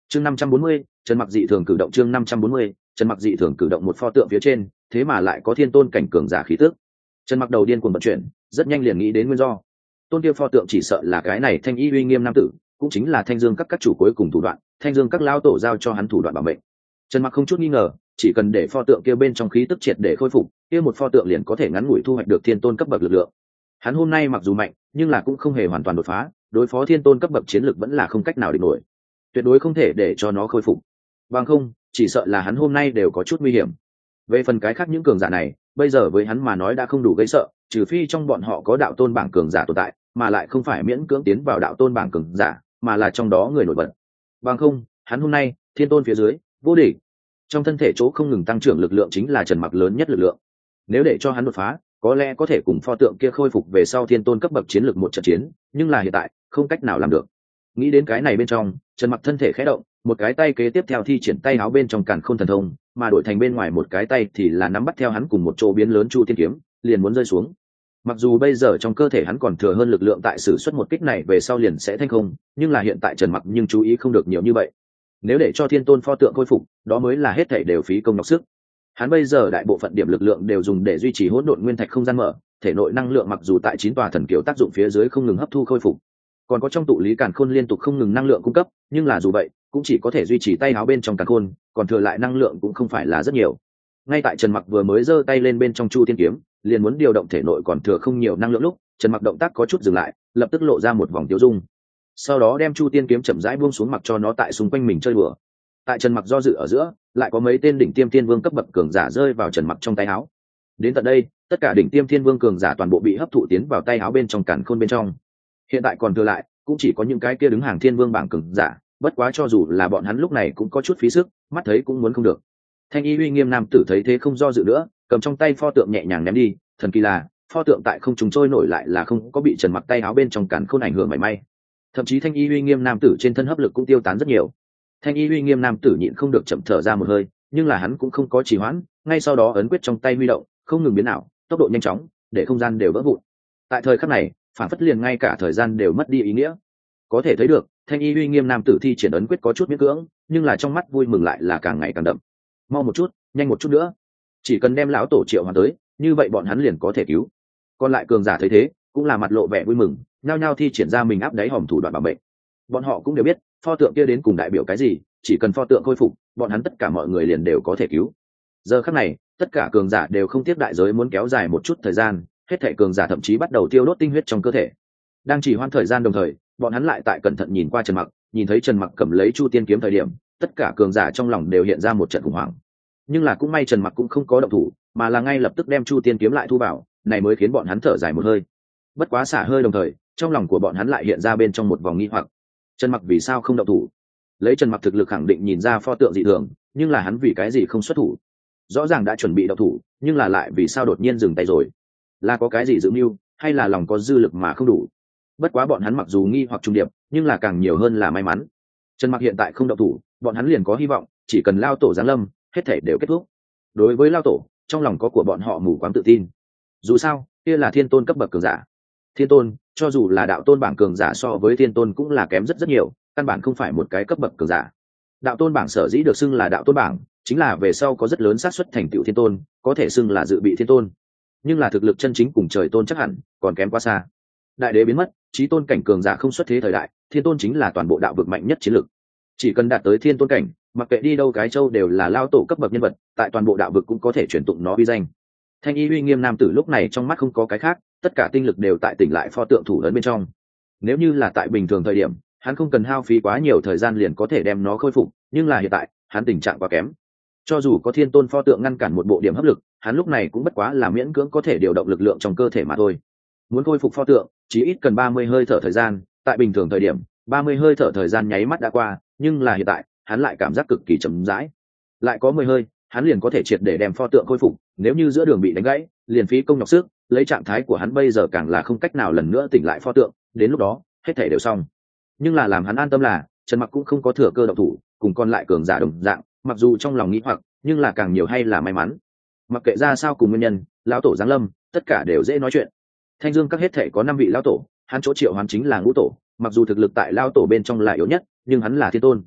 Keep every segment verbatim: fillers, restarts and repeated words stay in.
chương năm trăm bốn mươi, Trần Mặc dị thường cử động. Chương năm trăm bốn mươi, Trần Mặc dị thường cử động. Một pho tượng phía trên thế mà lại có thiên tôn cảnh cường giả khí tước. Trần Mặc đầu điên cuồng vận chuyển, rất nhanh liền nghĩ đến nguyên do. Tôn kia pho tượng chỉ sợ là cái này thanh y uy nghiêm nam tử, cũng chính là Thanh Dương các các chủ cuối cùng thủ đoạn, Thanh Dương các lao tổ giao cho hắn thủ đoạn bảo mệnh. Trần Mặc không chút nghi ngờ, chỉ cần để pho tượng kia bên trong khí tức triệt để khôi phục, kia một pho tượng liền có thể ngắn ngủi thu hoạch được thiên tôn cấp bậc lực lượng. Hắn hôm nay mặc dù mạnh, nhưng là cũng không hề hoàn toàn đột phá, đối phó thiên tôn cấp bậc chiến lực vẫn là không cách nào địch nổi. Tuyệt đối không thể để cho nó khôi phục. Bằng không, chỉ sợ là hắn hôm nay đều có chút nguy hiểm. Về phần cái khác những cường giả này, bây giờ với hắn mà nói đã không đủ gây sợ, trừ phi trong bọn họ có đạo tôn bảng cường giả tồn tại, mà lại không phải miễn cưỡng tiến vào đạo tôn bảng cường giả, mà là trong đó người nổi bật. Bằng không, hắn hôm nay, thiên tôn phía dưới, vô địch. Trong thân thể chỗ không ngừng tăng trưởng lực lượng chính là Trần Mặc lớn nhất lực lượng. Nếu để cho hắn đột phá, có lẽ có thể cùng pho tượng kia khôi phục về sau thiên tôn cấp bậc chiến lực một trận chiến, nhưng là hiện tại, không cách nào làm được. Nghĩ đến cái này bên trong, Trần Mặc thân thể khẽ động, một cái tay kế tiếp theo thi triển tay áo bên trong càn khôn thần thông, mà đổi thành bên ngoài một cái tay thì là nắm bắt theo hắn cùng một chỗ biến lớn chu tiên kiếm, liền muốn rơi xuống. Mặc dù bây giờ trong cơ thể hắn còn thừa hơn lực lượng tại sử xuất một kích này về sau liền sẽ thành không, nhưng là hiện tại Trần Mặc nhưng chú ý không được nhiều như vậy. Nếu để cho thiên tôn pho tượng khôi phục, đó mới là hết thảy đều phí công nhọc sức. Hắn bây giờ đại bộ phận điểm lực lượng đều dùng để duy trì hỗn độn nguyên thạch không gian mở, thể nội năng lượng mặc dù tại chín tòa thần kiều tác dụng phía dưới không ngừng hấp thu khôi phục, còn có trong tụ lý càn khôn liên tục không ngừng năng lượng cung cấp, nhưng là dù vậy cũng chỉ có thể duy trì tay áo bên trong càn khôn, còn thừa lại năng lượng cũng không phải là rất nhiều. Ngay tại Trần Mặc vừa mới giơ tay lên bên trong chu tiên kiếm, liền muốn điều động thể nội còn thừa không nhiều năng lượng lúc, Trần Mặc động tác có chút dừng lại, lập tức lộ ra một vòng tiêu dung. Sau đó đem chu tiên kiếm chậm rãi buông xuống, mặc cho nó tại xung quanh mình chơi đùa. Tại Trần Mặc do dự ở giữa, lại có mấy tên đỉnh tiêm thiên vương cấp bậc cường giả rơi vào Trần Mặc trong tay áo. Đến tận đây, tất cả đỉnh tiêm thiên vương cường giả toàn bộ bị hấp thụ tiến vào tay áo bên trong càn khôn bên trong. Hiện tại còn thừa lại, cũng chỉ có những cái kia đứng hàng thiên vương bảng cường giả, bất quá cho dù là bọn hắn lúc này cũng có chút phí sức, mắt thấy cũng muốn không được. Thanh y uy nghiêm nam tử thấy thế không do dự nữa, cầm trong tay pho tượng nhẹ nhàng ném đi, thần kỳ là pho tượng tại không trung trôi nổi lại là không có bị Trần Mặc tay áo bên trong càn khôn ảnh hưởng mảy may. Thậm chí thanh y uy nghiêm nam tử trên thân hấp lực cũng tiêu tán rất nhiều. Thanh y uy nghiêm nam tử nhịn không được chậm thở ra một hơi, nhưng là hắn cũng không có trì hoãn, ngay sau đó ấn quyết trong tay huy động, không ngừng biến ảo, tốc độ nhanh chóng, để không gian đều vỡ vụn. Tại thời khắc này, phản phất liền ngay cả thời gian đều mất đi ý nghĩa. Có thể thấy được, thanh y uy nghiêm nam tử thi triển ấn quyết có chút miễn cưỡng, nhưng là trong mắt vui mừng lại là càng ngày càng đậm. Mau một chút, nhanh một chút nữa, chỉ cần đem lão tổ triệu hoàn tới, như vậy bọn hắn liền có thể cứu. Còn lại cường giả thấy thế, cũng là mặt lộ vẻ vui mừng, nhao nhao thi triển ra mình áp đáy hòm thủ đoạn bảo mệnh. Bọn họ cũng đều biết, pho tượng kia đến cùng đại biểu cái gì, chỉ cần pho tượng khôi phục, bọn hắn tất cả mọi người liền đều có thể cứu. Giờ khắc này, tất cả cường giả đều không tiếc đại giới muốn kéo dài một chút thời gian, hết thảy cường giả thậm chí bắt đầu tiêu đốt tinh huyết trong cơ thể. Đang chỉ hoãn thời gian đồng thời, bọn hắn lại tại cẩn thận nhìn qua Trần Mặc, nhìn thấy Trần Mặc cầm lấy chu tiên kiếm thời điểm, tất cả cường giả trong lòng đều hiện ra một trận khủng hoảng. Nhưng là cũng may Trần Mặc cũng không có động thủ, mà là ngay lập tức đem chu tiên kiếm lại thu vào, này mới khiến bọn hắn thở dài một hơi. Bất quá xả hơi đồng thời, trong lòng của bọn hắn lại hiện ra bên trong một vòng nghi hoặc. Trần Mặc vì sao không động thủ? Lấy Trần Mặc thực lực khẳng định nhìn ra pho tượng dị thường, nhưng là hắn vì cái gì không xuất thủ? Rõ ràng đã chuẩn bị động thủ, nhưng là lại vì sao đột nhiên dừng tay rồi? Là có cái gì dự mưu, hay là lòng có dư lực mà không đủ? Bất quá bọn hắn mặc dù nghi hoặc trung điệp, nhưng là càng nhiều hơn là may mắn. Trần Mặc hiện tại không động thủ, bọn hắn liền có hy vọng, chỉ cần lao tổ giáng lâm, hết thảy đều kết thúc. Đối với lao tổ, trong lòng có của bọn họ mù quáng tự tin. Dù sao, kia là thiên tôn cấp bậc cường giả. Thiên tôn, cho dù là đạo tôn bảng cường giả so với thiên tôn cũng là kém rất rất nhiều, căn bản không phải một cái cấp bậc cường giả. Đạo tôn bảng sở dĩ được xưng là đạo tôn bảng, chính là về sau có rất lớn xác suất thành tựu thiên tôn, có thể xưng là dự bị thiên tôn. Nhưng là thực lực chân chính cùng trời tôn chắc hẳn còn kém quá xa. Đại đế biến mất, chí tôn cảnh cường giả không xuất thế thời đại, thiên tôn chính là toàn bộ đạo vực mạnh nhất chiến lực. Chỉ cần đạt tới thiên tôn cảnh, mặc kệ đi đâu cái châu đều là lao tổ cấp bậc nhân vật, tại toàn bộ đạo vực cũng có thể truyền tụng nó uy danh. Thanh y uy nghiêm nam tử lúc này trong mắt không có cái khác, tất cả tinh lực đều tại tỉnh lại pho tượng thủ ấn bên trong. Nếu như là tại bình thường thời điểm, hắn không cần hao phí quá nhiều thời gian liền có thể đem nó khôi phục, nhưng là hiện tại, hắn tình trạng quá kém. Cho dù có thiên tôn pho tượng ngăn cản một bộ điểm hấp lực, hắn lúc này cũng bất quá là miễn cưỡng có thể điều động lực lượng trong cơ thể mà thôi. Muốn khôi phục pho tượng, chỉ ít cần ba mươi hơi thở thời gian, tại bình thường thời điểm, ba mươi hơi thở thời gian nháy mắt đã qua, nhưng là hiện tại, hắn lại cảm giác cực kỳ chậm rãi. Lại có mười hơi, hắn liền có thể triệt để đem pho tượng khôi phục, nếu như giữa đường bị đánh gãy, liền phí công nhọc sức, lấy trạng thái của hắn bây giờ càng là không cách nào lần nữa tỉnh lại pho tượng, đến lúc đó, hết thảy đều xong. Nhưng là làm hắn an tâm là, Trần Mặc cũng không có thừa cơ động thủ, cùng còn lại cường giả đồng dạng, mặc dù trong lòng nghĩ hoặc, nhưng là càng nhiều hay là may mắn. Mặc kệ ra sao cùng nguyên nhân, lão tổ giáng lâm, tất cả đều dễ nói chuyện. Thanh Dương các hết thảy có năm vị lão tổ, hắn chỗ triệu hắn chính là ngũ tổ, mặc dù thực lực tại lão tổ bên trong là yếu nhất, nhưng hắn là thiên tôn.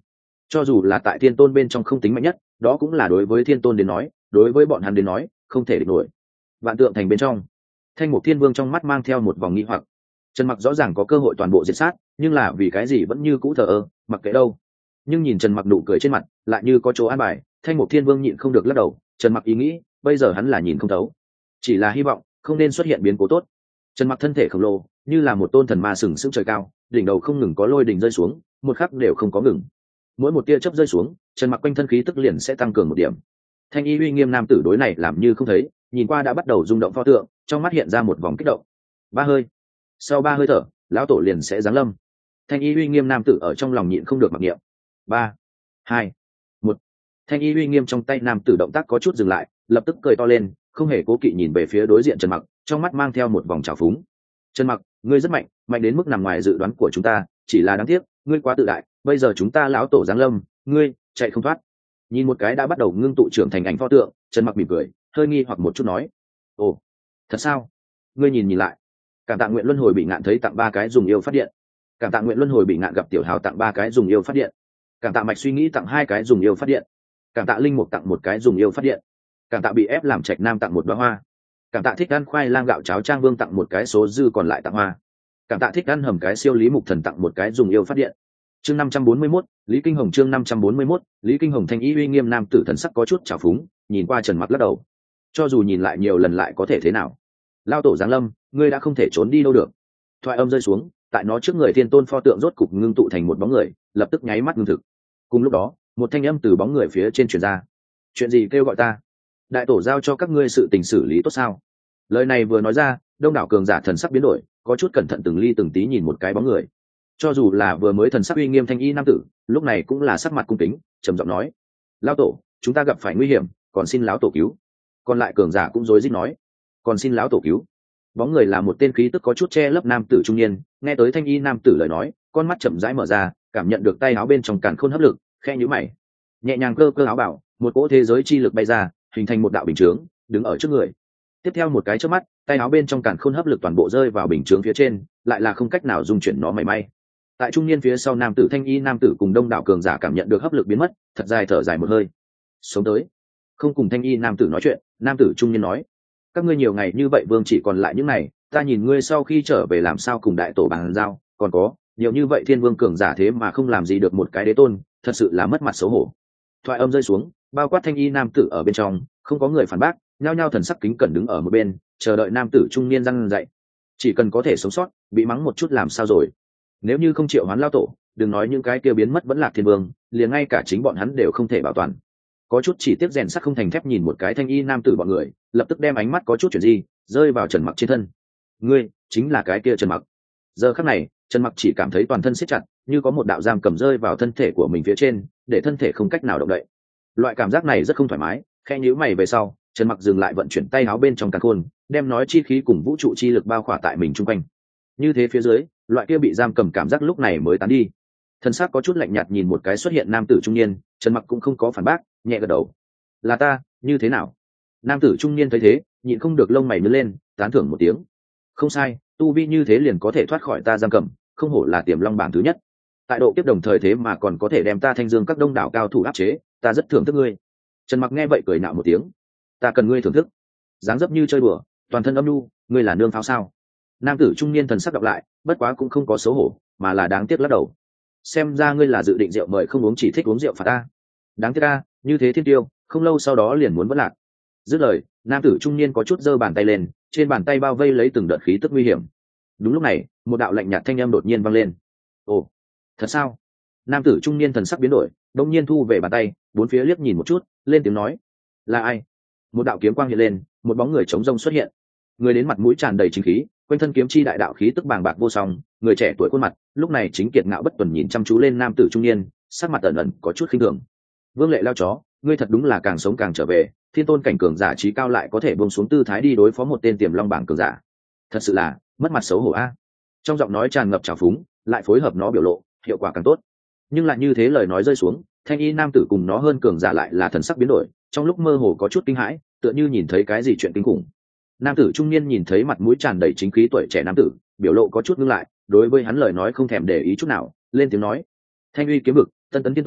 cho dù là tại thiên tôn bên trong không tính mạnh nhất, đó cũng là đối với thiên tôn đến nói, đối với bọn hắn đến nói không thể địch nổi. Vạn tượng thành bên trong, Thanh Mục Thiên Vương trong mắt mang theo một vòng nghi hoặc. Trần Mặc rõ ràng có cơ hội toàn bộ diệt sát, nhưng là vì cái gì vẫn như cũ thờ ơ, mặc kệ đâu. Nhưng nhìn Trần Mặc nụ cười trên mặt, lại như có chỗ an bài, Thanh Mục Thiên Vương nhịn không được lắc đầu. Trần Mặc ý nghĩ, bây giờ hắn là nhìn không thấu, chỉ là hy vọng không nên xuất hiện biến cố tốt. Trần Mặc thân thể khổng lồ, như là một tôn thần ma sừng sững trời cao, đỉnh đầu không ngừng có lôi đỉnh rơi xuống, một khắc đều không có ngừng. Mỗi một tia chớp rơi xuống, Trần Mặc quanh thân khí tức liền sẽ tăng cường một điểm. Thanh y uy nghiêm nam tử đối này làm như không thấy, nhìn qua đã bắt đầu rung động pho tượng, trong mắt hiện ra một vòng kích động. Ba hơi, sau ba hơi thở, lão tổ liền sẽ giáng lâm. Thanh y uy nghiêm nam tử ở trong lòng nhịn không được mặc niệm. Ba, hai, một. Thanh y uy nghiêm trong tay nam tử động tác có chút dừng lại, lập tức cười to lên, không hề cố kỵ nhìn về phía đối diện Trần Mặc, trong mắt mang theo một vòng trào phúng. Trần Mặc, ngươi rất mạnh, mạnh đến mức nằm ngoài dự đoán của chúng ta, chỉ là đáng tiếc, ngươi quá tự đại, bây giờ chúng ta lão tổ giáng lâm, ngươi chạy không thoát. Nhìn một cái đã bắt đầu ngưng tụ trưởng thành ảnh pho tượng, Trần Mặc mỉm cười, hơi nghi hoặc một chút nói: ồ, thật sao? Ngươi nhìn nhìn lại. Cảm tạ nguyện luân hồi bị ngạn thấy tặng ba cái dùng yêu phát điện. Cảm tạ nguyện luân hồi bị ngạn gặp tiểu hào tặng ba cái dùng yêu phát điện. Cảm tạ mạch suy nghĩ tặng hai cái dùng yêu phát điện. Cảm tạ linh mục tặng một cái dùng yêu phát điện. Cảm tạ bị ép làm trạch nam tặng một đóa hoa. Cảm tạ thích ăn khoai lang gạo cháo trang vương tặng một cái, số dư còn lại tặng hoa. Cảm tạ thích ăn hầm cái siêu lý mục thần tặng một cái dùng yêu phát điện. Chương năm trăm bốn mươi mốt, Lý Kinh Hồng. Chương năm trăm bốn mươi mốt, Lý Kinh Hồng. Thanh y uy nghiêm nam tử thần sắc có chút trào phúng, nhìn qua Trần Mặc lắc đầu. Cho dù nhìn lại nhiều lần lại có thể thế nào? Lao tổ giáng lâm, ngươi đã không thể trốn đi đâu được. Thoại âm rơi xuống, tại nó trước người thiên tôn pho tượng rốt cục ngưng tụ thành một bóng người, lập tức nháy mắt ngưng thực. Cùng lúc đó, một thanh âm từ bóng người phía trên truyền ra: chuyện gì kêu gọi ta? Đại tổ giao cho các ngươi sự tình xử lý tốt sao? Lời này vừa nói ra, đông đảo cường giả thần sắc biến đổi, có chút cẩn thận từng ly từng tí nhìn một cái bóng người. Cho dù là vừa mới thần sắc uy nghiêm thanh y nam tử, lúc này cũng là sắc mặt cung kính, trầm giọng nói: lão tổ, chúng ta gặp phải nguy hiểm, còn xin lão tổ cứu. Còn lại cường giả cũng rối rít nói: còn xin lão tổ cứu. Bóng người là một tên khí tức có chút che lấp nam tử trung niên, nghe tới thanh y nam tử lời nói, con mắt chậm rãi mở ra, cảm nhận được tay áo bên trong càn khôn hấp lực, khe nhíu mày, nhẹ nhàng cơ cơ áo bảo, một cỗ thế giới chi lực bay ra, hình thành một đạo bình chướng, đứng ở trước người. Tiếp theo một cái chớp mắt, tay áo bên trong càn khôn hấp lực toàn bộ rơi vào bình chướng phía trên, lại là không cách nào dung chuyển nó mảy may. Tại trung niên phía sau nam tử thanh y nam tử cùng đông đảo cường giả cảm nhận được hấp lực biến mất, thật dài thở dài một hơi. Sống tới. Không cùng thanh y nam tử nói chuyện, nam tử trung niên nói: các ngươi nhiều ngày như vậy vương chỉ còn lại những này, ta nhìn ngươi sau khi trở về làm sao cùng đại tổ bàn giao, còn có nhiều như vậy thiên vương cường giả thế mà không làm gì được một cái đế tôn, thật sự là mất mặt xấu hổ. Thoại âm rơi xuống, bao quát thanh y nam tử ở bên trong, không có người phản bác, nhao nhao thần sắc kính cẩn đứng ở một bên, chờ đợi nam tử trung niên răn dạy. Chỉ cần có thể sống sót, bị mắng một chút làm sao rồi? Nếu như không triệu hoán lao tổ, đừng nói những cái kia biến mất vẫn lạc thiên vương, liền ngay cả chính bọn hắn đều không thể bảo toàn. Có chút chỉ tiếc rèn sắt không thành thép nhìn một cái thanh y nam tử bọn người, lập tức đem ánh mắt có chút chuyển gì rơi vào Trần Mặc trên thân. Ngươi chính là cái kia Trần Mặc. Giờ khắc này, Trần Mặc chỉ cảm thấy toàn thân siết chặt, như có một đạo giam cầm rơi vào thân thể của mình phía trên, để thân thể không cách nào động đậy. Loại cảm giác này rất không thoải mái, khẽ nhíu mày về sau, Trần Mặc dừng lại vận chuyển tay áo bên trong càn khôn, đem nói chi khí cùng vũ trụ chi lực bao khỏa tại mình trung quanh. Như thế phía dưới, loại kia bị giam cầm cảm giác lúc này mới tán đi. Thân xác có chút lạnh nhạt nhìn một cái xuất hiện nam tử trung niên, Trần Mặc cũng không có phản bác, nhẹ gật đầu. Là ta, như thế nào? Nam tử trung niên thấy thế, nhịn không được lông mày nhướng lên, tán thưởng một tiếng. Không sai, tu vi như thế liền có thể thoát khỏi ta giam cầm, không hổ là tiềm long bảng thứ nhất. Tại độ kiếp đồng thời thế mà còn có thể đem ta thanh dương các đông đảo cao thủ áp chế, ta rất thưởng thức ngươi. Trần Mặc nghe vậy cười nạo một tiếng. Ta cần ngươi thưởng thức. Dáng dấp như chơi đùa, toàn thân âm nhu, ngươi là nương pháo sao? Nam tử trung niên thần sắc đọc lại, bất quá cũng không có xấu hổ, mà là đáng tiếc lắc đầu. Xem ra ngươi là dự định rượu mời không uống, chỉ thích uống rượu phạt ta. Đáng tiếc ta, như thế thiên tiêu, không lâu sau đó liền muốn vỡ lạc. Dứt lời, nam tử trung niên có chút giơ bàn tay lên, trên bàn tay bao vây lấy từng đợt khí tức nguy hiểm. Đúng lúc này, một đạo lạnh nhạt thanh âm đột nhiên vang lên. Ồ, thật sao? Nam tử trung niên thần sắc biến đổi, đột nhiên thu về bàn tay, bốn phía liếc nhìn một chút, lên tiếng nói: là ai? Một đạo kiếm quang hiện lên, một bóng người trống rông xuất hiện. Người đến mặt mũi tràn đầy chính khí, quanh thân kiếm chi đại đạo khí tức bàng bạc vô song, người trẻ tuổi khuôn mặt, lúc này chính kiệt ngạo bất tuần nhìn chăm chú lên nam tử trung niên, sắc mặt ẩn ẩn có chút khinh thường. Vương Lệ lao chó, ngươi thật đúng là càng sống càng trở về, thiên tôn cảnh cường giả trí cao lại có thể buông xuống tư thái đi đối phó một tên tiềm long bảng cường giả, thật sự là mất mặt xấu hổ a. Trong giọng nói tràn ngập trào phúng, lại phối hợp nó biểu lộ, hiệu quả càng tốt. Nhưng lại như thế lời nói rơi xuống, thanh y nam tử cùng nó hơn cường giả lại là thần sắc biến đổi, trong lúc mơ hồ có chút kinh hãi, tựa như nhìn thấy cái gì chuyện kinh khủng. Nam tử trung niên nhìn thấy mặt mũi tràn đầy chính khí tuổi trẻ nam tử, biểu lộ có chút ngưng lại, đối với hắn lời nói không thèm để ý chút nào, lên tiếng nói: thanh uy kiếm vực, tân tấn thiên tôn,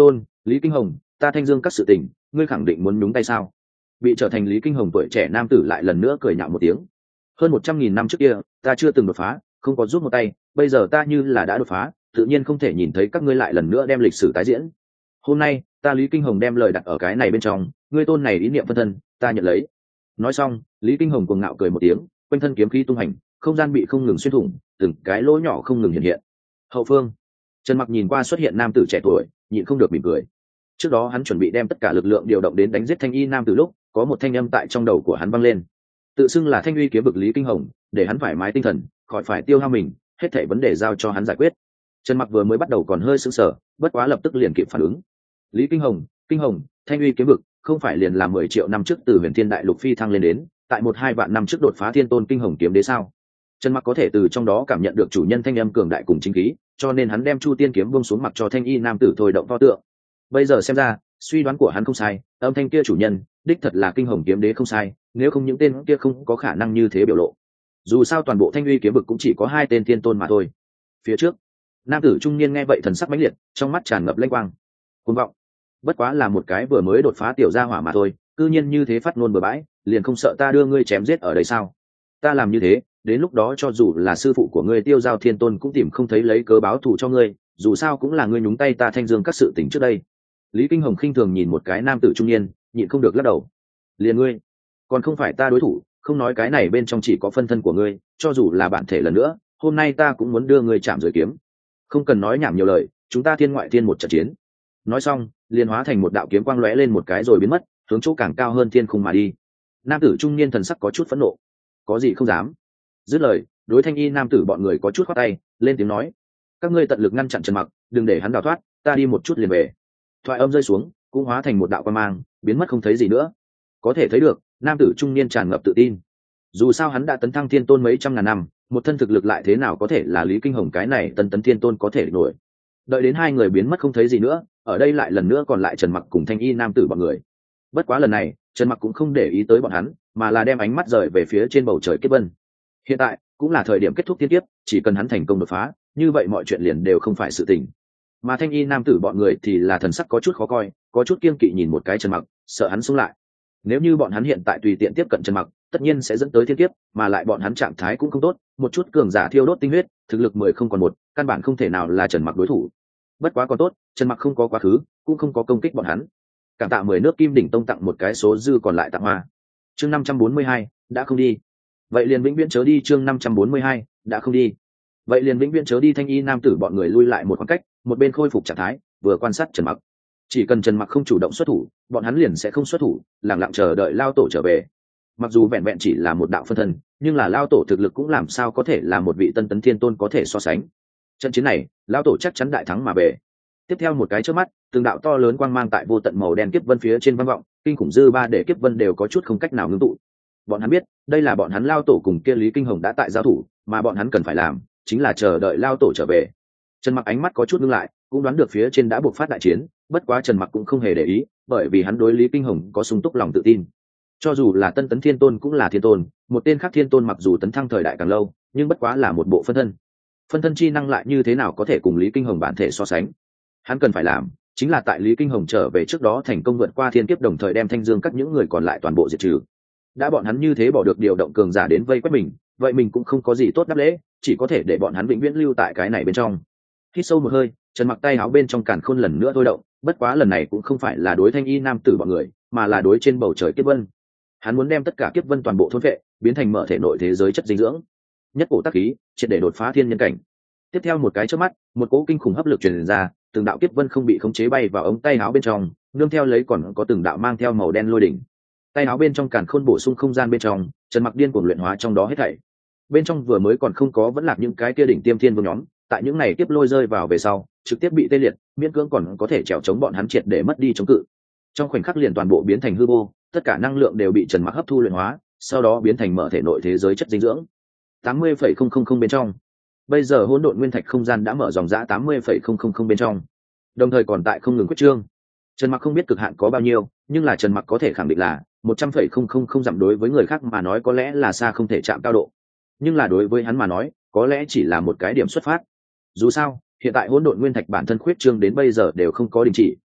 Lý Kinh Hồng, ta Thanh Dương các sự tình, ngươi khẳng định muốn nhúng tay sao? Bị trở thành Lý Kinh Hồng tuổi trẻ nam tử lại lần nữa cười nhạo một tiếng. Hơn một trăm nghìn năm trước kia, ta chưa từng đột phá, không có rút một tay, bây giờ ta như là đã đột phá, tự nhiên không thể nhìn thấy các ngươi lại lần nữa đem lịch sử tái diễn. Hôm nay, ta Lý Kinh Hồng đem lời đặt ở cái này bên trong, ngươi tôn này ý niệm phân thân, ta nhận lấy. Nói xong, Lý Kinh Hồng cuồng ngạo cười một tiếng, quanh thân kiếm khí tung hành, không gian bị không ngừng xuyên thủng, từng cái lỗ nhỏ không ngừng hiện hiện. Hậu phương, Trần Mặc nhìn qua xuất hiện nam tử trẻ tuổi, nhịn không được mỉm cười. Trước đó hắn chuẩn bị đem tất cả lực lượng điều động đến đánh giết thanh y nam tử lúc, có một thanh âm tại trong đầu của hắn vang lên, tự xưng là thanh uy kiếm vực Lý Kinh Hồng, để hắn thoải mái tinh thần, khỏi phải tiêu hao mình, hết thảy vấn đề giao cho hắn giải quyết. Trần Mặc vừa mới bắt đầu còn hơi sững sờ, bất quá lập tức liền kịp phản ứng. Lý Kinh Hồng, Kinh Hồng, thanh uy kiếm vực, không phải liền là mười triệu năm trước từ Huyền Thiên Đại Lục phi thăng lên đến, tại một hai vạn năm trước đột phá Thiên Tôn Kinh Hồng kiếm đế sao? Trần Mặc có thể từ trong đó cảm nhận được chủ nhân thanh âm cường đại cùng chính khí, cho nên hắn đem Chu Tiên kiếm buông xuống mặc cho thanh y nam tử thôi động pho tượng. Bây giờ xem ra, suy đoán của hắn không sai, âm thanh kia chủ nhân, đích thật là Kinh Hồng kiếm đế không sai, nếu không những tên kia không có khả năng như thế biểu lộ. Dù sao toàn bộ thanh uy kiếm vực cũng chỉ có hai tên thiên tôn mà thôi. Phía trước, nam tử trung niên nghe vậy thần sắc mãnh liệt, trong mắt tràn ngập lanh quang. Cuồng vọng, bất quá là một cái vừa mới đột phá tiểu gia hỏa mà thôi, cư nhiên như thế phát ngôn bừa bãi, liền không sợ ta đưa ngươi chém giết ở đây sao? Ta làm như thế, đến lúc đó cho dù là sư phụ của ngươi Tiêu Giao Thiên Tôn cũng tìm không thấy lấy cớ báo thù cho ngươi, dù sao cũng là ngươi nhúng tay ta Thanh Dương các sự tình trước đây. Lý Kinh Hồng khinh thường nhìn một cái nam tử trung niên, nhịn không được lắc đầu. Liền ngươi, còn không phải ta đối thủ, không nói cái này bên trong chỉ có phân thân của ngươi, cho dù là bản thể lần nữa, hôm nay ta cũng muốn đưa ngươi chạm dưới kiếm. Không cần nói nhảm nhiều lời, chúng ta thiên ngoại thiên một trận chiến. Nói xong, liền hóa thành một đạo kiếm quang lóe lên một cái rồi biến mất, hướng chỗ càng cao hơn thiên khung mà đi. Nam tử trung niên thần sắc có chút phẫn nộ. Có gì không dám? Dứt lời, đối thanh y nam tử bọn người có chút khoát tay, lên tiếng nói: các ngươi tận lực ngăn chặn Trần Mặc, đừng để hắn đào thoát, ta đi một chút liền về. Thoại âm rơi xuống, cũng hóa thành một đạo quang mang, biến mất không thấy gì nữa. Có thể thấy được, nam tử trung niên tràn ngập tự tin. Dù sao hắn đã tấn thăng thiên tôn mấy trăm ngàn năm, một thân thực lực lại thế nào có thể là Lý Kinh Hồng cái này tấn tấn thiên tôn có thể nổi. Đợi đến hai người biến mất không thấy gì nữa, ở đây lại lần nữa còn lại Trần Mặc cùng thanh y nam tử bọn người. Bất quá lần này, Trần Mặc cũng không để ý tới bọn hắn, mà là đem ánh mắt rời về phía trên bầu trời kiếp vân. Hiện tại cũng là thời điểm kết thúc tiên kiếp, chỉ cần hắn thành công đột phá, như vậy mọi chuyện liền đều không phải sự tình. Mà thanh y nam tử bọn người thì là thần sắc có chút khó coi, có chút kiêng kỵ nhìn một cái Trần Mặc, sợ hắn xông lại. Nếu như bọn hắn hiện tại tùy tiện tiếp cận Trần Mặc, tất nhiên sẽ dẫn tới thiên kiếp, mà lại bọn hắn trạng thái cũng không tốt, một chút cường giả thiêu đốt tinh huyết, thực lực mười không còn một, căn bản không thể nào là Trần Mặc đối thủ. Bất quá còn tốt, Trần Mặc không có quá khứ, cũng không có công kích bọn hắn. Cảm tạ mười nước Kim Đỉnh Tông tặng một cái số dư còn lại tặng hoa. Chương năm trăm bốn mươi hai, đã không đi. Vậy liền vĩnh viễn chớ đi. Chương năm trăm bốn mươi hai, đã không đi. Vậy liền vĩnh viễn chớ đi. Thanh y nam tử bọn người lui lại một khoảng cách, một bên khôi phục trạng thái, vừa quan sát Trần Mặc. Chỉ cần Trần Mặc không chủ động xuất thủ, bọn hắn liền sẽ không xuất thủ, lặng lặng chờ đợi lao tổ trở về. Mặc dù vẹn vẹn chỉ là một đạo phân thân, nhưng là lao tổ thực lực cũng làm sao có thể là một vị tân tấn thiên tôn có thể so sánh. Trận chiến này, lao tổ chắc chắn đại thắng mà về. Tiếp theo một cái chớp mắt, từng đạo to lớn quang mang tại vô tận màu đen kiếp vân phía trên vang vọng, kinh khủng dư ba để kiếp vân đều có chút không cách nào ngưng tụ. Bọn hắn biết, đây là bọn hắn lao tổ cùng kia Lý Kinh Hồng đã tại giao thủ, mà bọn hắn cần phải làm chính là chờ đợi lao tổ trở về. Trần Mặc ánh mắt có chút ngưng lại, cũng đoán được phía trên đã buộc phát đại chiến, bất quá Trần Mặc cũng không hề để ý, bởi vì hắn đối Lý Kinh Hồng có sung túc lòng tự tin. Cho dù là tân tấn thiên tôn cũng là thiên tôn, một tên khác thiên tôn mặc dù tấn thăng thời đại càng lâu, nhưng bất quá là một bộ phân thân. Phân thân chi năng lại như thế nào có thể cùng Lý Kinh Hồng bản thể so sánh? Hắn cần phải làm chính là tại Lý Kinh Hồng trở về trước đó thành công vượt qua thiên kiếp, đồng thời đem Thanh Dương các những người còn lại toàn bộ diệt trừ. Đã bọn hắn như thế bỏ được điều động cường giả đến vây quét mình, vậy mình cũng không có gì tốt đáp lễ, chỉ có thể để bọn hắn vĩnh viễn lưu tại cái này bên trong. Hít sâu một hơi, Trần Mặc tay áo bên trong càn khôn lần nữa thôi động, bất quá lần này cũng không phải là đối thanh y nam tử bọn người, mà là đối trên bầu trời kiếp vân. Hắn muốn đem tất cả kiếp vân toàn bộ thôn phệ, biến thành mở thể nội thế giới chất dinh dưỡng. Nhất cổ tác khí, triệt để đột phá thiên nhân cảnh. Tiếp theo một cái chớp mắt, một cỗ kinh khủng hấp lực truyền ra, từng đạo kiếp vân không bị khống chế bay vào ống tay áo bên trong, nương theo lấy còn có từng đạo mang theo màu đen lôi đỉnh. Tay áo bên trong càn khôn bổ sung không gian bên trong, Trần Mặc điên cuồng luyện hóa trong đó hết thảy. Bên trong vừa mới còn không có vẫn lạc những cái kia đỉnh tiêm thiên vương nhóm, tại những này kiếp lôi rơi vào về sau, trực tiếp bị tê liệt, miễn cưỡng còn có thể trèo chống bọn hắn triệt để mất đi chống cự. Trong khoảnh khắc liền toàn bộ biến thành hư vô, tất cả năng lượng đều bị Trần Mặc hấp thu luyện hóa, sau đó biến thành mở thể nội thế giới chất dinh dưỡng. tám mươi phẩy không không không bên trong. Bây giờ hỗn độn nguyên thạch không gian đã mở dòng dã tám mươi phẩy không không không bên trong, đồng thời còn tại không ngừng quyết trương. Trần Mặc không biết cực hạn có bao nhiêu, nhưng là Trần Mặc có thể khẳng định là một trăm phẩy không không không dặm, đối với người khác mà nói có lẽ là xa không thể chạm cao độ, nhưng là đối với hắn mà nói, có lẽ chỉ là một cái điểm xuất phát. Dù sao, hiện tại hỗn độn nguyên thạch bản thân khuyết trương đến bây giờ đều không có đình chỉ,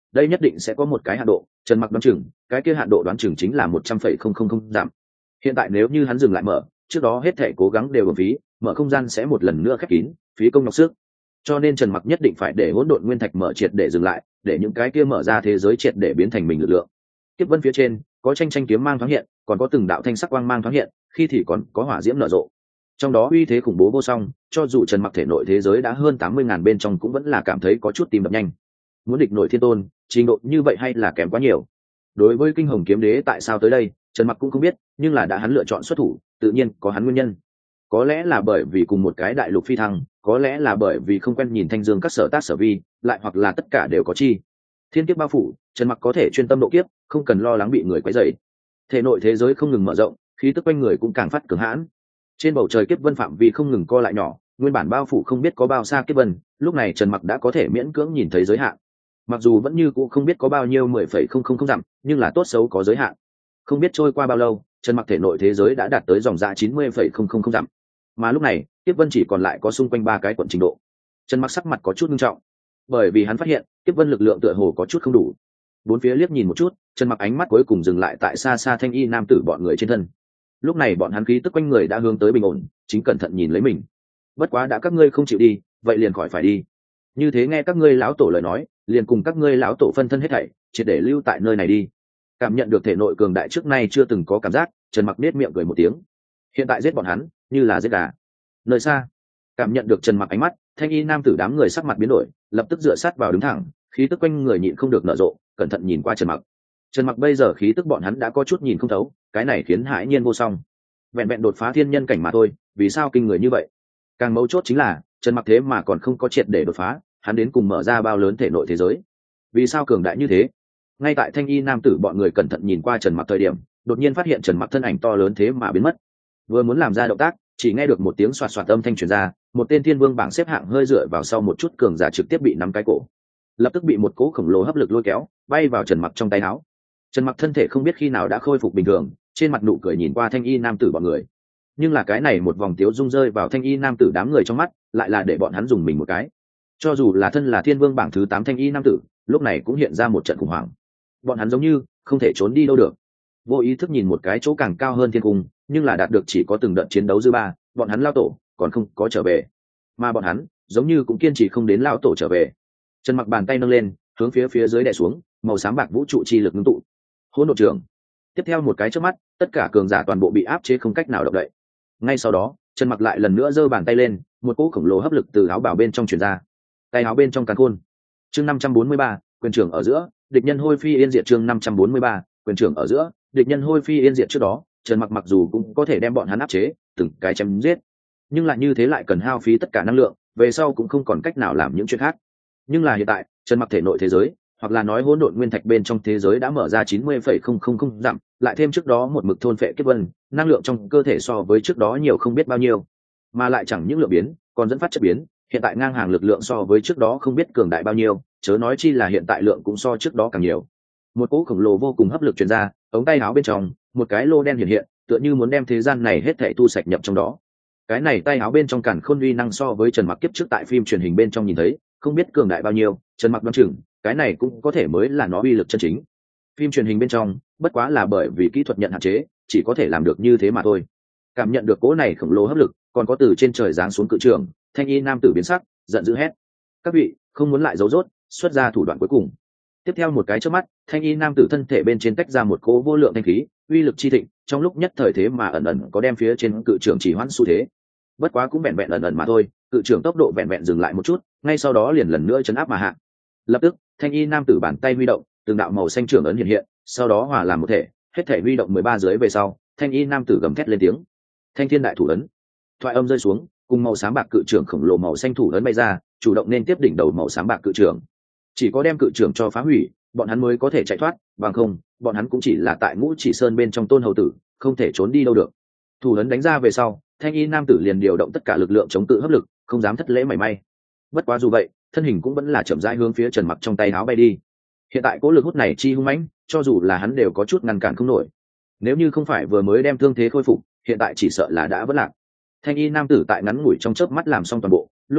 đây nhất định sẽ có một cái hạn độ. Trần Mặc đoán chừng cái kia hạn độ đoán chừng chính là một trăm phẩy không không không giảm. Hiện tại nếu như hắn dừng lại mở, trước đó hết thể cố gắng đều uổng phí, mở không gian sẽ một lần nữa khép kín, phí công nhọc sức. Cho nên Trần Mặc nhất định phải để hỗn độn nguyên thạch mở triệt để dừng lại, để những cái kia mở ra thế giới triệt để biến thành mình lực lượng. Kiếp vân phía trên có tranh tranh kiếm mang thoáng hiện, còn có từng đạo thanh sắc quang mang thoáng hiện, khi thì còn có hỏa diễm nở rộ. Trong đó uy thế khủng bố vô song, cho dù Trần Mặc thể nội thế giới đã hơn tám mươi ngàn bên trong cũng vẫn là cảm thấy có chút tim đập nhanh. Muốn địch nổi thiên tôn, trình độ như vậy hay là kém quá nhiều. Đối với kinh hồng kiếm đế tại sao tới đây, Trần Mặc cũng không biết, nhưng là đã hắn lựa chọn xuất thủ, tự nhiên có hắn nguyên nhân. Có lẽ là bởi vì cùng một cái đại lục phi thăng, có lẽ là bởi vì không quen nhìn Thanh Dương các sở tác sở vi, lại hoặc là tất cả đều có chi. Thiên kiếp bao phủ, Trần Mặc có thể chuyên tâm độ kiếp, không cần lo lắng bị người quấy rầy. Thể nội thế giới không ngừng mở rộng, khí tức quanh người cũng càng phát cường hãn. Trên bầu trời kiếp vân phạm vi không ngừng co lại nhỏ, nguyên bản bao phủ không biết có bao xa kiếp vân, lúc này Trần Mặc đã có thể miễn cưỡng nhìn thấy giới hạn. Mặc dù vẫn như cũ không biết có bao nhiêu mười phẩy không không không dặm, nhưng là tốt xấu có giới hạn. Không biết trôi qua bao lâu, Trần Mặc thể nội thế giới đã đạt tới dòng dạ chín mươi phẩy không không không dặm. Mà lúc này, kiếp vân chỉ còn lại có xung quanh ba cái quận trình độ. Trần Mặc sắc mặt có chút nghiêm trọng, bởi vì hắn phát hiện kiếp vân lực lượng tựa hồ có chút không đủ. Bốn phía liếc nhìn một chút, Trần Mặc ánh mắt cuối cùng dừng lại tại xa xa thanh y nam tử bọn người trên thân. Lúc này bọn hắn khí tức quanh người đã hướng tới bình ổn, chính cẩn thận nhìn lấy mình. Bất quá đã các ngươi không chịu đi, vậy liền khỏi phải đi. Như thế nghe các ngươi lão tổ lời nói, liền cùng các ngươi lão tổ phân thân hết thảy, chỉ để lưu tại nơi này đi. Cảm nhận được thể nội cường đại trước nay chưa từng có cảm giác, Trần Mặc nét miệng cười một tiếng. Hiện tại giết bọn hắn, như là giết gà. Nơi xa, cảm nhận được Trần Mặc ánh mắt, thanh y nam tử đám người sắc mặt biến đổi, lập tức dựa sát vào đứng thẳng, khí tức quanh người nhịn không được nở rộ, cẩn thận nhìn qua Trần Mặc. Trần Mặc bây giờ khí tức bọn hắn đã có chút nhìn không thấu, cái này khiến hãi nhiên vô song. Vẹn vẹn đột phá thiên nhân cảnh mà thôi, vì sao kinh người như vậy? Càng mấu chốt chính là Trần Mặc thế mà còn không có triệt để đột phá, hắn đến cùng mở ra bao lớn thể nội thế giới, vì sao cường đại như thế? Ngay tại thanh y nam tử bọn người cẩn thận nhìn qua Trần Mặc thời điểm, đột nhiên phát hiện Trần Mặc thân ảnh to lớn thế mà biến mất. Vừa muốn làm ra động tác, chỉ nghe được một tiếng xoạt xoạt âm thanh truyền ra, một tên thiên vương bảng xếp hạng hơi dựa vào sau một chút cường giả trực tiếp bị nắm cái cổ, lập tức bị một cỗ khổng lồ hấp lực lôi kéo bay vào Trần Mặc trong tay áo. Trần Mặc thân thể không biết khi nào đã khôi phục bình thường, trên mặt nụ cười nhìn qua thanh y nam tử bọn người, nhưng là cái này một vòng tiếu dung rơi vào thanh y nam tử đám người trong mắt, lại là để bọn hắn dùng mình một cái. Cho dù là thân là thiên vương bảng thứ tám thanh y nam tử, lúc này cũng hiện ra một trận khủng hoảng. Bọn hắn giống như không thể trốn đi đâu được, vô ý thức nhìn một cái chỗ càng cao hơn thiên cung, nhưng là đạt được chỉ có từng đợt chiến đấu dư ba, bọn hắn lao tổ còn không có trở về, mà bọn hắn giống như cũng kiên trì không đến lao tổ trở về. Trần Mặc bàn tay nâng lên, hướng phía phía dưới đè xuống, màu xám bạc vũ trụ chi lực ngưng tụ. Hỗn độn trường. Tiếp theo một cái chớp mắt, tất cả cường giả toàn bộ bị áp chế không cách nào động đậy. Ngay sau đó, Trần Mặc lại lần nữa giơ bàn tay lên, một cỗ khổng lồ hấp lực từ áo bảo bên trong truyền ra. Tay áo bên trong càn khôn. Chương năm trăm bốn mươi ba, quyền trưởng ở giữa, địch nhân hôi phi yên diệt. Chương năm trăm bốn mươi ba, quyền trưởng ở giữa, địch nhân hôi phi yên diệt. Trước đó, Trần Mặc mặc dù cũng có thể đem bọn hắn áp chế, từng cái chém giết, nhưng lại như thế lại cần hao phí tất cả năng lượng, về sau cũng không còn cách nào làm những chuyện khác. Nhưng là hiện tại, Trần Mặc thể nội thế giới, hoặc là nói hỗn độn nguyên thạch bên trong thế giới đã mở ra chín mươi phẩy không không không dặm, lại thêm trước đó một mực thôn phệ kiếp vân, năng lượng trong cơ thể so với trước đó nhiều không biết bao nhiêu, mà lại chẳng những lượng biến, còn dẫn phát chất biến, hiện tại ngang hàng lực lượng so với trước đó không biết cường đại bao nhiêu, chớ nói chi là hiện tại lượng cũng so trước đó càng nhiều. Một cỗ khổng lồ vô cùng hấp lực truyền ra, ống tay áo bên trong, một cái lô đen hiện hiện, tựa như muốn đem thế gian này hết thảy thu sạch nhập trong đó. Cái này tay áo bên trong càn khôn uy năng so với Trần Mặc kiếp trước tại phim truyền hình bên trong nhìn thấy, không biết cường đại bao nhiêu, Trần Mặc đoán chừng, cái này cũng có thể mới là nó uy lực chân chính. Phim truyền hình bên trong, bất quá là bởi vì kỹ thuật nhận hạn chế, chỉ có thể làm được như thế mà thôi. Cảm nhận được cỗ này khổng lồ hấp lực, còn có từ trên trời giáng xuống cự trường, thanh y nam tử biến sắc, giận dữ hét: "Các vị, không muốn lại giấu rốt, xuất ra thủ đoạn cuối cùng." Tiếp theo một cái chớp mắt, thanh y nam tử thân thể bên trên tách ra một cỗ vô lượng thanh khí, uy lực chi thịnh, trong lúc nhất thời thế mà ẩn ẩn có đem phía trên cự trường chỉ hoãn xu thế. Bất quá cũng vẹn vẹn ẩn ẩn mà thôi, cự trường tốc độ vẹn vẹn dừng lại một chút, ngay sau đó liền lần nữa chấn áp mà hạ. Lập tức, thanh y nam tử bàn tay huy động, từng đạo màu xanh trường ấn hiện hiện, sau đó hòa làm một thể, hết thể huy động mười ba dưới về sau, thanh y nam tử gầm thét lên tiếng: "Thanh thiên đại thủ ấn!" Thoại âm rơi xuống, cùng màu xám bạc cự trường khổng lồ màu xanh thủ ấn bay ra, chủ động nên tiếp đỉnh đầu màu xám bạc cự trường. Chỉ có đem cự trường cho phá hủy, bọn hắn mới có thể chạy thoát, bằng không, bọn hắn cũng chỉ là tại Ngũ Chỉ Sơn bên trong tôn hầu tử, không thể trốn đi đâu được. Thủ ấn đánh ra về sau, thanh y nam tử liền điều động tất cả lực lượng chống cự hấp lực, không dám thất lễ mảy may. Bất quá dù vậy, thân hình cũng vẫn là chậm rãi hướng phía Trần Mặc trong tay áo bay đi. Hiện tại cỗ lực hút này chi hung mãnh, cho dù là hắn đều có chút ngăn cản không nổi. Nếu như không phải vừa mới đem thương thế khôi phục, hiện tại chỉ sợ là đã vỡ lạc. Thanh y nam tử tại ngắn ngủi trong chớp mắt làm xong toàn bộ, lúc này,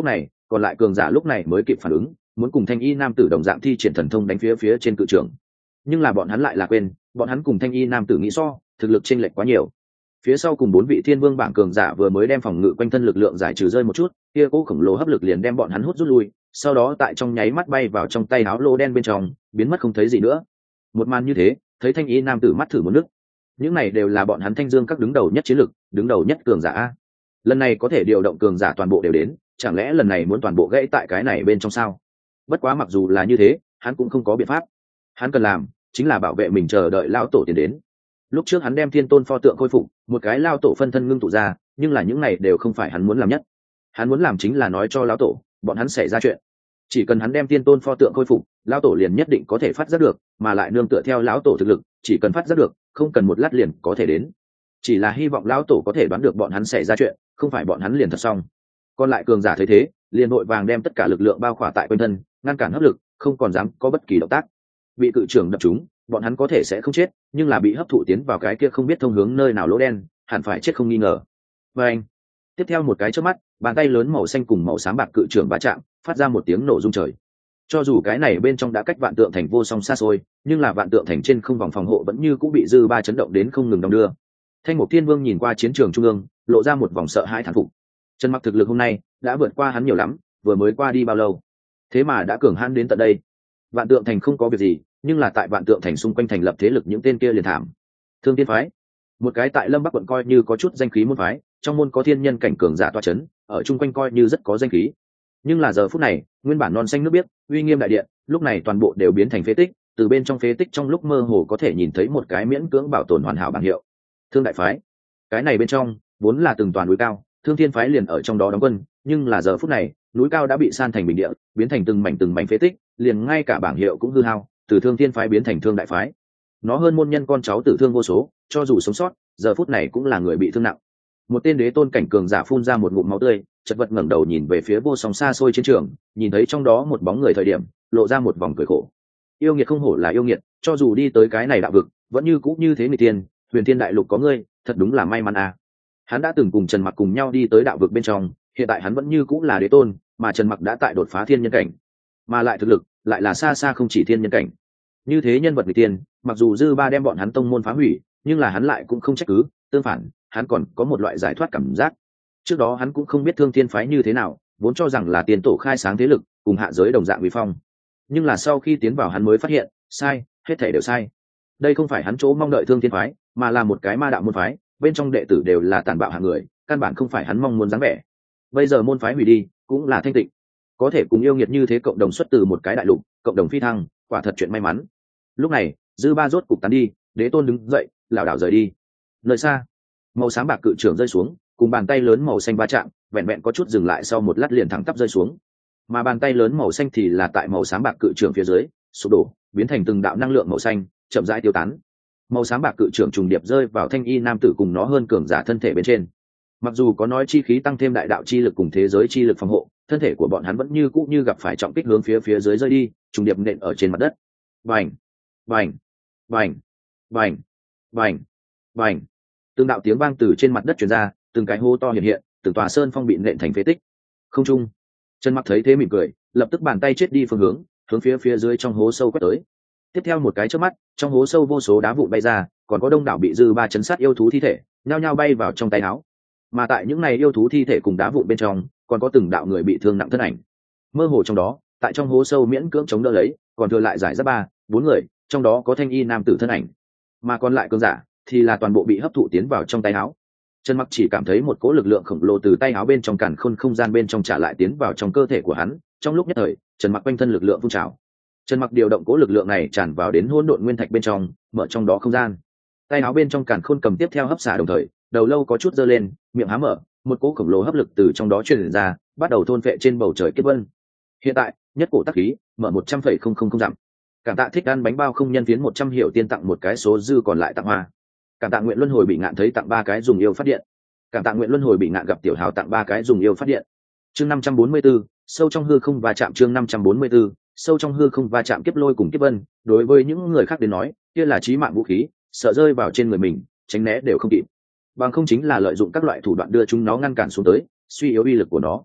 còn lại cường giả lúc này mới kịp phản ứng, muốn cùng thanh y nam tử đồng dạng thi triển thần thông đánh phía phía trên cự trưởng. Nhưng là bọn hắn lại là quên, bọn hắn cùng thanh y nam tử nghĩ so, thực lực chênh lệch quá nhiều. Phía sau cùng bốn vị thiên vương bảng cường giả vừa mới đem phòng ngự quanh thân lực lượng giải trừ rơi một chút, kia cỗ khổng lồ hấp lực liền đem bọn hắn hút rút lui, sau đó tại trong nháy mắt bay vào trong tay áo lô đen bên trong, biến mất không thấy gì nữa. Một màn như thế, thấy thanh y nam tử mắt thử một nước. Những này đều là bọn hắn Thanh Dương các đứng đầu nhất chiến lực, đứng đầu nhất cường giả a. Lần này có thể điều động cường giả toàn bộ đều đến, chẳng lẽ lần này muốn toàn bộ gãy tại cái này bên trong sao? Bất quá mặc dù là như thế, hắn cũng không có biện pháp. Hắn cần làm chính là bảo vệ mình, chờ đợi lão tổ tiến đến. Lúc trước hắn đem thiên tôn pho tượng khôi phục, một cái lao tổ phân thân ngưng tụ ra, nhưng là những này đều không phải hắn muốn làm nhất. Hắn muốn làm chính là nói cho lão tổ, bọn hắn xảy ra chuyện. Chỉ cần hắn đem thiên tôn pho tượng khôi phục, lão tổ liền nhất định có thể phát giác được, mà lại nương tựa theo lão tổ thực lực, chỉ cần phát giác được, không cần một lát liền có thể đến. Chỉ là hy vọng lão tổ có thể đoán được bọn hắn xảy ra chuyện, không phải bọn hắn liền thật xong. Còn lại cường giả thấy thế, liền vội vàng đem tất cả lực lượng bao khỏa tại quanh thân, ngăn cản hấp lực, không còn dám có bất kỳ động tác. Bị cự trưởng đập trúng, bọn hắn có thể sẽ không chết, nhưng là bị hấp thụ tiến vào cái kia không biết thông hướng nơi nào lỗ đen, hẳn phải chết không nghi ngờ. Và anh, tiếp theo một cái chớp mắt, bàn tay lớn màu xanh cùng màu xám bạc cự trưởng va chạm, phát ra một tiếng nổ rung trời. Cho dù cái này bên trong đã cách vạn tượng thành vô song xa xôi, nhưng là vạn tượng thành trên không vòng phòng hộ vẫn như cũng bị dư ba chấn động đến không ngừng đong đưa. Thanh Mục Thiên Vương nhìn qua chiến trường trung ương, lộ ra một vòng sợ hãi thán phục. Trần Mặc thực lực hôm nay đã vượt qua hắn nhiều lắm, vừa mới qua đi bao lâu, thế mà đã cường hãn đến tận đây. Vạn tượng thành không có việc gì, nhưng là tại vạn tượng thành xung quanh thành lập thế lực những tên kia liền thảm. Thương Tiên phái, một cái tại Lâm Bắc quận coi như có chút danh khí môn phái, trong môn có thiên nhân cảnh cường giả toa chấn, ở chung quanh coi như rất có danh khí. Nhưng là giờ phút này, nguyên bản non xanh nước biếc, uy nghiêm đại điện, lúc này toàn bộ đều biến thành phế tích, từ bên trong phế tích trong lúc mơ hồ có thể nhìn thấy một cái miễn cưỡng bảo tồn hoàn hảo bảng hiệu. Thương đại phái. Cái này bên trong vốn là từng toàn núi cao, Thương Thiên phái liền ở trong đó đóng quân, nhưng là giờ phút này, núi cao đã bị san thành bình địa, biến thành từng mảnh từng mảnh phế tích, liền ngay cả bảng hiệu cũng hư hao, từ Thương Thiên phái biến thành Thương đại phái. Nó hơn môn nhân con cháu tử thương vô số, cho dù sống sót, giờ phút này cũng là người bị thương nặng. Một tên đế tôn cảnh cường giả phun ra một ngụm máu tươi, chật vật ngẩng đầu nhìn về phía vô song xa xôi chiến trường, nhìn thấy trong đó một bóng người thời điểm, lộ ra một vòng cười khổ. Yêu nghiệt không hổ là yêu nghiệt, cho dù đi tới cái này đạo vực, vẫn như cũ như thế người tiên, Huyền Thiên đại lục có ngươi, thật đúng là may mắn à. Hắn đã từng cùng Trần Mặc cùng nhau đi tới đạo vực bên trong, hiện tại hắn vẫn như cũ là đế tôn, mà Trần Mặc đã tại đột phá thiên nhân cảnh, mà lại thực lực lại là xa xa không chỉ thiên nhân cảnh. Như thế nhân vật người tiên, mặc dù dư ba đem bọn hắn tông môn phá hủy, nhưng là hắn lại cũng không trách cứ, tương phản, hắn còn có một loại giải thoát cảm giác. Trước đó hắn cũng không biết Thương Thiên phái như thế nào, vốn cho rằng là tiền tổ khai sáng thế lực, cùng hạ giới đồng dạng uy phong. Nhưng là sau khi tiến vào hắn mới phát hiện, sai, hết thảy đều sai. Đây không phải hắn chỗ mong đợi Thương Thiên phái, mà là một cái ma đạo môn phái, bên trong đệ tử đều là tàn bạo hạng người, căn bản không phải hắn mong muốn dáng vẻ. Bây giờ môn phái hủy đi, cũng là thanh tịnh. Có thể cùng yêu nghiệt như thế cộng đồng xuất từ một cái đại lục, cộng đồng phi thăng, quả thật chuyện may mắn. Lúc này, dư ba rốt cục tán đi, đế tôn đứng dậy, lảo đảo rời đi. Nơi xa, màu xám bạc cự trưởng rơi xuống, cùng bàn tay lớn màu xanh va chạm, vẹn vẹn có chút dừng lại sau một lát liền thẳng tắp rơi xuống. Mà bàn tay lớn màu xanh thì là tại màu xám bạc cự trưởng phía dưới, sụp đổ, biến thành từng đạo năng lượng màu xanh, chậm rãi tiêu tán. Màu xám bạc cự trưởng trùng điệp rơi vào thanh y nam tử cùng nó hơn cường giả thân thể bên trên. Mặc dù có nói chi khí tăng thêm đại đạo chi lực cùng thế giới chi lực phòng hộ, thân thể của bọn hắn vẫn như cũ như gặp phải trọng kích hướng phía phía dưới rơi đi, trùng điệp nện ở trên mặt đất. Bành, bành, bành, bành, bành, bành. Từng đạo tiếng vang từ trên mặt đất truyền ra, từng cái hô to hiện hiện, từng tòa sơn phong bị nện thành phế tích. Không trung, Trần Mặc thấy thế mỉm cười, lập tức bàn tay chết đi phương hướng, hướng phía phía dưới trong hố sâu quét tới. Tiếp theo một cái chớp mắt, trong hố sâu vô số đá vụn bay ra, còn có đông đảo bị dư ba chấn sát yêu thú thi thể, nhao nhao bay vào trong tay áo. Mà tại những này yêu thú thi thể cùng đá vụn bên trong, còn có từng đạo người bị thương nặng thân ảnh. Mơ hồ trong đó, tại trong hố sâu miễn cưỡng chống đỡ lấy, còn thừa lại giải rác ba, bốn người, trong đó có thanh y nam tử thân ảnh. Mà còn lại cường giả thì là toàn bộ bị hấp thụ tiến vào trong tay áo. Trần Mặc chỉ cảm thấy một cỗ lực lượng khổng lồ từ tay áo bên trong càn khôn không gian bên trong trả lại tiến vào trong cơ thể của hắn, trong lúc nhất thời, Trần Mặc quanh thân lực lượng phun trào. Trần Mặc điều động cỗ lực lượng này tràn vào đến hỗn độn nguyên thạch bên trong, mở trong đó không gian. Tay áo bên trong càn khôn cầm tiếp theo hấp xả đồng thời, đầu lâu có chút giơ lên, miệng há mở, một cỗ khổng lồ hấp lực từ trong đó truyền ra, bắt đầu thôn phệ trên bầu trời kiếp vân. Hiện tại, nhất cổ tắc khí, mở một trăm phẩy không không không dặm. Cảm tạ thích ăn bánh bao không nhân phiến một trăm hiệu tiên tặng một cái số dư còn lại tặng hoa. Cảm tạ nguyện luân hồi bị ngạn thấy tặng ba cái dùng yêu phát điện. Cảm tạ nguyện luân hồi bị ngạn gặp tiểu hào tặng ba cái dùng yêu phát điện. Chương năm trăm bốn mươi 44, sâu trong hư không va chạm chương năm trăm bốn mươi 44, sâu trong hư không va chạm kiếp lôi cùng kiếp vân, đối với những người khác đến nói, kia là chí mạng vũ khí, sợ rơi vào trên người mình, tránh né đều không kịp. Bằng không chính là lợi dụng các loại thủ đoạn đưa chúng nó ngăn cản xuống tới, suy yếu uy lực của nó.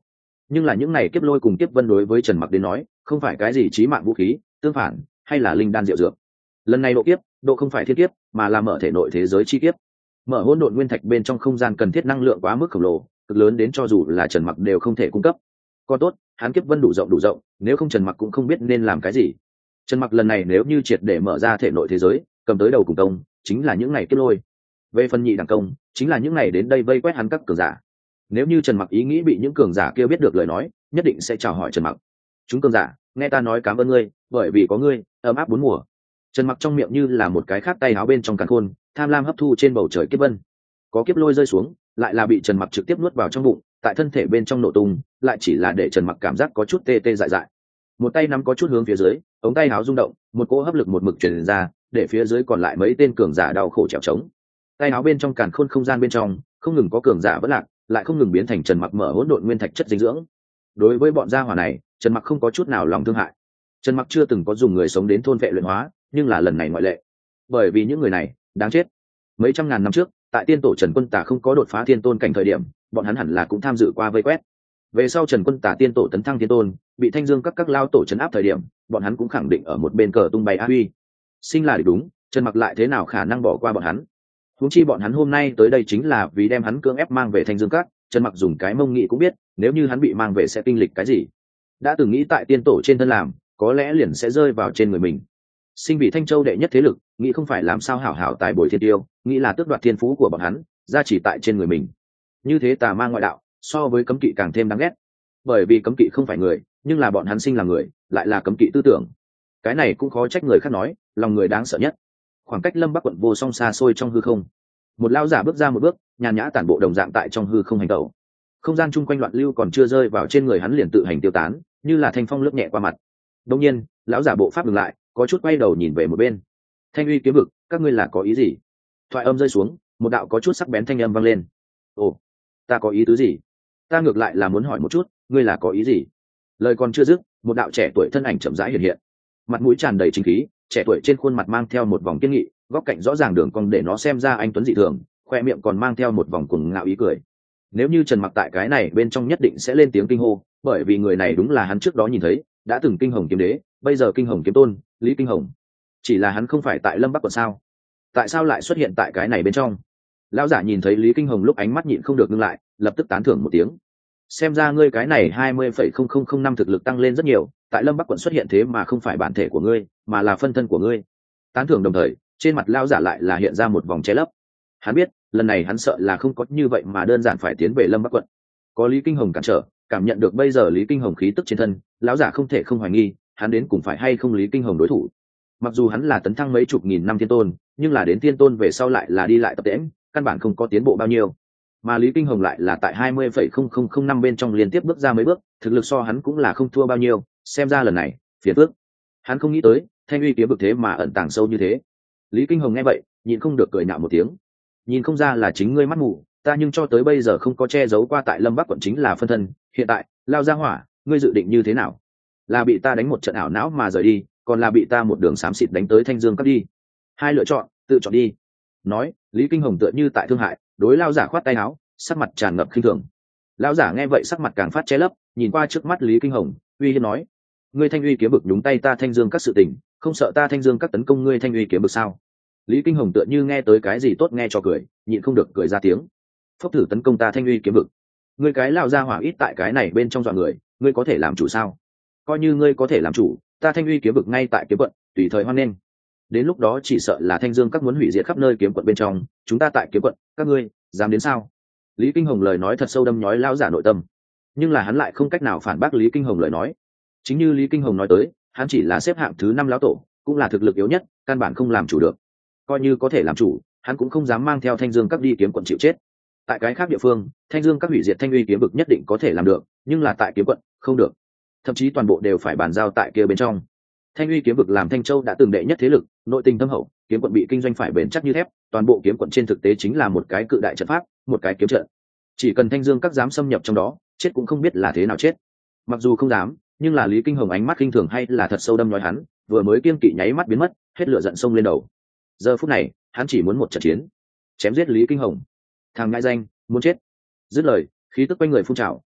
nhưng là những này kiếp lôi cùng kiếp vân đối với Trần Mặc đến nói không phải cái gì chí mạng vũ khí, tương phản hay là linh đan diệu dược. Lần này độ kiếp độ không phải thiên kiếp mà là mở thể nội thế giới chi kiếp. Mở hỗn độn nguyên thạch bên trong không gian cần thiết năng lượng quá mức khổng lồ, cực lớn đến cho dù là Trần Mặc đều không thể cung cấp. Còn tốt hắn kiếp vân đủ rộng đủ rộng, nếu không Trần Mặc cũng không biết nên làm cái gì. Trần Mặc lần này nếu như triệt để mở ra thể nội thế giới, cầm tới đầu cùng công chính là những ngày kiếp lôi. Về phần nhị đẳng công chính là những ngày đến đây vây quét hắn các cường giả. Nếu như Trần Mặc ý nghĩ bị những cường giả kia biết được lời nói, nhất định sẽ chào hỏi Trần Mặc. Chúng cường giả, nghe ta nói cảm ơn ngươi, bởi vì có ngươi, ấm áp bốn mùa. Trần Mặc trong miệng như là một cái khác tay áo bên trong càn khôn, tham lam hấp thu trên bầu trời kiếp vân. Có kiếp lôi rơi xuống, lại là bị Trần Mặc trực tiếp nuốt vào trong bụng, tại thân thể bên trong nổ tung, lại chỉ là để Trần Mặc cảm giác có chút tê tê dại dại. Một tay nắm có chút hướng phía dưới, ống tay áo rung động, một cỗ hấp lực một mực truyền ra, để phía dưới còn lại mấy tên cường giả đau khổ trèo trống. Tay áo bên trong càn khôn không gian bên trong, không ngừng có cường giả vỡ lạc, lại không ngừng biến thành Trần Mặc mở hỗn độn nguyên thạch chất dinh dưỡng. Đối với bọn gia hỏa này, Trần Mặc không có chút nào lòng thương hại. Trần Mặc chưa từng có dùng người sống đến thôn vệ luyện hóa, nhưng là lần này ngoại lệ. Bởi vì những người này đáng chết. Mấy trăm ngàn năm trước, tại tiên tổ Trần Quân Tả không có đột phá thiên tôn cảnh thời điểm, bọn hắn hẳn là cũng tham dự qua vây quét. Về sau Trần Quân Tả tiên tổ tấn thăng thiên tôn, bị Thanh Dương các các lao tổ trấn áp thời điểm, bọn hắn cũng khẳng định ở một bên cờ tung bay á uy. Sinh là đúng, Trần Mặc lại thế nào khả năng bỏ qua bọn hắn? Huống chi bọn hắn hôm nay tới đây chính là vì đem hắn cưỡng ép mang về Thanh Dương các, Trần Mặc dùng cái mông nghĩ cũng biết, nếu như hắn bị mang về sẽ kinh lịch cái gì. Đã từng nghĩ tại tiên tổ trên thân làm, có lẽ liền sẽ rơi vào trên người mình. Sinh vì Thanh Châu đệ nhất thế lực, nghĩ không phải làm sao hảo hảo tài bồi thiên tiêu, nghĩ là tước đoạt thiên phú của bọn hắn, ra chỉ tại trên người mình. Như thế tà ma ngoại đạo, so với cấm kỵ càng thêm đáng ghét. Bởi vì cấm kỵ không phải người, nhưng là bọn hắn sinh là người, lại là cấm kỵ tư tưởng. Cái này cũng khó trách người khác nói, lòng người đáng sợ nhất. Khoảng cách Lâm Bắc quận vô song xa xôi trong hư không, một lao giả bước ra một bước, nhàn nhã tản bộ đồng dạng tại trong hư không hành tẩu. Không gian chung quanh loạn lưu còn chưa rơi vào trên người hắn liền tự hành tiêu tán, như là thanh phong lướt nhẹ qua mặt. Đương nhiên, lão giả bộ pháp ngừng lại, có chút quay đầu nhìn về một bên. Thanh uy kiếm vực, các ngươi là có ý gì? Thoại âm rơi xuống, một đạo có chút sắc bén thanh âm vang lên. Ồ, ta có ý tứ gì? Ta ngược lại là muốn hỏi một chút, ngươi là có ý gì? Lời còn chưa dứt, một đạo trẻ tuổi thân ảnh chậm rãi hiện hiện, mặt mũi tràn đầy chính khí, trẻ tuổi trên khuôn mặt mang theo một vòng kiên nghị, góc cạnh rõ ràng đường cong để nó xem ra anh tuấn dị thường, khoe miệng còn mang theo một vòng cuồng ngạo ý cười. Nếu như Trần Mặc tại cái này bên trong nhất định sẽ lên tiếng kinh hô, bởi vì người này đúng là hắn trước đó nhìn thấy, đã từng kinh hồng kiếm đế, bây giờ kinh hồng kiếm tôn, Lý Kinh Hồng. Chỉ là hắn không phải tại Lâm Bắc quận sao? Tại sao lại xuất hiện tại cái này bên trong? Lão giả nhìn thấy Lý Kinh Hồng lúc ánh mắt nhịn không được ngưng lại, lập tức tán thưởng một tiếng. Xem ra ngươi cái này hai mươi phẩy không không không năm thực lực tăng lên rất nhiều, tại Lâm Bắc quận xuất hiện thế mà không phải bản thể của ngươi, mà là phân thân của ngươi. Tán thưởng đồng thời, trên mặt lão giả lại là hiện ra một vòng che lấp. Hắn biết, lần này hắn sợ là không có như vậy mà đơn giản phải tiến về Lâm Bắc quận. Có Lý Kinh Hồng cản trở, cảm nhận được bây giờ Lý Kinh Hồng khí tức trên thân, lão giả không thể không hoài nghi, hắn đến cùng phải hay không Lý Kinh Hồng đối thủ. Mặc dù hắn là tấn thăng mấy chục nghìn năm thiên tôn, nhưng là đến thiên tôn về sau lại là đi lại tập tễnh, căn bản không có tiến bộ bao nhiêu. Mà Lý Kinh Hồng lại là tại hai mươi phẩy không không không năm bên trong liên tiếp bước ra mấy bước, thực lực so hắn cũng là không thua bao nhiêu, xem ra lần này, phiền phức. Hắn không nghĩ tới, Thanh uy kiếm vực thế mà ẩn tàng sâu như thế. Lý Kinh Hồng nghe vậy, nhịn không được cười nhạo một tiếng. Nhìn không ra là chính ngươi mắt mù, ta nhưng cho tới bây giờ không có che giấu qua tại Lâm Bắc quận chính là phân thân, hiện tại, lao ra hỏa, ngươi dự định như thế nào? Là bị ta đánh một trận ảo não mà rời đi, còn là bị ta một đường xám xịt đánh tới Thanh Dương Các đi? Hai lựa chọn, tự chọn đi. Nói, Lý Kinh Hồng tựa như tại thương hại, đối lao giả khoát tay áo, sắc mặt tràn ngập khinh thường. Lão giả nghe vậy sắc mặt càng phát che lấp, nhìn qua trước mắt Lý Kinh Hồng, uy hiếp nói: ngươi Thanh uy kiếm vực đúng tay ta Thanh Dương Các sự tình, không sợ ta Thanh Dương Các tấn công ngươi Thanh uy kiếm vực sao? Lý Kinh Hồng tựa như nghe tới cái gì tốt nghe cho cười, nhịn không được cười ra tiếng. Phốc thử tấn công ta Thanh uy kiếm vực, ngươi cái lão gia hỏa ít tại cái này bên trong dọa người, ngươi có thể làm chủ sao? Coi như ngươi có thể làm chủ, ta Thanh uy kiếm vực ngay tại kiếm quận, tùy thời hoan nghênh. Đến lúc đó chỉ sợ là Thanh Dương Các muốn hủy diệt khắp nơi kiếm quận bên trong, chúng ta tại kiếm quận, các ngươi dám đến sao? Lý Kinh Hồng lời nói thật sâu đâm nhói lão giả nội tâm, nhưng là hắn lại không cách nào phản bác Lý Kinh Hồng lời nói. Chính như Lý Kinh Hồng nói tới, hắn chỉ là xếp hạng thứ năm lão tổ, cũng là thực lực yếu nhất, căn bản không làm chủ được. Coi như có thể làm chủ, hắn cũng không dám mang theo Thanh Dương Các đi kiếm quận chịu chết. Tại cái khác địa phương, Thanh Dương Các hủy diệt Thanh uy kiếm vực nhất định có thể làm được, nhưng là tại kiếm quận, không được. Thậm chí toàn bộ đều phải bàn giao tại kia bên trong. Thanh uy kiếm vực làm Thanh Châu đã từng đệ nhất thế lực, nội tình thâm hậu, kiếm quận bị kinh doanh phải bền chắc như thép, toàn bộ kiếm quận trên thực tế chính là một cái cự đại trận pháp, một cái kiếm trận. Chỉ cần Thanh Dương Các dám xâm nhập trong đó, chết cũng không biết là thế nào chết. Mặc dù không dám, nhưng là Lý Kinh Hồng ánh mắt khinh thường hay là thật sâu đâm nhói hắn, vừa mới kiêng kỵ nháy mắt biến mất, hết lửa giận sông lên đầu. Giờ phút này, hắn chỉ muốn một trận chiến, chém giết Lý Kinh Hồng. Thằng ngại danh, muốn chết. Dứt lời, khí tức quanh người phun trào,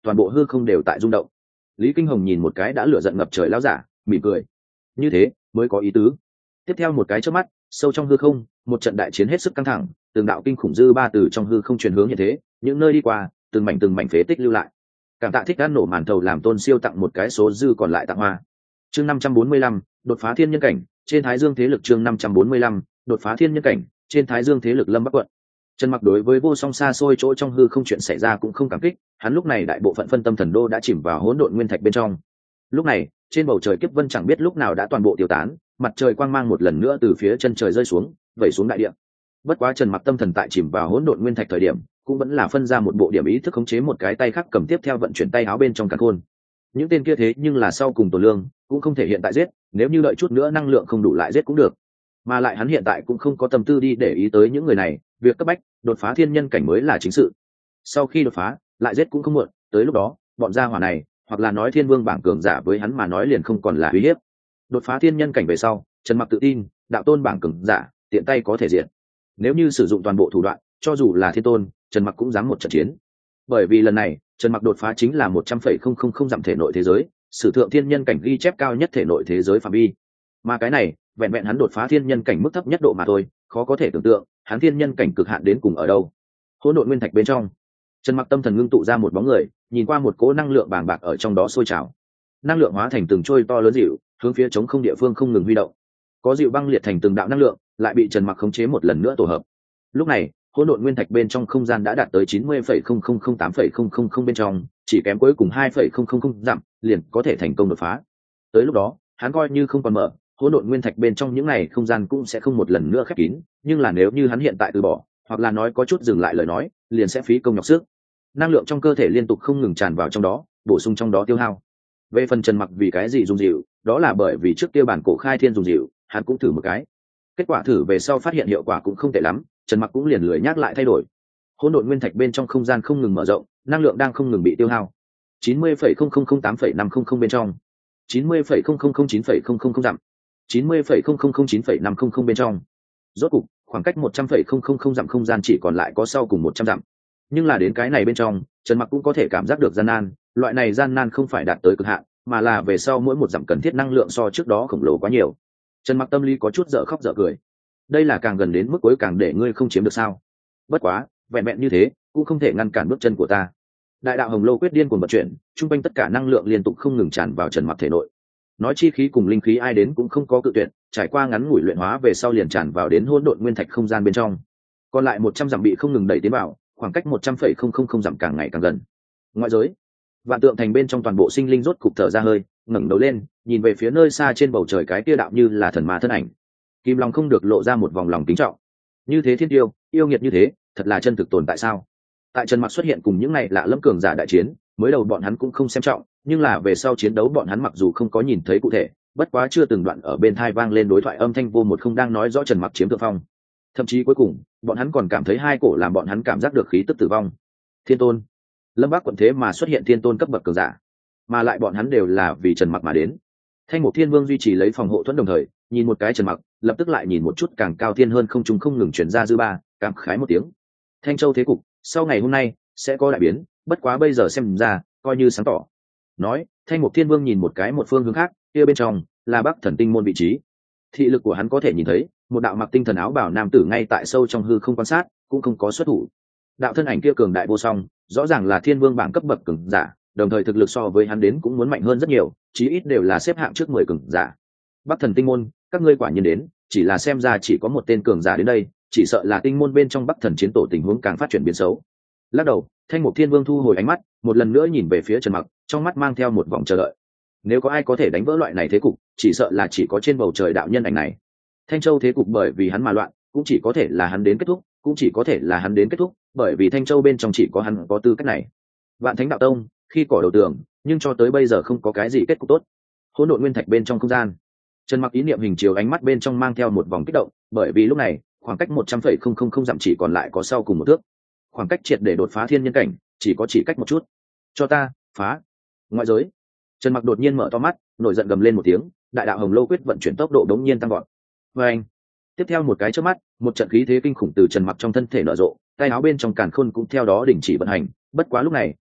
toàn bộ hư không đều tại rung động. Lý Kinh Hồng nhìn một cái đã lửa giận ngập trời lão giả, mỉm cười. Như thế mới có ý tứ. Tiếp theo một cái chớp mắt, sâu trong hư không, một trận đại chiến hết sức căng thẳng, từng đạo kinh khủng dư ba từ trong hư không truyền hướng như thế, những nơi đi qua, từng mảnh từng mảnh phế tích lưu lại. Cảm tạ thích ăn nổ màn thầu làm Tôn Siêu tặng một cái số dư còn lại tặng hoa. Chương năm trăm bốn mươi lăm, đột phá thiên nhân cảnh, trên Thái Dương thế lực chương năm trăm bốn mươi lăm, đột phá thiên nhân cảnh, trên Thái Dương thế lực Lâm Bắc quận. Trần Mặc đối với vô song xa xôi chỗ trong hư không chuyện xảy ra cũng không cảm kích, hắn lúc này đại bộ phận phân tâm thần đô đã chìm vào hỗn độn nguyên thạch bên trong. Lúc này, trên bầu trời kiếp vân chẳng biết lúc nào đã toàn bộ tiêu tán, mặt trời quang mang một lần nữa từ phía chân trời rơi xuống, vẩy xuống đại địa. Bất quá Trần Mặc tâm thần tại chìm vào hỗn độn nguyên thạch thời điểm, cũng vẫn là phân ra một bộ điểm ý thức khống chế một cái tay khác cầm tiếp theo vận chuyển tay áo bên trong càn khôn. Những tên kia thế nhưng là sau cùng tổ lương, cũng không thể hiện tại giết, nếu như đợi chút nữa năng lượng không đủ lại giết cũng được. Mà lại hắn hiện tại cũng không có tâm tư đi để ý tới những người này, việc cấp bách, đột phá thiên nhân cảnh mới là chính sự. Sau khi đột phá, lại giết cũng không muộn, tới lúc đó, bọn gia hỏa này, hoặc là nói thiên vương bảng cường giả với hắn mà nói liền không còn là uy hiếp. Đột phá thiên nhân cảnh về sau, Trần Mặc tự tin, đạo tôn bảng cường giả, tiện tay có thể diệt. Nếu như sử dụng toàn bộ thủ đoạn, cho dù là thiên tôn, Trần Mặc cũng dám một trận chiến. Bởi vì lần này, Trần Mặc đột phá chính là một trăm phẩy không không không dặm thể nội thế giới, sử thượng thiên nhân cảnh ghi chép cao nhất thể nội thế giới phạm vi. Mà cái này, vẹn vẹn hắn đột phá thiên nhân cảnh mức thấp nhất độ mà thôi, khó có thể tưởng tượng, hắn thiên nhân cảnh cực hạn đến cùng ở đâu. Hỗn độn nguyên thạch bên trong, Trần Mặc tâm thần ngưng tụ ra một bóng người, nhìn qua một cỗ năng lượng bàng bạc ở trong đó sôi trào. Năng lượng hóa thành từng trôi to lớn dịu, hướng phía chống không địa phương không ngừng huy động. Có dịu băng liệt thành từng đạo năng lượng, lại bị Trần Mặc khống chế một lần nữa tổ hợp. Lúc này, hỗn độn nguyên thạch bên trong không gian đã đạt tới chín mươi phẩy không không không tám phẩy không không không bên trong, chỉ kém cuối cùng hai phẩy không không không dặm, liền có thể thành công đột phá. Tới lúc đó, hắn coi như không còn mở, hỗn độn nguyên thạch bên trong những này không gian cũng sẽ không một lần nữa khép kín, nhưng là nếu như hắn hiện tại từ bỏ, hoặc là nói có chút dừng lại lời nói, liền sẽ phí công nhọc sức. Năng lượng trong cơ thể liên tục không ngừng tràn vào trong đó, bổ sung trong đó tiêu hao. Về phần Trần Mặc vì cái gì dùng dịu, đó là bởi vì trước kia bản cổ khai thiên dùng dịu, hắn cũng thử một cái. Kết quả thử về sau phát hiện hiệu quả cũng không tệ lắm, Trần Mặc cũng liền lười nhắc lại thay đổi. Hỗn độn nguyên thạch bên trong không gian không ngừng mở rộng, năng lượng đang không ngừng bị tiêu hao. chín mươi phẩy không không không tám phẩy năm không không bên trong, chín mươi phẩy không không không chín phẩy không không không dặm, chín mươi phẩy không không không chín phẩy năm không không bên trong. Rốt cục, khoảng cách một trăm phẩy không không không dặm không gian chỉ còn lại có sau cùng một trăm dặm. Nhưng là đến cái này bên trong, Trần Mặc cũng có thể cảm giác được gian nan, loại này gian nan không phải đạt tới cực hạn, mà là về sau mỗi một dặm cần thiết năng lượng so trước đó khổng lồ quá nhiều. Trần Mặc tâm lý có chút dở khóc dở cười. Đây là càng gần đến mức cuối càng để ngươi không chiếm được sao? Bất quá, vẹn vẹn như thế, cũng không thể ngăn cản bước chân của ta. Đại đạo hồng lô quyết điên cuồng vận chuyển, trung quanh tất cả năng lượng liên tục không ngừng tràn vào Trần Mặc thể nội. Nói chi khí cùng linh khí ai đến cũng không có cự tuyệt, trải qua ngắn ngủi luyện hóa về sau liền tràn vào đến hỗn độn nguyên thạch không gian bên trong. Còn lại một trăm dặm bị không ngừng đẩy tiến vào, khoảng cách một trăm phẩy không không không dặm càng ngày càng gần. Ngoại giới, vạn tượng thành bên trong toàn bộ sinh linh rốt cục thở ra hơi, ngẩng đầu lên, nhìn về phía nơi xa trên bầu trời cái kia đạo như là thần ma thân ảnh. Kim Long không được lộ ra một vòng lòng kính trọng. Như thế thiên tiêu, yêu nghiệt như thế, thật là chân thực tồn tại sao? Tại Trần Mặc xuất hiện cùng những này lạ lẫm cường giả đại chiến, mới đầu bọn hắn cũng không xem trọng, nhưng là về sau chiến đấu bọn hắn mặc dù không có nhìn thấy cụ thể, bất quá chưa từng đoạn ở bên tai vang lên đối thoại âm thanh vô một không đang nói rõ Trần Mặc chiếm thượng phong. Thậm chí cuối cùng, bọn hắn còn cảm thấy hai cổ làm bọn hắn cảm giác được khí tức tử vong. Thiên tôn, Lâm Bắc quận thế mà xuất hiện thiên tôn cấp bậc cường giả, mà lại bọn hắn đều là vì Trần Mặc mà đến. Thanh Mục Thiên Vương duy trì lấy phòng hộ thuẫn đồng thời, nhìn một cái Trần Mặc, lập tức lại nhìn một chút càng cao thiên hơn không trung không ngừng chuyển ra dư ba, cảm khái một tiếng. Thanh Châu thế cục, sau ngày hôm nay sẽ có đại biến, bất quá bây giờ xem ra coi như sáng tỏ. Nói, Thanh Mục Thiên Vương nhìn một cái một phương hướng khác, kia bên trong là Bắc Thần Tinh môn vị trí. Thị lực của hắn có thể nhìn thấy, một đạo mặc tinh thần áo bào nam tử ngay tại sâu trong hư không quan sát, cũng không có xuất thủ. Đạo thân ảnh kia cường đại vô song, rõ ràng là thiên vương bảng cấp bậc cường giả, đồng thời thực lực so với hắn đến cũng muốn mạnh hơn rất nhiều, chí ít đều là xếp hạng trước mười cường giả. Bắc Thần Tinh môn, các ngươi quả nhiên đến, chỉ là xem ra chỉ có một tên cường giả đến đây, chỉ sợ là tinh môn bên trong Bắc Thần chiến tổ tình huống càng phát triển biến xấu. Lắc đầu, Thanh Mục Thiên Vương thu hồi ánh mắt, một lần nữa nhìn về phía Trần Mặc, trong mắt mang theo một vòng chờ đợi. Nếu có ai có thể đánh vỡ loại này thế cục, chỉ sợ là chỉ có trên bầu trời đạo nhân ảnh này. Thanh Châu thế cục bởi vì hắn mà loạn, cũng chỉ có thể là hắn đến kết thúc, cũng chỉ có thể là hắn đến kết thúc, bởi vì Thanh Châu bên trong chỉ có hắn có tư cách này. Vạn Thánh đạo tông, khi cỏ đầu tường, nhưng cho tới bây giờ không có cái gì kết cục tốt. Hỗn độn nguyên thạch bên trong không gian, Trần Mặc ý niệm hình chiếu ánh mắt bên trong mang theo một vòng kích động, bởi vì lúc này, khoảng cách một trăm phẩy không không không dặm chỉ còn lại có sau cùng một thước. Khoảng cách triệt để đột phá thiên nhân cảnh, chỉ có chỉ cách một chút. Cho ta, phá. Ngoại giới. Trần Mặc đột nhiên mở to mắt, nổi giận gầm lên một tiếng, đại đạo hồng lô quyết vận chuyển tốc độ đống nhiên tăng vọt. Và anh. Tiếp theo một cái chớp mắt, một trận khí thế kinh khủng từ Trần Mặc trong thân thể nở rộ, tay áo bên trong càn khôn cũng theo đó đình chỉ vận hành, bất quá lúc này,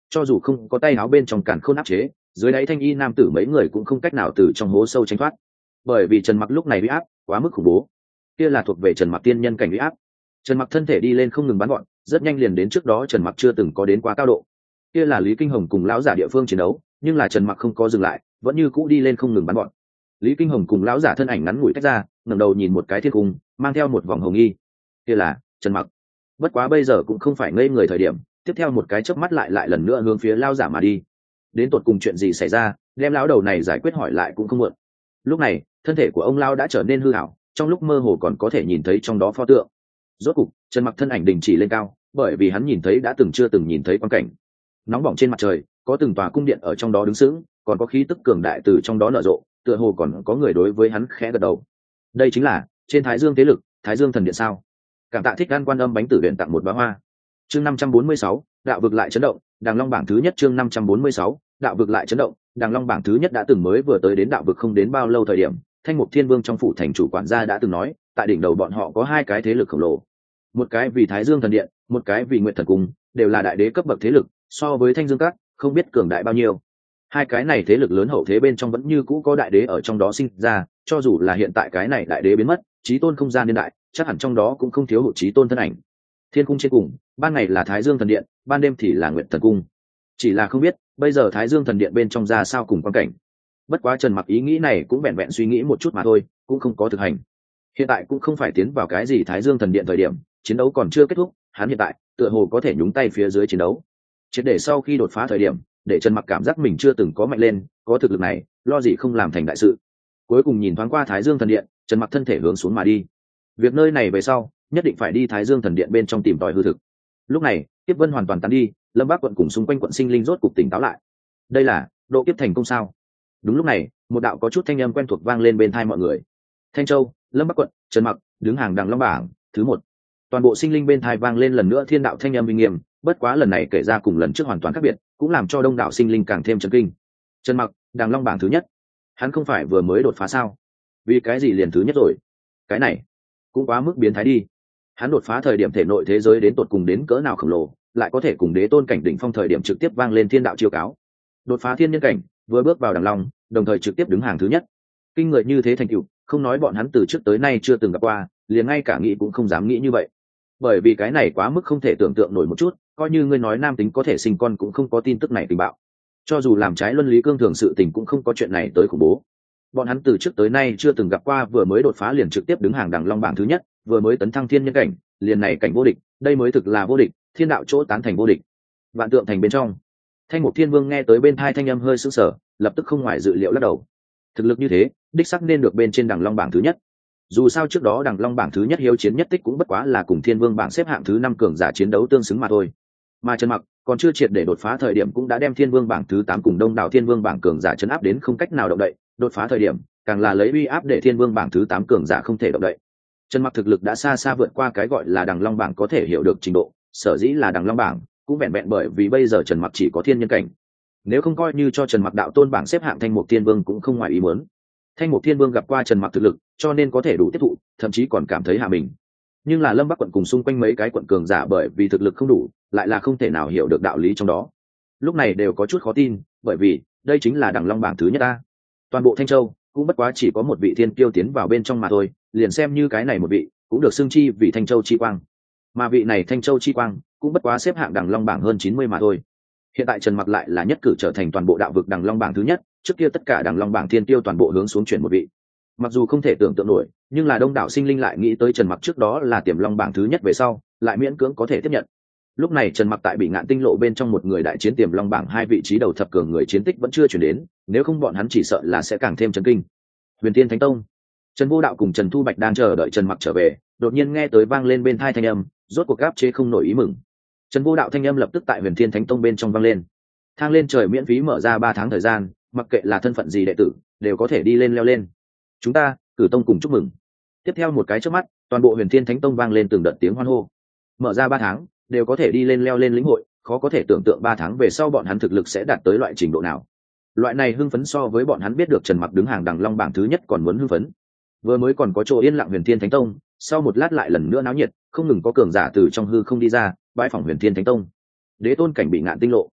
cho dù không có tay áo bên trong càn khôn áp chế, dưới đáy thanh y nam tử mấy người cũng không cách nào từ trong hố sâu tránh thoát, bởi vì Trần Mặc lúc này uy áp quá mức khủng bố. Kia là thuộc về Trần Mặc tiên nhân cảnh uy áp. Trần Mặc thân thể đi lên không ngừng bắn gọn, rất nhanh liền đến trước đó Trần Mặc chưa từng có đến quá cao độ. Kia là Lý Kinh Hồng cùng lão giả địa phương chiến đấu, nhưng là Trần Mặc không có dừng lại, vẫn như cũ đi lên không ngừng bắn gọn. Lý Kinh Hồng cùng lão giả thân ảnh ngắn ngủi tách ra, ngẩng đầu nhìn một cái thiên cung, mang theo một vòng hồng nghi. Kia là Trần Mặc. Bất quá bây giờ cũng không phải ngây người thời điểm, tiếp theo một cái chớp mắt lại lại lần nữa hướng phía lão giả mà đi. Đến tột cùng chuyện gì xảy ra, đem lão đầu này giải quyết hỏi lại cũng không muộn. Lúc này, thân thể của ông lão đã trở nên hư ảo, trong lúc mơ hồ còn có thể nhìn thấy trong đó pho tượng. Rốt cục, Trần Mặc thân ảnh đình chỉ lên cao, bởi vì hắn nhìn thấy đã từng chưa từng nhìn thấy quan cảnh. Nóng bỏng trên mặt trời, có từng tòa cung điện ở trong đó đứng sững, còn có khí tức cường đại từ trong đó nở rộ, tựa hồ còn có người đối với hắn khẽ gật đầu. Đây chính là trên Thái Dương thế lực, Thái Dương thần điện sao? Cảm tạ thích ăn quan âm bánh tử viện tặng một bá hoa. Chương năm trăm bốn mươi sáu, đạo vực lại chấn động, Đàng Long bảng thứ nhất. Chương năm trăm bốn mươi sáu, đạo vực lại chấn động, Đàng Long bảng thứ nhất. Đã từng mới vừa tới đến đạo vực không đến bao lâu thời điểm, Thanh Mục Thiên Vương trong phủ thành chủ quản gia đã từng nói, tại đỉnh đầu bọn họ có hai cái thế lực khổng lồ, một cái vì Thái Dương thần điện, một cái vì Nguyệt thần cung, đều là đại đế cấp bậc thế lực, so với Thanh Dương các không biết cường đại bao nhiêu. Hai cái này thế lực lớn hậu thế bên trong vẫn như cũ có đại đế ở trong đó sinh ra, cho dù là hiện tại cái này đại đế biến mất, chí tôn không gian niên đại, chắc hẳn trong đó cũng không thiếu hụt chí tôn thân ảnh. Thiên cung trên cùng, ban ngày là Thái Dương thần điện, ban đêm thì là Nguyệt thần cung. Chỉ là không biết bây giờ Thái Dương thần điện bên trong ra sao cùng quan cảnh. Bất quá Trần Mặc ý nghĩ này cũng vẹn vẹn suy nghĩ một chút mà thôi, cũng không có thực hành. Hiện tại cũng không phải tiến vào cái gì Thái Dương thần điện thời điểm, chiến đấu còn chưa kết thúc, hắn hiện tại tựa hồ có thể nhúng tay phía dưới chiến đấu. Triệt để sau khi đột phá thời điểm, để Trần Mặc cảm giác mình chưa từng có mạnh lên, có thực lực này, lo gì không làm thành đại sự. Cuối cùng nhìn thoáng qua Thái Dương thần điện, Trần Mặc thân thể hướng xuống mà đi. Việc nơi này về sau, nhất định phải đi Thái Dương thần điện bên trong tìm tòi hư thực. Lúc này, Kiếp Vân hoàn toàn tan đi, Lâm Bắc quận cùng xung quanh quận sinh linh rốt cục tỉnh táo lại. Đây là độ kiếp thành công sao? Đúng lúc này, một đạo có chút thanh âm quen thuộc vang lên bên tai mọi người. Thanh Châu, Lâm Bắc quận, Trần Mặc, đứng hàng Đàng Long bảng thứ một. Toàn bộ sinh linh bên tai vang lên lần nữa thiên đạo thanh âm uy nghiêm, bất quá lần này kể ra cùng lần trước hoàn toàn khác biệt, cũng làm cho đông đảo sinh linh càng thêm chấn kinh. Trần Mặc, Đàng Long bảng thứ nhất, hắn không phải vừa mới đột phá sao? Vì cái gì liền thứ nhất rồi? Cái này cũng quá mức biến thái đi. Hắn đột phá thời điểm thể nội thế giới đến tột cùng đến cỡ nào khổng lồ, lại có thể cùng đế tôn cảnh đỉnh phong thời điểm trực tiếp vang lên thiên đạo chiêu cáo. Đột phá thiên nhân cảnh, vừa bước vào Đàng Long, đồng thời trực tiếp đứng hàng thứ nhất. Kinh người như thế thành tựu, không nói bọn hắn từ trước tới nay chưa từng gặp qua, liền ngay cả nghĩ cũng không dám nghĩ như vậy. Bởi vì cái này quá mức không thể tưởng tượng nổi một chút, coi như ngươi nói nam tính có thể sinh con cũng không có tin tức này tình bạo. Cho dù làm trái luân lý cương thường sự tình cũng không có chuyện này tới khủng bố. Bọn hắn từ trước tới nay chưa từng gặp qua vừa mới đột phá liền trực tiếp đứng hàng Đàng Long bảng thứ nhất, vừa mới tấn thăng thiên nhân cảnh, liền này cảnh vô địch, đây mới thực là vô địch, thiên đạo chỗ tán thành vô địch. Vạn tượng thành bên trong, Thanh Mục Thiên Vương nghe tới bên tai thanh âm hơi sững sờ, lập tức không ngoài dự liệu lắc đầu. Thực lực như thế, đích xác nên được bên trên Đàng Long bảng thứ nhất. Dù sao trước đó Đàng Long bảng thứ nhất hiếu chiến nhất tích cũng bất quá là cùng Thiên Vương bảng xếp hạng thứ năm cường giả chiến đấu tương xứng mà thôi. Mà Trần Mặc còn chưa triệt để đột phá thời điểm cũng đã đem Thiên Vương bảng thứ tám cùng Đông đảo Thiên Vương bảng cường giả chấn áp đến không cách nào động đậy, đột phá thời điểm, càng là lấy uy áp để Thiên Vương bảng thứ tám cường giả không thể động đậy. Trần Mặc thực lực đã xa xa vượt qua cái gọi là Đàng Long bảng có thể hiểu được trình độ, sở dĩ là Đàng Long bảng, cũng vẹn vẹn bởi vì bây giờ Trần Mặc chỉ có thiên nhân cảnh. Nếu không coi như cho Trần Mặc đạo tôn bảng xếp hạng Thanh Mục Thiên Vương cũng không ngoài ý muốn. Thanh Mục Thiên Vương gặp qua Trần Mặc thực lực, cho nên có thể đủ tiếp thụ, thậm chí còn cảm thấy hạ mình. Nhưng là Lâm Bắc quận cùng xung quanh mấy cái quận cường giả bởi vì thực lực không đủ, lại là không thể nào hiểu được đạo lý trong đó. Lúc này đều có chút khó tin, bởi vì đây chính là Đàng Long bảng thứ nhất a. Toàn bộ Thanh Châu cũng bất quá chỉ có một vị thiên kiêu tiến vào bên trong mà thôi, liền xem như cái này một vị, cũng được xưng chi vì Thanh Châu chi quang. Mà vị này Thanh Châu chi quang, cũng bất quá xếp hạng Đàng Long bảng hơn chín mươi mà thôi. Hiện tại Trần Mặc lại là nhất cử trở thành toàn bộ đạo vực Đàng Long bảng thứ nhất, trước kia tất cả Đàng Long bảng thiên tiêu toàn bộ hướng xuống chuyển một vị. Mặc dù không thể tưởng tượng nổi, nhưng là đông đảo sinh linh lại nghĩ tới Trần Mặc trước đó là Tiềm Long bảng thứ nhất về sau, lại miễn cưỡng có thể tiếp nhận. Lúc này Trần Mặc tại Bị Ngạn Tinh lộ bên trong một người đại chiến Tiềm Long bảng hai vị trí đầu thập cường người chiến tích vẫn chưa chuyển đến, nếu không bọn hắn chỉ sợ là sẽ càng thêm chấn kinh. Huyền Tiên Thánh Tông, Trần Vô Đạo cùng Trần Thu Bạch đang chờ đợi Trần Mặc trở về, đột nhiên nghe tới vang lên bên tai thanh âm, rốt cuộc áp chế không nổi ý mừng. Trần Vô Đạo thanh âm lập tức tại Huyền Thiên Thánh Tông bên trong vang lên. Thang lên trời miễn phí mở ra ba tháng thời gian, mặc kệ là thân phận gì đệ tử, đều có thể đi lên leo lên. Chúng ta, cử tông cùng chúc mừng. Tiếp theo một cái chớp mắt, toàn bộ Huyền Thiên Thánh Tông vang lên từng đợt tiếng hoan hô. Mở ra ba tháng, đều có thể đi lên leo lên lĩnh hội, khó có thể tưởng tượng ba tháng về sau bọn hắn thực lực sẽ đạt tới loại trình độ nào. Loại này hưng phấn so với bọn hắn biết được Trần Mặc đứng hàng Đàng Long bảng thứ nhất còn muốn hưng phấn. Vừa mới còn có chỗ yên lặng Huyền Thiên Thánh Tông, sau một lát lại lần nữa náo nhiệt, không ngừng có cường giả từ trong hư không đi ra, bãi phỏng Huyền Thiên Thánh Tông. Đế tôn cảnh Bị Ngạn Tinh lộ,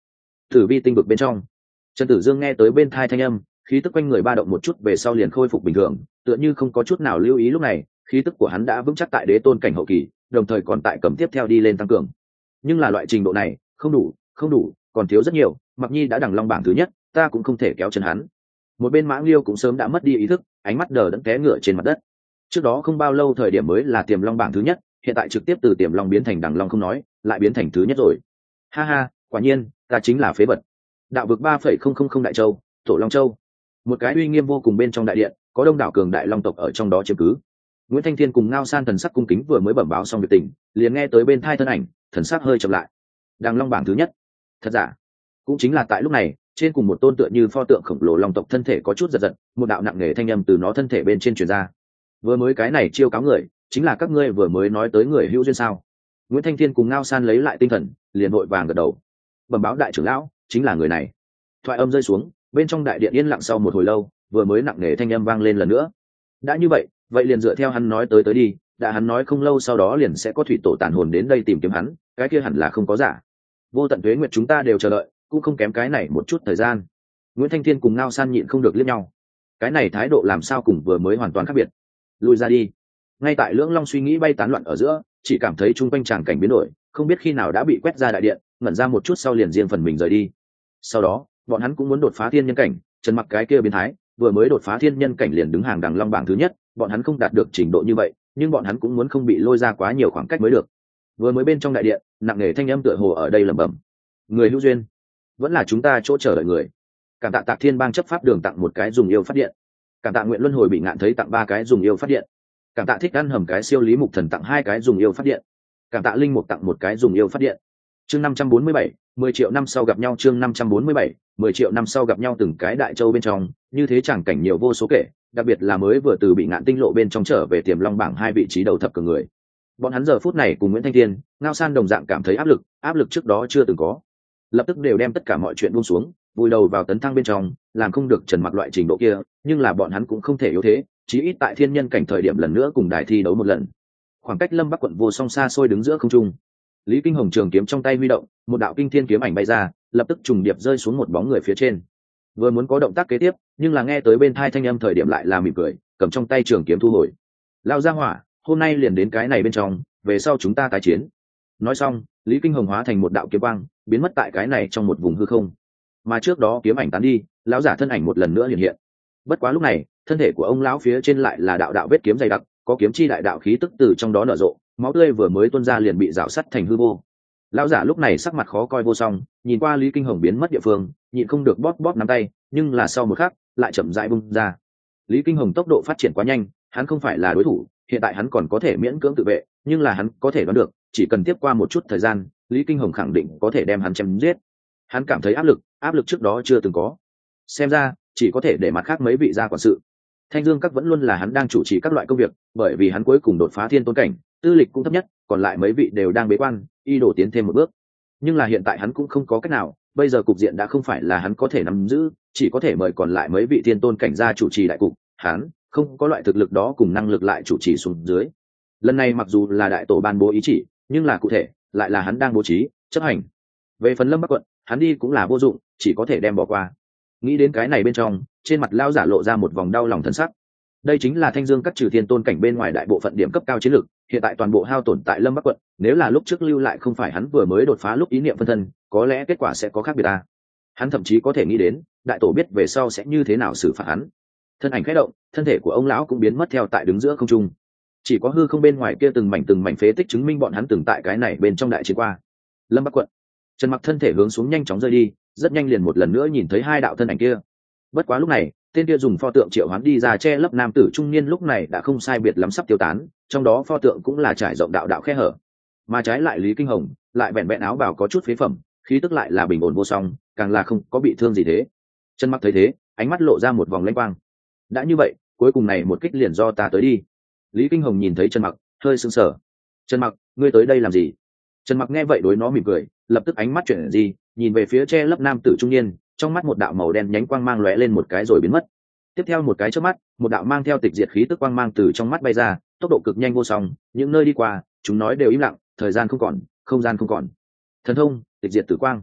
Tử vi tinh vực bên trong, Trần Tử Dương nghe tới bên thai thanh âm, khí tức quanh người ba động một chút về sau liền khôi phục bình thường, tựa như không có chút nào lưu ý lúc này, khí tức của hắn đã vững chắc tại đế tôn cảnh hậu kỳ, đồng thời còn tại cầm tiếp theo đi lên tăng cường. Nhưng là loại trình độ này, không đủ, không đủ, còn thiếu rất nhiều, Mặc Nhi đã đằng long bảng thứ nhất, ta cũng không thể kéo chân hắn. Một bên Mã Liêu cũng sớm đã mất đi ý thức, ánh mắt đờ đẫn té ngửa trên mặt đất. Trước đó không bao lâu thời điểm mới là tiềm long bảng thứ nhất, hiện tại trực tiếp từ tiềm long biến thành đằng long không nói, lại biến thành thứ nhất rồi. Ha ha, quả nhiên, ta chính là phế vật. Đạo vực ba phẩy không không không đại châu, Tổ Long Châu. Một cái uy nghiêm vô cùng bên trong đại điện, có đông đảo cường đại long tộc ở trong đó chiếm cứ. Nguyễn Thanh Thiên cùng Ngao San thần sắc cung kính vừa mới bẩm báo xong việc tình, liền nghe tới bên thai thân ảnh, thần sắc hơi chậm lại. Đằng long bảng thứ nhất. Thật giả? Cũng chính là tại lúc này, trên cùng một tôn tựa như pho tượng khổng lồ long tộc thân thể có chút giật giật, một đạo nặng nề thanh âm từ nó thân thể bên trên truyền ra. Vừa mới cái này chiêu cáo người, chính là các ngươi vừa mới nói tới người hữu duyên sao? Nguyễn Thanh Thiên cùng Ngao San lấy lại tinh thần, liền vội vàng gật đầu. Bẩm báo đại trưởng lão, chính là người này. Thoại âm rơi xuống, bên trong đại điện yên lặng sau một hồi lâu, vừa mới nặng nề thanh âm vang lên lần nữa. Đã như vậy, vậy liền dựa theo hắn nói tới tới đi, đã hắn nói không lâu sau đó liền sẽ có thủy tổ tản hồn đến đây tìm kiếm hắn, cái kia hẳn là không có giả. Vô tận tuế nguyệt chúng ta đều chờ đợi, cũng không kém cái này một chút thời gian. Nguyễn Thanh Thiên cùng Ngao San nhịn không được liếc nhau. Cái này thái độ làm sao cùng vừa mới hoàn toàn khác biệt. Lùi ra đi. Ngay tại Lưỡng Long suy nghĩ bay tán loạn ở giữa, chỉ cảm thấy chung quanh tràng cảnh biến đổi, không biết khi nào đã bị quét ra đại điện, ngẩn ra một chút sau liền riêng phần mình rời đi. Sau đó, bọn hắn cũng muốn đột phá thiên nhân cảnh, Trần Mặc cái kia biến thái, vừa mới đột phá thiên nhân cảnh liền đứng hàng đằng long bảng thứ nhất, bọn hắn không đạt được trình độ như vậy, nhưng bọn hắn cũng muốn không bị lôi ra quá nhiều khoảng cách mới được. Vừa mới bên trong đại điện, nặng nề thanh âm tựa hồ ở đây lẩm bẩm. Người hữu duyên, vẫn là chúng ta chỗ chờ đợi người. Cảm tạ Tạc Thiên Bang chấp pháp đường tặng một cái dùng yêu phát điện. Cảm tạ Nguyện Luân Hồi bị ngạn thấy tặng ba cái dùng yêu phát điện. Cảm tạ Thích Ăn Hầm cái siêu lý mục thần tặng hai cái dùng yêu phát điện. Cảm tạ Linh Mục tặng một cái dùng yêu phát điện. Chương năm trăm bốn mươi bảy, mười triệu năm sau gặp nhau. Chương năm trăm bốn mươi bảy, mười triệu năm sau gặp nhau. Từng cái đại châu bên trong, như thế chẳng cảnh nhiều vô số kể, đặc biệt là mới vừa từ bị ngạn tinh lộ bên trong trở về tiềm long bảng hai vị trí đầu thập cường người. Bọn hắn giờ phút này cùng Nguyễn Thanh Thiên, Ngao San đồng dạng cảm thấy áp lực, áp lực trước đó chưa từng có. Lập tức đều đem tất cả mọi chuyện buông xuống, vùi đầu vào tấn thăng bên trong, làm không được Trần Mặc loại trình độ kia, nhưng là bọn hắn cũng không thể yếu thế, chí ít tại thiên nhân cảnh thời điểm lần nữa cùng đài thi đấu một lần. Khoảng cách Lâm Bắc quận vô song xa xôi đứng giữa không trung. Lý Kinh Hồng trường kiếm trong tay huy động, một đạo kinh thiên kiếm ảnh bay ra, lập tức trùng điệp rơi xuống một bóng người phía trên. Vừa muốn có động tác kế tiếp, nhưng là nghe tới bên thai thanh âm thời điểm lại là mỉm cười, cầm trong tay trường kiếm thu hồi. Lao ra hỏa, hôm nay liền đến cái này bên trong, về sau chúng ta tái chiến. Nói xong, Lý Kinh Hồng hóa thành một đạo kiếm quang, biến mất tại cái này trong một vùng hư không. Mà trước đó kiếm ảnh tán đi, lão giả thân ảnh một lần nữa hiện hiện. Bất quá lúc này, thân thể của ông lão phía trên lại là đạo đạo vết kiếm dày đặc, có kiếm chi đại đạo khí tức từ trong đó nở rộ, máu tươi vừa mới tuôn ra liền bị rào sắt thành hư vô. Lão giả lúc này sắc mặt khó coi vô song, nhìn qua Lý Kinh Hồng biến mất địa phương, nhịn không được bóp bóp nắm tay, nhưng là sau một khắc, lại chậm rãi bung ra. Lý Kinh Hồng tốc độ phát triển quá nhanh, hắn không phải là đối thủ, hiện tại hắn còn có thể miễn cưỡng tự vệ, nhưng là hắn có thể đoán được, chỉ cần tiếp qua một chút thời gian, Lý Kinh Hồng khẳng định có thể đem hắn chém giết. Hắn cảm thấy áp lực, áp lực trước đó chưa từng có. Xem ra, chỉ có thể để mặt khác mấy vị gia quản sự. Thanh Dương Các vẫn luôn là hắn đang chủ trì các loại công việc, bởi vì hắn cuối cùng đột phá thiên tôn cảnh, tư lịch cũng thấp nhất, còn lại mấy vị đều đang bế quan, y đổ tiến thêm một bước. Nhưng là hiện tại hắn cũng không có cách nào, bây giờ cục diện đã không phải là hắn có thể nắm giữ, chỉ có thể mời còn lại mấy vị thiên tôn cảnh gia chủ trì đại cục, hắn không có loại thực lực đó cùng năng lực lại chủ trì xuống dưới. Lần này mặc dù là đại tổ ban bố ý chỉ, nhưng là cụ thể, lại là hắn đang bố trí, chấp hành. Về phần Lâm Bắc quận, hắn đi cũng là vô dụng, chỉ có thể đem bỏ qua. Nghĩ đến cái này bên trong, trên mặt lão giả lộ ra một vòng đau lòng thân sắc. Đây chính là Thanh Dương Các trừ thiên tôn cảnh bên ngoài đại bộ phận điểm cấp cao chiến lược, hiện tại toàn bộ hao tổn tại Lâm Bắc quận, nếu là lúc trước lưu lại không phải hắn vừa mới đột phá lúc ý niệm phân thân, có lẽ kết quả sẽ có khác biệt ta. Hắn thậm chí có thể nghĩ đến, đại tổ biết về sau sẽ như thế nào xử phạt hắn. Thân ảnh khẽ động, thân thể của ông lão cũng biến mất theo tại đứng giữa không trung. Chỉ có hư không bên ngoài kia từng mảnh từng mảnh phế tích chứng minh bọn hắn từng tại cái này bên trong đại chiến qua. Lâm Bắc quận, Trần Mặc thân thể hướng xuống nhanh chóng rơi đi, rất nhanh liền một lần nữa nhìn thấy hai đạo thân ảnh kia. Bất quá lúc này, tên kia dùng pho tượng triệu hoán đi ra che lấp nam tử trung niên lúc này đã không sai biệt lắm sắp tiêu tán, trong đó pho tượng cũng là trải rộng đạo đạo khe hở. Mà trái lại Lý Kinh Hồng, lại vẹn vẹn áo bào có chút phế phẩm, khí tức lại là bình ổn vô song, càng là không có bị thương gì thế. Trần Mặc thấy thế, ánh mắt lộ ra một vòng lanh quang. Đã như vậy, cuối cùng này một kích liền do ta tới đi. Lý Kinh Hồng nhìn thấy Trần Mặc, hơi sững sờ. Trần Mặc, ngươi tới đây làm gì? Trần Mặc nghe vậy đối nó mỉm cười, lập tức ánh mắt chuyển gì, nhìn về phía che lấp nam tử trung niên, trong mắt một đạo màu đen nhánh quang mang lóe lên một cái rồi biến mất. Tiếp theo một cái chớp mắt, một đạo mang theo tịch diệt khí tức quang mang từ trong mắt bay ra, tốc độ cực nhanh vô song, những nơi đi qua, chúng nói đều im lặng, thời gian không còn, không gian không còn. Thần thông, tịch diệt tử quang.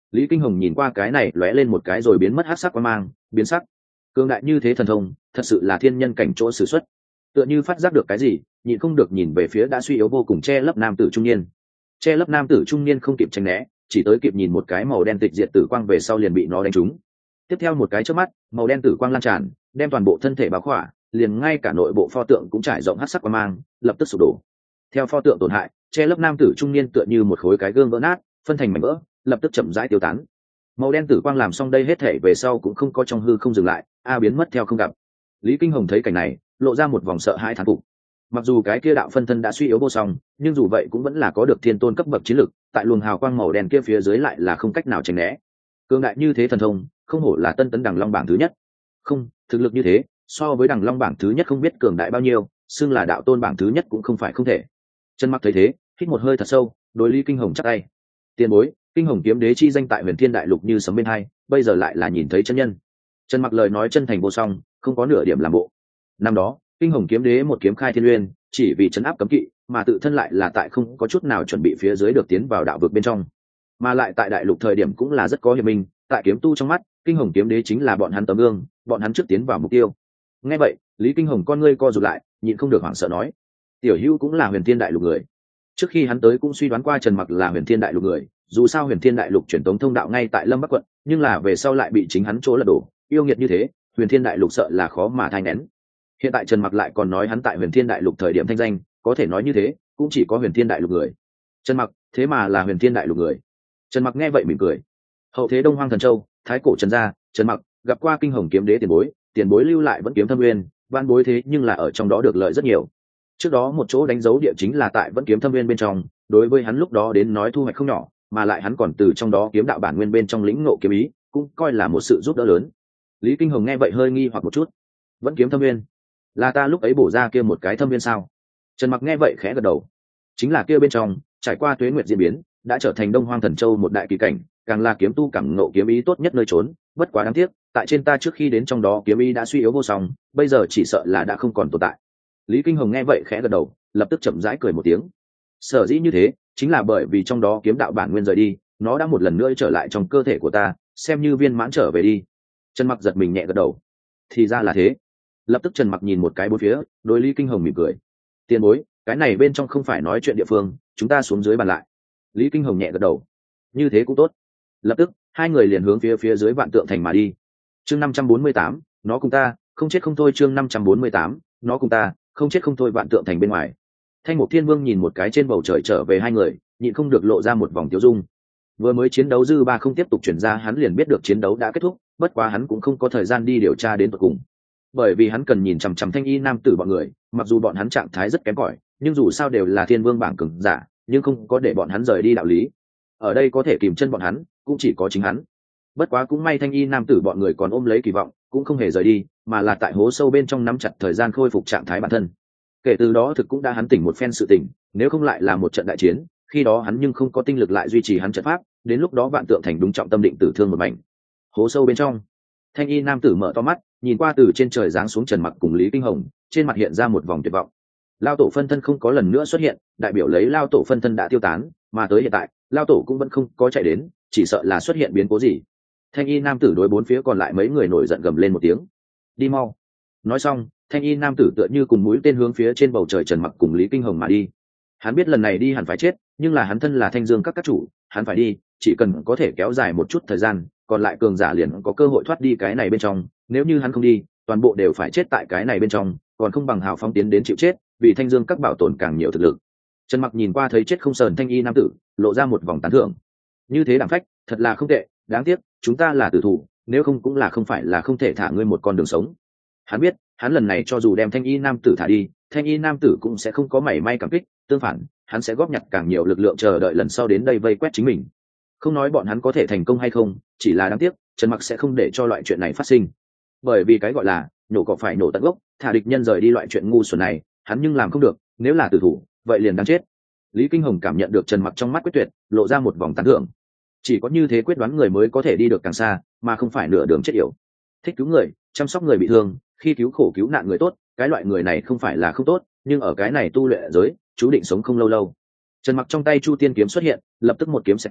Lý Kinh Hồng nhìn qua cái này lóe lên một cái rồi biến mất hắc sắc quang mang, biến sắc. Cường đại như thế thần thông, thật sự là thiên nhân cảnh chỗ sử xuất. Tựa như phát giác được cái gì, nhịn không được nhìn về phía đã suy yếu vô cùng che lấp nam tử trung niên. Che lấp nam tử trung niên không kịp tránh né, chỉ tới kịp nhìn một cái màu đen tịch diệt tử quang về sau liền bị nó đánh trúng. Tiếp theo một cái chớp mắt, màu đen tử quang lan tràn, đem toàn bộ thân thể bao khỏa, liền ngay cả nội bộ pho tượng cũng trải rộng hắc sắc quang mang, lập tức sụp đổ. Theo pho tượng tổn hại, che lấp nam tử trung niên tựa như một khối cái gương vỡ nát, phân thành mảnh vỡ, lập tức chậm rãi tiêu tán. Màu đen tử quang làm xong đây hết thể về sau cũng không có trong hư không dừng lại, a biến mất theo không gặp. Lý Kinh Hồng thấy cảnh này, lộ ra một vòng sợ hãi thán phục. Mặc dù cái kia đạo phân thân đã suy yếu vô song, nhưng dù vậy cũng vẫn là có được thiên tôn cấp bậc chiến lực, tại luồng hào quang màu đen kia phía dưới lại là không cách nào tránh né. Cường đại như thế thần thông, không hổ là tân tấn đằng long bảng thứ nhất. Không, thực lực như thế, so với đằng long bảng thứ nhất không biết cường đại bao nhiêu, xưng là đạo tôn bảng thứ nhất cũng không phải không thể. Trần Mặc thấy thế, hít một hơi thật sâu, đối Lý Kinh Hồng chắp tay. Tiền bối, Kinh Hồng kiếm đế chi danh tại Huyền Thiên đại lục như sấm bên hai, bây giờ lại là nhìn thấy chân nhân. Trần Mặc lời nói chân thành vô song, không có nửa điểm làm bộ. Năm đó, Kinh Hồng kiếm đế một kiếm khai thiên uyên, chỉ vì trấn áp cấm kỵ, mà tự thân lại là tại không có chút nào chuẩn bị phía dưới được tiến vào đạo vực bên trong, mà lại tại đại lục thời điểm cũng là rất có hiệp minh, tại kiếm tu trong mắt, Kinh Hồng kiếm đế chính là bọn hắn tấm gương, bọn hắn trước tiến vào mục tiêu. Nghe vậy, Lý Kinh Hồng con ngươi co rụt lại, nhịn không được hoảng sợ nói: "Tiểu Hữu cũng là Huyền Thiên đại lục người." Trước khi hắn tới cũng suy đoán qua Trần Mặc là Huyền Thiên đại lục người, dù sao Huyền Thiên đại lục truyền tống thông đạo ngay tại Lâm Bắc quận, nhưng là về sau lại bị chính hắn chỗ lật đổ, yêu nghiệt như thế, Huyền Thiên đại lục sợ là khó mà thay nén. Hiện tại Trần Mặc lại còn nói hắn tại Huyền Thiên đại lục thời điểm thanh danh, có thể nói như thế, cũng chỉ có Huyền Thiên đại lục người. Trần Mặc, thế mà là Huyền Thiên đại lục người. Trần Mặc nghe vậy mỉm cười. Hậu thế Đông Hoang Thần Châu, thái cổ Trần gia, Trần Mặc gặp qua Kinh Hồng kiếm đế tiền bối, tiền bối lưu lại vẫn kiếm thâm nguyên, van bối thế nhưng là ở trong đó được lợi rất nhiều. Trước đó một chỗ đánh dấu địa chính là tại vẫn kiếm thâm nguyên bên trong, đối với hắn lúc đó đến nói thu hoạch không nhỏ, mà lại hắn còn từ trong đó kiếm đạo bản nguyên bên trong lĩnh ngộ kiếm ý, cũng coi là một sự giúp đỡ lớn. Lý Kinh Hồng nghe vậy hơi nghi hoặc một chút. Vẫn kiếm thâm nguyên, là ta lúc ấy bổ ra kia một cái thâm nguyên sao? Trần Mặc nghe vậy khẽ gật đầu. Chính là kia bên trong, trải qua tuế nguyệt diễn biến, đã trở thành Đông Hoang Thần Châu một đại kỳ cảnh, càng là kiếm tu cảm ngộ kiếm ý tốt nhất nơi trốn. Bất quá đáng tiếc, tại trên ta trước khi đến trong đó kiếm ý đã suy yếu vô song, bây giờ chỉ sợ là đã không còn tồn tại. Lý Kinh Hồng nghe vậy khẽ gật đầu, lập tức chậm rãi cười một tiếng. Sở dĩ như thế, chính là bởi vì trong đó kiếm đạo bản nguyên rời đi, nó đã một lần nữa trở lại trong cơ thể của ta, xem như viên mãn trở về đi. Trần Mặc giật mình nhẹ gật đầu. Thì ra là thế. Lập tức Trần Mặc nhìn một cái bốn phía, đối Lý Kinh Hồng mỉm cười. Tiền bối, cái này bên trong không phải nói chuyện địa phương, chúng ta xuống dưới bàn lại. Lý Kinh Hồng nhẹ gật đầu. Như thế cũng tốt. Lập tức hai người liền hướng phía phía dưới vạn tượng thành mà đi. Chương năm trăm bốn mươi tám, nó cùng ta, không chết không thôi. Chương năm trăm bốn mươi tám, nó cùng ta, không chết không thôi. Vạn tượng thành bên ngoài, Thanh Mục Thiên Vương nhìn một cái trên bầu trời trở về hai người, nhịn không được lộ ra một vòng tiêu dung. Vừa mới chiến đấu dư ba không tiếp tục chuyển ra, hắn liền biết được chiến đấu đã kết thúc, bất quá hắn cũng không có thời gian đi điều tra đến tận cùng, bởi vì hắn cần nhìn chằm chằm Thanh Y nam tử bọn người. Mặc dù bọn hắn trạng thái rất kém cỏi, nhưng dù sao đều là Thiên Vương bảng cường giả, nhưng không có để bọn hắn rời đi đạo lý. Ở đây có thể kìm chân bọn hắn, cũng chỉ có chính hắn. Bất quá cũng may Thanh Y nam tử bọn người còn ôm lấy kỳ vọng, cũng không hề rời đi, mà là tại hố sâu bên trong nắm chặt thời gian khôi phục trạng thái bản thân. Kể từ đó thực cũng đã hắn tỉnh một phen sự tỉnh, nếu không lại là một trận đại chiến, khi đó hắn nhưng không có tinh lực lại duy trì hắn trận pháp, đến lúc đó vạn tượng thành đúng trọng tâm định tử thương một mảnh. Hố sâu bên trong, Thanh Y nam tử mở to mắt, nhìn qua từ trên trời giáng xuống Trần Mặc cùng Lý Kinh Hồng, trên mặt hiện ra một vòng tuyệt vọng. Lao tổ phân thân không có lần nữa xuất hiện, đại biểu lấy Lao tổ phân thân đã tiêu tán, mà tới hiện tại, Lao tổ cũng vẫn không có chạy đến, chỉ sợ là xuất hiện biến cố gì. Thanh Y nam tử đối bốn phía còn lại mấy người nổi giận gầm lên một tiếng. Đi mau. Nói xong, Thanh Y nam tử tựa như cùng mũi tên hướng phía trên bầu trời Trần Mặc cùng Lý Kinh Hồng mà đi. Hắn biết lần này đi hẳn phải chết, nhưng là hắn thân là Thanh Dương các các chủ, hắn phải đi, chỉ cần có thể kéo dài một chút thời gian, còn lại cường giả liền có cơ hội thoát đi cái này bên trong. Nếu như hắn không đi, toàn bộ đều phải chết tại cái này bên trong, còn không bằng hào phóng tiến đến chịu chết, vì Thanh Dương các bảo tồn càng nhiều thực lực. Trần Mặc nhìn qua thấy chết không sờn Thanh Y nam tử, lộ ra một vòng tán thưởng. Như thế đẳng phách, thật là không tệ, đáng tiếc, chúng ta là tử thủ, nếu không cũng là không phải là không thể thả ngươi một con đường sống. Hắn biết, hắn lần này cho dù đem Thanh Y nam tử thả đi, Thanh Y nam tử cũng sẽ không có mảy may cảm kích, tương phản, hắn sẽ góp nhặt càng nhiều lực lượng chờ đợi lần sau đến đây vây quét chính mình. Không nói bọn hắn có thể thành công hay không, chỉ là đáng tiếc, Trần Mặc sẽ không để cho loại chuyện này phát sinh. Bởi vì cái gọi là nhổ cỏ phải nổ tận gốc, thả địch nhân rời đi loại chuyện ngu xuẩn này, hắn nhưng làm không được, nếu là tử thủ, vậy liền đáng chết. Lý Kinh Hồng cảm nhận được Trần Mặc trong mắt quyết tuyệt, lộ ra một vòng tán thưởng. Chỉ có như thế quyết đoán người mới có thể đi được càng xa, mà không phải nửa đường chết yểu. Thích cứu người, chăm sóc người bị thương, khi cứu khổ cứu nạn người tốt, cái loại người này không phải là không tốt, nhưng ở cái này tu luyện giới, chú định sống không lâu lâu. Trần Mặc trong tay Chu Tiên kiếm xuất hiện, lập tức một kiếm xẹt qua,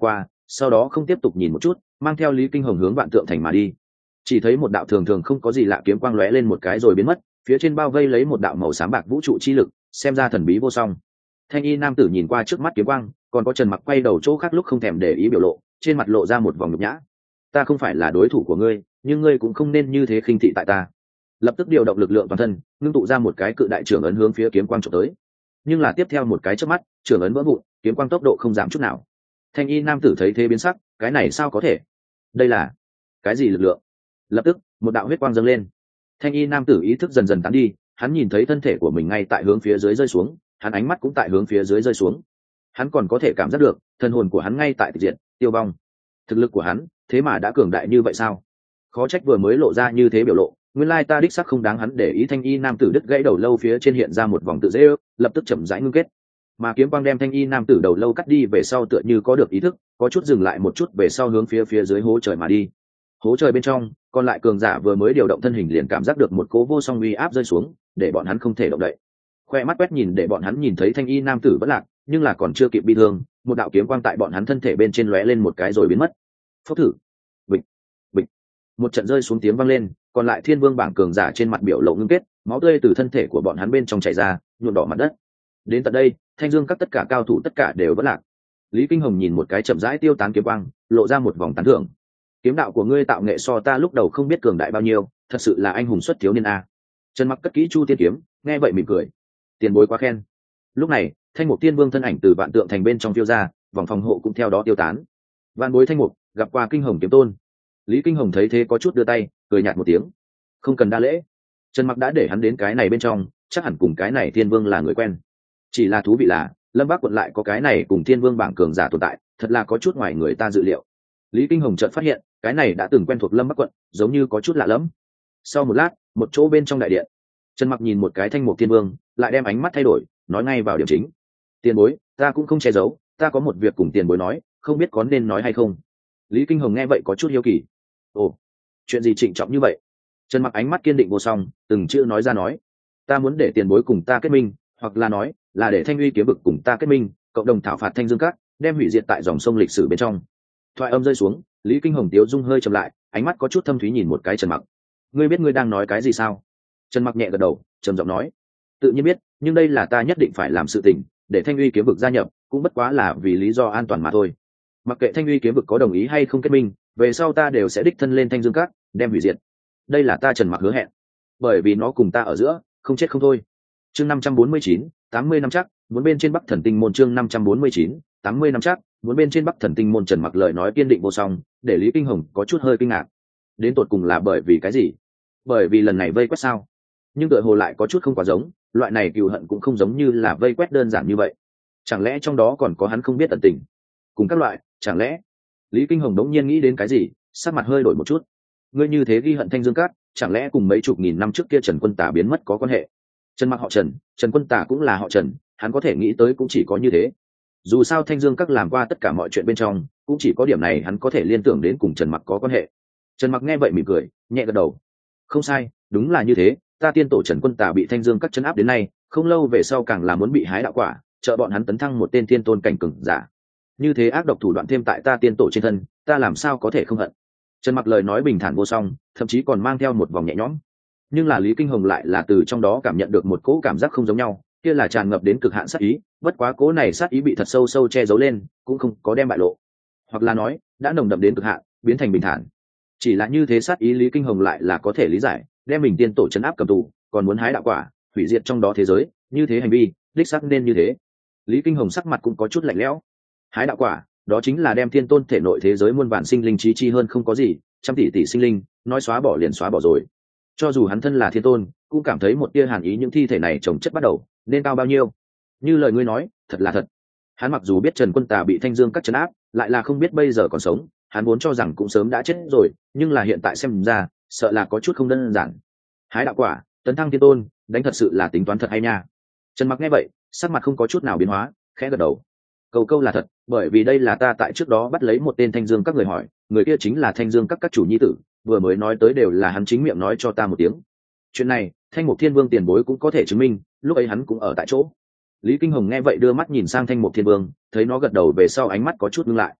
sau đó không tiếp tục nhìn một chút, mang theo Lý Kinh Hồng hướng Vạn Tượng Thành mà đi. Chỉ thấy một đạo thường thường không có gì lạ kiếm quang lóe lên một cái rồi biến mất, phía trên bao vây lấy một đạo màu xám bạc vũ trụ chi lực, xem ra thần bí vô song. Thanh y nam tử nhìn qua trước mắt kiếm quang, còn có Trần Mặc quay đầu chỗ khác lúc không thèm để ý biểu lộ, trên mặt lộ ra một vòng nhục nhã. Ta không phải là đối thủ của ngươi, nhưng ngươi cũng không nên như thế khinh thị tại ta. Lập tức điều động lực lượng toàn thân, ngưng tụ ra một cái cự đại trưởng ấn hướng phía kiếm quang chụp tới. Nhưng là tiếp theo một cái chớp mắt, trưởng ấn vỡ vụn, kiếm quang tốc độ không giảm chút nào. Thanh y nam tử thấy thế biến sắc, cái này sao có thể? Đây là cái gì lực lượng? Lập tức, một đạo huyết quang dâng lên. Thanh y nam tử ý thức dần dần tán đi, hắn nhìn thấy thân thể của mình ngay tại hướng phía dưới rơi xuống, hắn ánh mắt cũng tại hướng phía dưới rơi xuống. Hắn còn có thể cảm giác được, thân hồn của hắn ngay tại tịch diệt, tiêu vong. Thực lực của hắn, thế mà đã cường đại như vậy sao? Khó trách vừa mới lộ ra như thế biểu lộ, nguyên lai ta đích sắc không đáng hắn để ý. Thanh y nam tử đứt gãy đầu lâu phía trên hiện ra một vòng tự dễ ước, lập tức chậm rãi ngưng kết. Mà kiếm quang đem thanh y nam tử đầu lâu cắt đi về sau tựa như có được ý thức, có chút dừng lại một chút về sau hướng phía phía dưới hố trời mà đi. Hố trời bên trong, còn lại cường giả vừa mới điều động thân hình liền cảm giác được một cố vô song uy áp rơi xuống, để bọn hắn không thể động đậy. Khoe mắt quét nhìn để bọn hắn nhìn thấy thanh y nam tử vẫn lạc, nhưng là còn chưa kịp bị thương, một đạo kiếm quang tại bọn hắn thân thể bên trên lóe lên một cái rồi biến mất. Phốc thử, bịch, bịch, một trận rơi xuống tiếng vang lên, còn lại thiên vương bảng cường giả trên mặt biểu lộ ngưng kết, máu tươi từ thân thể của bọn hắn bên trong chảy ra, nhuộm đỏ mặt đất. Đến tận đây, thanh dương các tất cả cao thủ tất cả đều vẫn lạc. Lý Kinh Hồng nhìn một cái chậm rãi tiêu tán kiếm quang, lộ ra một vòng tán thưởng. Kiếm đạo của ngươi tạo nghệ so ta lúc đầu không biết cường đại bao nhiêu, thật sự là anh hùng xuất thiếu niên a. Trần Mặc cất kỹ Chu Tiên kiếm, nghe vậy mỉm cười. Tiền bối quá khen. Lúc này, Thanh Mục Tiên Vương thân ảnh từ Vạn Tượng Thành bên trong phiêu ra, vòng phòng hộ cũng theo đó tiêu tán. Vạn bối Thanh Mục, gặp qua Kinh Hồng kiếm tôn. Lý Kinh Hồng thấy thế có chút đưa tay, cười nhạt một tiếng. Không cần đa lễ. Trần Mặc đã để hắn đến cái này bên trong, chắc hẳn cùng cái này Thiên Vương là người quen. Chỉ là thú vị là, Lâm Bắc quận lại có cái này cùng Thiên Vương bảng cường giả tồn tại, thật là có chút ngoài người ta dự liệu. Lý Kinh Hồng chợt phát hiện, cái này đã từng quen thuộc Lâm Bắc quận, giống như có chút lạ lẫm. Sau một lát, một chỗ bên trong đại điện, Trần Mặc nhìn một cái Thanh Mục Thiên Vương, lại đem ánh mắt thay đổi, nói ngay vào điểm chính. Tiền bối, ta cũng không che giấu, ta có một việc cùng tiền bối nói, không biết có nên nói hay không. Lý Kinh Hồng nghe vậy có chút hiếu kỳ. Ồ, chuyện gì trịnh trọng như vậy? Trần Mặc ánh mắt kiên định vô song, từng chữ nói ra nói. Ta muốn để tiền bối cùng ta kết minh, hoặc là nói, là để Thanh Uy kiếm vực cùng ta kết minh, cộng đồng thảo phạt Thanh Dương Các, đem hủy diệt tại dòng sông lịch sử bên trong. Thoại âm rơi xuống, Lý Kinh Hồng tiếu dung hơi chậm lại, ánh mắt có chút thâm thúy nhìn một cái Trần Mặc. Ngươi biết ngươi đang nói cái gì sao? Trần Mặc nhẹ gật đầu, trầm giọng nói. Tự nhiên biết, nhưng đây là ta nhất định phải làm sự tình, để Thanh Uy kiếm vực gia nhập, cũng bất quá là vì lý do an toàn mà thôi. Mặc kệ Thanh Uy kiếm vực có đồng ý hay không kết minh, về sau ta đều sẽ đích thân lên Thanh Dương Các, đem hủy diệt. Đây là ta Trần Mặc hứa hẹn, bởi vì nó cùng ta ở giữa, không chết không thôi. Chương năm trăm bốn mươi chín, tám mươi năm chắc, muốn bên trên Bắc Thần Tinh môn. Chương năm trăm bốn mươi chín, tám mươi năm chắc, muốn bên trên Bắc Thần Tinh môn. Trần Mặc lời nói kiên định vô song, để Lý Kinh Hồng có chút hơi kinh ngạc. Đến tột cùng là bởi vì cái gì? Bởi vì lần này vây quét sao? Nhưng tựa hồ lại có chút không quá giống, loại này cừu hận cũng không giống như là vây quét đơn giản như vậy. Chẳng lẽ trong đó còn có hắn không biết ẩn tình? Cùng các loại, chẳng lẽ? Lý Kinh Hồng đống nhiên nghĩ đến cái gì, sắc mặt hơi đổi một chút. Ngươi như thế ghi hận Thanh Dương Các, chẳng lẽ cùng mấy chục nghìn năm trước kia Trần Quân Tả biến mất có quan hệ? Trần Mặc họ Trần, Trần Quân Tả cũng là họ Trần, hắn có thể nghĩ tới cũng chỉ có như thế. Dù sao Thanh Dương Các làm qua tất cả mọi chuyện bên trong, cũng chỉ có điểm này hắn có thể liên tưởng đến cùng Trần Mặc có quan hệ. Trần Mặc nghe vậy mỉm cười, nhẹ gật đầu. Không sai, đúng là như thế, ta tiên tổ Trần Quân Tả bị Thanh Dương Các trấn áp đến nay, không lâu về sau càng là muốn bị hái đạo quả, trợ bọn hắn tấn thăng một tên thiên tôn cảnh cường giả. Như thế ác độc thủ đoạn thêm tại ta tiên tổ trên thân, ta làm sao có thể không hận? Trần Mặc lời nói bình thản vô song, thậm chí còn mang theo một vòng nhẹ nhõm. Nhưng là Lý Kinh Hồng lại là từ trong đó cảm nhận được một cỗ cảm giác không giống nhau, kia là tràn ngập đến cực hạn sát ý, bất quá cỗ này sát ý bị thật sâu sâu che giấu lên, cũng không có đem bại lộ, hoặc là nói đã nồng đậm đến cực hạn, biến thành bình thản. Chỉ là như thế sát ý Lý Kinh Hồng lại là có thể lý giải, đem mình tiên tổ trấn áp cầm tù, còn muốn hái đạo quả, hủy diệt trong đó thế giới, như thế hành vi, đích xác nên như thế. Lý Kinh Hồng sắc mặt cũng có chút lạnh lẽo. Hái đạo quả, đó chính là đem thiên tôn thể nội thế giới muôn vàn sinh linh trí chi hơn không có gì, trăm tỷ tỷ sinh linh, nói xóa bỏ liền xóa bỏ rồi. Cho dù hắn thân là thiên tôn, cũng cảm thấy một tia hàn ý những thi thể này chồng chất bắt đầu, nên cao bao nhiêu? Như lời ngươi nói, thật là thật. Hắn mặc dù biết Trần Quân Tả bị Thanh Dương Các trấn áp, lại là không biết bây giờ còn sống, hắn vốn cho rằng cũng sớm đã chết rồi, nhưng là hiện tại xem ra, sợ là có chút không đơn giản. Hái đạo quả, tấn thăng thiên tôn, đánh thật sự là tính toán thật hay nha. Trần Mặc nghe vậy, sắc mặt không có chút nào biến hóa, khẽ gật đầu. Câu câu là thật, bởi vì đây là ta tại trước đó bắt lấy một tên Thanh Dương Các người hỏi, người kia chính là Thanh Dương Các các chủ nhi tử, vừa mới nói tới đều là hắn chính miệng nói cho ta một tiếng. Chuyện này, Thanh Mục Thiên Vương tiền bối cũng có thể chứng minh, lúc ấy hắn cũng ở tại chỗ. Lý Kinh Hồng nghe vậy đưa mắt nhìn sang Thanh Mục Thiên Vương, thấy nó gật đầu về sau ánh mắt có chút ngưng lại.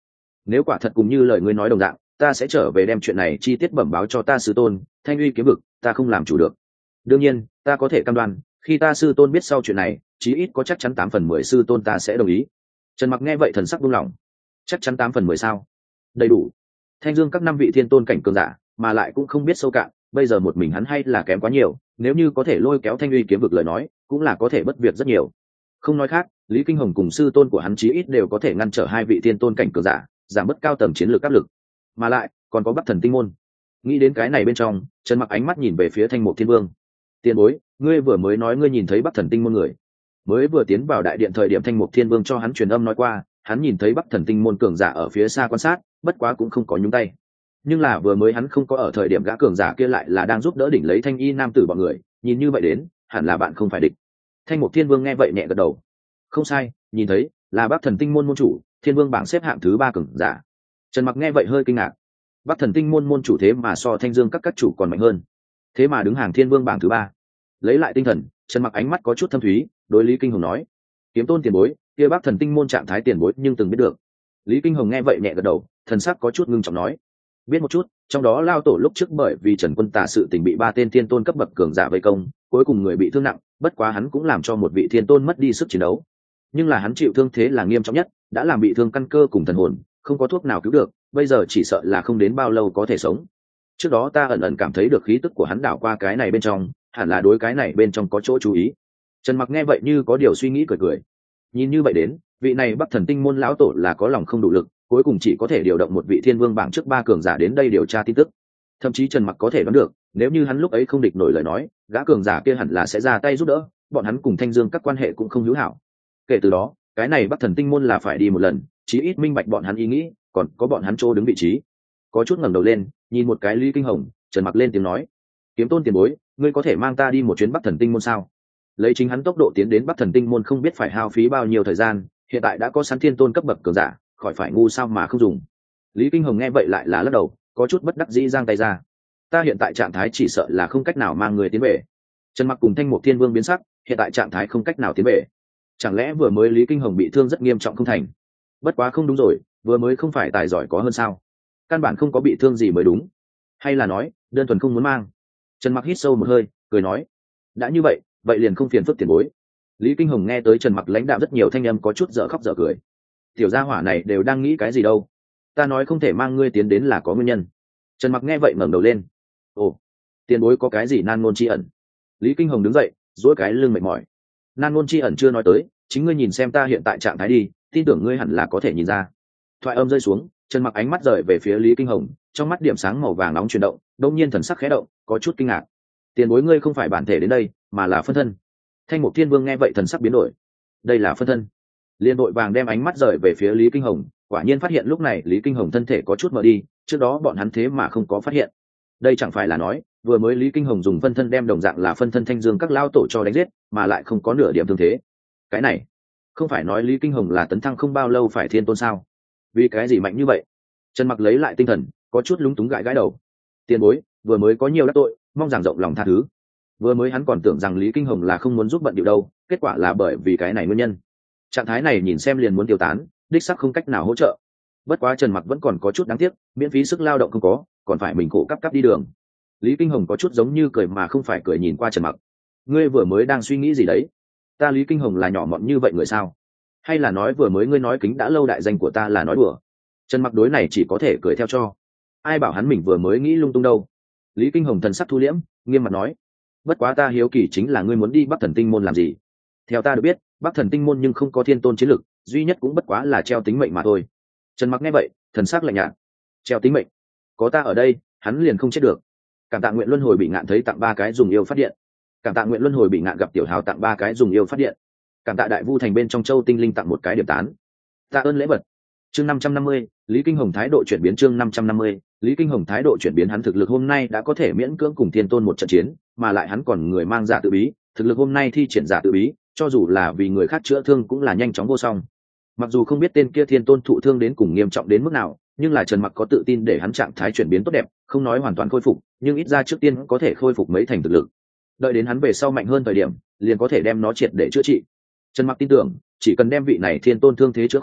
nếu quả thật cùng như lời ngươi nói đồng dạng, ta sẽ trở về đem chuyện này chi tiết bẩm báo cho ta sư tôn. Thanh uy kiếm vực ta không làm chủ được. Đương nhiên ta có thể cam đoan, khi ta sư tôn biết sau chuyện này, chí ít có chắc chắn tám phần mười sư tôn ta sẽ đồng ý. Trần Mặc nghe vậy thần sắc buông lỏng. Chắc chắn tám phần mười sao? Đầy đủ. Thanh Dương các năm vị thiên tôn cảnh cường giả, mà lại cũng không biết sâu cạn, bây giờ một mình hắn hay là kém quá nhiều, nếu như có thể lôi kéo Thanh uy kiếm vực lời nói, cũng là có thể bất việc rất nhiều. Không nói khác, Lý Kinh Hồng cùng sư tôn của hắn chí ít đều có thể ngăn trở hai vị thiên tôn cảnh cường giả, giảm bớt cao tầng chiến lược áp lực. Mà lại, còn có Bắc Thần Tinh môn. Nghĩ đến cái này bên trong, Trần Mặc ánh mắt nhìn về phía Thanh Mục Thiên Vương. Tiền bối, ngươi vừa mới nói ngươi nhìn thấy Bắc Thần Tinh môn người. Mới vừa tiến vào đại điện thời điểm Thanh Mục Thiên Vương cho hắn truyền âm nói qua, hắn nhìn thấy Bắc Thần Tinh môn cường giả ở phía xa quan sát, bất quá cũng không có nhúng tay. Nhưng là vừa mới hắn không có ở thời điểm gã cường giả kia lại là đang giúp đỡ đỉnh lấy Thanh y nam tử bọn người, nhìn như vậy đến, hẳn là bạn không phải địch. Thanh Mục Thiên Vương nghe vậy nhẹ gật đầu. Không sai, nhìn thấy, là Bắc Thần Tinh môn môn chủ, Thiên Vương bảng xếp hạng thứ ba cường giả. Trần Mặc nghe vậy hơi kinh ngạc. Bắc Thần Tinh môn môn chủ thế mà so Thanh Dương các các chủ còn mạnh hơn, thế mà đứng hàng Thiên Vương bảng thứ ba. Lấy lại tinh thần, Trần Mặc ánh mắt có chút thâm thúy, đối Lý Kinh Hồng nói: "Kiếm tôn tiền bối, kia Bắc Thần Tinh môn trạng thái tiền bối nhưng từng biết được?" Lý Kinh Hồng nghe vậy nhẹ gật đầu, thần sắc có chút ngưng trọng nói: "Biết một chút, trong đó lao tổ lúc trước bởi vì Trần Quân Tà sự tình bị ba tên thiên tôn cấp bậc cường giả vây công, cuối cùng người bị thương nặng, bất quá hắn cũng làm cho một vị thiên tôn mất đi sức chiến đấu. Nhưng là hắn chịu thương thế là nghiêm trọng nhất, đã làm bị thương căn cơ cùng thần hồn, không có thuốc nào cứu được, bây giờ chỉ sợ là không đến bao lâu có thể sống. Trước đó ta ẩn ẩn cảm thấy được khí tức của hắn đảo qua cái này bên trong, hẳn là đối cái này bên trong có chỗ chú ý." Trần Mặc nghe vậy như có điều suy nghĩ cười cười. Nhìn như vậy đến, vị này Bắc Thần Tinh môn lão tổ là có lòng không đủ lực, cuối cùng chỉ có thể điều động một vị thiên vương bảng trước ba cường giả đến đây điều tra tin tức. Thậm chí Trần Mặc có thể đoán được, nếu như hắn lúc ấy không địch nổi lời nói, gã cường giả kia hẳn là sẽ ra tay giúp đỡ, bọn hắn cùng Thanh Dương các quan hệ cũng không hữu hảo. Kể từ đó, cái này Bắc Thần Tinh môn là phải đi một lần, chí ít minh bạch bọn hắn ý nghĩ, còn có bọn hắn chỗ đứng vị trí. Có chút ngẩng đầu lên, nhìn một cái Lý Kinh Hồng, Trần Mặc lên tiếng nói: "Kiếm tôn tiền bối, ngươi có thể mang ta đi một chuyến Bắc Thần Tinh môn sao?" Lấy chính hắn tốc độ tiến đến Bắc Thần Tinh môn không biết phải hao phí bao nhiêu thời gian, hiện tại đã có sẵn thiên tôn cấp bậc cường giả, khỏi phải ngu sao mà không dùng. Lý Kinh Hồng nghe vậy lại là lắc đầu, có chút bất đắc dĩ giang tay ra: "Ta hiện tại trạng thái chỉ sợ là không cách nào mang người tiến về." Trần Mặc cùng Thanh Mục Thiên Vương biến sắc, hiện tại trạng thái không cách nào tiến về, chẳng lẽ vừa mới Lý Kinh Hồng bị thương rất nghiêm trọng không thành? Bất quá không đúng rồi, vừa mới không phải tài giỏi có hơn sao? Căn bản không có bị thương gì mới đúng, hay là nói đơn thuần không muốn mang? Trần Mặc hít sâu một hơi, cười nói: "đã như vậy, vậy liền không phiền phức tiền bối." Lý Kinh Hồng nghe tới Trần Mặc lãnh đạo rất nhiều thanh âm có chút dở khóc dở cười. Tiểu gia hỏa này đều đang nghĩ cái gì đâu? Ta nói không thể mang ngươi tiến đến là có nguyên nhân. Trần Mặc nghe vậy ngẩng đầu lên: "Ồ, tiền bối có cái gì nan ngôn chi ẩn?" Lý Kinh Hồng đứng dậy, duỗi cái lưng mệt mỏi: "Nan ngôn chi ẩn chưa nói tới, chính ngươi nhìn xem ta hiện tại trạng thái đi, tin tưởng ngươi hẳn là có thể nhìn ra." Thoại âm rơi xuống, Trần Mặc ánh mắt rời về phía Lý Kinh Hồng, trong mắt điểm sáng màu vàng nóng chuyển động, đột nhiên thần sắc khẽ động, có chút kinh ngạc: "Tiền bối ngươi không phải bản thể đến đây, mà là phân thân." Thanh Mục Thiên Vương nghe vậy thần sắc biến đổi: "Đây là phân thân?" Liên đội vàng đem ánh mắt rời về phía Lý Kinh Hồng, quả nhiên phát hiện lúc này Lý Kinh Hồng thân thể có chút mờ đi, trước đó bọn hắn thế mà không có phát hiện. Đây chẳng phải là nói, vừa mới Lý Kinh Hồng dùng phân thân đem đồng dạng là phân thân Thanh Dương các lao tổ cho đánh giết, mà lại không có nửa điểm thương thế. Cái này, không phải nói Lý Kinh Hồng là tấn thăng không bao lâu phải thiên tôn sao? Vì cái gì mạnh như vậy? Trần Mặc lấy lại tinh thần, có chút lúng túng gãi gãi đầu. "Tiền bối, vừa mới có nhiều đắc tội, mong rằng rộng lòng tha thứ." Vừa mới hắn còn tưởng rằng Lý Kinh Hồng là không muốn giúp bận điệu đâu, kết quả là bởi vì cái này nguyên nhân. Trạng thái này nhìn xem liền muốn tiêu tán, đích sắc không cách nào hỗ trợ. Bất quá Trần Mặc vẫn còn có chút đáng tiếc, miễn phí sức lao động không có, còn phải mình khổ cắp cắp đi đường. Lý Kinh Hồng có chút giống như cười mà không phải cười nhìn qua Trần Mặc: "Ngươi vừa mới đang suy nghĩ gì đấy? Ta Lý Kinh Hồng là nhỏ mọn như vậy người sao? Hay là nói vừa mới ngươi nói kính đã lâu đại danh của ta là nói đùa?" Trần Mặc đối này chỉ có thể cười theo cho. Ai bảo hắn mình vừa mới nghĩ lung tung đâu. Lý Kinh Hồng thần sắc thu liễm, nghiêm mặt nói: "Bất quá ta hiếu kỳ chính là ngươi muốn đi Bắc Thần Tinh môn làm gì? Theo ta được biết, Bắc Thần Tinh môn nhưng không có thiên tôn chiến lực, duy nhất cũng bất quá là treo tính mệnh mà thôi." Trần Mặc nghe vậy, thần sắc lạnh nhạt: "Treo tính mệnh? Có ta ở đây, hắn liền không chết được." Cảm tạ nguyện luân hồi bị ngạn thấy tặng ba cái dùng yêu phát điện. Cảm tạ nguyện luân hồi bị ngạn gặp tiểu hào tặng ba cái dùng yêu phát điện. Cảm tạ đại vu thành bên trong châu tinh linh tặng một cái điểm tán. Tạ ơn lễ vật. Chương năm trăm năm mươi, Lý Kinh Hồng thái độ chuyển biến. Chương năm trăm năm mươi, Lý Kinh Hồng thái độ chuyển biến. Hắn thực lực hôm nay đã có thể miễn cưỡng cùng thiên tôn một trận chiến, mà lại hắn còn người mang giả tự bí, thực lực hôm nay thi triển giả tự bí, cho dù là vì người khác chữa thương cũng là nhanh chóng vô song. Mặc dù không biết tên kia thiên tôn thụ thương đến cùng nghiêm trọng đến mức nào, nhưng là Trần Mặc có tự tin để hắn trạng thái chuyển biến tốt đẹp, không nói hoàn toàn khôi phục, nhưng ít ra trước tiên có thể khôi phục mấy thành thực lực. Đợi đến hắn về sau mạnh hơn thời điểm, liền có thể đem nó triệt để chữa trị. Trần Mặc tin tưởng, chỉ cần đem vị này thiên tôn thương thế chữa khỏi,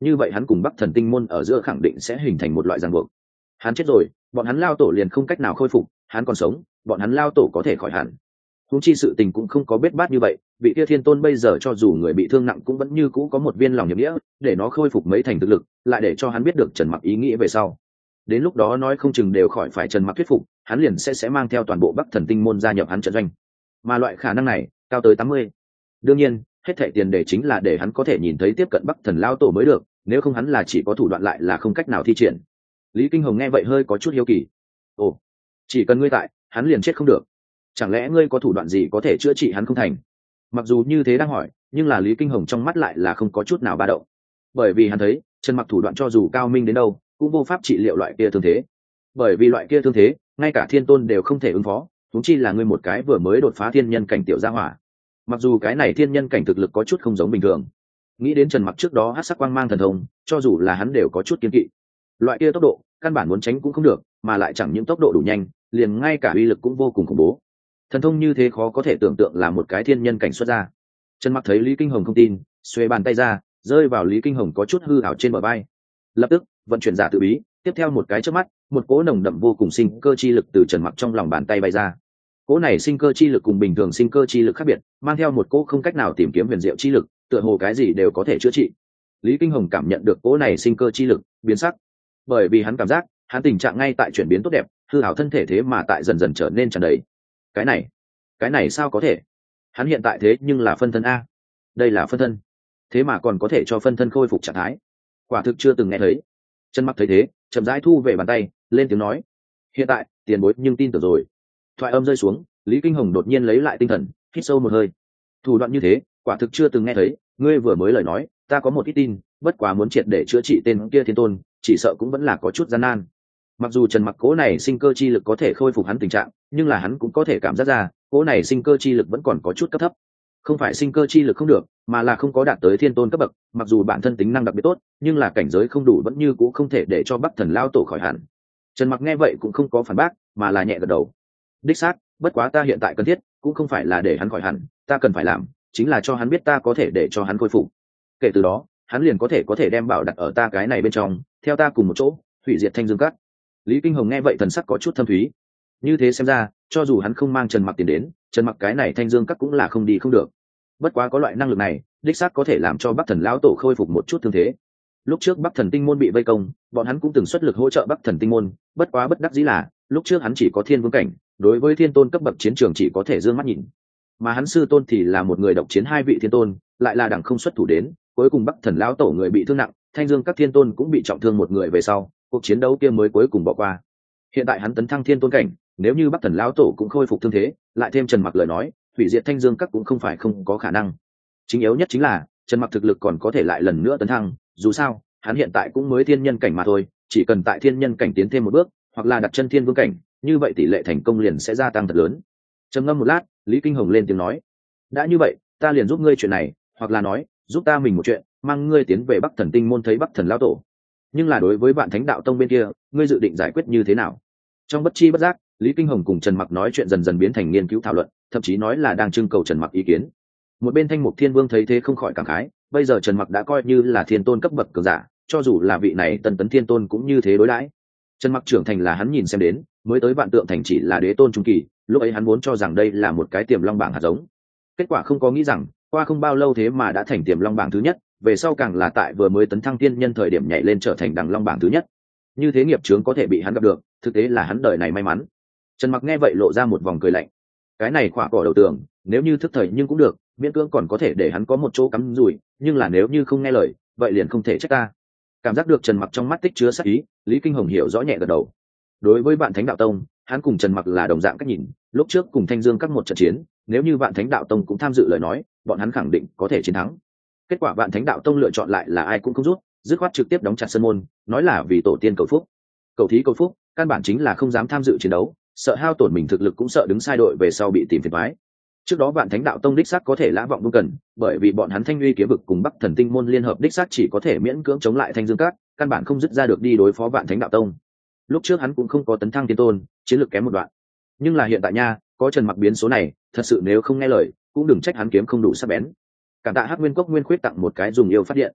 như vậy hắn cùng Bắc Thần Tinh môn ở giữa khẳng định sẽ hình thành một loại ràng buộc. Hắn chết rồi, bọn hắn lao tổ liền không cách nào khôi phục, hắn còn sống, bọn hắn lao tổ có thể khỏi hẳn. Huống chi sự tình cũng không có bết bát như vậy, vị kia thiên tôn bây giờ cho dù người bị thương nặng cũng vẫn như cũ có một viên lòng hiệp nghĩa, để nó khôi phục mấy thành thực lực, lại để cho hắn biết được Trần Mặc ý nghĩ về sau. Đến lúc đó nói không chừng đều khỏi phải Trần Mặc thuyết phục, hắn liền sẽ sẽ mang theo toàn bộ Bắc Thần Tinh môn gia nhập hắn trận doanh. Mà loại khả năng này cao tới tám mươi. Đương nhiên, hết thảy tiền đề chính là để hắn có thể nhìn thấy tiếp cận Bắc Thần lao tổ mới được, nếu không hắn là chỉ có thủ đoạn lại là không cách nào thi triển. Lý Kinh Hồng nghe vậy hơi có chút hiếu kỳ. Ồ, chỉ cần ngươi tại, hắn liền chết không được. Chẳng lẽ ngươi có thủ đoạn gì có thể chữa trị hắn không thành? Mặc dù như thế đang hỏi, nhưng là Lý Kinh Hồng trong mắt lại là không có chút nào ba động. Bởi vì hắn thấy, Trần Mặc thủ đoạn cho dù cao minh đến đâu, cũng vô pháp trị liệu loại kia thương thế. Bởi vì loại kia thương thế, ngay cả thiên tôn đều không thể ứng phó, huống chi là ngươi một cái vừa mới đột phá thiên nhân cảnh tiểu gia hỏa. Mặc dù cái này thiên nhân cảnh thực lực có chút không giống bình thường. Nghĩ đến Trần Mặc trước đó hắc sắc quang mang thần thông, cho dù là hắn đều có chút kiêng kỵ. Loại kia tốc độ, căn bản muốn tránh cũng không được, mà lại chẳng những tốc độ đủ nhanh, liền ngay cả uy lực cũng vô cùng khủng bố. Thần thông như thế khó có thể tưởng tượng là một cái thiên nhân cảnh xuất ra. Trần Mặc thấy Lý Kinh Hồng không tin, xuề bàn tay ra, rơi vào Lý Kinh Hồng có chút hư ảo trên bờ vai. Lập tức, vận chuyển giả tự bí, tiếp theo một cái chớp mắt, một cỗ nồng đậm vô cùng sinh cơ chi lực từ Trần Mặc trong lòng bàn tay bay ra. Cỗ này sinh cơ chi lực cùng bình thường sinh cơ chi lực khác biệt, mang theo một cỗ không cách nào tìm kiếm huyền diệu chi lực, tựa hồ cái gì đều có thể chữa trị. Lý Kinh Hồng cảm nhận được cỗ này sinh cơ chi lực, biến sắc. Bởi vì hắn cảm giác, hắn tình trạng ngay tại chuyển biến tốt đẹp, hư ảo thân thể thế mà tại dần dần trở nên tràn đầy. Cái này, cái này sao có thể? Hắn hiện tại thế nhưng là phân thân a. Đây là phân thân. Thế mà còn có thể cho phân thân khôi phục trạng thái. Quả thực chưa từng nghe thấy. Trần Mặc thấy thế, chậm rãi thu về bàn tay, lên tiếng nói: "Hiện tại, tiền bối nhưng tin tưởng rồi." Thoại âm rơi xuống, Lý Kinh Hồng đột nhiên lấy lại tinh thần, hít sâu một hơi. Thủ đoạn như thế, quả thực chưa từng nghe thấy, ngươi vừa mới lời nói, ta có một ít tin, bất quá muốn triệt để chữa trị tên kia thiên tôn, chỉ sợ cũng vẫn là có chút gian nan. Mặc dù Trần Mặc cố này sinh cơ chi lực có thể khôi phục hắn tình trạng, nhưng là hắn cũng có thể cảm giác ra, cố này sinh cơ chi lực vẫn còn có chút cấp thấp. Không phải sinh cơ chi lực không được, mà là không có đạt tới thiên tôn cấp bậc, mặc dù bản thân tính năng đặc biệt tốt, nhưng là cảnh giới không đủ vẫn như cũ không thể để cho Bắc Thần lao tổ khỏi hẳn. Trần Mặc nghe vậy cũng không có phản bác, mà là nhẹ gật đầu. Đích xác, bất quá ta hiện tại cần thiết, cũng không phải là để hắn khỏi hẳn, ta cần phải làm, chính là cho hắn biết ta có thể để cho hắn khôi phục. Kể từ đó, hắn liền có thể có thể đem bảo đặt ở ta cái này bên trong, theo ta cùng một chỗ, hủy diệt Thanh Dương Các. Lý Kinh Hồng nghe vậy thần sắc có chút thâm thúy. Như thế xem ra, cho dù hắn không mang Trần Mặc tiền đến, Trần Mặc cái này Thanh Dương Các cũng là không đi không được. Bất quá có loại năng lực này, đích xác có thể làm cho Bắc Thần lão tổ khôi phục một chút thương thế. Lúc trước Bắc Thần Tinh môn bị vây công, bọn hắn cũng từng xuất lực hỗ trợ Bắc Thần Tinh môn, bất quá bất đắc dĩ là, lúc trước hắn chỉ có thiên vương cảnh, đối với thiên tôn cấp bậc chiến trường chỉ có thể dương mắt nhìn. Mà hắn sư tôn thì là một người độc chiến hai vị thiên tôn, lại là đẳng không xuất thủ đến, cuối cùng Bắc Thần lão tổ người bị thương nặng, Thanh Dương các thiên tôn cũng bị trọng thương một người về sau, cuộc chiến đấu kia mới cuối cùng bỏ qua. Hiện tại hắn tấn thăng thiên tôn cảnh, nếu như Bắc Thần lão tổ cũng khôi phục thương thế, lại thêm Trần Mặc lời nói, hủy diệt Thanh Dương các cũng không phải không có khả năng. Chính yếu nhất chính là Trần Mặc thực lực còn có thể lại lần nữa tấn thăng, dù sao, hắn hiện tại cũng mới thiên nhân cảnh mà thôi, chỉ cần tại thiên nhân cảnh tiến thêm một bước, hoặc là đặt chân thiên vương cảnh, như vậy tỷ lệ thành công liền sẽ gia tăng thật lớn. Trầm ngâm một lát, Lý Kinh Hồng lên tiếng nói: "Đã như vậy, ta liền giúp ngươi chuyện này, hoặc là nói, giúp ta mình một chuyện, mang ngươi tiến về Bắc Thần Tinh môn thấy Bắc Thần lão tổ. Nhưng là đối với Vạn Thánh đạo tông bên kia, ngươi dự định giải quyết như thế nào?" Trong bất chi bất giác, Lý Kinh Hồng cùng Trần Mặc nói chuyện dần dần biến thành nghiên cứu thảo luận, thậm chí nói là đang trưng cầu Trần Mặc ý kiến. Một bên Thanh Mục Thiên Vương thấy thế không khỏi cảm khái, bây giờ Trần Mặc đã coi như là thiên tôn cấp bậc cường giả, cho dù là vị này Tân Tấn Thiên Tôn cũng như thế đối đãi. Trần Mặc trưởng thành là hắn nhìn xem đến, mới tới Vạn Tượng Thành chỉ là đế tôn trung kỳ, lúc ấy hắn vốn cho rằng đây là một cái tiềm long bảng hạt giống. Kết quả không có nghĩ rằng, qua không bao lâu thế mà đã thành tiềm long bảng thứ nhất, về sau càng là tại vừa mới tấn thăng tiên nhân thời điểm nhảy lên trở thành đằng long bảng thứ nhất. Như thế nghiệp chướng có thể bị hắn gặp được, thực tế là hắn đời này may mắn. Trần Mặc nghe vậy lộ ra một vòng cười lạnh. Cái này khỏa cỏ đầu tường, nếu như thức thời nhưng cũng được, miễn cưỡng còn có thể để hắn có một chỗ cắm rủi, nhưng là nếu như không nghe lời, vậy liền không thể trách ta. Cảm giác được Trần Mặc trong mắt tích chứa sát ý, Lý Kinh Hồng hiểu rõ nhẹ gật đầu. Đối với Vạn Thánh đạo tông, hắn cùng Trần Mặc là đồng dạng cách nhìn, lúc trước cùng Thanh Dương các một trận chiến, nếu như Vạn Thánh đạo tông cũng tham dự lời nói, bọn hắn khẳng định có thể chiến thắng. Kết quả Vạn Thánh đạo tông lựa chọn lại là ai cũng không rút, dứt khoát trực tiếp đóng chặt sân môn, nói là vì tổ tiên cầu phúc. Cầu thí cầu phúc, căn bản chính là không dám tham dự chiến đấu, sợ hao tổn mình thực lực cũng sợ đứng sai đội về sau bị tìm phiền toái. Trước đó Vạn Thánh đạo tông đích xác có thể lã vọng buông cần, bởi vì bọn hắn Thanh Uy kiếm vực cùng Bắc Thần Tinh môn liên hợp đích xác chỉ có thể miễn cưỡng chống lại Thanh Dương các, căn bản không dứt ra được đi đối phó Vạn Thánh đạo tông. Lúc trước hắn cũng không có tấn thăng tiên tôn, chiến lược kém một đoạn. Nhưng là hiện tại nha, có Trần Mặc biến số này, thật sự nếu không nghe lời, cũng đừng trách hắn kiếm không đủ sắc bén. Cảm tạ Hắc Nguyên Cốc Nguyên Khuyết tặng một cái dùng yêu phát điện.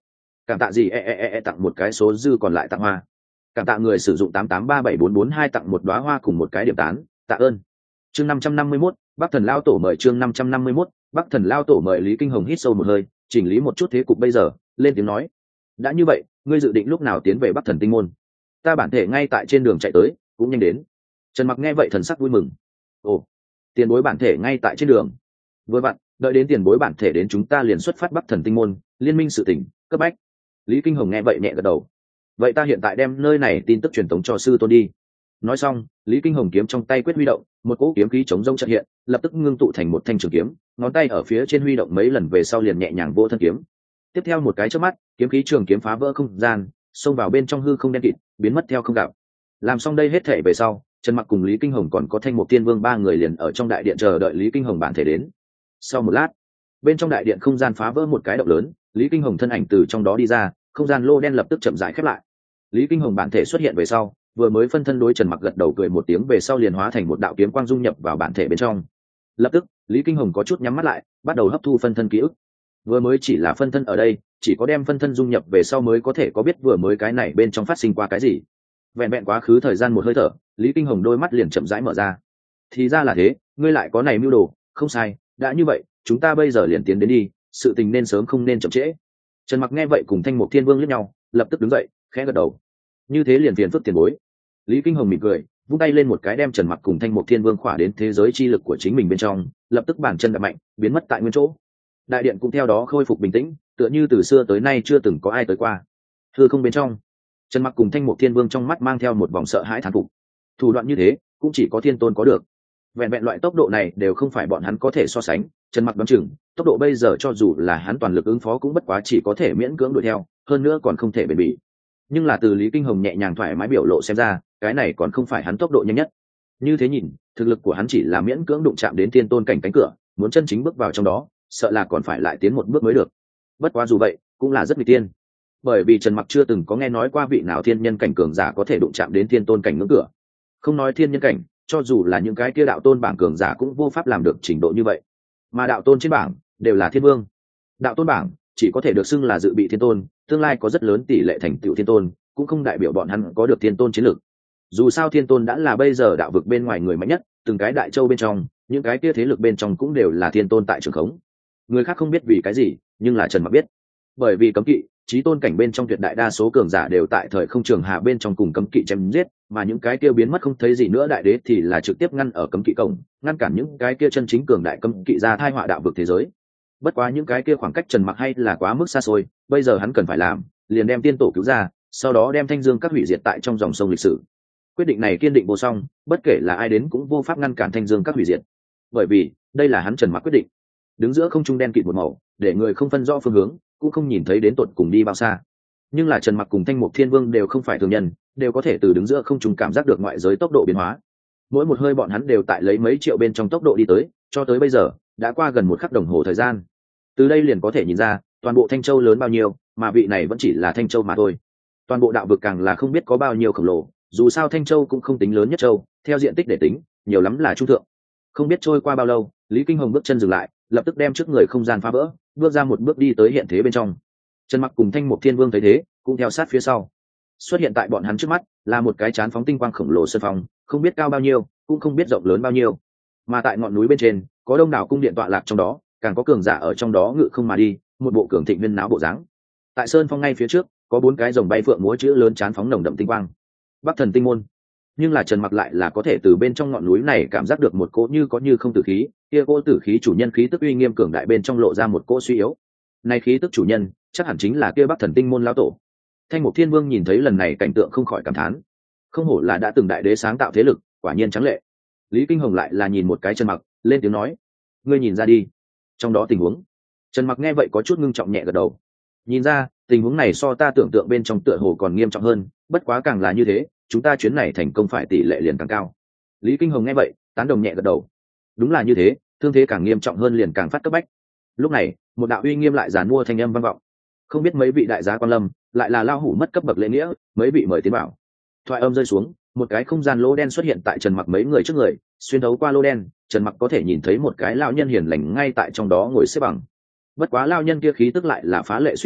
cảm tạ gì e e e e tặng một cái số dư còn lại tặng hoa. Cảm tạ người sử dụng tám tám ba bảy bốn bốn hai tặng một đóa hoa cùng một cái điểm tán, tạ ơn. Chương năm trăm năm mươi mốt, Bắc Thần Lao Tổ mời. Chương năm trăm năm mươi mốt, Bắc Thần Lao Tổ mời. Lý Kinh Hồng hít sâu một hơi, chỉnh lý một chút thế cục bây giờ, lên tiếng nói: đã như vậy, ngươi dự định lúc nào tiến về Bắc Thần Tinh môn? Ta bản thể ngay tại trên đường chạy tới, cũng nhanh đến. Trần Mặc nghe vậy thần sắc vui mừng. Ồ, tiền bối bản thể ngay tại trên đường. Vừa vặn, đợi đến tiền bối bản thể đến chúng ta liền xuất phát Bắc Thần Tinh môn, liên minh sự tỉnh cấp bách. Lý Kinh Hồng nghe vậy nhẹ gật đầu. Vậy ta hiện tại đem nơi này tin tức truyền tống cho sư tôn đi. Nói xong, Lý Kinh Hồng kiếm trong tay quyết huy động, một cỗ kiếm khí chống rông chợt hiện, lập tức ngưng tụ thành một thanh trường kiếm, ngón tay ở phía trên huy động mấy lần về sau liền nhẹ nhàng vỗ thân kiếm. Tiếp theo một cái chớp mắt, kiếm khí trường kiếm phá vỡ không gian, xông vào bên trong hư không đen kịt, biến mất theo không gặp. Làm xong đây hết thể về sau, Trần Mặc cùng Lý Kinh Hồng còn có Thanh Mục Tiên Vương ba người liền ở trong đại điện chờ đợi Lý Kinh Hồng bản thể đến. Sau một lát, bên trong đại điện không gian phá vỡ một cái động lớn, Lý Kinh Hồng thân ảnh từ trong đó đi ra, không gian lô đen lập tức chậm rãi khép lại. Lý Kinh Hồng bản thể xuất hiện về sau, vừa mới phân thân đối Trần Mặc gật đầu cười một tiếng về sau liền hóa thành một đạo kiếm quang dung nhập vào bản thể bên trong. Lập tức, Lý Kinh Hồng có chút nhắm mắt lại, bắt đầu hấp thu phân thân ký ức. Vừa mới chỉ là phân thân ở đây, chỉ có đem phân thân dung nhập về sau mới có thể có biết vừa mới cái này bên trong phát sinh qua cái gì. Vẹn vẹn quá khứ thời gian một hơi thở, Lý Kinh Hồng đôi mắt liền chậm rãi mở ra. Thì ra là thế, ngươi lại có này mưu đồ, không sai, đã như vậy, chúng ta bây giờ liền tiến đến đi, sự tình nên sớm không nên chậm trễ. Trần Mặc nghe vậy cùng Thanh Mục Thiên Vương liếc nhau, lập tức đứng dậy, khẽ gật đầu. Như thế liền phiền phức tiền bối. Lý Kinh Hồng mỉm cười, vung tay lên một cái đem Trần Mặc cùng Thanh Mục Thiên Vương khỏa đến thế giới chi lực của chính mình bên trong, lập tức bàn chân đạp mạnh, biến mất tại nguyên chỗ. Đại điện cũng theo đó khôi phục bình tĩnh, tựa như từ xưa tới nay chưa từng có ai tới qua. Hư không bên trong, Trần Mặc cùng Thanh Mục Thiên Vương trong mắt mang theo một vòng sợ hãi thán phục. Thủ đoạn như thế, cũng chỉ có Thiên Tôn có được. Vẹn vẹn loại tốc độ này đều không phải bọn hắn có thể so sánh. Trần Mặc đoán chừng, tốc độ bây giờ cho dù là hắn toàn lực ứng phó cũng bất quá chỉ có thể miễn cưỡng đuổi theo, hơn nữa còn không thể bền bỉ. Nhưng là từ Lý Kinh Hồng nhẹ nhàng thoải mái biểu lộ xem ra, cái này còn không phải hắn tốc độ nhanh nhất. Như thế nhìn, thực lực của hắn chỉ là miễn cưỡng đụng chạm đến Thiên Tôn cảnh cánh cửa, muốn chân chính bước vào trong đó, sợ là còn phải lại tiến một bước mới được. Bất quá dù vậy, cũng là rất nguy tiên. Bởi vì Trần Mặc chưa từng có nghe nói qua vị nào thiên nhân cảnh cường giả có thể đụng chạm đến Thiên Tôn cảnh ngưỡng cửa. Không nói thiên nhân cảnh, cho dù là những cái kia đạo tôn bảng cường giả cũng vô pháp làm được trình độ như vậy. Mà đạo tôn trên bảng đều là thiên vương. Đạo tôn bảng chỉ có thể được xưng là dự bị thiên tôn, tương lai có rất lớn tỷ lệ thành tựu thiên tôn, cũng không đại biểu bọn hắn có được thiên tôn chiến lược. Dù sao thiên tôn đã là bây giờ đạo vực bên ngoài người mạnh nhất, từng cái đại châu bên trong, những cái kia thế lực bên trong cũng đều là thiên tôn tại trường khống. Người khác không biết vì cái gì, nhưng là Trần Mặc biết. Bởi vì cấm kỵ, chí tôn cảnh bên trong tuyệt đại đa số cường giả đều tại thời không trường hạ bên trong cùng cấm kỵ chém giết, mà những cái kia biến mất không thấy gì nữa đại đế thì là trực tiếp ngăn ở cấm kỵ cổng, ngăn cản những cái kia chân chính cường đại cấm kỵ ra thai họa đạo vực thế giới. Bất quá những cái kia khoảng cách Trần Mặc hay là quá mức xa xôi, bây giờ hắn cần phải làm, liền đem tiên tổ cứu ra, sau đó đem Thanh Dương các hủy diệt tại trong dòng sông lịch sử. Quyết định này kiên định vô song, bất kể là ai đến cũng vô pháp ngăn cản Thanh Dương các hủy diệt. Bởi vì, đây là hắn Trần Mặc quyết định. Đứng giữa không trung đen kịt một màu, để người không phân rõ phương hướng, cũng không nhìn thấy đến tận cùng đi bao xa. Nhưng là Trần Mặc cùng Thanh Mục Thiên Vương đều không phải thường nhân, đều có thể từ đứng giữa không trung cảm giác được ngoại giới tốc độ biến hóa. Mỗi một hơi bọn hắn đều tại lấy mấy triệu bên trong tốc độ đi tới, cho tới bây giờ đã qua gần một khắc đồng hồ thời gian. Từ đây liền có thể nhìn ra, toàn bộ Thanh Châu lớn bao nhiêu, mà vị này vẫn chỉ là Thanh Châu mà thôi. Toàn bộ đạo vực càng là không biết có bao nhiêu khổng lồ, dù sao Thanh Châu cũng không tính lớn nhất châu, theo diện tích để tính, nhiều lắm là trung thượng. Không biết trôi qua bao lâu, Lý Kinh Hồng bước chân dừng lại, lập tức đem trước người không gian phá vỡ, bước ra một bước đi tới hiện thế bên trong. Trần Mặc cùng Thanh Mục Thiên Vương thấy thế, cũng theo sát phía sau. Xuất hiện tại bọn hắn trước mắt là một cái chán phóng tinh quang khổng lồ sơn phong, không biết cao bao nhiêu, cũng không biết rộng lớn bao nhiêu. Mà tại ngọn núi bên trên, có đông đảo cung điện tọa lạc trong đó, càng có cường giả ở trong đó ngự không mà đi, một bộ cường thịnh viên náo bộ dáng. Tại sơn phong ngay phía trước, có bốn cái rồng bay phượng múa chữ lớn chán phóng nồng đậm tinh quang. Bắc Thần Tinh môn. Nhưng là Trần Mặc lại là có thể từ bên trong ngọn núi này cảm giác được một cỗ như có như không tử khí, kia cỗ tử khí chủ nhân khí tức uy nghiêm cường đại bên trong lộ ra một cỗ suy yếu. Này khí tức chủ nhân, chắc hẳn chính là kia Bắc Thần Tinh môn lão tổ. Thanh Mục Thiên Vương nhìn thấy lần này cảnh tượng không khỏi cảm thán, không hổ là đã từng đại đế sáng tạo thế lực, quả nhiên trắng lệ. Lý Kinh Hồng lại là nhìn một cái Trần Mặc, lên tiếng nói: "Ngươi nhìn ra đi, trong đó tình huống." Trần Mặc nghe vậy có chút ngưng trọng nhẹ gật đầu. Nhìn ra, tình huống này so ta tưởng tượng bên trong tựa hồ còn nghiêm trọng hơn, bất quá càng là như thế, chúng ta chuyến này thành công phải tỷ lệ liền càng cao. Lý Kinh Hồng nghe vậy, tán đồng nhẹ gật đầu. Đúng là như thế, thương thế càng nghiêm trọng hơn liền càng phát cấp bách. Lúc này, một đạo uy nghiêm lại giàn mua thanh âm vang vọng. Không biết mấy vị đại giá quan lâm, lại là lao hủ mất cấp bậc lễ nghĩa, mấy vị mời tiến bảo. Thoại âm rơi xuống, một cái không gian lỗ đen xuất hiện tại Trần Mặc mấy người trước người, xuyên thấu qua lỗ đen, Trần Mặc có thể nhìn thấy một cái lão nhân hiền lành ngay tại trong đó ngồi xếp bằng. Bất quá lão nhân kia khí tức lại là phá lệ suy yếu,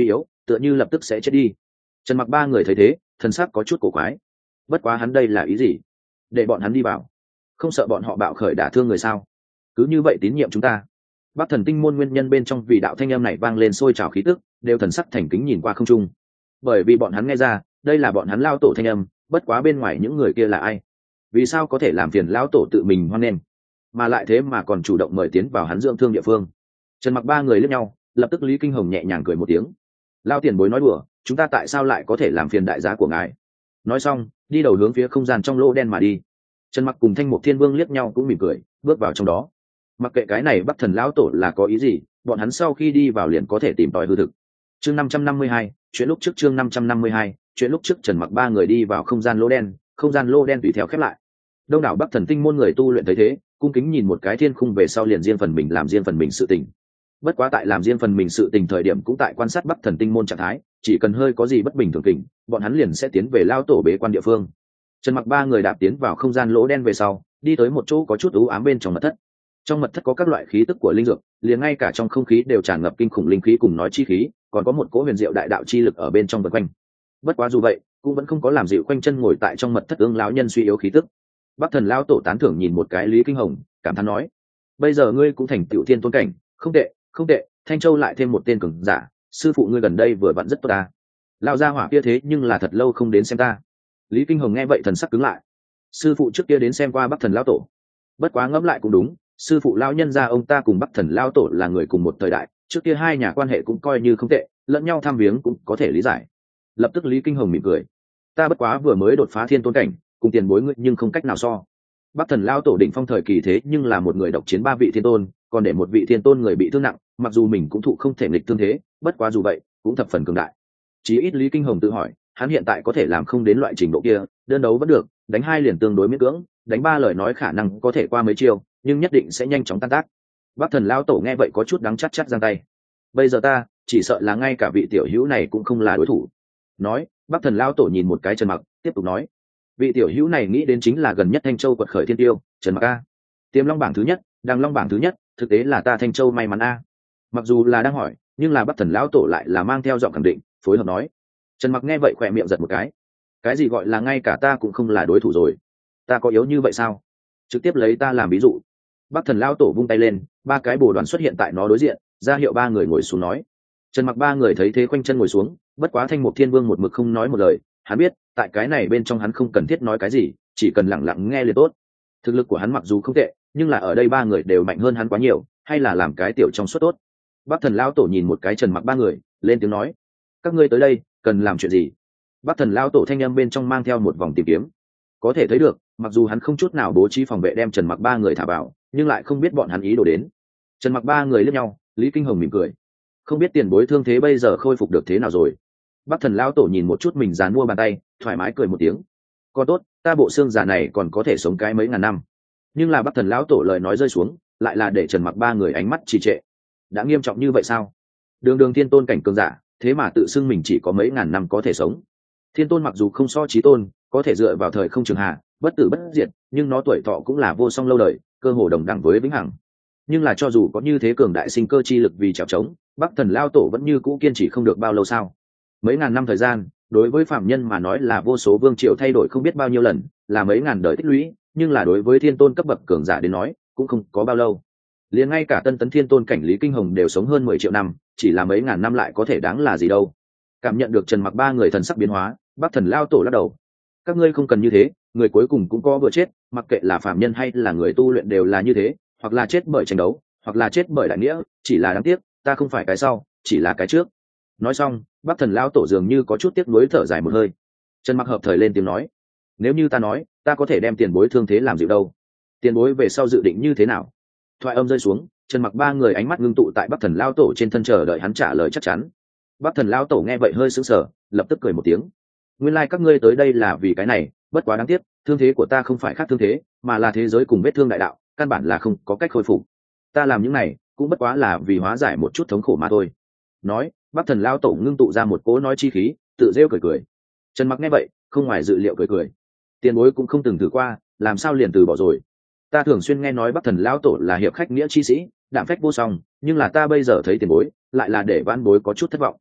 tựa như lập tức sẽ chết đi. Trần Mặc ba người thấy thế, thân sắc có chút cổ quái. Bất quá hắn đây là ý gì? Để bọn hắn đi vào, không sợ bọn họ bạo khởi đả thương người sao? Cứ như vậy tín nhiệm chúng ta. Bắc Thần Tinh môn nguyên nhân bên trong vì đạo thanh âm này vang lên sôi trào khí tức, đều thần sắc thành kính nhìn qua không trung. Bởi vì bọn hắn nghe ra, đây là bọn hắn lao tổ thanh âm, bất quá bên ngoài những người kia là ai? Vì sao có thể làm phiền lão tổ tự mình hoan nghênh, mà lại thế mà còn chủ động mời tiến vào hắn dưỡng thương địa phương? Trần Mặc ba người liếc nhau, lập tức Lý Kinh Hồng nhẹ nhàng cười một tiếng. Lao tiền bối nói đùa, chúng ta tại sao lại có thể làm phiền đại giá của ngài? Nói xong, đi đầu hướng phía không gian trong lỗ đen mà đi. Trần Mặc cùng Thanh Mục Thiên Vương liếc nhau cũng mỉm cười, bước vào trong đó. Mặc kệ cái này Bắc Thần lão tổ là có ý gì, bọn hắn sau khi đi vào liền có thể tìm tòi hư thực. Chương năm trăm năm mươi hai, chuyện lúc trước chương năm trăm năm mươi hai, chuyện lúc trước Trần Mặc ba người đi vào không gian lỗ đen, không gian lỗ đen tùy theo khép lại. Đông đảo Bắc Thần Tinh môn người tu luyện thấy thế, cung kính nhìn một cái thiên khung về sau liền riêng phần mình làm riêng phần mình sự tình. Bất quá tại làm riêng phần mình sự tình thời điểm cũng tại quan sát Bắc Thần Tinh môn trạng thái, chỉ cần hơi có gì bất bình thường kình, bọn hắn liền sẽ tiến về lao tổ bế quan địa phương. Trần Mặc ba người đạp tiến vào không gian lỗ đen về sau, đi tới một chỗ có chút u ám bên trong mật thất. Trong mật thất có các loại khí tức của linh dược, liền ngay cả trong không khí đều tràn ngập kinh khủng linh khí cùng nói chi khí, còn có một cỗ huyền diệu đại đạo chi lực ở bên trong vần quanh. Bất quá dù vậy, cũng vẫn không có làm dịu quanh chân ngồi tại trong mật thất ương lão nhân suy yếu khí tức. Bắc Thần lão tổ tán thưởng nhìn một cái Lý Kinh Hồng, cảm thán nói: bây giờ ngươi cũng thành tiểu thiên tôn cảnh, không tệ, không tệ, Thanh Châu lại thêm một tên cường giả, sư phụ ngươi gần đây vừa vặn rất tốt ta. Lão gia hỏa kia thế nhưng là thật lâu không đến xem ta. Lý Kinh Hồng nghe vậy thần sắc cứng lại. Sư phụ trước kia đến xem qua Bắc Thần lão tổ. Bất quá ngẫm lại cũng đúng, sư phụ lão nhân gia ông ta cùng Bắc Thần lão tổ là người cùng một thời đại, trước kia hai nhà quan hệ cũng coi như không tệ, lẫn nhau thăm viếng cũng có thể lý giải. Lập tức Lý Kinh Hồng mỉm cười: ta bất quá vừa mới đột phá thiên tôn cảnh, cùng tiền bối ngươi nhưng không cách nào so. Bắc Thần lão tổ đỉnh phong thời kỳ thế nhưng là một người độc chiến ba vị thiên tôn, còn để một vị thiên tôn người bị thương nặng, mặc dù mình cũng thụ không thể nghịch thương thế, bất quá dù vậy cũng thập phần cường đại. Chí ít Lý Kinh Hồng tự hỏi, hắn hiện tại có thể làm không đến loại trình độ kia, đơn đấu vẫn được, đánh hai liền tương đối miễn cưỡng, đánh ba lời nói khả năng có thể qua mấy chiêu, nhưng nhất định sẽ nhanh chóng tan tác. Bắc Thần lão tổ nghe vậy có chút đắng chát chát giang tay. Bây giờ ta chỉ sợ là ngay cả vị tiểu hữu này cũng không là đối thủ. Nói, Bắc Thần lão tổ nhìn một cái Trần Mặc, tiếp tục nói: vị tiểu hữu này nghĩ đến chính là gần nhất Thanh Châu quật khởi thiên tiêu, Trần Mặc a. Tiềm Long bảng thứ nhất, Đằng Long bảng thứ nhất, thực tế là ta Thanh Châu may mắn a. Mặc dù là đang hỏi, nhưng là Bắc Thần lão tổ lại là mang theo giọng khẳng định, phối hợp nói. Trần Mặc nghe vậy khỏe miệng giật một cái. Cái gì gọi là ngay cả ta cũng không là đối thủ rồi? Ta có yếu như vậy sao? Trực tiếp lấy ta làm ví dụ. Bắc Thần lão tổ vung tay lên, ba cái bồ đoàn xuất hiện tại nó đối diện, ra hiệu ba người ngồi xuống nói. Trần Mặc ba người thấy thế khoanh chân ngồi xuống, bất quá Thanh Mục Thiên Vương một mực không nói một lời, hắn biết, tại cái này bên trong hắn không cần thiết nói cái gì, chỉ cần lặng lặng nghe liền tốt. Thực lực của hắn mặc dù không tệ, nhưng là ở đây ba người đều mạnh hơn hắn quá nhiều, hay là làm cái tiểu trong suất tốt. Bắc Thần lão tổ nhìn một cái Trần Mặc ba người, lên tiếng nói: các ngươi tới đây cần làm chuyện gì? Bắc Thần lão tổ thanh âm bên trong mang theo một vòng tìm kiếm. Có thể thấy được, mặc dù hắn không chút nào bố trí phòng vệ đem Trần Mặc ba người thả vào, nhưng lại không biết bọn hắn ý đồ đến. Trần Mặc ba người liếc nhau, Lý Kinh Hồng mỉm cười: không biết tiền bối thương thế bây giờ khôi phục được thế nào rồi? Bắc Thần lão tổ nhìn một chút mình dán mua bàn tay, thoải mái cười một tiếng: còn tốt, ta bộ xương già này còn có thể sống cái mấy ngàn năm. Nhưng là Bắc Thần lão tổ lời nói rơi xuống, lại là để Trần Mặc ba người ánh mắt trì trệ. Đã nghiêm trọng như vậy sao? Đường đường thiên tôn cảnh cường giả, thế mà tự xưng mình chỉ có mấy ngàn năm có thể sống. Thiên tôn mặc dù không so chí tôn, có thể dựa vào thời không trường hạ, bất tử bất diệt, nhưng nó tuổi thọ cũng là vô song lâu đời, cơ hồ đồng đẳng với vĩnh hằng. Nhưng là cho dù có như thế cường đại sinh cơ chi lực vì trèo trống, Bắc Thần lão tổ vẫn như cũ kiên trì không được bao lâu sao? Mấy ngàn năm thời gian, đối với phạm nhân mà nói là vô số vương triều thay đổi không biết bao nhiêu lần, là mấy ngàn đời tích lũy, nhưng là đối với thiên tôn cấp bậc cường giả đến nói, cũng không có bao lâu. Liền ngay cả tân tấn thiên tôn cảnh Lý Kinh Hồng đều sống hơn mười triệu năm, chỉ là mấy ngàn năm lại có thể đáng là gì đâu. Cảm nhận được Trần Mặc ba người thần sắc biến hóa, Bắc Thần lão tổ lắc đầu: các ngươi không cần như thế, người cuối cùng cũng có vừa chết, mặc kệ là phạm nhân hay là người tu luyện đều là như thế, hoặc là chết bởi tranh đấu, hoặc là chết bởi đại nghĩa, chỉ là đáng tiếc, ta không phải cái sau, chỉ là cái trước. Nói xong, Bắc Thần lão tổ dường như có chút tiếc nuối thở dài một hơi. Trần Mặc hợp thời lên tiếng nói: nếu như ta nói, ta có thể đem tiền bối thương thế làm dịu đâu? Tiền bối về sau dự định như thế nào? Thoại âm rơi xuống, Trần Mặc ba người ánh mắt ngưng tụ tại Bắc Thần lão tổ trên thân chờ đợi hắn trả lời chắc chắn. Bắc Thần lão tổ nghe vậy hơi sững sờ, lập tức cười một tiếng: nguyên lai like các ngươi tới đây là vì cái này, bất quá đáng tiếc, thương thế của ta không phải khác thương thế, mà là thế giới cùng vết thương đại đạo, căn bản là không có cách khôi phục. Ta làm những này cũng bất quá là vì hóa giải một chút thống khổ mà thôi. Nói, Bắc Thần lão tổ ngưng tụ ra một cỗ nói chi khí, tự rêu cười cười. Trần Mặc nghe vậy, không ngoài dự liệu cười cười. Tiền bối cũng không từng thử qua, làm sao liền từ bỏ rồi? Ta thường xuyên nghe nói Bắc Thần lão tổ là hiệp khách nghĩa chi sĩ, đạm phách vô song, nhưng là ta bây giờ thấy tiền bối, lại là để vãn bối có chút thất vọng.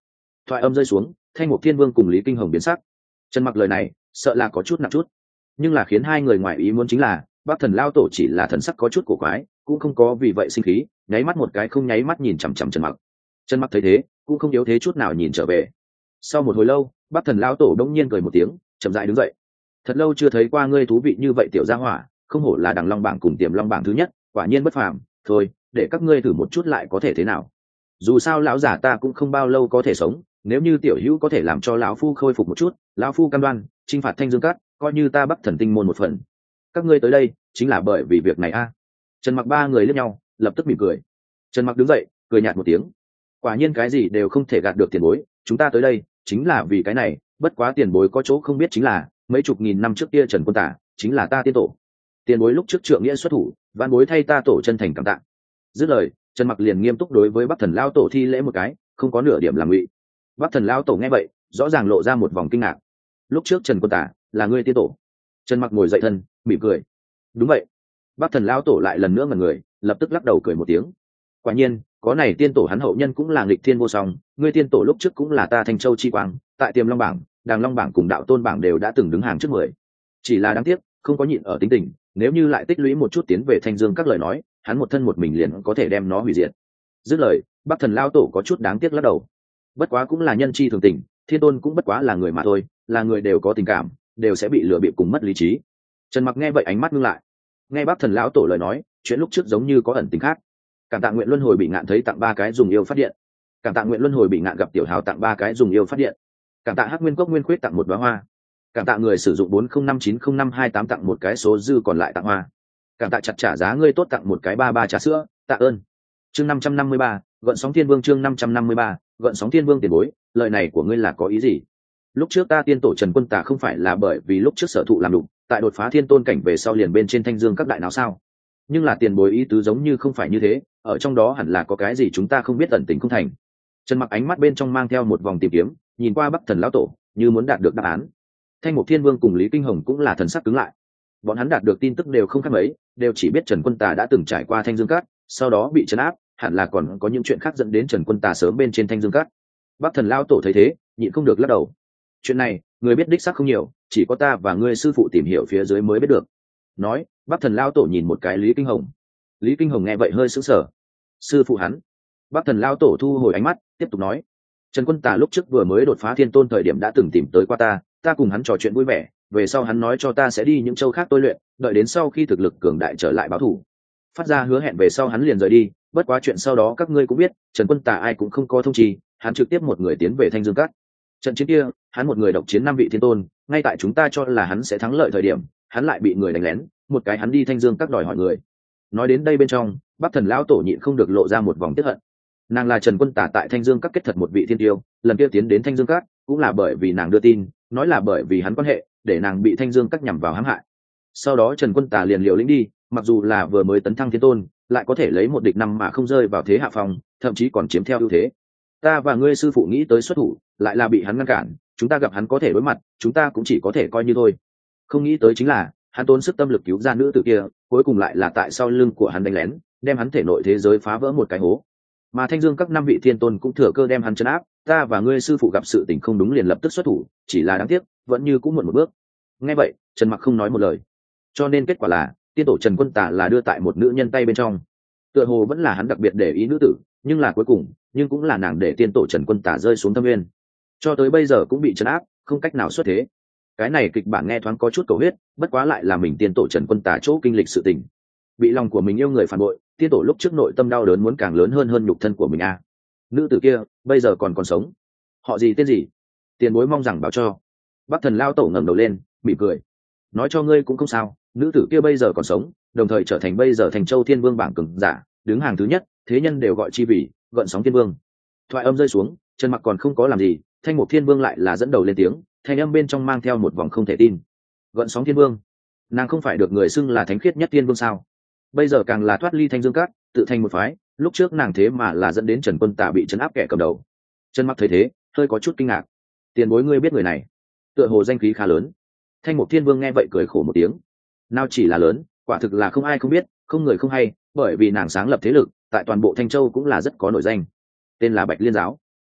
Thoại âm rơi xuống, Thanh Mục Thiên Vương cùng Lý Kinh Hồng biến sắc. Trần Mặc lời này sợ là có chút nặng chút, nhưng là khiến hai người ngoài ý muốn chính là Bắc Thần lao tổ chỉ là thần sắc có chút cổ quái, cũng không có vì vậy sinh khí, nháy mắt một cái không nháy mắt nhìn chằm chằm Trần Mặc. Trần Mặc thấy thế cũng không yếu thế chút nào nhìn trở về. Sau một hồi lâu, Bắc Thần lao tổ đống nhiên cười một tiếng, chậm rãi đứng dậy. Thật lâu chưa thấy qua ngươi thú vị như vậy tiểu gia hỏa, không hổ là Đằng Long bảng cùng Tiềm Long bảng thứ nhất, quả nhiên bất phàm. Thôi, để các ngươi thử một chút lại có thể thế nào. Dù sao lão giả ta cũng không bao lâu có thể sống, nếu như tiểu hữu có thể làm cho lão phu khôi phục một chút, lão phu cam đoan chinh phạt Thanh Dương Các, coi như ta Bắc Thần tinh môn một phần. Các ngươi tới đây chính là bởi vì việc này a. À. Trần Mặc ba người liếc nhau, lập tức mỉm cười. Trần Mặc đứng dậy, cười nhạt một tiếng. Quả nhiên cái gì đều không thể gạt được tiền bối, chúng ta tới đây chính là vì cái này, bất quá tiền bối có chỗ không biết chính là mấy chục nghìn năm trước kia Trần Quân Tả chính là ta tiên tổ. Tiền bối lúc trước trượng nghĩa xuất thủ, van bối thay ta tổ chân thành cảm tạ. Dứt lời, Trần Mặc liền nghiêm túc đối với Bắc Thần lao tổ thi lễ một cái, không có nửa điểm làm ngụy. Bắc Thần lao tổ nghe vậy, rõ ràng lộ ra một vòng kinh ngạc. Lúc trước Trần Quân Tả là ngươi tiên tổ? Trần Mặc ngồi dậy thân, mỉm cười. Đúng vậy. Bắc Thần lao tổ lại lần nữa ngẩn người, lập tức lắc đầu cười một tiếng. Quả nhiên, có này tiên tổ hắn hậu nhân cũng là nghịch thiên vô song, ngươi tiên tổ lúc trước cũng là ta Thanh Châu chi quang, tại Tiềm Long bảng, Đàng Long bảng cùng Đạo Tôn bảng đều đã từng đứng hàng trước mười. Chỉ là đáng tiếc, không có nhịn ở tính tình, nếu như lại tích lũy một chút tiến về Thanh Dương các lời nói, hắn một thân một mình liền có thể đem nó hủy diệt. Dứt lời, Bắc Thần lao tổ có chút đáng tiếc lắc đầu. Bất quá cũng là nhân chi thường tình, Thiên Tôn cũng bất quá là người mà thôi, là người đều có tình cảm, đều sẽ bị lừa bịp cùng mất lý trí. Trần Mặc nghe vậy ánh mắt ngưng lại. Nghe Bắc Thần lão tổ lời nói, chuyện lúc trước giống như có ẩn tình khác. Cảm tạ nguyện luân hồi bị ngạn thấy tặng ba cái dùng yêu phát điện. Cảm tạ nguyện luân hồi bị ngạn gặp tiểu hào tặng ba cái dùng yêu phát điện. Cảm tạ hắc nguyên cốc nguyên khuyết tặng một đóa hoa. Cảm tạ người sử dụng bốn không năm chín không năm hai tám tặng một cái số dư còn lại tặng hoa. Cảm tạ chặt trả giá ngươi tốt tặng một cái ba ba trà sữa, tạ ơn. Chương năm trăm năm mươi ba, gợn sóng thiên vương. Chương năm trăm năm mươi ba, gợn sóng thiên vương. Tiền bối, lời này của ngươi là có ý gì? Lúc trước ta tiên tổ Trần Quân Tả không phải là bởi vì lúc trước sở thụ làm đục, tại đột phá thiên tôn cảnh về sau liền bên trên Thanh Dương các đại não sao? Nhưng là tiền bối ý tứ giống như không phải như thế, ở trong đó hẳn là có cái gì chúng ta không biết, ẩn tình không thành. Trần Mặc ánh mắt bên trong mang theo một vòng tìm kiếm, nhìn qua Bắc Thần lão tổ, như muốn đạt được đáp án. Thanh Mục Thiên Vương cùng Lý Kinh Hồng cũng là thần sắc cứng lại. Bọn hắn đạt được tin tức đều không khác mấy, đều chỉ biết Trần Quân Tả đã từng trải qua Thanh Dương Các, sau đó bị trấn áp, hẳn là còn có những chuyện khác dẫn đến Trần Quân Tả sớm bên trên Thanh Dương Các. Bắc Thần lão tổ thấy thế, nhịn không được lắc đầu. Chuyện này, người biết đích xác không nhiều, chỉ có ta và ngươi sư phụ tìm hiểu phía dưới mới biết được. Nói, Bắc Thần lão tổ nhìn một cái Lý Kinh Hồng. Lý Kinh Hồng nghe vậy hơi sững sờ. Sư phụ hắn? Bắc Thần lão tổ thu hồi ánh mắt, tiếp tục nói: Trần Quân Tả lúc trước vừa mới đột phá thiên tôn thời điểm đã từng tìm tới qua ta, ta cùng hắn trò chuyện vui vẻ, về sau hắn nói cho ta sẽ đi những châu khác tôi luyện, đợi đến sau khi thực lực cường đại trở lại báo thù. Phát ra hứa hẹn về sau hắn liền rời đi, bất quá chuyện sau đó các ngươi cũng biết, Trần Quân Tả ai cũng không có thông trì, hắn trực tiếp một người tiến về Thanh Dương Các. Trận chiến kia, hắn một người độc chiến năm vị thiên tôn, ngay tại chúng ta cho là hắn sẽ thắng lợi thời điểm, hắn lại bị người đánh lén, một cái hắn đi Thanh Dương Các đòi hỏi người. Nói đến đây bên trong, Bắc Thần lão tổ nhịn không được lộ ra một vòng tiếc hận. Nàng là Trần Quân Tả tại Thanh Dương Các kết thật một vị thiên tiêu, lần kia tiến đến Thanh Dương Các cũng là bởi vì nàng đưa tin, nói là bởi vì hắn quan hệ, để nàng bị Thanh Dương Các nhằm vào hãm hại. Sau đó Trần Quân Tả liền liều lĩnh đi, mặc dù là vừa mới tấn thăng thiên tôn, lại có thể lấy một địch năm mà không rơi vào thế hạ phong, thậm chí còn chiếm theo ưu thế. Ta và ngươi sư phụ nghĩ tới xuất thủ, lại là bị hắn ngăn cản, chúng ta gặp hắn có thể đối mặt, chúng ta cũng chỉ có thể coi như thôi. Không nghĩ tới chính là, hắn tốn sức tâm lực cứu ra nữ tử kia, cuối cùng lại là tại sau lưng của hắn đánh lén, đem hắn thể nội thế giới phá vỡ một cái hố. Mà Thanh Dương các năm vị thiên tôn cũng thừa cơ đem hắn trấn áp, ta và ngươi sư phụ gặp sự tình không đúng liền lập tức xuất thủ, chỉ là đáng tiếc, vẫn như cũng muộn một bước. Nghe vậy, Trần Mặc không nói một lời. Cho nên kết quả là, tiên tổ Trần Quân Tả là đưa tại một nữ nhân tay bên trong. Tựa hồ vẫn là hắn đặc biệt để ý nữ tử, nhưng là cuối cùng, nhưng cũng là nàng để tiên tổ Trần Quân Tả rơi xuống thâm nguyên. Cho tới bây giờ cũng bị trấn áp, không cách nào xuất thế. Cái này kịch bản nghe thoáng có chút cầu huyết, bất quá lại là mình tiên tổ Trần Quân Tả chỗ kinh lịch sự tình. Bị lòng của mình yêu người phản bội, tiên tổ lúc trước nội tâm đau đớn muốn càng lớn hơn hơn nhục thân của mình a. À. Nữ tử kia bây giờ còn còn sống, họ gì tên gì? Tiền bối mong rằng báo cho. Bắc Thần lao tổ ngẩng đầu lên, mỉm cười, nói cho ngươi cũng không sao, nữ tử kia bây giờ còn sống, đồng thời trở thành bây giờ Thành Châu Thiên Vương bảng cường giả, đứng hàng thứ nhất, thế nhân đều gọi chi vì gợn sóng thiên vương. Thoại âm rơi xuống, Trần Mặc còn không có làm gì, Thanh Mục Thiên Vương lại là dẫn đầu lên tiếng, thanh âm bên trong mang theo một vòng không thể tin. Gợn sóng thiên vương, nàng không phải được người xưng là thánh khiết nhất thiên vương sao? Bây giờ càng là thoát ly Thanh Dương Các, tự thành một phái, lúc trước nàng thế mà là dẫn đến Trần Quân Tả bị trấn áp kẻ cầm đầu. Trần Mặc thấy thế, hơi có chút kinh ngạc. Tiền bối ngươi biết người này? Tựa hồ danh khí khá lớn. Thanh Mục Thiên Vương nghe vậy cười khổ một tiếng. Nào chỉ là lớn, quả thực là không ai không biết, không người không hay, bởi vì nàng sáng lập thế lực, tại toàn bộ Thanh Châu cũng là rất có nổi danh. Tên là Bạch Liên giáo.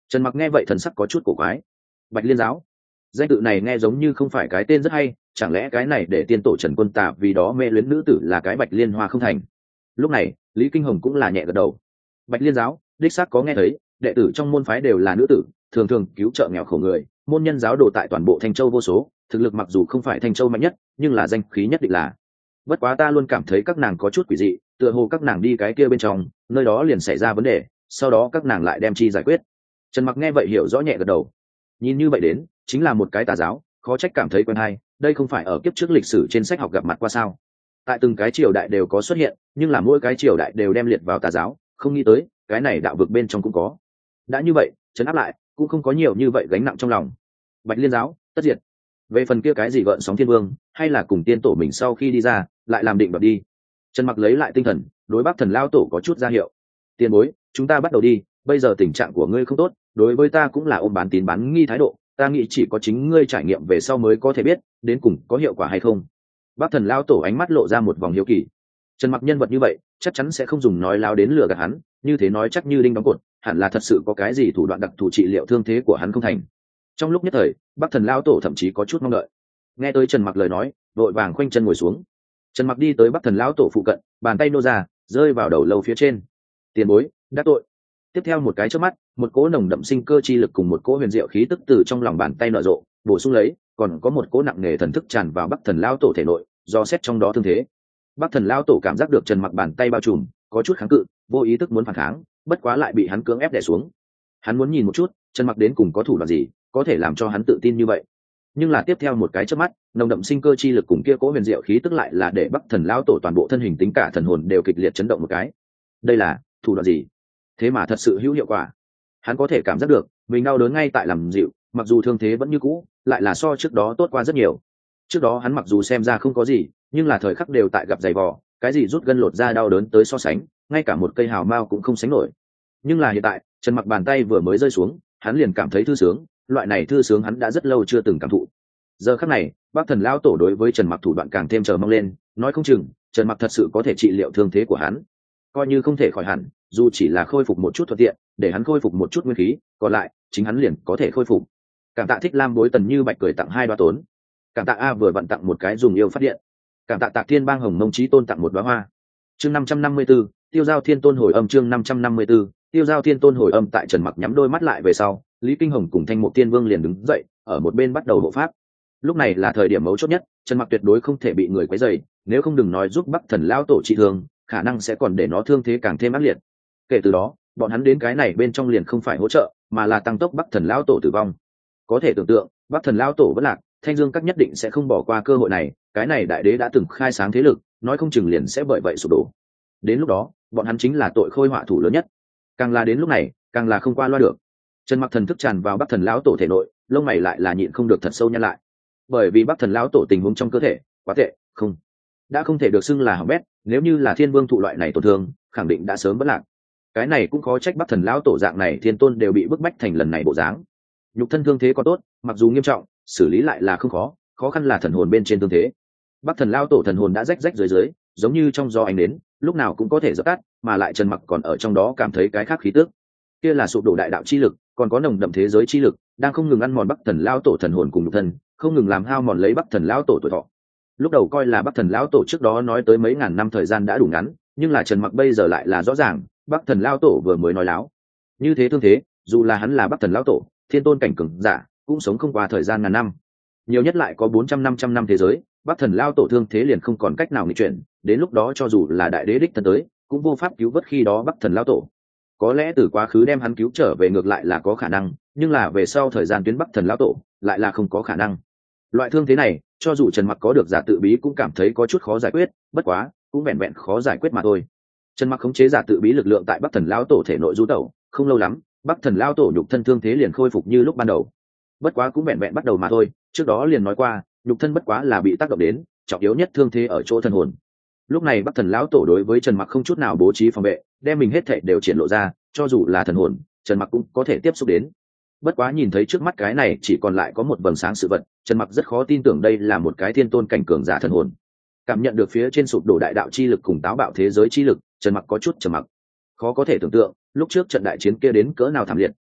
Trần Mặc nghe vậy thần sắc có chút cổ quái. Bạch Liên giáo, danh tự này nghe giống như không phải cái tên rất hay, chẳng lẽ cái này để tiên tổ Trần Quân Tả vì đó mê luyến nữ tử là cái Bạch Liên Hoa không thành? Lúc này Lý Kinh Hồng cũng là nhẹ gật đầu. Bạch Liên giáo đích xác có nghe thấy, đệ tử trong môn phái đều là nữ tử, thường thường cứu trợ nghèo khổ người, môn nhân giáo đồ tại toàn bộ Thanh Châu vô số, thực lực mặc dù không phải Thanh Châu mạnh nhất, nhưng là danh khí nhất định là. Bất quá ta luôn cảm thấy các nàng có chút quỷ dị, tựa hồ các nàng đi cái kia bên trong, nơi đó liền xảy ra vấn đề, sau đó các nàng lại đem chi giải quyết. Trần Mặc nghe vậy hiểu rõ nhẹ gật đầu. Nhìn như vậy đến, chính là một cái tà giáo, khó trách cảm thấy quen hay, đây không phải ở kiếp trước lịch sử trên sách học gặp mặt qua sao? Tại từng cái triều đại đều có xuất hiện, nhưng là mỗi cái triều đại đều đem liệt vào tà giáo, không nghĩ tới, cái này đạo vực bên trong cũng có. Đã như vậy, trấn áp lại, cũng không có nhiều như vậy gánh nặng trong lòng. Bạch Liên giáo, tất diệt. Về phần kia cái gì gợn sóng thiên vương, hay là cùng tiên tổ mình sau khi đi ra, lại làm định đoạt đi. Trần Mặc lấy lại tinh thần, đối Bắc Thần lão tổ có chút ra hiệu. Tiền bối, chúng ta bắt đầu đi, bây giờ tình trạng của ngươi không tốt, đối với ta cũng là ôm bán tín bán nghi thái độ, ta nghĩ chỉ có chính ngươi trải nghiệm về sau mới có thể biết, đến cùng có hiệu quả hay không. Bắc Thần lão tổ ánh mắt lộ ra một vòng hiếu kỳ. Trần Mặc nhân vật như vậy, chắc chắn sẽ không dùng nói láo đến lừa gạt hắn, như thế nói chắc như đinh đóng cột, hẳn là thật sự có cái gì thủ đoạn đặc thù trị liệu thương thế của hắn không thành. Trong lúc nhất thời, Bắc Thần lão tổ thậm chí có chút mong đợi. Nghe tới Trần Mặc lời nói, vội vàng khoanh chân ngồi xuống. Trần Mặc đi tới Bắc Thần lão tổ phụ cận, bàn tay nô ra, rơi vào đầu lâu phía trên. Tiền bối, đắc tội. Tiếp theo một cái chớp mắt, một cỗ nồng đậm sinh cơ chi lực cùng một cỗ huyền diệu khí tức từ trong lòng bàn tay nở rộ, bổ sung lấy, còn có một cỗ nặng nề thần thức tràn vào Bắc Thần lão tổ thể nội, do xét trong đó thương thế. Bắc Thần lão tổ cảm giác được Trần Mặc bàn tay bao trùm, có chút kháng cự, vô ý thức muốn phản kháng, bất quá lại bị hắn cưỡng ép đè xuống. Hắn muốn nhìn một chút, Trần Mặc đến cùng có thủ đoạn gì, có thể làm cho hắn tự tin như vậy. Nhưng là tiếp theo một cái chớp mắt, nồng đậm sinh cơ chi lực cùng kia cố huyền diệu khí tức lại là để Bắc Thần lão tổ toàn bộ thân hình tính cả thần hồn đều kịch liệt chấn động một cái. Đây là thủ đoạn gì? Thế mà thật sự hữu hiệu quả. Hắn có thể cảm giác được, mình đau đớn ngay tại làm dịu, mặc dù thương thế vẫn như cũ, lại là so trước đó tốt qua rất nhiều. Trước đó hắn mặc dù xem ra không có gì, nhưng là thời khắc đều tại gặp dày vò, cái gì rút gân lột ra đau đớn tới so sánh, ngay cả một cây hào mao cũng không sánh nổi. Nhưng là hiện tại, Trần Mặc bàn tay vừa mới rơi xuống, hắn liền cảm thấy thư sướng, loại này thư sướng hắn đã rất lâu chưa từng cảm thụ. Giờ khắc này, Bắc Thần lão tổ đối với Trần Mặc thủ đoạn càng thêm chờ mong lên, nói không chừng Trần Mặc thật sự có thể trị liệu thương thế của hắn. Coi như không thể khỏi hẳn, dù chỉ là khôi phục một chút thuận tiện, để hắn khôi phục một chút nguyên khí, còn lại chính hắn liền có thể khôi phục. Cảm tạ Thích Lam Bối Tần Như Bạch cười tặng hai đoá tốn. Cảm tạ A vừa vận tặng một cái dùng yêu phát điện. Cảm tạ Tạc Thiên Bang Hồng Mông Chí Tôn tặng một đoá hoa. Chương năm trăm năm mươi tư, Tiêu Giao Thiên Tôn hồi âm. Chương năm trăm năm mươi tư, Tiêu Giao Thiên Tôn hồi âm. Tại Trần Mặc nhắm đôi mắt lại về sau, Lý Kinh Hồng cùng Thanh Mục Tiên Vương liền đứng dậy, ở một bên bắt đầu hộ pháp. Lúc này là thời điểm mấu chốt nhất, Trần Mặc tuyệt đối không thể bị người quấy rầy, nếu không đừng nói giúp Bắc Thần lão tổ trị thương, khả năng sẽ còn để nó thương thế càng thêm ác liệt. Kể từ đó, bọn hắn đến cái này bên trong liền không phải hỗ trợ, mà là tăng tốc Bắc Thần lão tổ tử vong. Có thể tưởng tượng, Bắc Thần lão tổ vẫn lạc, Thanh Dương các nhất định sẽ không bỏ qua cơ hội này, cái này đại đế đã từng khai sáng thế lực, nói không chừng liền sẽ bởi vậy sụp đổ. Đến lúc đó, bọn hắn chính là tội khôi họa thủ lớn nhất. Càng là đến lúc này, càng là không qua loa được. Trần Mặc thần thức tràn vào Bắc Thần lão tổ thể nội, lông mày lại là nhịn không được thật sâu nhăn lại. Bởi vì Bắc Thần lão tổ tình huống trong cơ thể quá tệ, không, đã không thể được xưng là hỏng bét, nếu như là Thiên Vương thụ loại này tổn thương, khẳng định đã sớm bất lạc. Cái này cũng khó trách Bắc Thần lão tổ dạng này thiên tôn đều bị bức bách thành lần này bộ dáng. Nhục thân thương thế có tốt, mặc dù nghiêm trọng, xử lý lại là không khó, khó khăn là thần hồn bên trên thương thế. Bắc Thần lão tổ thần hồn đã rách rách dưới dưới, giống như trong gió ánh đến, lúc nào cũng có thể dập tắt, mà lại Trần Mặc còn ở trong đó cảm thấy cái khác khí tức. Kia là sụp đổ đại đạo chi lực, còn có nồng đậm thế giới chi lực, đang không ngừng ăn mòn Bắc Thần lão tổ thần hồn cùng nhục thân, không ngừng làm hao mòn lấy Bắc Thần lão tổ tuổi thọ. Lúc đầu coi là Bắc Thần lão tổ trước đó nói tới mấy ngàn năm thời gian đã đủ ngắn, nhưng là Trần Mặc bây giờ lại là rõ ràng, Bắc Thần lão tổ vừa mới nói láo. Như thế thương thế, dù là hắn là Bắc Thần lão tổ, thiên tôn cảnh cường giả, cũng sống không qua thời gian ngàn năm. Nhiều nhất lại có bốn trăm năm trăm năm thế giới, Bắc Thần lão tổ thương thế liền không còn cách nào nghịch chuyển, đến lúc đó cho dù là đại đế đích thân tới, cũng vô pháp cứu vớt khi đó Bắc Thần lão tổ. Có lẽ từ quá khứ đem hắn cứu trở về ngược lại là có khả năng, nhưng là về sau thời gian tuyến Bắc Thần lão tổ, lại là không có khả năng. Loại thương thế này, cho dù Trần Mặc có được giả tự bí cũng cảm thấy có chút khó giải quyết, bất quá, cũng vẹn vẹn khó giải quyết mà thôi. Trần Mặc khống chế giả tự bí lực lượng tại Bắc Thần lão tổ thể nội du tẩu, không lâu lắm, Bắc Thần lão tổ nhục thân thương thế liền khôi phục như lúc ban đầu. Bất quá cũng vẹn vẹn bắt đầu mà thôi, trước đó liền nói qua, nhục thân bất quá là bị tác động đến, trọng yếu nhất thương thế ở chỗ thần hồn. Lúc này Bắc Thần lão tổ đối với Trần Mặc không chút nào bố trí phòng vệ, đem mình hết thảy đều triển lộ ra, cho dù là thần hồn, Trần Mặc cũng có thể tiếp xúc đến. Bất quá nhìn thấy trước mắt cái này chỉ còn lại có một vầng sáng sự vật, Trần Mặc rất khó tin tưởng đây là một cái thiên tôn cảnh cường giả thần hồn. Cảm nhận được phía trên sụp đổ đại đạo chi lực cùng táo bạo thế giới chi lực, Trần Mặc có chút trầm mặc. Khó có thể tưởng tượng, lúc trước trận đại chiến kia đến cỡ nào thảm liệt,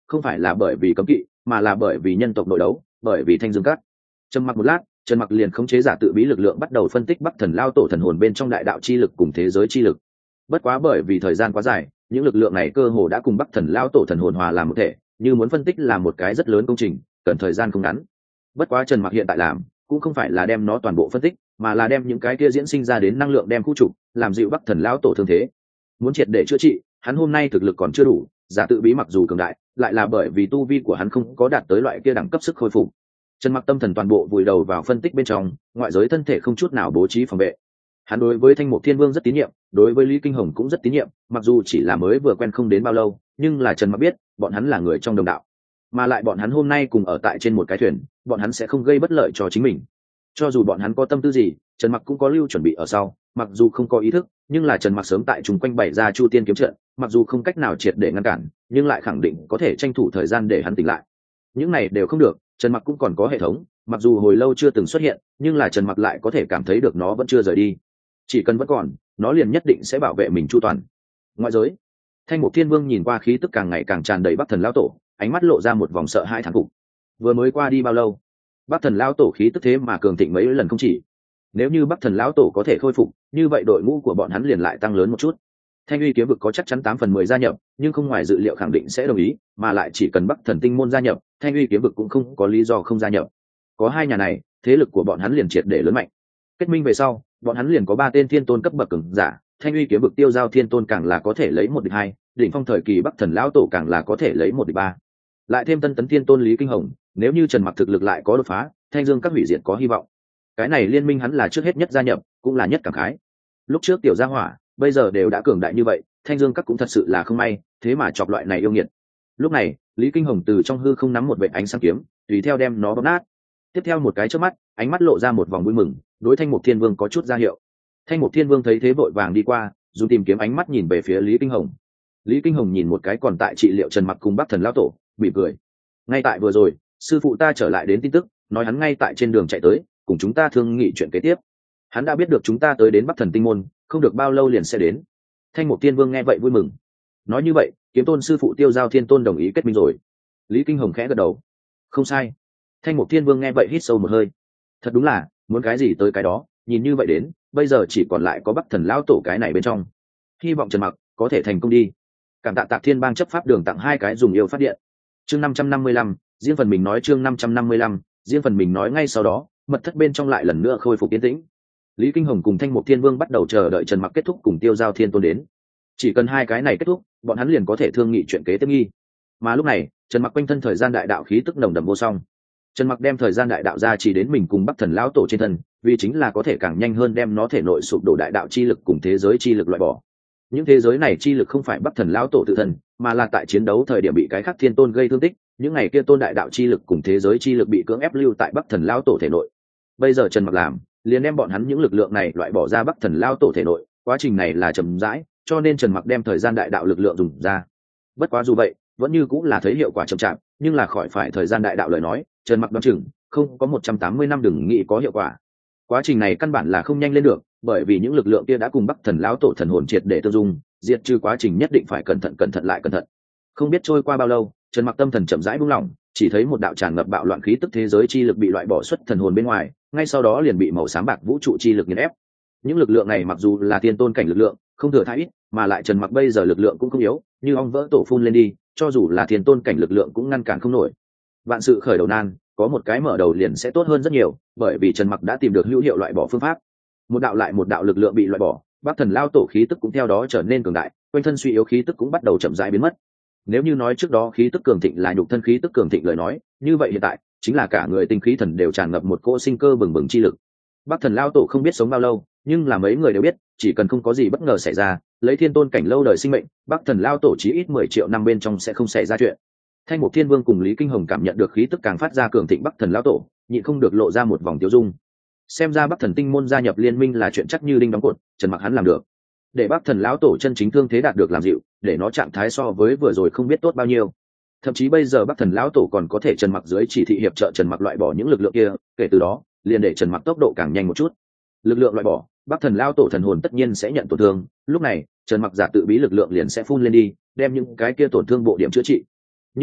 không phải là bởi vì cấm kỵ mà là bởi vì nhân tộc nội đấu, bởi vì thanh dương cát. Trầm mặc một lát, Trần Mặc liền khống chế giả tự bí lực lượng bắt đầu phân tích Bắc Thần Lao Tổ thần hồn bên trong đại đạo chi lực cùng thế giới chi lực. Bất quá bởi vì thời gian quá dài, những lực lượng này cơ hồ đã cùng Bắc Thần Lao Tổ thần hồn hòa làm một thể, như muốn phân tích là một cái rất lớn công trình, cần thời gian không ngắn. Bất quá Trần Mặc hiện tại làm, cũng không phải là đem nó toàn bộ phân tích, mà là đem những cái kia diễn sinh ra đến năng lượng đem khu trục, làm dịu Bắc Thần Lao Tổ thương thế. Muốn triệt để chữa trị, hắn hôm nay thực lực còn chưa đủ, giả tự bí mặc dù cường đại, lại là bởi vì tu vi của hắn không có đạt tới loại kia đẳng cấp sức khôi phục. Trần Mặc tâm thần toàn bộ vùi đầu vào phân tích bên trong, ngoại giới thân thể không chút nào bố trí phòng vệ. Hắn đối với Thanh Mục Thiên Vương rất tín nhiệm, đối với Lý Kinh Hồng cũng rất tín nhiệm, mặc dù chỉ là mới vừa quen không đến bao lâu, nhưng là Trần Mặc biết, bọn hắn là người trong đồng đạo, mà lại bọn hắn hôm nay cùng ở tại trên một cái thuyền, bọn hắn sẽ không gây bất lợi cho chính mình. Cho dù bọn hắn có tâm tư gì, Trần Mặc cũng có lưu chuẩn bị ở sau, mặc dù không có ý thức, nhưng là Trần Mặc sớm tại chúng quanh bày ra Chu Tiên kiếm trận, mặc dù không cách nào triệt để ngăn cản, nhưng lại khẳng định có thể tranh thủ thời gian để hắn tỉnh lại. Những này đều không được, Trần Mặc cũng còn có hệ thống, mặc dù hồi lâu chưa từng xuất hiện, nhưng là Trần Mặc lại có thể cảm thấy được nó vẫn chưa rời đi. Chỉ cần vẫn còn, nó liền nhất định sẽ bảo vệ mình chu toàn. Ngoại giới, Thanh Mục Thiên Vương nhìn qua khí tức càng ngày càng tràn đầy Bắc Thần Lão Tổ, ánh mắt lộ ra một vòng sợ hãi thán phục. Vừa mới qua đi bao lâu, Bắc Thần Lão Tổ khí tức thế mà cường thịnh mấy lần không chỉ. Nếu như Bắc Thần Lão Tổ có thể khôi phục, như vậy đội ngũ của bọn hắn liền lại tăng lớn một chút. Thanh Uy kiếm vực có chắc chắn tám phần mười gia nhập, nhưng không ngoài dự liệu khẳng định sẽ đồng ý, mà lại chỉ cần Bắc Thần Tinh môn gia nhập, Thanh Uy kiếm vực cũng không có lý do không gia nhập. Có hai nhà này, thế lực của bọn hắn liền triệt để lớn mạnh. Kết minh về sau, bọn hắn liền có ba tên thiên tôn cấp bậc cường giả, Thanh Uy kiếm vực tiêu giao thiên tôn càng là có thể lấy một địch hai, đỉnh phong thời kỳ Bắc Thần Lão Tổ càng là có thể lấy một địch ba. Lại thêm Tân Tấn Thiên Tôn Lý Kinh Hồng, nếu như Trần Mặc thực lực lại có đột phá, Thanh Dương các hủy diệt có hy vọng. Cái này liên minh hắn là trước hết nhất gia nhập, cũng là nhất cảm khái. Lúc trước tiểu gia hỏa, bây giờ đều đã cường đại như vậy, Thanh Dương các cũng thật sự là không may, thế mà chọc loại này yêu nghiệt. Lúc này, Lý Kinh Hồng từ trong hư không nắm một vệt ánh sáng kiếm, tùy theo đem nó bóp nát. Tiếp theo một cái chớp mắt, ánh mắt lộ ra một vòng vui mừng, đối Thanh Mục Thiên Vương có chút ra hiệu. Thanh Mục Thiên Vương thấy thế vội vàng đi qua, dùng tìm kiếm ánh mắt nhìn về phía Lý Kinh Hồng. Lý Kinh Hồng nhìn một cái còn tại trị liệu Trần Mặc cùng Bắc Thần Lão Tổ, mỉm cười. Ngay tại vừa rồi, sư phụ ta trở lại đến tin tức, nói hắn ngay tại trên đường chạy tới, cùng chúng ta thương nghị chuyện kế tiếp. Hắn đã biết được chúng ta tới đến Bắc Thần Tinh môn, không được bao lâu liền sẽ đến. Thanh Mục Thiên Vương nghe vậy vui mừng. Nói như vậy, Kiếm Tôn sư phụ Tiêu Giao Thiên Tôn đồng ý kết minh rồi. Lý Kinh Hồng khẽ gật đầu. Không sai. Thanh Mục Thiên Vương nghe vậy hít sâu một hơi. Thật đúng là, muốn cái gì tới cái đó, nhìn như vậy đến, bây giờ chỉ còn lại có Bắc Thần Lão Tổ cái này bên trong. Hy vọng Trần Mặc có thể thành công đi. Cảm tạ Tạc Thiên Bang chấp pháp đường tặng hai cái dùng yêu phát điện. Chương năm trăm năm mươi lăm, riêng phần mình nói chương năm trăm năm mươi lăm, riêng phần mình nói ngay sau đó, mật thất bên trong lại lần nữa khôi phục yên tĩnh. Lý Kinh Hồng cùng Thanh Mục Thiên Vương bắt đầu chờ đợi Trần Mặc kết thúc cùng Tiêu Giao Thiên Tôn đến. Chỉ cần hai cái này kết thúc, bọn hắn liền có thể thương nghị chuyện kế tiếp nghi. Mà lúc này, Trần Mặc quanh thân thời gian đại đạo khí tức nồng đậm vô song. Trần Mặc đem thời gian đại đạo ra chỉ đến mình cùng Bắc Thần Lão Tổ trên thân, vì chính là có thể càng nhanh hơn đem nó thể nội sụp đổ đại đạo chi lực cùng thế giới chi lực loại bỏ. Những thế giới này chi lực không phải Bắc Thần Lão Tổ tự thân, mà là tại chiến đấu thời điểm bị cái khác thiên tôn gây thương tích, những ngày kia tôn đại đạo chi lực cùng thế giới chi lực bị cưỡng ép lưu tại Bắc Thần Lão Tổ thể nội. Bây giờ Trần Mặc làm, liền đem bọn hắn những lực lượng này loại bỏ ra Bắc Thần Lão Tổ thể nội, quá trình này là chậm rãi, cho nên Trần Mặc đem thời gian đại đạo lực lượng dùng ra. Bất quá dù vậy, vẫn như cũng là thấy hiệu quả chậm chạp, nhưng là khỏi phải thời gian đại đạo lời nói, Trần Mặc đoán chừng không có một trăm tám mươi năm đừng nghĩ có hiệu quả. Quá trình này căn bản là không nhanh lên được, bởi vì những lực lượng kia đã cùng Bắc Thần Lão Tổ thần hồn triệt để tương dung, diệt trừ quá trình nhất định phải cẩn thận cẩn thận lại cẩn thận. Không biết trôi qua bao lâu, Trần Mặc tâm thần chậm rãi buông lỏng, chỉ thấy một đạo tràn ngập bạo loạn khí tức thế giới chi lực bị loại bỏ xuất thần hồn bên ngoài, ngay sau đó liền bị màu xám bạc vũ trụ chi lực nghiền ép. Những lực lượng này mặc dù là tiên tôn cảnh lực lượng, không thừa thãi ít, mà lại Trần Mặc bây giờ lực lượng cũng không yếu, như ong vỡ tổ phun lên đi, cho dù là tiên tôn cảnh lực lượng cũng ngăn cản không nổi. Vạn sự khởi đầu nan, có một cái mở đầu liền sẽ tốt hơn rất nhiều, bởi vì Trần Mặc đã tìm được hữu hiệu loại bỏ phương pháp. Một đạo lại một đạo lực lượng bị loại bỏ, Bắc Thần Lão Tổ khí tức cũng theo đó trở nên cường đại, quanh thân suy yếu khí tức cũng bắt đầu chậm rãi biến mất. Nếu như nói trước đó khí tức cường thịnh là nhục thân khí tức cường thịnh lời nói, như vậy hiện tại chính là cả người tinh khí thần đều tràn ngập một cỗ sinh cơ bừng bừng chi lực. Bắc Thần Lão Tổ không biết sống bao lâu, nhưng là mấy người đều biết, chỉ cần không có gì bất ngờ xảy ra, lấy thiên tôn cảnh lâu đời sinh mệnh, Bắc Thần Lão Tổ chí ít mười triệu năm bên trong sẽ không xảy ra chuyện. Thanh Mục Thiên Vương cùng Lý Kinh Hồng cảm nhận được khí tức càng phát ra cường thịnh Bắc Thần Lão Tổ, nhịn không được lộ ra một vòng tiêu dung. Xem ra Bắc Thần Tinh môn gia nhập liên minh là chuyện chắc như đinh đóng cột, Trần Mặc hắn làm được. Để Bắc Thần Lão Tổ chân chính thương thế đạt được làm dịu, để nó trạng thái so với vừa rồi không biết tốt bao nhiêu. Thậm chí bây giờ Bắc Thần Lão Tổ còn có thể Trần Mặc dưới chỉ thị hiệp trợ Trần Mặc loại bỏ những lực lượng kia, kể từ đó, liền để Trần Mặc tốc độ càng nhanh một chút. Lực lượng loại bỏ, Bắc Thần Lão Tổ thần hồn tất nhiên sẽ nhận tổn thương, lúc này, Trần Mặc giả tự bí lực lượng liền sẽ phun lên đi, đem những cái kia tổn thương bộ điểm chữa trị. Như thế,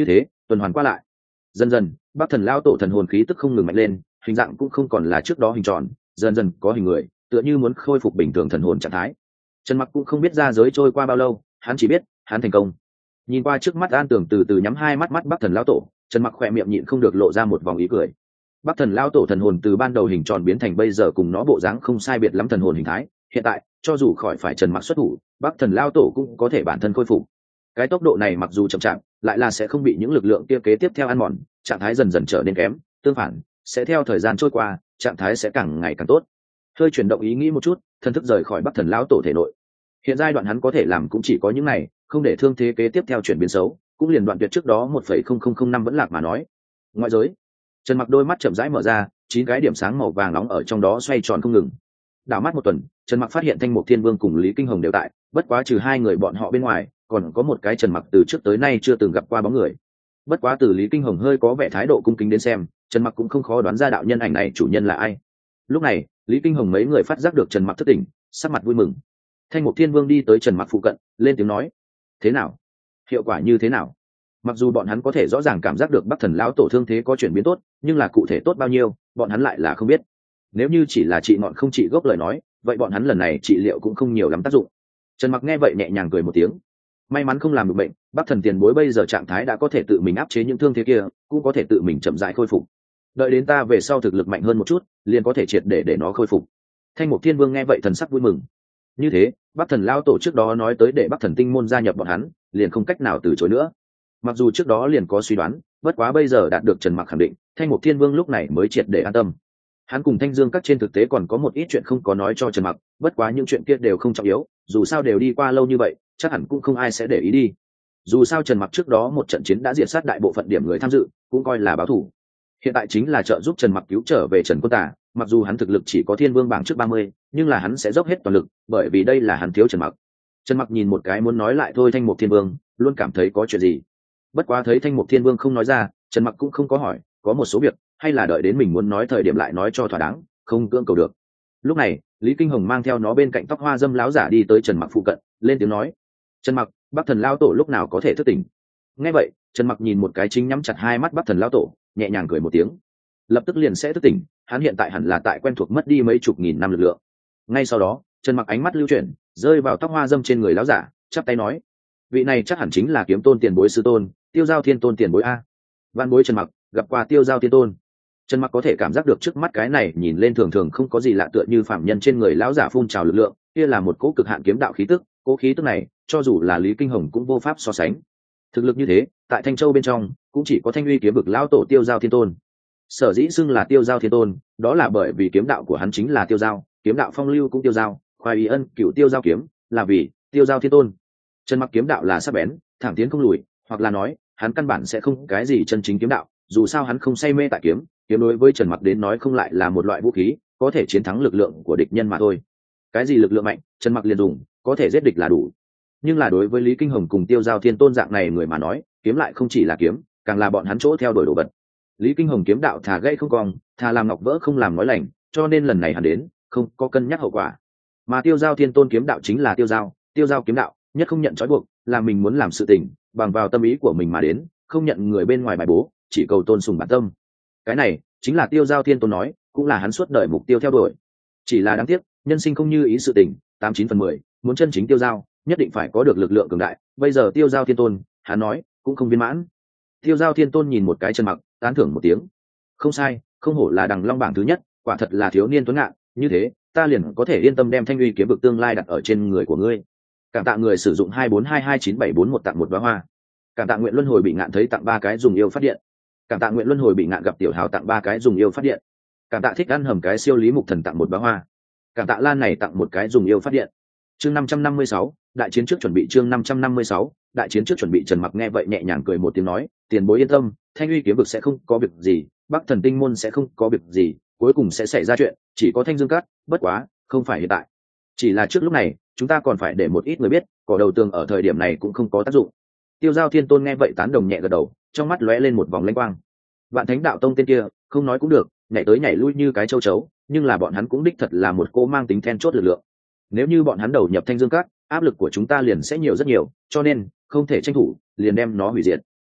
tuần hoàn qua lại. Dần dần Bắc Thần Lão Tổ thần hồn khí tức không ngừng mạnh lên, hình dạng cũng không còn là trước đó hình tròn, dần dần có hình người, tựa như muốn khôi phục bình thường thần hồn trạng thái. Trần Mặc cũng không biết ra giới trôi qua bao lâu, hắn chỉ biết hắn thành công. Nhìn qua trước mắt An Tường từ từ nhắm hai mắt mắt Bắc Thần Lão Tổ, Trần Mặc khỏe miệng nhịn không được lộ ra một vòng ý cười. Bắc Thần Lão Tổ thần hồn từ ban đầu hình tròn biến thành bây giờ cùng nó bộ dáng không sai biệt lắm thần hồn hình thái, hiện tại cho dù khỏi phải Trần Mặc xuất thủ, Bắc Thần Lão Tổ cũng có thể bản thân khôi phục. Cái tốc độ này mặc dù chậm chạp, lại là sẽ không bị những lực lượng kia kế tiếp theo ăn mòn, trạng thái dần dần trở nên kém, tương phản, sẽ theo thời gian trôi qua, trạng thái sẽ càng ngày càng tốt. Hơi chuyển động ý nghĩ một chút, thần thức rời khỏi Bắc Thần Lão Tổ thể nội. Hiện giai đoạn hắn có thể làm cũng chỉ có những này, không để thương thế kế tiếp theo chuyển biến xấu, cũng liền đoạn tuyệt trước đó một phẩy không không không năm vẫn lạc mà nói. Ngoại giới, Trần Mặc đôi mắt chậm rãi mở ra, chín cái điểm sáng màu vàng nóng ở trong đó xoay tròn không ngừng. Đảo mắt một tuần, Trần Mặc phát hiện Thanh Mục Thiên Vương cùng Lý Kinh Hồng đều tại, bất quá trừ hai người bọn họ bên ngoài, còn có một cái Trần Mặc từ trước tới nay chưa từng gặp qua bóng người. Bất quá từ Lý Kinh Hồng hơi có vẻ thái độ cung kính đến xem, Trần Mặc cũng không khó đoán ra đạo nhân ảnh này chủ nhân là ai. Lúc này, Lý Kinh Hồng mấy người phát giác được Trần Mặc thức tỉnh, sắc mặt vui mừng. Thanh Mục Thiên Vương đi tới Trần Mặc phụ cận, lên tiếng nói: "Thế nào? Hiệu quả như thế nào?" Mặc dù bọn hắn có thể rõ ràng cảm giác được Bắc Thần Lão Tổ thương thế có chuyển biến tốt, nhưng là cụ thể tốt bao nhiêu, bọn hắn lại là không biết. Nếu như chỉ là trị ngọn không trị gốc lời nói, vậy bọn hắn lần này trị liệu cũng không nhiều lắm tác dụng. Trần Mặc nghe vậy nhẹ nhàng cười một tiếng. May mắn không làm được bệnh, Bắc Thần tiền bối bây giờ trạng thái đã có thể tự mình áp chế những thương thế kia, cũng có thể tự mình chậm rãi khôi phục. Đợi đến ta về sau thực lực mạnh hơn một chút, liền có thể triệt để để nó khôi phục. Thanh Mục Thiên Vương nghe vậy thần sắc vui mừng. Như thế, Bắc Thần Lão Tổ trước đó nói tới để Bắc Thần Tinh môn gia nhập bọn hắn, liền không cách nào từ chối nữa. Mặc dù trước đó liền có suy đoán, bất quá bây giờ đạt được Trần Mặc khẳng định, Thanh Mục Thiên Vương lúc này mới triệt để an tâm. Hắn cùng Thanh Dương các trên thực tế còn có một ít chuyện không có nói cho Trần Mặc, bất quá những chuyện kia đều không trọng yếu, dù sao đều đi qua lâu như vậy, chắc hẳn cũng không ai sẽ để ý đi. Dù sao Trần Mặc trước đó một trận chiến đã diệt sát đại bộ phận điểm người tham dự, cũng coi là báo thù. Hiện tại chính là trợ giúp Trần Mặc cứu trở về Trần Quân Tả, mặc dù hắn thực lực chỉ có Thiên Vương bảng trước ba mươi, nhưng là hắn sẽ dốc hết toàn lực, bởi vì đây là hắn thiếu Trần Mặc. Trần Mặc nhìn một cái muốn nói lại thôi Thanh Mục Thiên Vương, luôn cảm thấy có chuyện gì. Bất quá thấy Thanh Mục Thiên Vương không nói ra, Trần Mặc cũng không có hỏi, có một số việc hay là đợi đến mình muốn nói thời điểm lại nói cho thỏa đáng, không cưỡng cầu được. Lúc này, Lý Kinh Hồng mang theo nó bên cạnh tóc hoa dâm láo giả đi tới Trần Mặc phụ cận, lên tiếng nói: "Trần Mặc, Bắc Thần Lão Tổ lúc nào có thể thức tỉnh?" Nghe vậy, Trần Mặc nhìn một cái chính nhắm chặt hai mắt Bắc Thần Lão Tổ, nhẹ nhàng cười một tiếng. Lập tức liền sẽ thức tỉnh, hắn hiện tại hẳn là tại quen thuộc mất đi mấy chục nghìn năm lực lượng. Ngay sau đó, Trần Mặc ánh mắt lưu chuyển, rơi vào tóc hoa dâm trên người láo giả, chắp tay nói: "Vị này chắc hẳn chính là Kiếm Tôn tiền bối sư tôn, Tiêu Giao Thiên Tôn tiền bối a." Văn bối Trần Mặc gặp qua Tiêu Giao Thiên Tôn. Trần Mặc có thể cảm giác được trước mắt cái này nhìn lên thường thường không có gì lạ tựa như phạm nhân trên người lão giả phun trào lực lượng, kia là một cỗ cực hạn kiếm đạo khí tức, cỗ khí tức này, cho dù là Lý Kinh Hồng cũng vô pháp so sánh. Thực lực như thế, tại Thanh Châu bên trong, cũng chỉ có Thanh Uy kiếm vực lão tổ Tiêu Giao Thiên Tôn. Sở dĩ xưng là Tiêu Giao Thiên Tôn, đó là bởi vì kiếm đạo của hắn chính là Tiêu Giao, kiếm đạo phong lưu cũng Tiêu Giao, khoái ý ân cửu Tiêu Giao kiếm, là vì Tiêu Giao Thiên Tôn. Trần Mặc kiếm đạo là sắc bén, thẳng tiến không lùi, hoặc là nói, hắn căn bản sẽ không cái gì chân chính kiếm đạo, dù sao hắn không say mê tại kiếm, kiếm đối với Trần Mặc đến nói không lại là một loại vũ khí, có thể chiến thắng lực lượng của địch nhân mà thôi. Cái gì lực lượng mạnh, Trần Mặc liền dùng, có thể giết địch là đủ. Nhưng là đối với Lý Kinh Hồng cùng Tiêu Giao Thiên Tôn dạng này người mà nói, kiếm lại không chỉ là kiếm, càng là bọn hắn chỗ theo đuổi đồ vật. Lý Kinh Hồng kiếm đạo thà gãy không cong, thà làm ngọc vỡ không làm nói lành, cho nên lần này hắn đến, không có cân nhắc hậu quả. Mà Tiêu Giao Thiên Tôn kiếm đạo chính là Tiêu Giao, Tiêu Giao kiếm đạo, nhất không nhận trói buộc, là mình muốn làm sự tình, bằng vào tâm ý của mình mà đến, không nhận người bên ngoài bài bố, chỉ cầu tôn sùng bản tâm. Cái này chính là Tiêu Giao Thiên Tôn nói, cũng là hắn suốt đời mục tiêu theo đuổi. Chỉ là đáng tiếc, nhân sinh không như ý sự tình, tám chín phần mười, muốn chân chính tiêu giao, nhất định phải có được lực lượng cường đại. Bây giờ Tiêu Giao Thiên Tôn, hắn nói, cũng không viên mãn. Tiêu Giao Thiên Tôn nhìn một cái Trần Mặc, tán thưởng một tiếng. Không sai, không hổ là Đằng Long bảng thứ nhất, quả thật là thiếu niên tuấn ngạn, như thế, ta liền có thể yên tâm đem Thanh Uy kiếm vực tương lai đặt ở trên người của ngươi. Cảm tạ người sử dụng hai bốn hai hai chín bảy bốn một tặng một đóa hoa. Cảm tạ nguyện luân hồi bị ngạn thấy tặng ba cái dùng yêu phát điện. Cảm tạ nguyện luân hồi bị ngạn gặp tiểu hào tặng ba cái dùng yêu phát điện. Cảm tạ thích ăn hầm cái siêu lý mục thần tặng một đóa hoa. Cảm tạ lan này tặng một cái dùng yêu phát điện. Chương năm trăm năm mươi sáu, đại chiến trước chuẩn bị. Chương năm trăm năm mươi sáu, đại chiến trước chuẩn bị. Trần Mặc nghe vậy nhẹ nhàng cười một tiếng nói, tiền bối yên tâm, Thanh Uy kiếm vực sẽ không có việc gì, Bắc Thần Tinh môn sẽ không có việc gì, cuối cùng sẽ xảy ra chuyện, chỉ có Thanh Dương Cát, bất quá, không phải hiện tại. Chỉ là trước lúc này, chúng ta còn phải để một ít người biết, cỏ đầu tường ở thời điểm này cũng không có tác dụng. Tiêu Giao Thiên Tôn nghe vậy tán đồng nhẹ gật đầu, trong mắt lóe lên một vòng lanh quang. Vạn Thánh Đạo Tông tên kia, không nói cũng được, nhảy tới nhảy lui như cái châu chấu, nhưng là bọn hắn cũng đích thật là một cô mang tính then chốt lực lượng. Nếu như bọn hắn đầu nhập Thanh Dương Cát, áp lực của chúng ta liền sẽ nhiều rất nhiều, cho nên không thể tranh thủ, liền đem nó hủy diệt.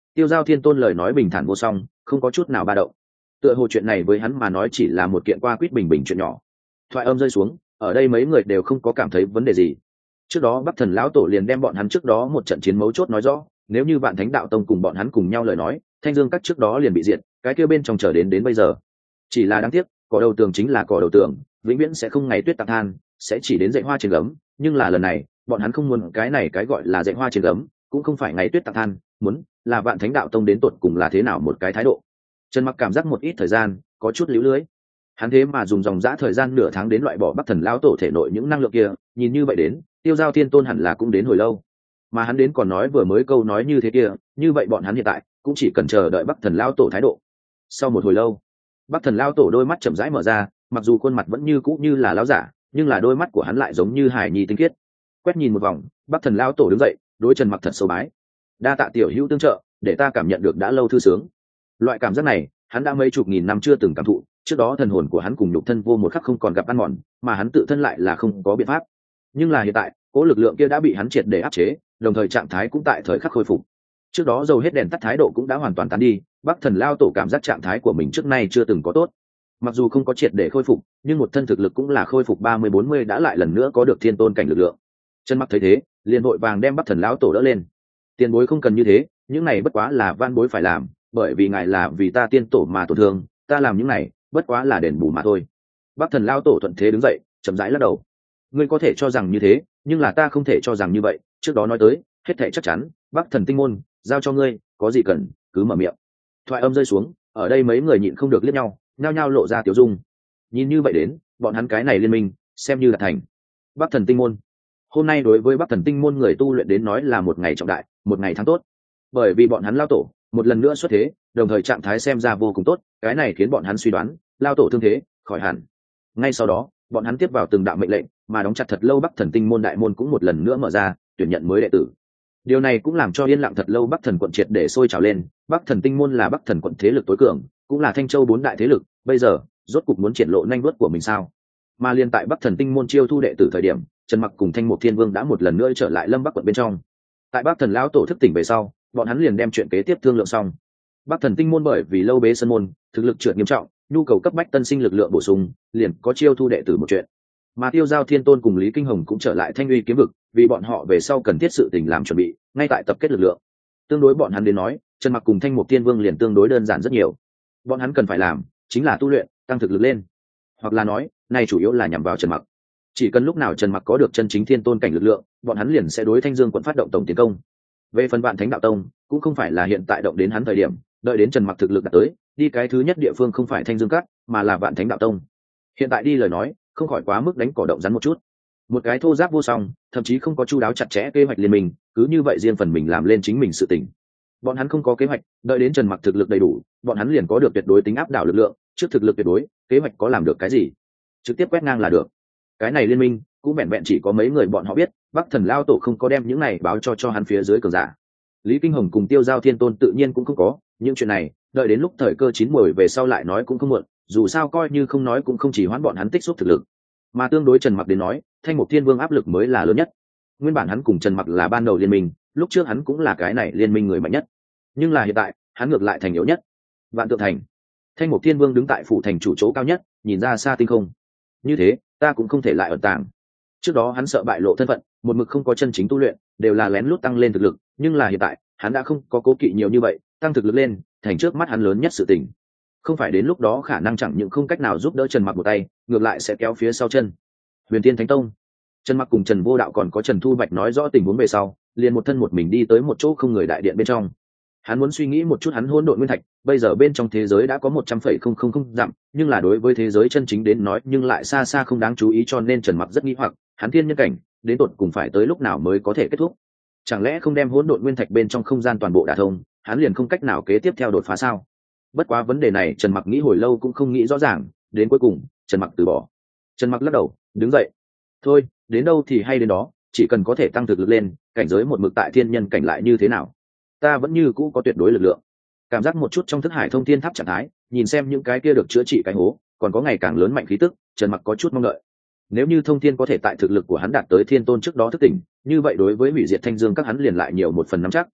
Tiêu Giao Thiên Tôn lời nói bình thản vô song, không có chút nào ba động. Tựa hồ chuyện này với hắn mà nói chỉ là một kiện qua quýt bình bình chuyện nhỏ. Thoại âm rơi xuống, ở đây mấy người đều không có cảm thấy vấn đề gì. Trước đó Bắc Thần lão tổ liền đem bọn hắn trước đó một trận chiến mấu chốt nói rõ, nếu như Vạn Thánh đạo tông cùng bọn hắn cùng nhau lời nói, Thanh Dương các trước đó liền bị diệt, cái kia bên trong chờ đến đến bây giờ. Chỉ là đáng tiếc, cỏ đầu tường chính là cỏ đầu tường, vĩnh viễn sẽ không ngày tuyết tạc than, sẽ chỉ đến dạy hoa trên gấm, nhưng là lần này, bọn hắn không muốn cái này cái gọi là dạy hoa trên gấm, cũng không phải ngày tuyết tạc than, muốn là Vạn Thánh đạo tông đến tột cùng là thế nào một cái thái độ. Trần Mặc cảm giác một ít thời gian, có chút líu lưới. Hắn thế mà dùng dòng dã thời gian nửa tháng đến loại bỏ Bắc Thần lão tổ thể nội những năng lượng kia, nhìn như vậy đến, Tiêu Giao Thiên Tôn hẳn là cũng đến hồi lâu. Mà hắn đến còn nói vừa mới câu nói như thế kia, như vậy bọn hắn hiện tại cũng chỉ cần chờ đợi Bắc Thần lão tổ thái độ. Sau một hồi lâu, Bắc Thần lão tổ đôi mắt chậm rãi mở ra, mặc dù khuôn mặt vẫn như cũ như là lão giả, nhưng là đôi mắt của hắn lại giống như hải nhi tinh khiết. Quét nhìn một vòng, Bắc Thần lão tổ đứng dậy, đối Trần Mặc thật sâu bái. Đa tạ tiểu hữu tương trợ, để ta cảm nhận được đã lâu thư sướng. Loại cảm giác này, hắn đã mấy chục nghìn năm chưa từng cảm thụ, trước đó thần hồn của hắn cùng nhục thân vô một khắc không còn gặp ăn mòn, mà hắn tự thân lại là không có biện pháp. Nhưng là hiện tại, cỗ lực lượng kia đã bị hắn triệt để áp chế, đồng thời trạng thái cũng tại thời khắc khôi phục. Trước đó dầu hết đèn tắt thái độ cũng đã hoàn toàn tán đi, Bắc Thần lão tổ cảm giác trạng thái của mình trước nay chưa từng có tốt. Mặc dù không có triệt để khôi phục, nhưng một thân thực lực cũng là khôi phục ba mươi bốn mươi đã lại lần nữa có được thiên tôn cảnh lực lượng. Trần Mặc thấy thế, liền vội vàng đem Bắc Thần lão tổ đỡ lên. Tiền bối không cần như thế, những này bất quá là van bối phải làm, bởi vì ngài là vì ta tiên tổ mà tổn thương, ta làm những này bất quá là đền bù mà thôi. Bắc Thần lão tổ thuận thế đứng dậy, chậm rãi lắc đầu. Ngươi có thể cho rằng như thế, nhưng là ta không thể cho rằng như vậy, trước đó nói tới, hết thảy chắc chắn, Bắc Thần tinh môn giao cho ngươi, có gì cần cứ mở miệng. Thoại âm rơi xuống, ở đây mấy người nhịn không được liếc nhau, nhao nhao lộ ra tiểu dung. Nhìn như vậy đến, bọn hắn cái này liên minh xem như là thành. Bắc Thần tinh môn. Hôm nay đối với Bắc Thần tinh môn người tu luyện đến nói là một ngày trọng đại, một ngày tháng tốt. Bởi vì bọn hắn lao tổ một lần nữa xuất thế, đồng thời trạng thái xem ra vô cùng tốt, cái này khiến bọn hắn suy đoán, lao tổ thương thế khỏi hẳn. Ngay sau đó, bọn hắn tiếp vào từng đạo mệnh lệnh, mà đóng chặt thật lâu Bắc Thần tinh môn đại môn cũng một lần nữa mở ra, tuyển nhận mới đệ tử. Điều này cũng làm cho yên lặng thật lâu Bắc Thần quận triệt để sôi trào lên. Bắc Thần tinh môn là Bắc Thần quận thế lực tối cường, cũng là Thanh Châu bốn đại thế lực, bây giờ rốt cục muốn triển lộ nhanh vuốt của mình sao? Mà liên tại Bắc Thần tinh môn chiêu thu đệ tử thời điểm, Trần Mặc cùng Thanh Mục Thiên Vương đã một lần nữa trở lại Lâm Bắc quận bên trong. Tại Bắc Thần lão tổ thức tỉnh về sau, bọn hắn liền đem chuyện kế tiếp thương lượng xong. Bắc Thần tinh môn bởi vì lâu bế sân môn, thực lực trượt nghiêm trọng, nhu cầu cấp bách tân sinh lực lượng bổ sung, liền có chiêu thu đệ tử một chuyện. Mà Tiêu Giao Thiên Tôn cùng Lý Kinh Hồng cũng trở lại Thanh Uy kiếm vực, vì bọn họ về sau cần thiết sự tình làm chuẩn bị, ngay tại tập kết lực lượng. Tương đối bọn hắn đến nói, Trần Mặc cùng Thanh Mục Thiên Vương liền tương đối đơn giản rất nhiều. Bọn hắn cần phải làm chính là tu luyện, tăng thực lực lên. Hoặc là nói, này chủ yếu là nhằm vào Trần Mặc. Chỉ cần lúc nào Trần Mặc có được chân chính thiên tôn cảnh lực lượng, bọn hắn liền sẽ đối Thanh Dương quận phát động tổng tiến công. Về phần Vạn Thánh đạo tông, cũng không phải là hiện tại động đến hắn thời điểm, đợi đến Trần Mặc thực lực đạt tới, đi cái thứ nhất địa phương không phải Thanh Dương các, mà là Vạn Thánh đạo tông. Hiện tại đi lời nói, không khỏi quá mức đánh cỏ động rắn một chút. Một cái thô giáp vô song, thậm chí không có chu đáo chặt chẽ kế hoạch liên minh, cứ như vậy riêng phần mình làm lên chính mình sự tình. Bọn hắn không có kế hoạch, đợi đến Trần Mặc thực lực đầy đủ, bọn hắn liền có được tuyệt đối tính áp đảo lực lượng, trước thực lực tuyệt đối, kế hoạch có làm được cái gì, trực tiếp quét ngang là được. Cái này liên minh cũng vẹn vẹn chỉ có mấy người bọn họ biết, Bắc Thần lao tổ không có đem những này báo cho cho hắn phía dưới cường giả. Lý Kinh Hồng cùng Tiêu Giao Thiên Tôn tự nhiên cũng không có, những chuyện này, đợi đến lúc thời cơ chín muồi về sau lại nói cũng không muộn, dù sao coi như không nói cũng không chỉ hoãn bọn hắn tích xúc thực lực. Mà tương đối Trần Mặc đến nói, Thanh Mục Thiên Vương áp lực mới là lớn nhất. Nguyên bản hắn cùng Trần Mặc là ban đầu liên minh, lúc trước hắn cũng là cái này liên minh người mạnh nhất, nhưng là hiện tại hắn ngược lại thành yếu nhất. Vạn Tượng Thành, Thanh Mục Thiên Vương đứng tại phủ thành chủ chỗ cao nhất, nhìn ra xa tinh không. Như thế, ta cũng không thể lại ẩn tàng. Trước đó hắn sợ bại lộ thân phận, một mực không có chân chính tu luyện, đều là lén lút tăng lên thực lực, nhưng là hiện tại, hắn đã không có cố kỵ nhiều như vậy, tăng thực lực lên, thành trước mắt hắn lớn nhất sự tình. Không phải đến lúc đó khả năng chẳng những không cách nào giúp đỡ Trần Mặc một tay, ngược lại sẽ kéo phía sau chân. Huyền Tiên Thánh Tông, Trần Mặc cùng Trần Vô Đạo còn có Trần Thu Bạch nói rõ tình huống về sau, liền một thân một mình đi tới một chỗ không người đại điện bên trong. Hắn muốn suy nghĩ một chút hắn hỗn độn nguyên thạch, bây giờ bên trong thế giới đã có một trăm phẩy không không không dặm, nhưng là đối với thế giới chân chính đến nói nhưng lại xa xa không đáng chú ý, cho nên Trần Mặc rất nghi hoặc, hắn thiên nhân cảnh, đến tột cùng phải tới lúc nào mới có thể kết thúc? Chẳng lẽ không đem hỗn độn nguyên thạch bên trong không gian toàn bộ đả thông, hắn liền không cách nào kế tiếp theo đột phá sao? Bất quá vấn đề này Trần Mặc nghĩ hồi lâu cũng không nghĩ rõ ràng, đến cuối cùng, Trần Mặc từ bỏ. Trần Mặc lắc đầu, đứng dậy. Thôi, đến đâu thì hay đến đó, chỉ cần có thể tăng thực lực lên, cảnh giới một mực tại thiên nhân cảnh lại như thế nào? Ta vẫn như cũ có tuyệt đối lực lượng. Cảm giác một chút trong thức hải thông thiên tháp trạng thái, nhìn xem những cái kia được chữa trị cái hố, còn có ngày càng lớn mạnh khí tức, Trần Mặc có chút mong đợi. Nếu như thông thiên có thể tại thực lực của hắn đạt tới thiên tôn trước đó thức tỉnh, như vậy đối với hủy diệt Thanh Dương các hắn liền lại nhiều một phần nắm chắc.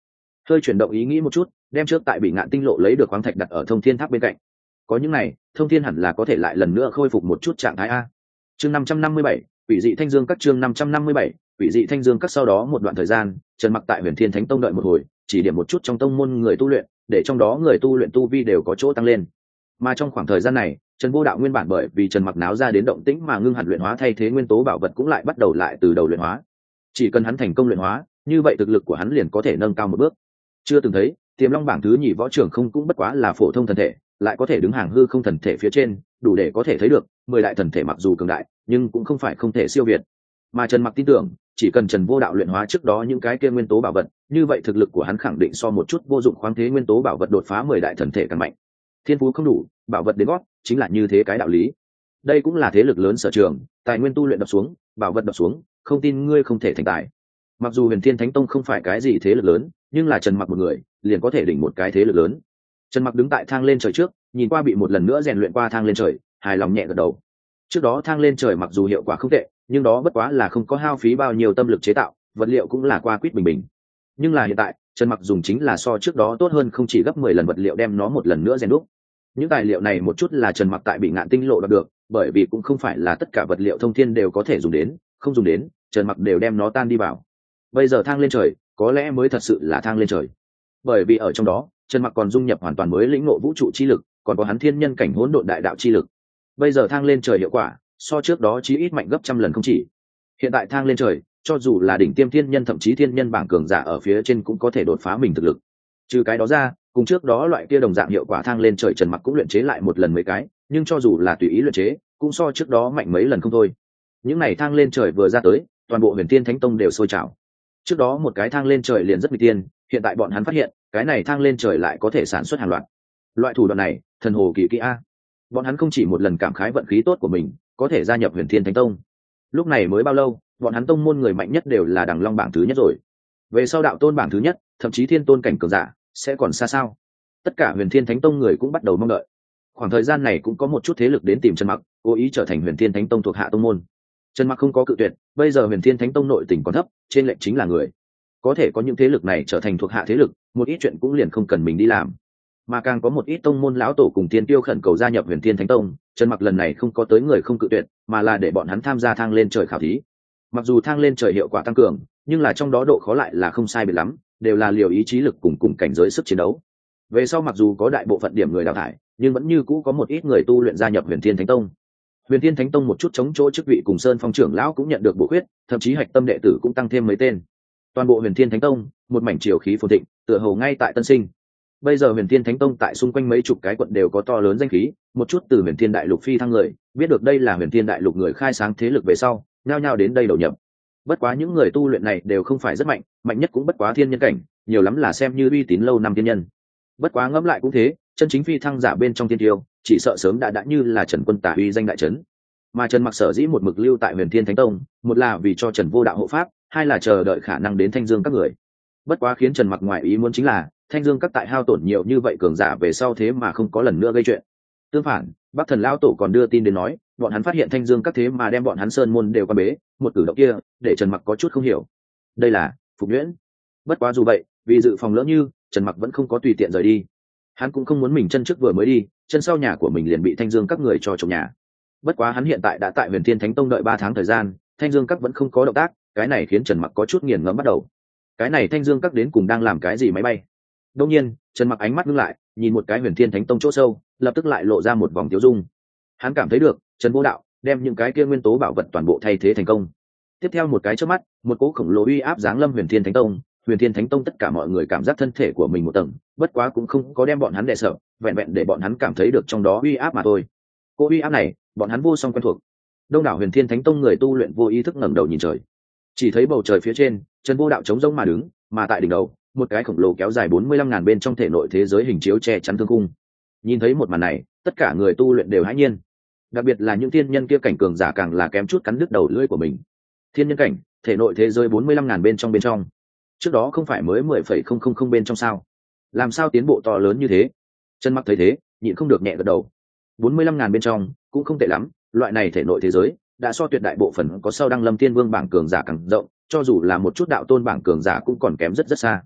hơi chuyển động ý nghĩ một chút, đem trước tại bị ngạn tinh lộ lấy được khoáng thạch đặt ở thông thiên tháp bên cạnh. Có những này, thông thiên hẳn là có thể lại lần nữa khôi phục một chút trạng thái a. Chương năm trăm năm mươi bảy, quỷ dị thanh dương các chương năm trăm năm mươi bảy, quỷ dị thanh dương các. Sau đó một đoạn thời gian, Trần Mặc tại Huyền Thiên Thánh Tông đợi một hồi, chỉ điểm một chút trong tông môn người tu luyện, để trong đó người tu luyện tu vi đều có chỗ tăng lên. Mà trong khoảng thời gian này, Trần Vô Đạo nguyên bản bởi vì Trần Mặc náo ra đến động tĩnh mà ngưng hẳn luyện hóa thay thế nguyên tố bảo vật cũng lại bắt đầu lại từ đầu luyện hóa. Chỉ cần hắn thành công luyện hóa, như vậy thực lực của hắn liền có thể nâng cao một bước. Chưa từng thấy, Tiềm Long bảng thứ nhì võ trưởng không cũng bất quá là phổ thông thần thể, lại có thể đứng hàng hư không thần thể phía trên, đủ để có thể thấy được, mười đại thần thể mặc dù cường đại, nhưng cũng không phải không thể siêu việt. Mà Trần Mặc tin tưởng, chỉ cần Trần Vô Đạo luyện hóa trước đó những cái kia nguyên tố bảo vật, như vậy thực lực của hắn khẳng định so một chút vô dụng khoáng thế nguyên tố bảo vật đột phá mười đại thần thể càng mạnh. Thiên phú không đủ, bảo vật đến gót, chính là như thế cái đạo lý. Đây cũng là thế lực lớn sở trường, tài nguyên tu luyện đập xuống, bảo vật đập xuống, không tin ngươi không thể thành tài. Mặc dù Huyền Thiên Thánh Tông không phải cái gì thế lực lớn, nhưng là Trần Mặc một người, liền có thể đỉnh một cái thế lực lớn. Trần Mặc đứng tại thang lên trời trước, nhìn qua bị một lần nữa rèn luyện qua thang lên trời, hài lòng nhẹ gật đầu. Trước đó thang lên trời mặc dù hiệu quả không tệ, nhưng đó bất quá là không có hao phí bao nhiêu tâm lực chế tạo, vật liệu cũng là qua quýt bình bình. Nhưng là hiện tại, Trần Mặc dùng chính là so trước đó tốt hơn không chỉ gấp mười lần vật liệu đem nó một lần nữa rèn đúc. Những tài liệu này một chút là Trần Mặc tại bị ngạn tinh lộ đạt được, bởi vì cũng không phải là tất cả vật liệu thông thiên đều có thể dùng đến, không dùng đến, Trần Mặc đều đem nó tan đi vào. Bây giờ thang lên trời, có lẽ mới thật sự là thang lên trời. Bởi vì ở trong đó, Trần Mặc còn dung nhập hoàn toàn mới lĩnh ngộ vũ trụ chi lực, còn có hắn thiên nhân cảnh hỗn độn đại đạo chi lực. Bây giờ thang lên trời hiệu quả, so trước đó chí ít mạnh gấp trăm lần không chỉ. Hiện tại thang lên trời, cho dù là đỉnh tiêm thiên nhân thậm chí thiên nhân bảng cường giả ở phía trên cũng có thể đột phá mình thực lực. Trừ cái đó ra, cùng trước đó loại kia đồng dạng hiệu quả thang lên trời Trần Mặc cũng luyện chế lại một lần mấy cái, nhưng cho dù là tùy ý luyện chế, cũng so trước đó mạnh mấy lần không thôi. Những này thang lên trời vừa ra tới, toàn bộ Huyền Thiên Thánh Tông đều sôi trào. Trước đó một cái thang lên trời liền rất nguy tiên, hiện tại bọn hắn phát hiện, cái này thang lên trời lại có thể sản xuất hàng loạt. Loại thủ đoạn này, thần hồ kỳ kỹ a. Bọn hắn không chỉ một lần cảm khái vận khí tốt của mình, có thể gia nhập Huyền Thiên Thánh Tông. Lúc này mới bao lâu, bọn hắn tông môn người mạnh nhất đều là Đằng Long bảng thứ nhất rồi. Về sau đạo tôn bảng thứ nhất, thậm chí thiên tôn cảnh cường giả, sẽ còn xa sao? Tất cả Huyền Thiên Thánh Tông người cũng bắt đầu mong đợi. Khoảng thời gian này cũng có một chút thế lực đến tìm Trần Mặc, cố ý trở thành Huyền Thiên Thánh Tông thuộc hạ tông môn. Trần Mặc không có cự tuyệt, bây giờ Huyền Thiên Thánh Tông nội tình còn thấp, trên lệnh chính là người. Có thể có những thế lực này trở thành thuộc hạ thế lực, một ít chuyện cũng liền không cần mình đi làm. Mà càng có một ít tông môn lão tổ cùng tiên tiêu khẩn cầu gia nhập Huyền Thiên Thánh Tông, Trần Mặc lần này không có tới người không cự tuyệt, mà là để bọn hắn tham gia thang lên trời khảo thí. Mặc dù thang lên trời hiệu quả tăng cường, nhưng là trong đó độ khó lại là không sai biệt lắm, đều là liều ý chí lực cùng cùng cảnh giới sức chiến đấu. Về sau mặc dù có đại bộ phận điểm người đào thải, nhưng vẫn như cũ có một ít người tu luyện gia nhập Huyền Thiên Thánh Tông. Huyền Thiên Thánh Tông một chút chống chỗ chức vị cùng Sơn Phong trưởng lão cũng nhận được bổ khuyết, thậm chí hạch tâm đệ tử cũng tăng thêm mấy tên. Toàn bộ Huyền Thiên Thánh Tông, một mảnh triều khí phồn thịnh, tựa hồ ngay tại Tân Sinh. Bây giờ Huyền Thiên Thánh Tông tại xung quanh mấy chục cái quận đều có to lớn danh khí, một chút từ Huyền Thiên Đại Lục phi thăng người, biết được đây là Huyền Thiên Đại Lục người khai sáng thế lực về sau, nhao nhao đến đây đầu nhập. Bất quá những người tu luyện này đều không phải rất mạnh, mạnh nhất cũng bất quá thiên nhân cảnh, nhiều lắm là xem như uy tín lâu năm thiên nhân. Bất quá ngẫm lại cũng thế, chân chính phi thăng giả bên trong thiên tiêu, chỉ sợ sớm đã đã như là Trần Quân Tả uy danh đại trấn. Mà Trần Mặc sở dĩ một mực lưu tại Huyền Thiên Thánh Tông, một là vì cho Trần Vô Đạo hộ pháp, hai là chờ đợi khả năng đến Thanh Dương các người. Bất quá khiến Trần Mặc ngoại ý muốn chính là, Thanh Dương các tại hao tổn nhiều như vậy cường giả về sau thế mà không có lần nữa gây chuyện. Tương phản, Bắc Thần lão tổ còn đưa tin đến nói, bọn hắn phát hiện Thanh Dương các thế mà đem bọn hắn sơn môn đều quan bế, một cử động kia, để Trần Mặc có chút không hiểu. Đây là phục nhuyễn. Bất quá dù vậy, vì dự phòng lỡ như, Trần Mặc vẫn không có tùy tiện rời đi. Hắn cũng không muốn mình chân trước vừa mới đi, chân sau nhà của mình liền bị Thanh Dương các người cho trộm nhà. Bất quá hắn hiện tại đã tại Huyền Thiên Thánh Tông đợi ba tháng thời gian, Thanh Dương các vẫn không có động tác, cái này khiến Trần Mặc có chút nghiền ngẫm bắt đầu. Cái này Thanh Dương các đến cùng đang làm cái gì máy bay? Đương nhiên, Trần Mặc ánh mắt ngưng lại, nhìn một cái Huyền Thiên Thánh Tông chỗ sâu, lập tức lại lộ ra một vòng tiêu dung. Hắn cảm thấy được, Trần Vô Đạo đem những cái kia nguyên tố bảo vật toàn bộ thay thế thành công. Tiếp theo một cái chớp mắt, một cỗ khổng lồ uy áp giáng lâm Huyền Thiên Thánh Tông, Huyền Thiên Thánh Tông tất cả mọi người cảm giác thân thể của mình một tầng, bất quá cũng không có đem bọn hắn đè sợ, vẹn vẹn để bọn hắn cảm thấy được trong đó uy áp mà thôi. Cỗ uy áp này, bọn hắn vô song quen thuộc. Đông đảo Huyền Thiên Thánh Tông người tu luyện vô ý thức ngẩng đầu nhìn trời. Chỉ thấy bầu trời phía trên, Trần Vô Đạo trống rỗng mà đứng, mà tại đỉnh đầu, một cái khổng lồ kéo dài bốn mươi lăm ngàn bên trong thể nội thế giới hình chiếu che chắn thương cung. Nhìn thấy một màn này, tất cả người tu luyện đều hãi nhiên. Đặc biệt là những thiên nhân kia cảnh cường giả càng là kém chút cắn đứt đầu lưỡi của mình. Thiên nhân cảnh, thể nội thế giới bốn mươi lăm ngàn bên trong bên trong. Trước đó không phải mới mười phẩy không không không bên trong sao? Làm sao tiến bộ to lớn như thế? Trần Mặc thấy thế, nhịn không được nhẹ gật đầu. bốn mươi lăm ngàn bên trong, cũng không tệ lắm, loại này thể nội thế giới đã so tuyệt đại bộ phận có sau đăng lâm tiên vương bảng cường giả càng rộng, cho dù là một chút đạo tôn bảng cường giả cũng còn kém rất rất xa.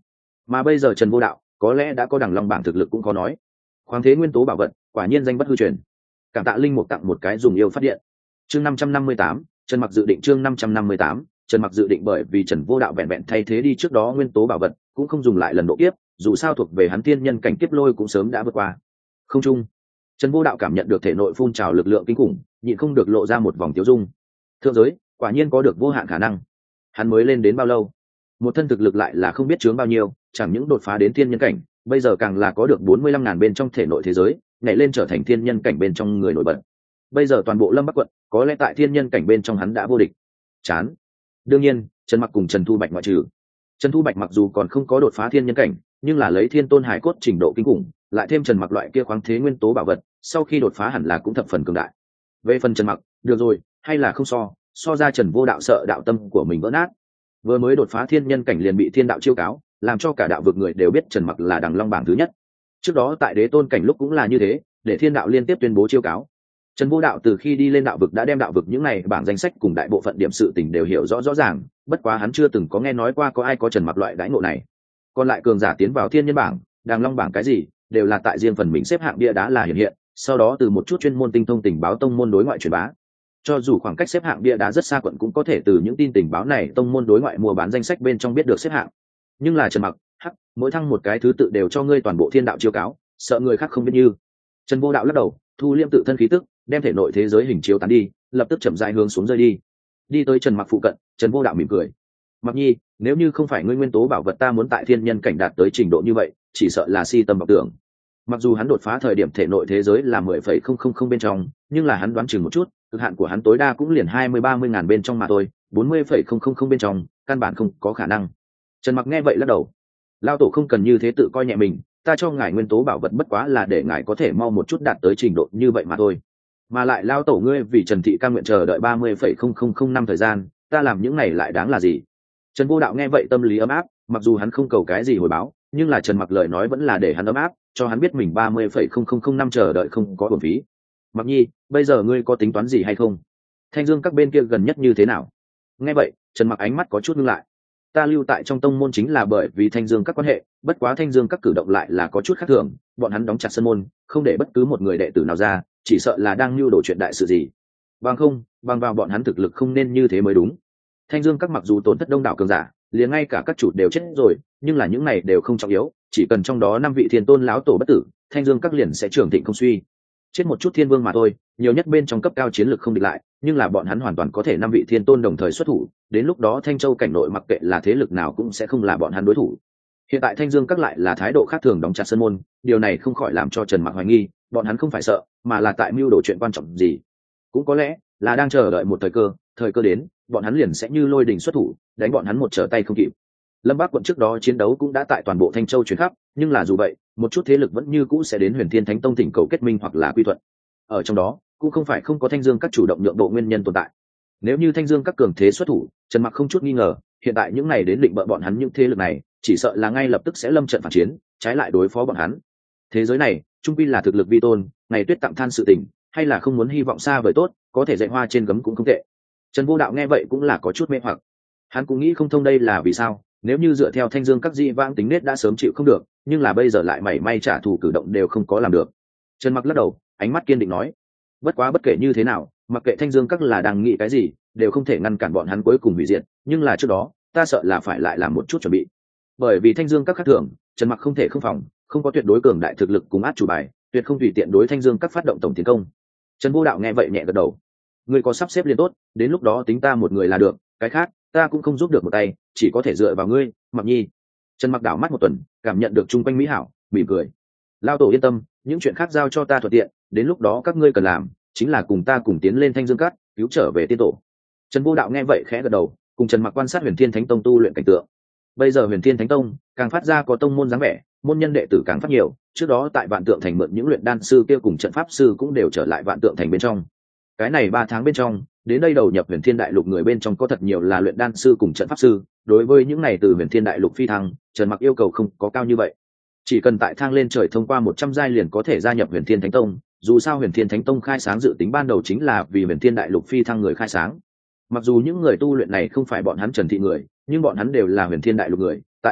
mà bây giờ Trần Vô Đạo có lẽ đã có Đằng Long bảng thực lực cũng có nói. Khoáng thế nguyên tố bảo vật quả nhiên danh bất hư truyền. Cảm tạ linh mục tặng một cái dùng yêu phát điện. Chương năm trăm năm mươi tám, Trần Mặc dự định chương năm trăm năm mươi tám, Trần Mặc dự định bởi vì Trần Vô Đạo vẹn vẹn thay thế đi trước đó nguyên tố bảo vật, cũng không dùng lại lần độ kiếp, dù sao thuộc về hắn tiên nhân cảnh kiếp lôi cũng sớm đã vượt qua. Không chung, Trần Vô Đạo cảm nhận được thể nội phun trào lực lượng kinh khủng, nhịn không được lộ ra một vòng tiêu dung. Thượng giới, quả nhiên có được vô hạn khả năng. Hắn mới lên đến bao lâu, một thân thực lực lại là không biết chướng bao nhiêu, chẳng những đột phá đến tiên nhân cảnh, bây giờ càng là có được bốn mươi lăm ngàn bên trong thể nội thế giới, nhảy lên trở thành tiên nhân cảnh bên trong người nổi bật. Bây giờ toàn bộ Lâm Bắc quận, có lẽ tại tiên nhân cảnh bên trong hắn đã vô địch. Chán. Đương nhiên, Trần Mặc cùng Trần Thu Bạch ngoại trừ. Trần Thu Bạch mặc dù còn không có đột phá thiên nhân cảnh, nhưng là lấy thiên tôn hải cốt trình độ kinh khủng, lại thêm Trần Mặc loại kia khoáng thế nguyên tố bảo vật, sau khi đột phá hẳn là cũng thập phần cường đại. Về phần Trần Mặc, được rồi, hay là không so, so ra Trần Vô Đạo sợ đạo tâm của mình vỡ nát. Vừa mới đột phá thiên nhân cảnh liền bị thiên đạo chiêu cáo, làm cho cả đạo vực người đều biết Trần Mặc là Đằng Long bảng thứ nhất. Trước đó tại đế tôn cảnh lúc cũng là như thế, để thiên đạo liên tiếp tuyên bố chiêu cáo. Trần Vô Đạo từ khi đi lên đạo vực đã đem đạo vực những này bảng danh sách cùng đại bộ phận điểm sự tình đều hiểu rõ rõ ràng, bất quá hắn chưa từng có nghe nói qua có ai có Trần Mặc loại đãi ngộ này. Còn lại cường giả tiến vào thiên nhân bảng, Đằng Long bảng cái gì, đều là tại riêng phần mình xếp hạng bia đá là hiện hiện, sau đó từ một chút chuyên môn tinh thông tình báo tông môn đối ngoại truyền bá. Cho dù khoảng cách xếp hạng bia đá rất xa, quận cũng có thể từ những tin tình báo này tông môn đối ngoại mua bán danh sách bên trong biết được xếp hạng. Nhưng là Trần Mặc, hắc, mỗi thăng một cái thứ tự đều cho ngươi toàn bộ thiên đạo chiêu cáo, sợ người khác không biết như. Trần Vô Đạo lắc đầu, thu liêm tự thân khí tức, đem thể nội thế giới hình chiếu tán đi, lập tức chậm rãi hướng xuống rơi đi. Đi tới Trần Mặc phụ cận, Trần Vô Đạo mỉm cười. Mặc nhi, nếu như không phải ngươi nguyên tố bảo vật ta muốn tại thiên nhân cảnh đạt tới trình độ như vậy, chỉ sợ là si tâm vọng tưởng. Mặc dù hắn đột phá thời điểm thể nội thế giới là mười phẩy không không không bên trong, nhưng là hắn đoán chừng một chút, cực hạn của hắn tối đa cũng liền hai mươi ba mươi ngàn bên trong mà thôi, bốn mươi phẩy không không không bên trong, căn bản không có khả năng. Trần Mặc nghe vậy lắc đầu. Lao tổ không cần như thế tự coi nhẹ mình, ta cho ngài nguyên tố bảo vật bất quá là để ngài có thể mau một chút đạt tới trình độ như vậy mà thôi. Mà lại Lao tổ ngươi vì Trần thị cam nguyện chờ đợi ba mươi phẩy không không không năm thời gian, ta làm những này lại đáng là gì? Trần Vô Đạo nghe vậy tâm lý ấm áp, mặc dù hắn không cầu cái gì hồi báo, nhưng là Trần Mặc lời nói vẫn là để hắn ấm áp, cho hắn biết mình ba mươi phẩy không không không năm chờ đợi không có uổng phí. Mặc nhi, bây giờ ngươi có tính toán gì hay không? Thanh Dương các bên kia gần nhất như thế nào? Nghe vậy, Trần Mặc ánh mắt có chút ngưng lại. Ta lưu tại trong tông môn chính là bởi vì Thanh Dương các quan hệ, bất quá Thanh Dương các cử động lại là có chút khác thường, bọn hắn đóng chặt sân môn, không để bất cứ một người đệ tử nào ra, chỉ sợ là đang mưu đồ chuyện đại sự gì. Bằng không, bằng vào bọn hắn thực lực không nên như thế mới đúng. Thanh Dương các mặc dù tổn thất đông đảo cường giả, liền ngay cả các chủ đều chết rồi, nhưng là những này đều không trọng yếu, chỉ cần trong đó năm vị thiên tôn lão tổ bất tử, Thanh Dương các liền sẽ trưởng thịnh không suy. Chết một chút thiên vương mà thôi, nhiều nhất bên trong cấp cao chiến lược không địch lại, nhưng là bọn hắn hoàn toàn có thể năm vị thiên tôn đồng thời xuất thủ, đến lúc đó Thanh Châu cảnh nội mặc kệ là thế lực nào cũng sẽ không là bọn hắn đối thủ. Hiện tại Thanh Dương các lại là thái độ khác thường đóng chặt sân môn, điều này không khỏi làm cho Trần Mặc hoài nghi, bọn hắn không phải sợ, mà là tại mưu đồ chuyện quan trọng gì. Cũng có lẽ là đang chờ đợi một thời cơ, thời cơ đến, bọn hắn liền sẽ như lôi đình xuất thủ, đánh bọn hắn một trở tay không kịp. Lâm Bắc quận trước đó chiến đấu cũng đã tại toàn bộ Thanh Châu chuyển khắp, nhưng là dù vậy, một chút thế lực vẫn như cũ sẽ đến Huyền Thiên Thánh Tông thỉnh cầu kết minh hoặc là quy thuận. Ở trong đó, cũng không phải không có Thanh Dương các chủ động nhượng bộ nguyên nhân tồn tại. Nếu như Thanh Dương các cường thế xuất thủ, Trần Mặc không chút nghi ngờ, hiện tại những này đến định bợ bọn hắn những thế lực này, chỉ sợ là ngay lập tức sẽ lâm trận phản chiến, trái lại đối phó bọn hắn. Thế giới này, trung quy là thực lực vi tôn, ngày tuyết tặng than sự tình, hay là không muốn hy vọng xa vời tốt, có thể dạy hoa trên gấm cũng không tệ. Trần Vô Đạo nghe vậy cũng là có chút mê hoặc. Hắn cũng nghĩ không thông đây là vì sao, nếu như dựa theo Thanh Dương các di vãng tính nết đã sớm chịu không được, nhưng là bây giờ lại mảy may trả thù cử động đều không có làm được. Trần Mặc lắc đầu, ánh mắt kiên định nói: bất quá bất kể như thế nào, mặc kệ Thanh Dương các là đang nghĩ cái gì, đều không thể ngăn cản bọn hắn cuối cùng hủy diệt, nhưng là trước đó, ta sợ là phải lại làm một chút chuẩn bị. Bởi vì Thanh Dương các khác thường, Trần Mặc không thể không phòng, không có tuyệt đối cường đại thực lực cùng át chủ bài, tuyệt không tùy tiện đối Thanh Dương các phát động tổng tiến công. Trần Vô Đạo nghe vậy nhẹ gật đầu: ngươi có sắp xếp liền tốt, đến lúc đó tính ta một người là được, cái khác ta cũng không giúp được một tay, chỉ có thể dựa vào ngươi, Mặc nhi. Trần Mặc đảo mắt một tuần, cảm nhận được chung quanh mỹ hảo, mỉm cười: lao tổ yên tâm, những chuyện khác giao cho ta thuận tiện, đến lúc đó các ngươi cần làm chính là cùng ta cùng tiến lên Thanh Dương các, cứu trở về tiên tổ. Trần Vô Đạo nghe vậy khẽ gật đầu, cùng Trần Mặc quan sát Huyền Thiên Thánh Tông tu luyện cảnh tượng. Bây giờ Huyền Thiên Thánh Tông càng phát ra có tông môn dáng vẻ, môn nhân đệ tử càng phát nhiều, trước đó tại Vạn Tượng Thành mượn những luyện đan sư kia cùng trận pháp sư cũng đều trở lại Vạn Tượng Thành bên trong. Cái này ba tháng bên trong, đến đây đầu nhập Huyền Thiên Đại Lục người bên trong có thật nhiều là luyện đan sư cùng trận pháp sư, đối với những này từ Huyền Thiên Đại Lục phi thăng, Trần Mặc yêu cầu không có cao như vậy. Chỉ cần tại thang lên trời thông qua một trăm giai liền có thể gia nhập Huyền Thiên Thánh Tông, dù sao Huyền Thiên Thánh Tông khai sáng dự tính ban đầu chính là vì Huyền Thiên Đại Lục phi thăng người khai sáng. Mặc dù những người tu luyện này không phải bọn hắn Trần thị người, nhưng bọn hắn đều là Huyền Thiên Đại Lục người, tại đạo vực,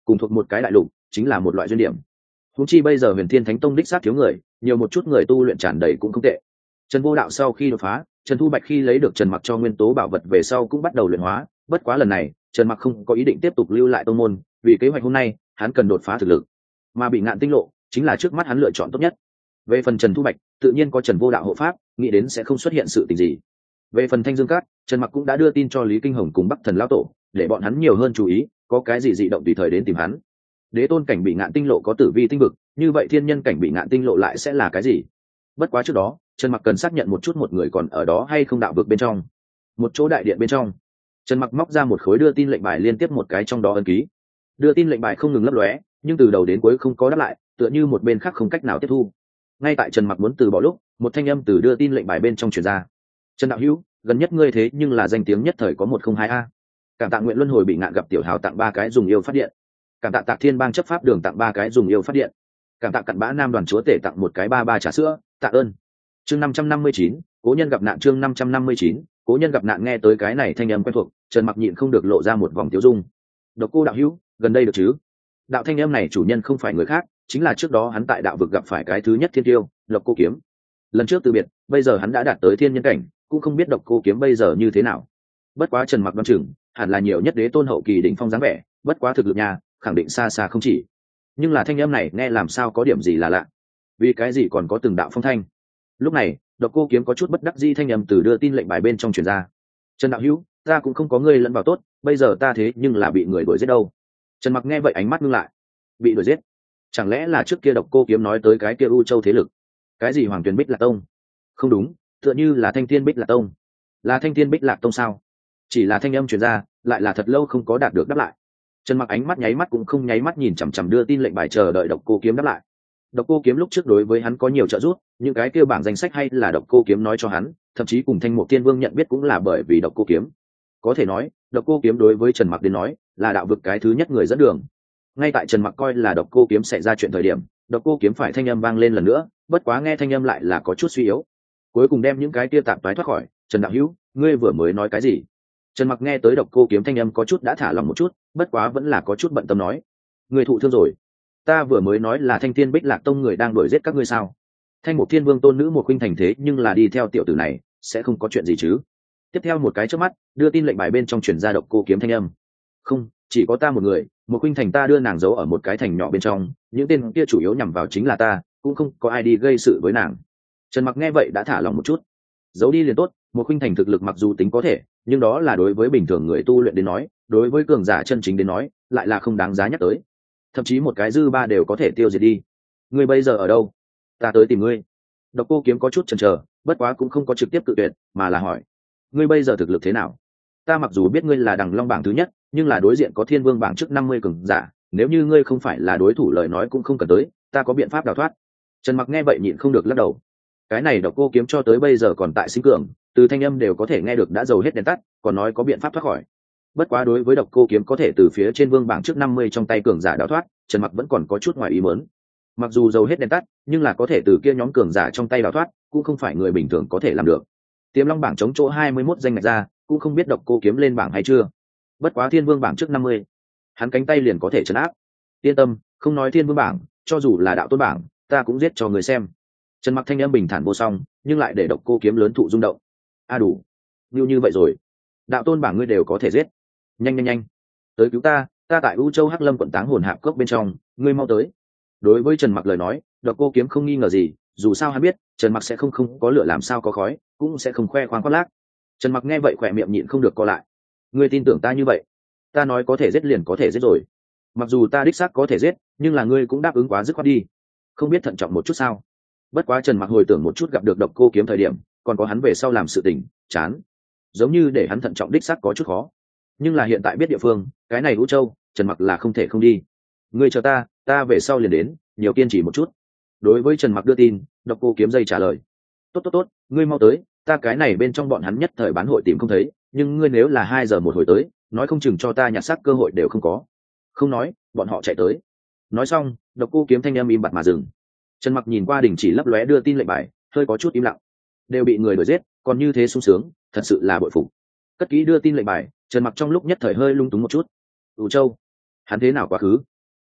cùng thuộc một cái đại lục chính là một loại duyên điểm. Huống chi bây giờ Huyền Thiên Thánh Tông đích xác thiếu người, nhiều một chút người tu luyện tràn đầy cũng không tệ. Trần Vô Đạo sau khi đột phá, Trần Thu Bạch khi lấy được Trần Mặc cho nguyên tố bảo vật về sau cũng bắt đầu luyện hóa, bất quá lần này, Trần Mặc không có ý định tiếp tục lưu lại tông môn, vì kế hoạch hôm nay, hắn cần đột phá thực lực. Mà bị ngạn tinh lộ chính là trước mắt hắn lựa chọn tốt nhất. Về phần Trần Thu Bạch, tự nhiên có Trần Vô Đạo hộ pháp, nghĩ đến sẽ không xuất hiện sự tình gì. Về phần Thanh Dương Cát, Trần Mặc cũng đã đưa tin cho Lý Kinh Hồng cùng Bắc Thần lão tổ, để bọn hắn nhiều hơn chú ý, có cái gì dị động tùy thời đến tìm hắn. Đế tôn cảnh bị ngạn tinh lộ có tử vi tinh vực, như vậy thiên nhân cảnh bị ngạn tinh lộ lại sẽ là cái gì? Bất quá trước đó, Trần Mặc cần xác nhận một chút một người còn ở đó hay không đạo vực bên trong. Một chỗ đại điện bên trong, Trần Mặc móc ra một khối đưa tin lệnh bài liên tiếp một cái trong đó ấn ký. Đưa tin lệnh bài không ngừng lấp lóe, nhưng từ đầu đến cuối không có đáp lại, tựa như một bên khác không cách nào tiếp thu. Ngay tại Trần Mặc muốn từ bỏ lúc, một thanh âm từ đưa tin lệnh bài bên trong truyền ra. Trần đạo hữu, gần nhất ngươi thế nhưng là danh tiếng nhất thời có một không hai a. Cảm tạ nguyện luân hồi bị ngạn gặp tiểu hào tặng ba cái dùng yêu phát điện. Cảm tạ Tạc Thiên Bang chấp pháp đường tặng ba cái dùng yêu phát điện. Cảm tạ Cặn Bã Nam đoàn chúa tể tặng một cái ba ba trà sữa, tạ ơn. Chương năm trăm năm mươi chín, cố nhân gặp nạn chương năm trăm năm mươi chín, cố nhân gặp nạn nghe tới cái này thanh âm quen thuộc, Trần Mặc nhịn không được lộ ra một vòng tiêu dung. Độc Cô đạo hữu, gần đây được chứ? Đạo thanh âm này chủ nhân không phải người khác, chính là trước đó hắn tại đạo vực gặp phải cái thứ nhất thiên tiêu, Độc Cô kiếm. Lần trước từ biệt, bây giờ hắn đã đạt tới thiên nhân cảnh, cũng không biết Độc Cô kiếm bây giờ như thế nào. Bất quá Trần Mặc đoán chừng, hẳn là nhiều nhất đế tôn hậu kỳ đỉnh phong dáng vẻ, bất quá thực lực nhà, khẳng định xa xa không chỉ. Nhưng là thanh âm này nghe làm sao có điểm gì là lạ? Vì cái gì còn có từng đạo phong thanh? Lúc này, Độc Cô kiếm có chút bất đắc dĩ thanh âm từ đưa tin lệnh bài bên trong truyền ra. Trần đạo hữu, ta cũng không có ngươi lẫn vào tốt, bây giờ ta thế nhưng là bị người đuổi giết đâu. Trần Mặc nghe vậy ánh mắt ngưng lại. Bị đuổi giết? Chẳng lẽ là trước kia Độc Cô kiếm nói tới cái kia U Châu thế lực? Cái gì Hoàng Tuyền Bích Lạc Tông? Không đúng, tựa như là Thanh Thiên Bích Lạc Tông. Là Thanh Thiên Bích Lạc Tông sao? Chỉ là thanh âm truyền ra, lại là thật lâu không có đạt được đáp lại. Trần Mặc ánh mắt nháy mắt cũng không nháy mắt nhìn chằm chằm đưa tin lệnh bài chờ đợi Độc Cô kiếm đáp lại. Độc Cô kiếm lúc trước đối với hắn có nhiều trợ giúp, những cái kia bảng danh sách hay là Độc Cô kiếm nói cho hắn, thậm chí cùng Thanh Mục Thiên Vương nhận biết cũng là bởi vì Độc Cô kiếm. Có thể nói, Độc Cô kiếm đối với Trần Mặc đến nói, là đạo vực cái thứ nhất người dẫn đường. Ngay tại Trần Mặc coi là Độc Cô kiếm xảy ra chuyện thời điểm, Độc Cô kiếm phải thanh âm vang lên lần nữa, bất quá nghe thanh âm lại là có chút suy yếu. Cuối cùng đem những cái kia tạm toái thoát khỏi, "Trần đạo hữu, ngươi vừa mới nói cái gì?" Trần Mặc nghe tới Độc Cô kiếm thanh âm có chút đã thả lòng một chút, bất quá vẫn là có chút bận tâm nói: "Ngươi thụ thương rồi? Ta vừa mới nói là Thanh Thiên Bích Lạc Tông người đang đuổi giết các ngươi sao? Thanh Mục Thiên Vương tôn nữ một huynh thành thế nhưng là đi theo tiểu tử này, sẽ không có chuyện gì chứ?" Tiếp theo một cái chớp mắt, đưa tin lệnh bài bên trong truyền ra Độc Cô kiếm thanh âm: "Không, chỉ có ta một người, một huynh thành ta đưa nàng giấu ở một cái thành nhỏ bên trong, những tên kia chủ yếu nhằm vào chính là ta, cũng không có ai đi gây sự với nàng." Trần Mặc nghe vậy đã thả lòng một chút. Giấu đi liền tốt, một huynh thành thực lực mặc dù tính có thể, nhưng đó là đối với bình thường người tu luyện đến nói, đối với cường giả chân chính đến nói, lại là không đáng giá nhắc tới. Thậm chí một cái dư ba đều có thể tiêu diệt đi. Ngươi bây giờ ở đâu? Ta tới tìm ngươi. Độc Cô kiếm có chút chần chờ, bất quá cũng không có trực tiếp cự tuyệt, mà là hỏi: ngươi bây giờ thực lực thế nào? Ta mặc dù biết ngươi là Đằng Long bảng thứ nhất, nhưng là đối diện có Thiên Vương bảng trước năm mươi cường giả, nếu như ngươi không phải là đối thủ lời nói cũng không cần tới, ta có biện pháp đào thoát. Trần Mặc nghe vậy nhịn không được lắc đầu. Cái này Độc Cô kiếm cho tới bây giờ còn tại sinh cường, từ thanh âm đều có thể nghe được đã dầu hết đèn tắt, còn nói có biện pháp thoát khỏi. Bất quá đối với Độc Cô kiếm có thể từ phía trên vương bảng trước năm mươi trong tay cường giả đào thoát, Trần Mặc vẫn còn có chút ngoài ý muốn. Mặc dù dầu hết đèn tắt, nhưng là có thể từ kia nhóm cường giả trong tay đào thoát, cũng không phải người bình thường có thể làm được. Tiềm Long bảng chống chỗ hai mươi mốt danh ngạch ra, cũng không biết Độc Cô kiếm lên bảng hay chưa. Bất quá Thiên Vương bảng trước năm mươi, hắn cánh tay liền có thể trấn áp. Yên tâm, không nói Thiên Vương bảng, cho dù là đạo tôn bảng, ta cũng giết cho người xem. Trần Mặc thanh âm bình thản vô song, nhưng lại để Độc Cô kiếm lớn thụ rung động. A đủ, như như vậy rồi, đạo tôn bảng ngươi đều có thể giết. Nhanh nhanh nhanh, tới cứu ta, ta tại U Châu Hắc Lâm quận Táng Hồn Hạp cốc bên trong, ngươi mau tới. Đối với Trần Mặc lời nói, Độc Cô kiếm không nghi ngờ gì, dù sao hắn biết, Trần Mặc sẽ không không có lửa làm sao có khói, cũng sẽ không khoe khoang khoác lác. Trần Mặc nghe vậy khỏe miệng nhịn không được co lại. Ngươi tin tưởng ta như vậy? Ta nói có thể giết liền có thể giết rồi. Mặc dù ta đích xác có thể giết, nhưng là ngươi cũng đáp ứng quá dứt khoát đi. Không biết thận trọng một chút sao? Bất quá Trần Mặc hồi tưởng một chút gặp được Độc Cô kiếm thời điểm, còn có hắn về sau làm sự tình, chán. Giống như để hắn thận trọng đích xác có chút khó. Nhưng là hiện tại biết địa phương, cái này U Châu, Trần Mặc là không thể không đi. Ngươi chờ ta, ta về sau liền đến, nhiều kiên trì một chút. Đối với Trần Mặc đưa tin, Độc Cô kiếm dây trả lời: tốt tốt tốt, ngươi mau tới, ta cái này bên trong bọn hắn nhất thời bán hội tìm không thấy, nhưng ngươi nếu là hai giờ một hồi tới, nói không chừng cho ta nhặt xác cơ hội đều không có. Không nói, bọn họ chạy tới. Nói xong, Độc Cô kiếm thanh âm im bặt mà dừng. Trần Mặc nhìn qua đình chỉ lấp lóe đưa tin lệnh bài, hơi có chút im lặng. Đều bị người đuổi giết, còn như thế sung sướng, thật sự là bội phục. Cất kỹ đưa tin lệnh bài, Trần Mặc trong lúc nhất thời hơi lung túng một chút. U Châu, hắn thế nào quá khứ,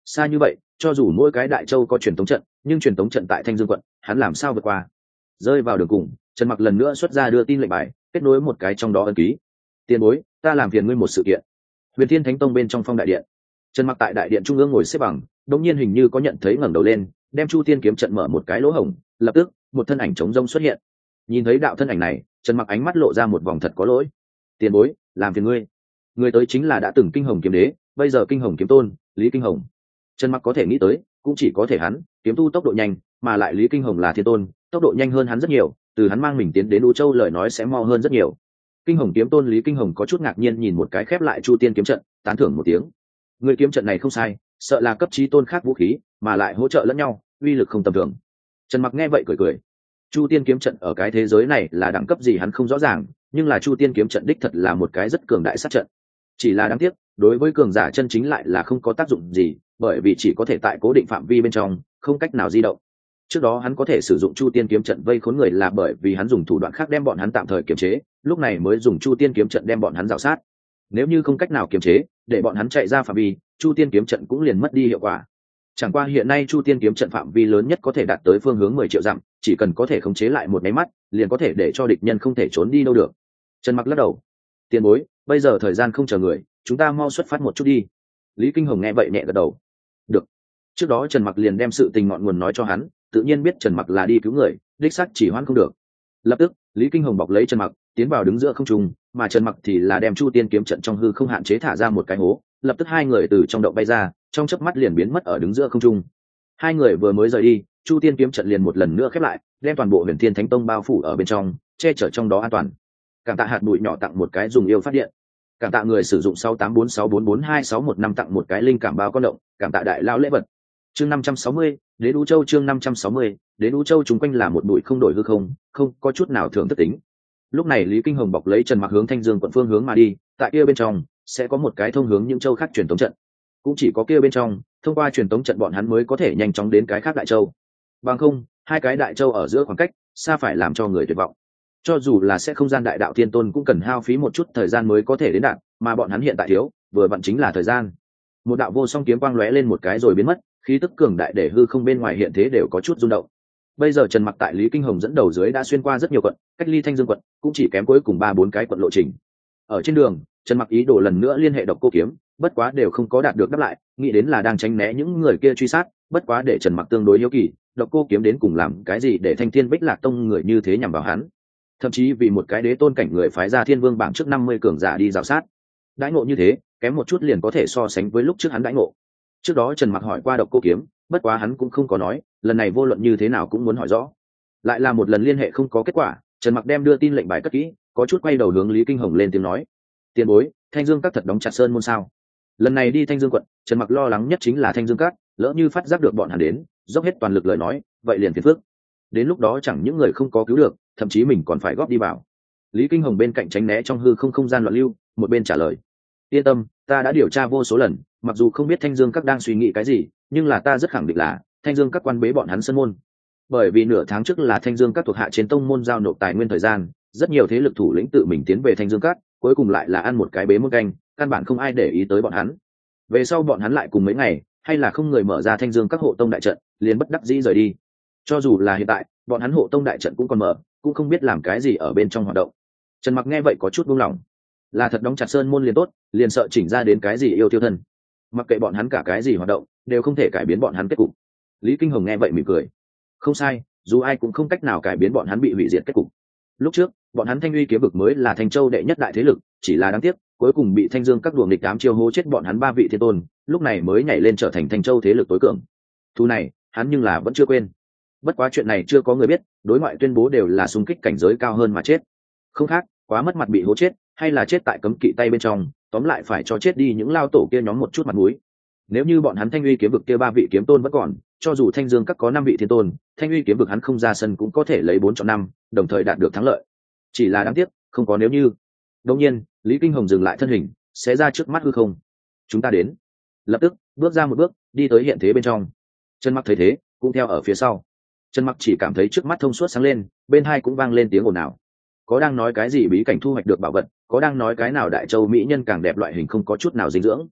xa như vậy, cho dù mỗi cái đại châu có truyền tống trận, nhưng truyền tống trận tại Thanh Dương quận hắn làm sao vượt qua? Rơi vào đường cùng, Trần Mặc lần nữa xuất ra đưa tin lệnh bài, kết nối một cái trong đó ấn ký. Tiền bối, ta làm phiền ngươi một sự kiện. Huyền Thiên Thánh Tông bên trong Phong đại điện, Trần Mặc tại đại điện trung ương ngồi xếp bằng, đột nhiên hình như có nhận thấy ngẩng đầu lên, đem Chu Tiên kiếm trận mở một cái lỗ hổng, lập tức một thân ảnh trống rông xuất hiện. Nhìn thấy đạo thân ảnh này, Trần Mặc ánh mắt lộ ra một vòng thật có lỗi. Tiền bối, làm phiền ngươi. Người tới chính là đã từng Kinh Hồng kiếm đế, bây giờ Kinh Hồng kiếm tôn, Lý Kinh Hồng. Trần Mặc có thể nghĩ tới, cũng chỉ có thể hắn, kiếm tu tốc độ nhanh, mà lại Lý Kinh Hồng là thiên tôn, tốc độ nhanh hơn hắn rất nhiều, từ hắn mang mình tiến đến U Châu lời nói sẽ mau hơn rất nhiều. Kinh Hồng kiếm tôn Lý Kinh Hồng có chút ngạc nhiên nhìn một cái khép lại Chu Tiên kiếm trận, tán thưởng một tiếng. Người kiếm trận này không sai, sợ là cấp chí tôn khác vũ khí, mà lại hỗ trợ lẫn nhau, uy lực không tầm thường. Trần Mặc nghe vậy cười cười. Chu Tiên kiếm trận ở cái thế giới này là đẳng cấp gì hắn không rõ ràng, nhưng là Chu Tiên kiếm trận đích thật là một cái rất cường đại sát trận. Chỉ là đáng tiếc, đối với cường giả chân chính lại là không có tác dụng gì, bởi vì chỉ có thể tại cố định phạm vi bên trong, không cách nào di động. Trước đó hắn có thể sử dụng Chu Tiên kiếm trận vây khốn người là bởi vì hắn dùng thủ đoạn khác đem bọn hắn tạm thời kiềm chế, lúc này mới dùng Chu Tiên kiếm trận đem bọn hắn rào sát. Nếu như không cách nào kiềm chế, để bọn hắn chạy ra phạm vi, Chu Tiên kiếm trận cũng liền mất đi hiệu quả. Chẳng qua hiện nay Chu Tiên kiếm trận phạm vi lớn nhất có thể đạt tới phương hướng mười triệu dặm, chỉ cần có thể khống chế lại một máy mắt, liền có thể để cho địch nhân không thể trốn đi đâu được. Trần Mặc lắc đầu. Tiền bối, bây giờ thời gian không chờ người, chúng ta mau xuất phát một chút đi. Lý Kinh Hồng nghe vậy nhẹ gật đầu. Được. Trước đó Trần Mặc liền đem sự tình ngọn nguồn nói cho hắn, tự nhiên biết Trần Mặc là đi cứu người, đích xác chỉ hoãn không được. Lập tức, Lý Kinh Hồng bọc lấy Trần Mặc, tiến vào đứng giữa không trung, mà Trần Mặc thì là đem Chu Tiên kiếm trận trong hư không hạn chế thả ra một cái hố, lập tức hai người từ trong động bay ra, trong chớp mắt liền biến mất ở đứng giữa không trung. Hai người vừa mới rời đi, Chu Tiên kiếm trận liền một lần nữa khép lại, đem toàn bộ Huyền Thiên Thánh Tông bao phủ ở bên trong, che chở trong đó an toàn. Cảm tạ hạt bụi nhỏ tặng một cái dùng yêu phát điện. Cảm tạ người sử dụng sáu tám bốn sáu bốn bốn hai sáu một năm tặng một cái linh cảm bao con động. Cảm tạ đại lao lễ vật. Chương năm trăm sáu mươi, đến U Châu chương năm trăm sáu mươi, đến U Châu chúng quanh là một bụi không đổi hư không, không có chút nào thường thất tính. Lúc này Lý Kinh Hồng bọc lấy Trần Mặc hướng Thanh Dương quận phương hướng mà đi, tại kia bên trong sẽ có một cái thông hướng những châu khác truyền tống trận. Cũng chỉ có kia bên trong, thông qua truyền tống trận bọn hắn mới có thể nhanh chóng đến cái khác đại châu. Bằng không, hai cái đại châu ở giữa khoảng cách, xa phải làm cho người tuyệt vọng. Cho dù là sẽ không gian đại đạo thiên tôn cũng cần hao phí một chút thời gian mới có thể đến đạt, mà bọn hắn hiện tại thiếu, vừa vặn chính là thời gian. Một đạo vô song kiếm quang lóe lên một cái rồi biến mất, khí tức cường đại để hư không bên ngoài hiện thế đều có chút rung động. Bây giờ Trần Mặc tại Lý Kinh Hồng dẫn đầu dưới đã xuyên qua rất nhiều quận, cách ly Thanh Dương quận cũng chỉ kém cuối cùng ba bốn cái quận lộ trình. Ở trên đường, Trần Mặc ý đồ lần nữa liên hệ Độc Cô Kiếm, bất quá đều không có đạt được đáp lại, nghĩ đến là đang tránh né những người kia truy sát, bất quá để Trần Mặc tương đối hiếu kỳ, Độc Cô Kiếm đến cùng làm cái gì để Thanh Thiên Bích Lạc Tông người như thế nhằm vào hắn. Thậm chí vì một cái đế tôn cảnh người phái ra Thiên Vương bảng trước năm mươi cường giả đi rào sát. Đãi ngộ như thế, kém một chút liền có thể so sánh với lúc trước hắn đãi ngộ. Trước đó Trần Mặc hỏi qua Độc Cô Kiếm, bất quá hắn cũng không có nói, lần này vô luận như thế nào cũng muốn hỏi rõ. Lại là một lần liên hệ không có kết quả, Trần Mặc đem đưa tin lệnh bài cất kỹ, có chút quay đầu hướng Lý Kinh Hồng lên tiếng nói: "Tiền bối, Thanh Dương các thật đóng chặt sơn môn sao?" Lần này đi Thanh Dương quận, Trần Mặc lo lắng nhất chính là Thanh Dương các, lỡ như phát giác được bọn hắn đến, dốc hết toàn lực lời nói, vậy liền phiền phức. Đến lúc đó chẳng những người không có cứu được, thậm chí mình còn phải góp đi vào. Lý Kinh Hồng bên cạnh tránh né trong hư không không gian loạn lưu, một bên trả lời: "Yên tâm, ta đã điều tra vô số lần, mặc dù không biết Thanh Dương các đang suy nghĩ cái gì, nhưng là ta rất khẳng định là Thanh Dương các quan bế bọn hắn sơn môn. Bởi vì nửa tháng trước là Thanh Dương các thuộc hạ trên tông môn giao nộp tài nguyên thời gian, rất nhiều thế lực thủ lĩnh tự mình tiến về Thanh Dương các, cuối cùng lại là ăn một cái bế môn canh, căn bản không ai để ý tới bọn hắn. Về sau bọn hắn lại cùng mấy ngày, hay là không người mở ra Thanh Dương các hộ tông đại trận, liền bất đắc dĩ rời đi. Cho dù là hiện tại, bọn hắn hộ tông đại trận cũng còn mở, cũng không biết làm cái gì ở bên trong hoạt động." Trần Mặc nghe vậy có chút buông lỏng. Là thật đóng chặt sơn môn liền tốt, liền sợ chỉnh ra đến cái gì yêu tiêu thân. Mặc kệ bọn hắn cả cái gì hoạt động, đều không thể cải biến bọn hắn kết cục. Lý Kinh Hồng nghe vậy mỉm cười. Không sai, dù ai cũng không cách nào cải biến bọn hắn bị hủy diệt kết cục. Lúc trước, bọn hắn Thanh Uy kiếm vực mới là Thanh Châu đệ nhất đại thế lực, chỉ là đáng tiếc, cuối cùng bị Thanh Dương các đuồng địch ám chiêu hô chết bọn hắn ba vị thiên tôn, lúc này mới nhảy lên trở thành Thanh Châu thế lực tối cường. Thu này, hắn nhưng là vẫn chưa quên. Bất quá chuyện này chưa có người biết, đối ngoại tuyên bố đều là xung kích cảnh giới cao hơn mà chết. Không khác, quá mất mặt bị hố chết, hay là chết tại cấm kỵ tay bên trong, tóm lại phải cho chết đi những lao tổ kia nhóm một chút mặt mũi. Nếu như bọn hắn Thanh Uy kiếm vực kia ba vị kiếm tôn vẫn còn, cho dù Thanh Dương các có năm vị thiên tôn, Thanh Uy kiếm vực hắn không ra sân cũng có thể lấy bốn chọn năm, đồng thời đạt được thắng lợi. Chỉ là đáng tiếc, không có nếu như. Đương nhiên, Lý Kinh Hồng dừng lại thân hình, xé ra trước mắt hư không. "Chúng ta đến." Lập tức, bước ra một bước, đi tới hiện thế bên trong. Trần Mặc thấy thế, cũng theo ở phía sau. Trần Mặc chỉ cảm thấy trước mắt thông suốt sáng lên, bên hai cũng vang lên tiếng ồn ào. Có đang nói cái gì bí cảnh thu hoạch được bảo vật, có đang nói cái nào đại châu mỹ nhân càng đẹp loại hình không có chút nào dinh dưỡng.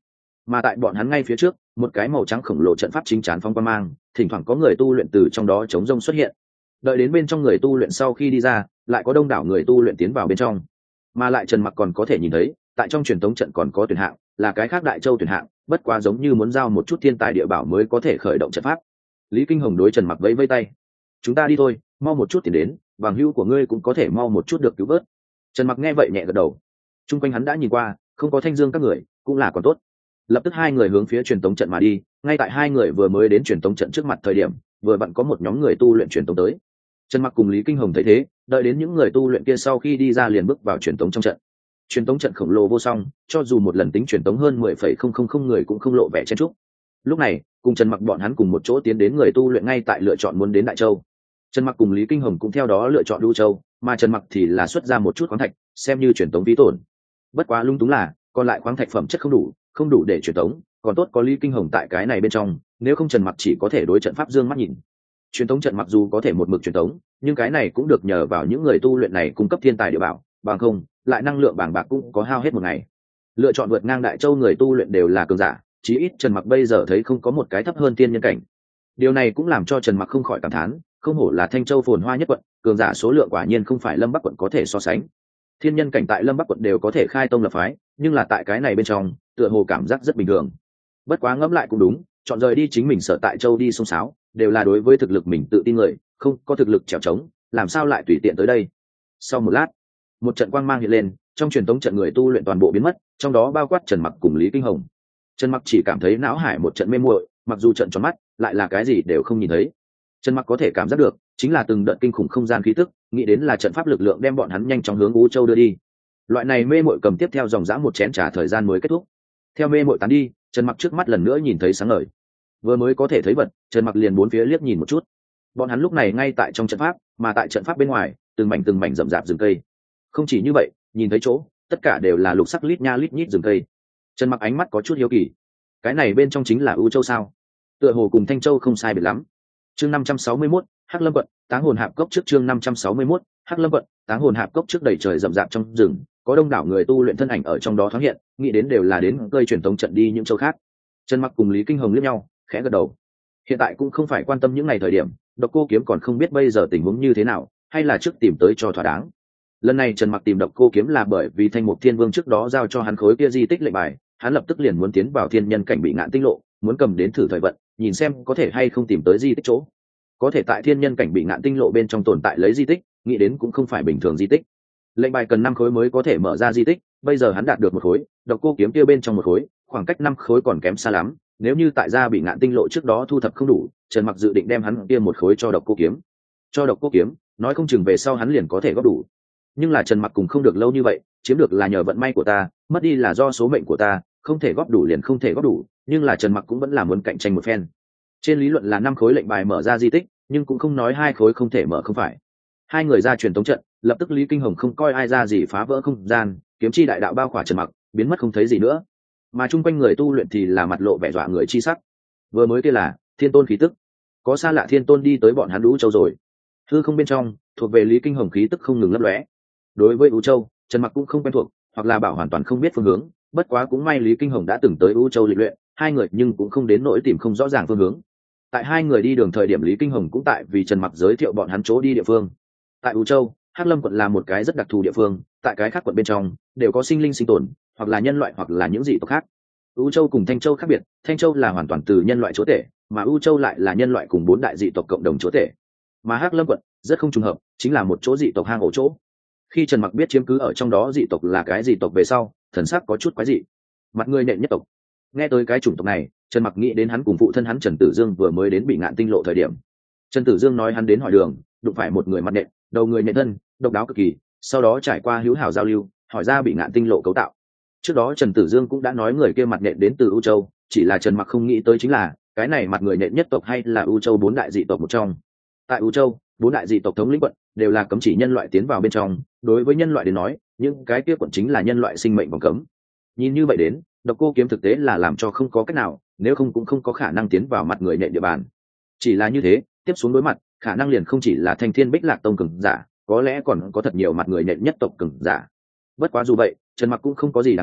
Mà tại bọn hắn ngay phía trước, một cái màu trắng khổng lồ trận pháp chính chắn phong quang mang, thỉnh thoảng có người tu luyện từ trong đó chống rông xuất hiện. Đợi đến bên trong người tu luyện sau khi đi ra, lại có đông đảo người tu luyện tiến vào bên trong. Mà lại Trần Mặc còn có thể nhìn thấy, tại trong truyền tống trận còn có tuyển hạng, là cái khác đại châu tuyển hạng, bất quá giống như muốn giao một chút thiên tài địa bảo mới có thể khởi động trận pháp. Lý Kinh Hồng đối Trần Mặc vẫy vẫy tay, chúng ta đi thôi, mau một chút thì đến, bằng hữu của ngươi cũng có thể mau một chút được cứu vớt. Trần Mặc nghe vậy nhẹ gật đầu. Trung quanh hắn đã nhìn qua, không có Thanh Dương các người, cũng là còn tốt. Lập tức hai người hướng phía truyền tống trận mà đi. Ngay tại hai người vừa mới đến truyền tống trận trước mặt thời điểm, vừa vặn có một nhóm người tu luyện truyền tống tới. Trần Mặc cùng Lý Kinh Hồng thấy thế, đợi đến những người tu luyện kia sau khi đi ra liền bước vào truyền tống trong trận. Truyền tống trận khổng lồ vô song, cho dù một lần tính truyền tống hơn mười phẩy không không không người cũng không lộ vẻ chen chúc. Lúc này, cùng Trần Mặc bọn hắn cùng một chỗ tiến đến người tu luyện ngay tại lựa chọn muốn đến Đại Châu. Trần Mặc cùng Lý Kinh Hồng cũng theo đó lựa chọn Lưu Châu, mà Trần Mặc thì là xuất ra một chút khoáng thạch, xem như truyền tống phí tổn. Bất quá lung túng là, còn lại khoáng thạch phẩm chất không đủ, không đủ để truyền tống, còn tốt có Lý Kinh Hồng tại cái này bên trong, nếu không Trần Mặc chỉ có thể đối trận pháp dương mắt nhìn. Truyền tống trận mặc dù có thể một mực truyền tống, nhưng cái này cũng được nhờ vào những người tu luyện này cung cấp thiên tài địa bảo, bằng không, lại năng lượng bàng bạc cũng có hao hết một ngày. Lựa chọn vượt ngang Đại Châu người tu luyện đều là cường giả, chí ít Trần Mặc bây giờ thấy không có một cái thấp hơn tiên nhân cảnh. Điều này cũng làm cho Trần Mặc không khỏi cảm thán, không hổ là Thanh Châu phồn hoa nhất quận, cường giả số lượng quả nhiên không phải Lâm Bắc quận có thể so sánh. Thiên nhân cảnh tại Lâm Bắc quận đều có thể khai tông lập phái, nhưng là tại cái này bên trong, tựa hồ cảm giác rất bình thường. Bất quá ngẫm lại cũng đúng, chọn rời đi chính mình sở tại Châu đi xông xáo, đều là đối với thực lực mình tự tin người, không có thực lực trèo trống, làm sao lại tùy tiện tới đây. Sau một lát, một trận quang mang hiện lên, trong truyền tống trận người tu luyện toàn bộ biến mất, trong đó bao quát Trần Mặc cùng Lý Kinh Hồng. Trần Mặc chỉ cảm thấy não hải một trận mê muội, mặc dù trận tròn mắt, lại là cái gì đều không nhìn thấy. Trần Mặc có thể cảm giác được, chính là từng đợt kinh khủng không gian khí tức, nghĩ đến là trận pháp lực lượng đem bọn hắn nhanh chóng hướng U Châu đưa đi. Loại này mê muội cầm tiếp theo dòng dã một chén trà thời gian mới kết thúc. Theo mê muội tán đi, Trần Mặc trước mắt lần nữa nhìn thấy sáng ngời. Vừa mới có thể thấy vật, Trần Mặc liền bốn phía liếc nhìn một chút. Bọn hắn lúc này ngay tại trong trận pháp, mà tại trận pháp bên ngoài, từng mảnh từng mảnh rậm rạp rừng cây. Không chỉ như vậy, nhìn thấy chỗ, tất cả đều là lục sắc lít nha lít nhít rừng cây. Trần Mặc ánh mắt có chút hiếu kỳ. Cái này bên trong chính là U Châu sao? Tựa hồ cùng Thanh Châu không sai biệt lắm. Chương năm trăm sáu mươi mốt, Hắc Lâm quận, Táng hồn hạp cốc trước chương năm trăm sáu mươi mốt, Hắc Lâm quận, Táng hồn hạp cốc trước đầy trời rậm rạp trong rừng, có đông đảo người tu luyện thân ảnh ở trong đó thoáng hiện, nghĩ đến đều là đến gây truyền tống trận đi những châu khác. Trần Mặc cùng Lý Kinh Hồng liếc nhau, khẽ gật đầu. Hiện tại cũng không phải quan tâm những ngày thời điểm, Độc Cô Kiếm còn không biết bây giờ tình huống như thế nào, hay là trước tìm tới cho thỏa đáng. Lần này Trần Mặc tìm Độc Cô Kiếm là bởi vì Thanh Mục Thiên Vương trước đó giao cho hắn khối kia di tích lệnh bài, hắn lập tức liền muốn tiến vào thiên nhân cảnh bị ngạn tinh lộ, muốn cầm đến thử thời vận, nhìn xem có thể hay không tìm tới di tích chỗ. Có thể tại thiên nhân cảnh bị ngạn tinh lộ bên trong tồn tại lấy di tích, nghĩ đến cũng không phải bình thường di tích. Lệnh bài cần năm khối mới có thể mở ra di tích, bây giờ hắn đạt được một khối, Độc Cô Kiếm kia bên trong một khối, khoảng cách năm khối còn kém xa lắm. Nếu như tại gia bị ngạn tinh lộ trước đó thu thập không đủ, Trần Mặc dự định đem hắn kia một khối cho Độc Cô Kiếm. Cho Độc Cô Kiếm, nói không chừng về sau hắn liền có thể góp đủ. Nhưng là Trần Mặc cùng không được lâu như vậy, chiếm được là nhờ vận may của ta, mất đi là do số mệnh của ta, không thể góp đủ liền không thể góp đủ, nhưng là Trần Mặc cũng vẫn là muốn cạnh tranh một phen. Trên lý luận là năm khối lệnh bài mở ra di tích, nhưng cũng không nói hai khối không thể mở không phải. Hai người ra truyền tống trận, lập tức Lý Kinh Hồng không coi ai ra gì phá vỡ không gian, kiếm chi đại đạo bao khỏa Trần Mặc, biến mất không thấy gì nữa. Mà chung quanh người tu luyện thì là mặt lộ vẻ dọa người chi sắc. Vừa mới kia là thiên tôn khí tức, có xa lạ thiên tôn đi tới bọn hắn U Châu rồi. Hư không bên trong thuộc về Lý Kinh Hồng khí tức không ngừng lấp lóe. Đối với U Châu, Trần Mặc cũng không quen thuộc, hoặc là bảo hoàn toàn không biết phương hướng, bất quá cũng may Lý Kinh Hồng đã từng tới U Châu lịch luyện, hai người nhưng cũng không đến nỗi tìm không rõ ràng phương hướng. Tại hai người đi đường thời điểm Lý Kinh Hồng cũng tại vì Trần Mặc giới thiệu bọn hắn chỗ đi địa phương. Tại U Châu, Hắc Lâm quận là một cái rất đặc thù địa phương, tại cái khác quận bên trong đều có sinh linh sinh tồn, hoặc là nhân loại hoặc là những dị tộc khác. U Châu cùng Thanh Châu khác biệt, Thanh Châu là hoàn toàn từ nhân loại chúa tể, mà U Châu lại là nhân loại cùng bốn đại dị tộc cộng đồng chúa tể. Mà Hắc Lâm quận rất không trùng hợp, chính là một chỗ dị tộc hang ổ chỗ. Khi Trần Mặc biết chiếm cứ ở trong đó dị tộc là cái dị tộc về sau, thần sắc có chút quái dị. Mặt người nện nhất tộc. Nghe tới cái chủng tộc này, Trần Mặc nghĩ đến hắn cùng phụ thân hắn Trần Tử Dương vừa mới đến bị ngạn tinh lộ thời điểm. Trần Tử Dương nói hắn đến hỏi đường, đụng phải một người mặt nện, đầu người nện thân, độc đáo cực kỳ, sau đó trải qua hữu hảo giao lưu, hỏi ra bị ngạn tinh lộ cấu tạo. Trước đó Trần Tử Dương cũng đã nói người kia mặt nện đến từ U Châu, chỉ là Trần Mặc không nghĩ tới chính là cái này mặt người nện nhất tộc hay là U Châu bốn đại dị tộc một trong. Tại U Châu, bốn đại dị tộc thống lĩnh quận đều là cấm chỉ nhân loại tiến vào bên trong, đối với nhân loại đến nói, những cái kia quận chính là nhân loại sinh mệnh vòng cấm. Nhìn như vậy đến, Độc Cô Kiếm thực tế là làm cho không có cách nào, nếu không cũng không có khả năng tiến vào mặt người nện địa bàn. Chỉ là như thế, tiếp xuống đối mặt, khả năng liền không chỉ là Thanh Thiên Bích Lạc Tông cường giả, có lẽ còn có thật nhiều mặt người nện nhất tộc cường giả. Bất quá dù vậy, Trần Mặc cũng không có gì đáng sợ,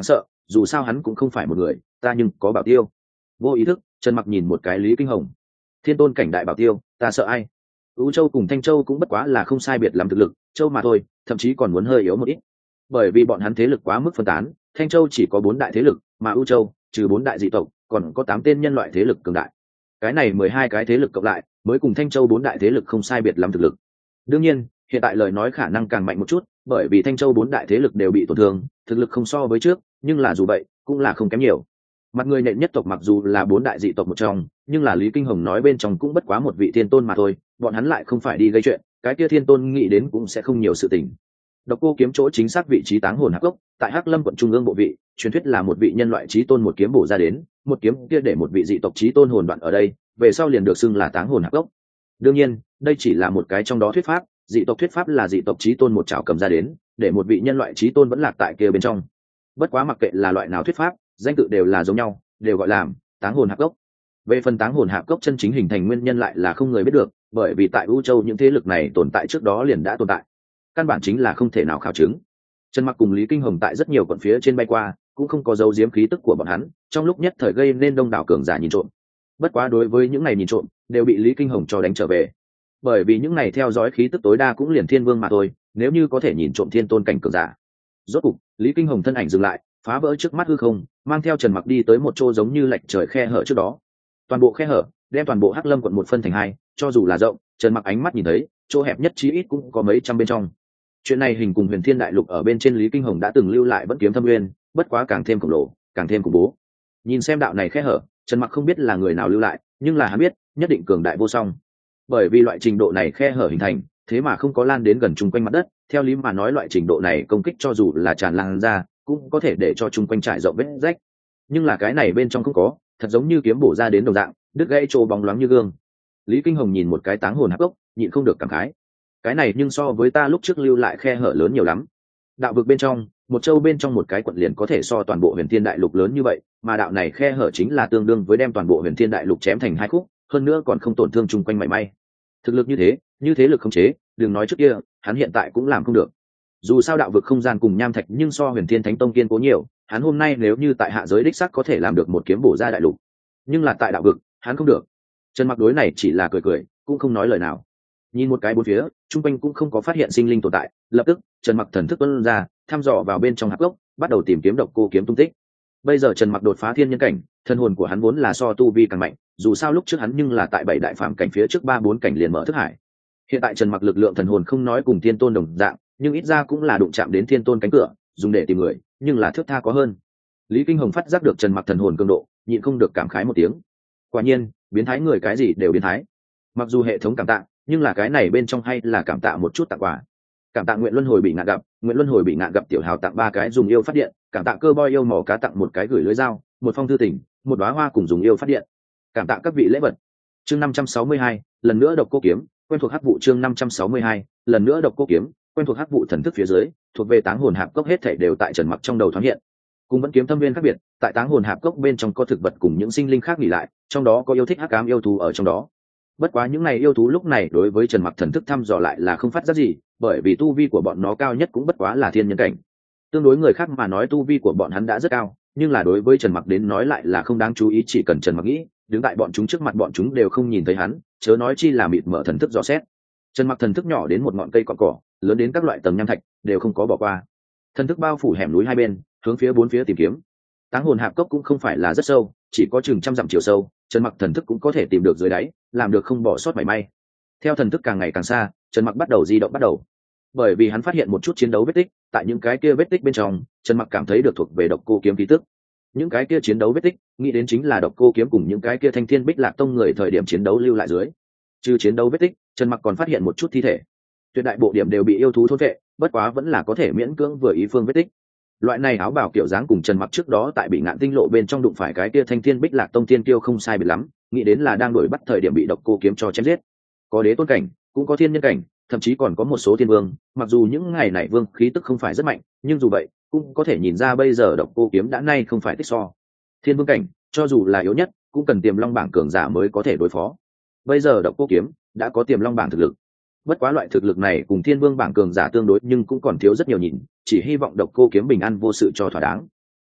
dù sao hắn cũng không phải một người, ta nhưng có bảo tiêu. Vô ý thức Trần Mặc nhìn một cái Lý Kinh Hồng. Thiên tôn cảnh đại bảo tiêu, ta sợ ai? U Châu cùng Thanh Châu cũng bất quá là không sai biệt lắm thực lực, Châu mà thôi, thậm chí còn muốn hơi yếu một ít. Bởi vì bọn hắn thế lực quá mức phân tán, Thanh Châu chỉ có bốn đại thế lực, mà U Châu trừ bốn đại dị tộc, còn có tám tên nhân loại thế lực cường đại. Cái này mười hai cái thế lực cộng lại, mới cùng Thanh Châu bốn đại thế lực không sai biệt lắm thực lực. Đương nhiên, hiện tại lời nói khả năng càng mạnh một chút, bởi vì Thanh Châu bốn đại thế lực đều bị tổn thương, thực lực không so với trước, nhưng là dù vậy, cũng là không kém nhiều. Mặt người nện nhất tộc mặc dù là bốn đại dị tộc một trong, nhưng là Lý Kinh Hồng nói bên trong cũng bất quá một vị thiên tôn mà thôi, bọn hắn lại không phải đi gây chuyện, cái kia thiên tôn nghĩ đến cũng sẽ không nhiều sự tình. Độc Cô Kiếm chỗ chính xác vị trí táng hồn hắc gốc, tại Hắc Lâm quận trung ương bộ vị, truyền thuyết là một vị nhân loại chí tôn một kiếm bổ ra đến, một kiếm kia để một vị dị tộc chí tôn hồn đoạn ở đây, về sau liền được xưng là táng hồn hắc gốc. Đương nhiên, đây chỉ là một cái trong đó thuyết pháp, dị tộc thuyết pháp là dị tộc chí tôn một chảo cầm ra đến, để một vị nhân loại chí tôn vẫn lạc tại kia bên trong. Bất quá mặc kệ là loại nào thuyết pháp, danh tự đều là giống nhau, đều gọi là táng hồn hạp gốc. Về phần táng hồn hạp gốc chân chính hình thành nguyên nhân lại là không người biết được, bởi vì tại U Châu những thế lực này tồn tại trước đó liền đã tồn tại, căn bản chính là không thể nào khảo chứng. Trần Mặc cùng Lý Kinh Hồng tại rất nhiều quận phía trên bay qua, cũng không có dấu giếm khí tức của bọn hắn, trong lúc nhất thời gây nên đông đảo cường giả nhìn trộm. Bất quá đối với những này nhìn trộm, đều bị Lý Kinh Hồng cho đánh trở về, bởi vì những này theo dõi khí tức tối đa cũng liền thiên vương mà thôi, nếu như có thể nhìn trộm thiên tôn cảnh cường giả. Rốt cục, Lý Kinh Hồng thân ảnh dừng lại, phá vỡ trước mắt hư không, mang theo Trần Mặc đi tới một chỗ giống như lệch trời khe hở trước đó. Toàn bộ khe hở đem toàn bộ Hắc Lâm quận một phân thành hai, cho dù là rộng, Trần Mặc ánh mắt nhìn thấy, chỗ hẹp nhất chí ít cũng có mấy trăm bên trong. Chuyện này hình cùng Huyền Thiên Đại Lục ở bên trên Lý Kinh Hồng đã từng lưu lại vẫn kiếm thâm nguyên, bất quá càng thêm khổng lồ, càng thêm khủng bố. Nhìn xem đạo này khe hở, Trần Mặc không biết là người nào lưu lại, nhưng là hắn biết, nhất định cường đại vô song. Bởi vì loại trình độ này khe hở hình thành, thế mà không có lan đến gần chung quanh mặt đất, theo lý mà nói loại trình độ này công kích cho dù là tràn lan ra, cũng có thể để cho chung quanh trải rộng vết rách. Nhưng là cái này bên trong không có, thật giống như kiếm bổ ra đến đồng dạng, đứt gãy chỗ bóng loáng như gương. Lý Kinh Hồng nhìn một cái táng hồn hắc gốc, nhịn không được cảm khái. Cái này nhưng so với ta lúc trước lưu lại khe hở lớn nhiều lắm. Đạo vực bên trong, một châu bên trong một cái quận liền có thể so toàn bộ Huyền Thiên Đại Lục lớn như vậy, mà đạo này khe hở chính là tương đương với đem toàn bộ Huyền Thiên Đại Lục chém thành hai khúc, hơn nữa còn không tổn thương chung quanh mảy may. Thực lực như thế, như thế lực khống chế, đừng nói trước kia, hắn hiện tại cũng làm không được. Dù sao đạo vực không gian cùng nham thạch nhưng so Huyền Thiên Thánh Tông kiên cố nhiều, hắn hôm nay nếu như tại hạ giới đích xác có thể làm được một kiếm bổ ra đại lục, nhưng là tại đạo vực, hắn không được. Trần Mặc đối này chỉ là cười cười, cũng không nói lời nào. Nhìn một cái bốn phía, trung quanh cũng không có phát hiện sinh linh tồn tại, lập tức, Trần Mặc thần thức tuôn ra, thăm dò vào bên trong hắc gốc, bắt đầu tìm kiếm Độc Cô kiếm tung tích. Bây giờ Trần Mặc đột phá thiên nhân cảnh, thân hồn của hắn vốn là so tu vi càng mạnh, dù sao lúc trước hắn nhưng là tại bảy đại phàm cảnh phía trước ba bốn cảnh liền mở thức hải. Hiện tại Trần Mặc lực lượng thần hồn không nói cùng thiên tôn đồng dạng, nhưng ít ra cũng là đụng chạm đến thiên tôn cánh cửa, dùng để tìm người, nhưng là thước tha có hơn. Lý Kinh Hồng phát giác được Trần Mặc thần hồn cường độ, nhịn không được cảm khái một tiếng. Quả nhiên, biến thái người cái gì đều biến thái. Mặc dù hệ thống cảm tạ, nhưng là cái này bên trong hay là cảm tạ một chút tặng quà. Cảm tạ nguyện luân hồi bị ngạn gặp, nguyện luân hồi bị ngạn gặp tiểu hào tặng ba cái dùng yêu phát điện, cảm tạ cơ boy yêu mỏ cá tặng một cái gửi lưới dao, một phong thư tình, một đóa hoa cùng dùng yêu phát điện. Cảm tạ các vị lễ vật. Chương năm trăm sáu mươi hai, lần nữa Độc Cô kiếm, quen thuộc hắc vụ. Chương năm trăm sáu mươi hai, lần nữa Độc Cô kiếm, quen thuộc hắc vụ thần thức phía dưới, thuộc về táng hồn hạp cốc hết thảy đều tại Trần Mặc trong đầu thoáng hiện. Cùng vẫn kiếm thâm viên khác biệt, tại táng hồn hạp cốc bên trong có thực vật cùng những sinh linh khác nghỉ lại, trong đó có yêu thích hắc ám yêu thú ở trong đó. Bất quá những này yêu thú lúc này đối với Trần Mặc thần thức thăm dò lại là không phát giác gì, bởi vì tu vi của bọn nó cao nhất cũng bất quá là thiên nhân cảnh. Tương đối người khác mà nói tu vi của bọn hắn đã rất cao, nhưng là đối với Trần Mặc đến nói lại là không đáng chú ý, chỉ cần Trần Mặc nghĩ, đứng tại bọn chúng trước mặt bọn chúng đều không nhìn thấy hắn, chớ nói chi là mịt mở thần thức dò xét. Trần Mặc thần thức nhỏ đến một ngọn cây cỏ cỏ, lớn đến các loại tầng nham thạch, đều không có bỏ qua. Thần thức bao phủ hẻm núi hai bên, hướng phía bốn phía tìm kiếm. Táng hồn hạp cốc cũng không phải là rất sâu, chỉ có chừng trăm dặm chiều sâu, Trần Mặc thần thức cũng có thể tìm được dưới đáy, làm được không bỏ sót mảy may. Theo thần thức càng ngày càng xa, Trần Mặc bắt đầu di động bắt đầu, bởi vì hắn phát hiện một chút chiến đấu vết tích, tại những cái kia vết tích bên trong, Trần Mặc cảm thấy được thuộc về Độc Cô kiếm ký tức. Những cái kia chiến đấu vết tích, nghĩ đến chính là Độc Cô kiếm cùng những cái kia Thanh Thiên Bích Lạc Tông người thời điểm chiến đấu lưu lại dưới. Trừ chiến đấu vết tích, Trần Mặc còn phát hiện một chút thi thể. Tuyệt đại bộ điểm đều bị yêu thú thôn vệ, bất quá vẫn là có thể miễn cưỡng vừa ý phương vết tích. Loại này áo bào kiểu dáng cùng Trần Mặc trước đó tại bị ngạn tinh lộ bên trong đụng phải cái kia Thanh Thiên Bích Lạc Tông tiên tiêu không sai biệt lắm, nghĩ đến là đang đuổi bắt thời điểm bị Độc Cô kiếm cho chém giết. Có đế tôn cảnh, cũng có thiên nhân cảnh, thậm chí còn có một số thiên vương, mặc dù những ngày này vương khí tức không phải rất mạnh, nhưng dù vậy cũng có thể nhìn ra bây giờ Độc Cô kiếm đã nay không phải tích so. Thiên vương cảnh, cho dù là yếu nhất, cũng cần tiềm long bảng cường giả mới có thể đối phó. Bây giờ Độc Cô kiếm đã có tiềm long bảng thực lực. Bất quá loại thực lực này cùng thiên vương bảng cường giả tương đối, nhưng cũng còn thiếu rất nhiều nhìn, chỉ hy vọng Độc Cô kiếm bình an vô sự cho thỏa đáng.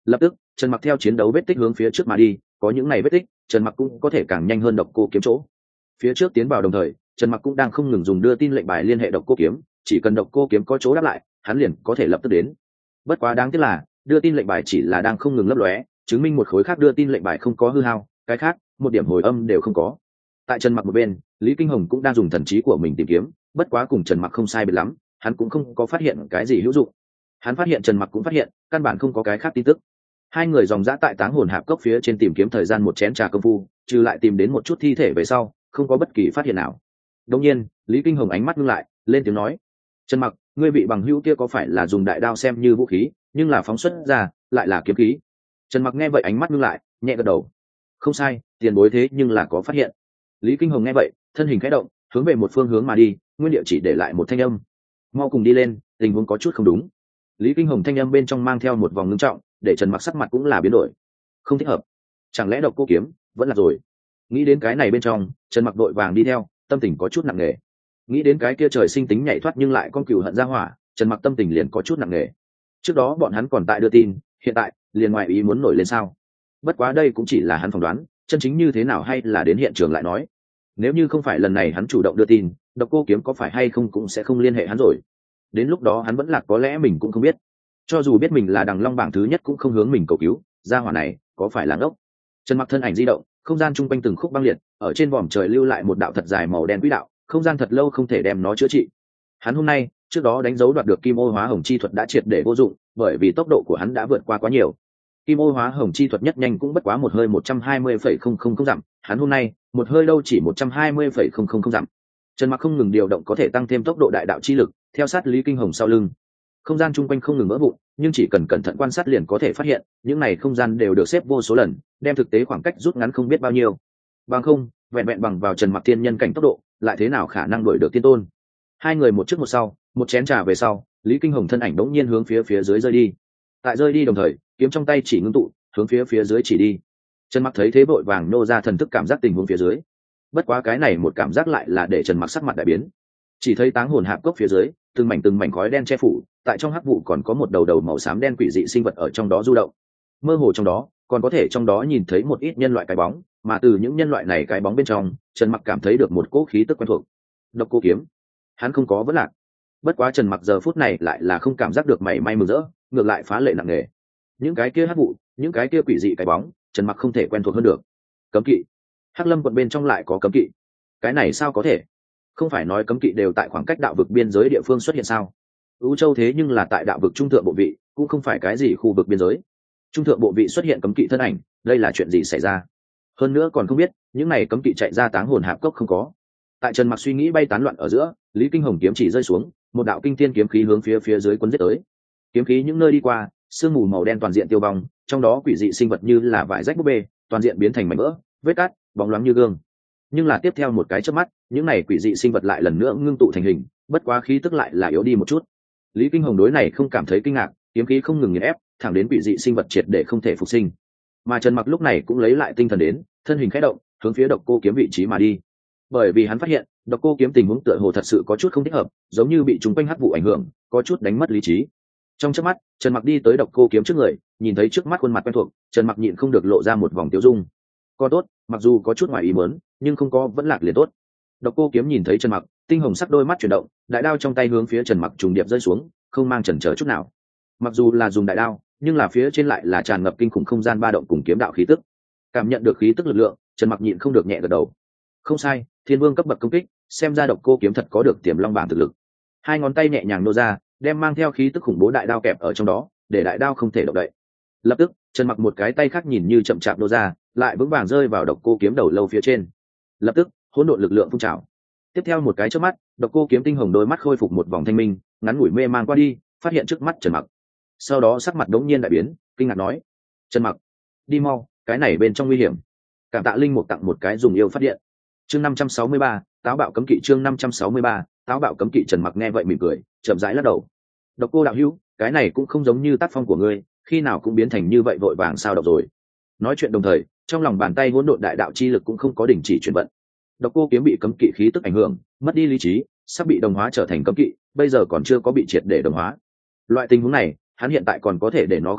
Lập tức Trần Mặc theo chiến đấu vết tích hướng phía trước mà đi, có những này vết tích Trần Mặc cũng có thể càng nhanh hơn độc cô kiếm chỗ. Phía trước tiến vào đồng thời Trần Mặc cũng đang không ngừng dùng đưa tin lệnh bài liên hệ độc cô kiếm, chỉ cần độc cô kiếm có chỗ đáp lại hắn liền có thể lập tức đến. Bất quá đáng tiếc là đưa tin lệnh bài chỉ là đang không ngừng lấp lóe, chứng minh một khối khác đưa tin lệnh bài không có hư hao, cái khác một điểm hồi âm đều không có. Tại Trần Mặc một bên, Lý Kinh Hồng cũng đang dùng thần trí của mình tìm kiếm, bất quá cùng Trần Mặc không sai biệt lắm, hắn cũng không có phát hiện cái gì hữu dụng. Hắn phát hiện Trần Mặc cũng phát hiện, căn bản không có cái khác tin tức. Hai người dòng dã tại Táng Hồn Hạp Cốc phía trên tìm kiếm thời gian một chén trà công phu, trừ lại tìm đến một chút thi thể về sau, không có bất kỳ phát hiện nào. Đương nhiên, Lý Kinh Hồng ánh mắt ngưng lại, lên tiếng nói: "Trần Mặc, ngươi vị bằng hữu kia có phải là dùng đại đao xem như vũ khí, nhưng là phóng xuất ra lại là kiếm khí?" Trần Mặc nghe vậy ánh mắt ngưng lại, nhẹ gật đầu: "Không sai, tiền bối thế nhưng là có phát hiện." Lý Kinh Hồng nghe vậy, thân hình khẽ động, hướng về một phương hướng mà đi, nguyên địa chỉ để lại một thanh âm: "Mau cùng đi lên, tình huống có chút không đúng." Lý Kinh Hồng thanh âm bên trong mang theo một vòng ngưng trọng, để Trần Mặc sắc mặt cũng là biến đổi. Không thích hợp, chẳng lẽ độc cô kiếm vẫn là rồi? Nghĩ đến cái này bên trong, Trần Mặc đội vàng đi theo, tâm tình có chút nặng nề. Nghĩ đến cái kia trời sinh tính nhảy thoát nhưng lại con cừu hận ra hỏa, Trần Mặc tâm tình liền có chút nặng nề. Trước đó bọn hắn còn tại đưa tin, hiện tại liền ngoại ý muốn nổi lên sao? Bất quá đây cũng chỉ là hắn phỏng đoán, chân chính như thế nào hay là đến hiện trường lại nói. Nếu như không phải lần này hắn chủ động đưa tin, độc cô kiếm có phải hay không cũng sẽ không liên hệ hắn rồi. Đến lúc đó hắn vẫn lạc có lẽ mình cũng không biết. Cho dù biết mình là Đằng Long bảng thứ nhất cũng không hướng mình cầu cứu, gia hỏa này có phải là ngốc? Trần Mặc thân ảnh di động, không gian chung quanh từng khúc băng liệt, ở trên vòm trời lưu lại một đạo thật dài màu đen quỹ đạo, không gian thật lâu không thể đem nó chữa trị. Hắn hôm nay, trước đó đánh dấu đoạt được Kim Ô Hóa Hồng chi thuật đã triệt để vô dụng, bởi vì tốc độ của hắn đã vượt qua quá nhiều. Kim Ô Hóa Hồng chi thuật nhất nhanh cũng bất quá một hơi một trăm hai mươi phẩy không không không dặm, hắn hôm nay, một hơi đâu chỉ một trăm hai mươi phẩy không không không dặm. Trần Mặc không ngừng điều động có thể tăng thêm tốc độ đại đạo chi lực, theo sát Lý Kinh Hồng sau lưng. Không gian chung quanh không ngừng vỡ vụn, nhưng chỉ cần cẩn thận quan sát liền có thể phát hiện, những này không gian đều được xếp vô số lần, đem thực tế khoảng cách rút ngắn không biết bao nhiêu. Bằng không, vẹn vẹn bằng vào Trần Mặc thiên nhân cảnh tốc độ, lại thế nào khả năng đuổi được tiên tôn? Hai người một trước một sau, một chén trà về sau, Lý Kinh Hồng thân ảnh đống nhiên hướng phía phía dưới rơi đi. Tại rơi đi đồng thời, kiếm trong tay chỉ ngưng tụ, hướng phía phía dưới chỉ đi. Trần Mặc thấy thế vội vàng nô ra thần thức cảm giác tình huống phía dưới. Bất quá cái này một cảm giác lại là để Trần Mặc sắc mặt đại biến. Chỉ thấy Táng Hồn Hạp Cốc phía dưới, từng mảnh từng mảnh khói đen che phủ, tại trong hắc vụ còn có một đầu đầu màu xám đen quỷ dị sinh vật ở trong đó du động. Mơ hồ trong đó, còn có thể trong đó nhìn thấy một ít nhân loại cái bóng, mà từ những nhân loại này cái bóng bên trong, Trần Mặc cảm thấy được một cỗ khí tức quen thuộc. Độc Cô Kiếm, hắn không có vấn lạc. Bất quá Trần Mặc giờ phút này lại là không cảm giác được mảy may mừng rỡ, ngược lại phá lệ nặng nề. Những cái kia hắc vụ, những cái kia quỷ dị cái bóng, Trần Mặc không thể quen thuộc hơn được. Cấm kỵ, Hắc Lâm quận bên trong lại có cấm kỵ, cái này sao có thể? Không phải nói cấm kỵ đều tại khoảng cách đạo vực biên giới địa phương xuất hiện sao? Ú Châu thế nhưng là tại đạo vực trung thượng bộ vị, cũng không phải cái gì khu vực biên giới. Trung thượng bộ vị xuất hiện cấm kỵ thân ảnh, đây là chuyện gì xảy ra? Hơn nữa còn không biết, những này cấm kỵ chạy ra Táng Hồn Hạp Cốc không có. Tại Trần Mặc suy nghĩ bay tán loạn ở giữa, Lý Kinh Hồng kiếm chỉ rơi xuống, một đạo kinh thiên kiếm khí hướng phía phía dưới cuốn giết tới. Kiếm khí những nơi đi qua, sương mù màu đen toàn diện tiêu vong, trong đó quỷ dị sinh vật như là vải rách búp bê, toàn diện biến thành mảnh vỡ, vết cát, bóng loáng như gương. Nhưng là tiếp theo một cái chớp mắt, những này quỷ dị sinh vật lại lần nữa ngưng tụ thành hình, bất quá khí tức lại là yếu đi một chút. Lý Kinh Hồng đối này không cảm thấy kinh ngạc, kiếm khí không ngừng nghiền ép, thẳng đến quỷ dị sinh vật triệt để không thể phục sinh. Mà Trần Mặc lúc này cũng lấy lại tinh thần đến, thân hình khẽ động, hướng phía Độc Cô Kiếm vị trí mà đi. Bởi vì hắn phát hiện, Độc Cô Kiếm tình huống tựa hồ thật sự có chút không thích hợp, giống như bị chúng quanh hắc vụ ảnh hưởng, có chút đánh mất lý trí. Trong chớp mắt, Trần Mặc đi tới Độc Cô Kiếm trước người, nhìn thấy trước mắt khuôn mặt quen thuộc, Trần Mặc nhịn không được lộ ra một vòng tiêu dung. Có tốt, mặc dù có chút ngoài ý muốn, nhưng không có vẫn lạc liền tốt. Độc Cô Kiếm nhìn thấy Trần Mặc, tinh hồng sắc đôi mắt chuyển động, đại đao trong tay hướng phía Trần Mặc trùng điệp rơi xuống, không mang chần chờ chút nào. Mặc dù là dùng đại đao, nhưng là phía trên lại là tràn ngập kinh khủng không gian ba động cùng kiếm đạo khí tức. Cảm nhận được khí tức lực lượng, Trần Mặc nhịn không được nhẹ gật đầu. Không sai, Thiên Vương cấp bậc công kích, xem ra Độc Cô Kiếm thật có được Tiềm Long bảng thực lực. Hai ngón tay nhẹ nhàng nô ra, đem mang theo khí tức khủng bố đại đao kẹp ở trong đó, để đại đao không thể động đậy. Lập tức, Trần Mặc một cái tay khác nhìn như chậm chạp nô ra, lại vững vàng rơi vào Độc Cô Kiếm đầu lâu phía trên. Lập tức, hỗn độn lực lượng phun trào. Tiếp theo một cái chớp mắt, Độc Cô Kiếm tinh hồng đôi mắt khôi phục một vòng thanh minh, ngắn ngủi mê mang qua đi, phát hiện trước mắt Trần Mặc. Sau đó sắc mặt đống nhiên đại biến, kinh ngạc nói: "Trần Mặc, đi mau, cái này bên trong nguy hiểm." Cảm tạ linh mục tặng một cái dùng yêu phát điện. Chương năm trăm sáu mươi ba, táo bạo cấm kỵ chương năm trăm sáu mươi ba, táo bạo cấm kỵ Trần Mặc nghe vậy mỉm cười, chậm rãi lắc đầu. "Độc Cô đạo hữu, cái này cũng không giống như tác phong của ngươi, khi nào cũng biến thành như vậy vội vàng sao độc rồi." Nói chuyện đồng thời, trong lòng bàn tay hỗn độn đại đạo chi lực cũng không có đình chỉ chuyển vận. Độc Cô Kiếm bị cấm kỵ khí tức ảnh hưởng, mất đi lý trí, sắp bị đồng hóa trở thành cấm kỵ, bây giờ còn chưa có bị triệt để đồng hóa. Loại tình huống này, hắn hiện tại còn có thể để nó khôi phục,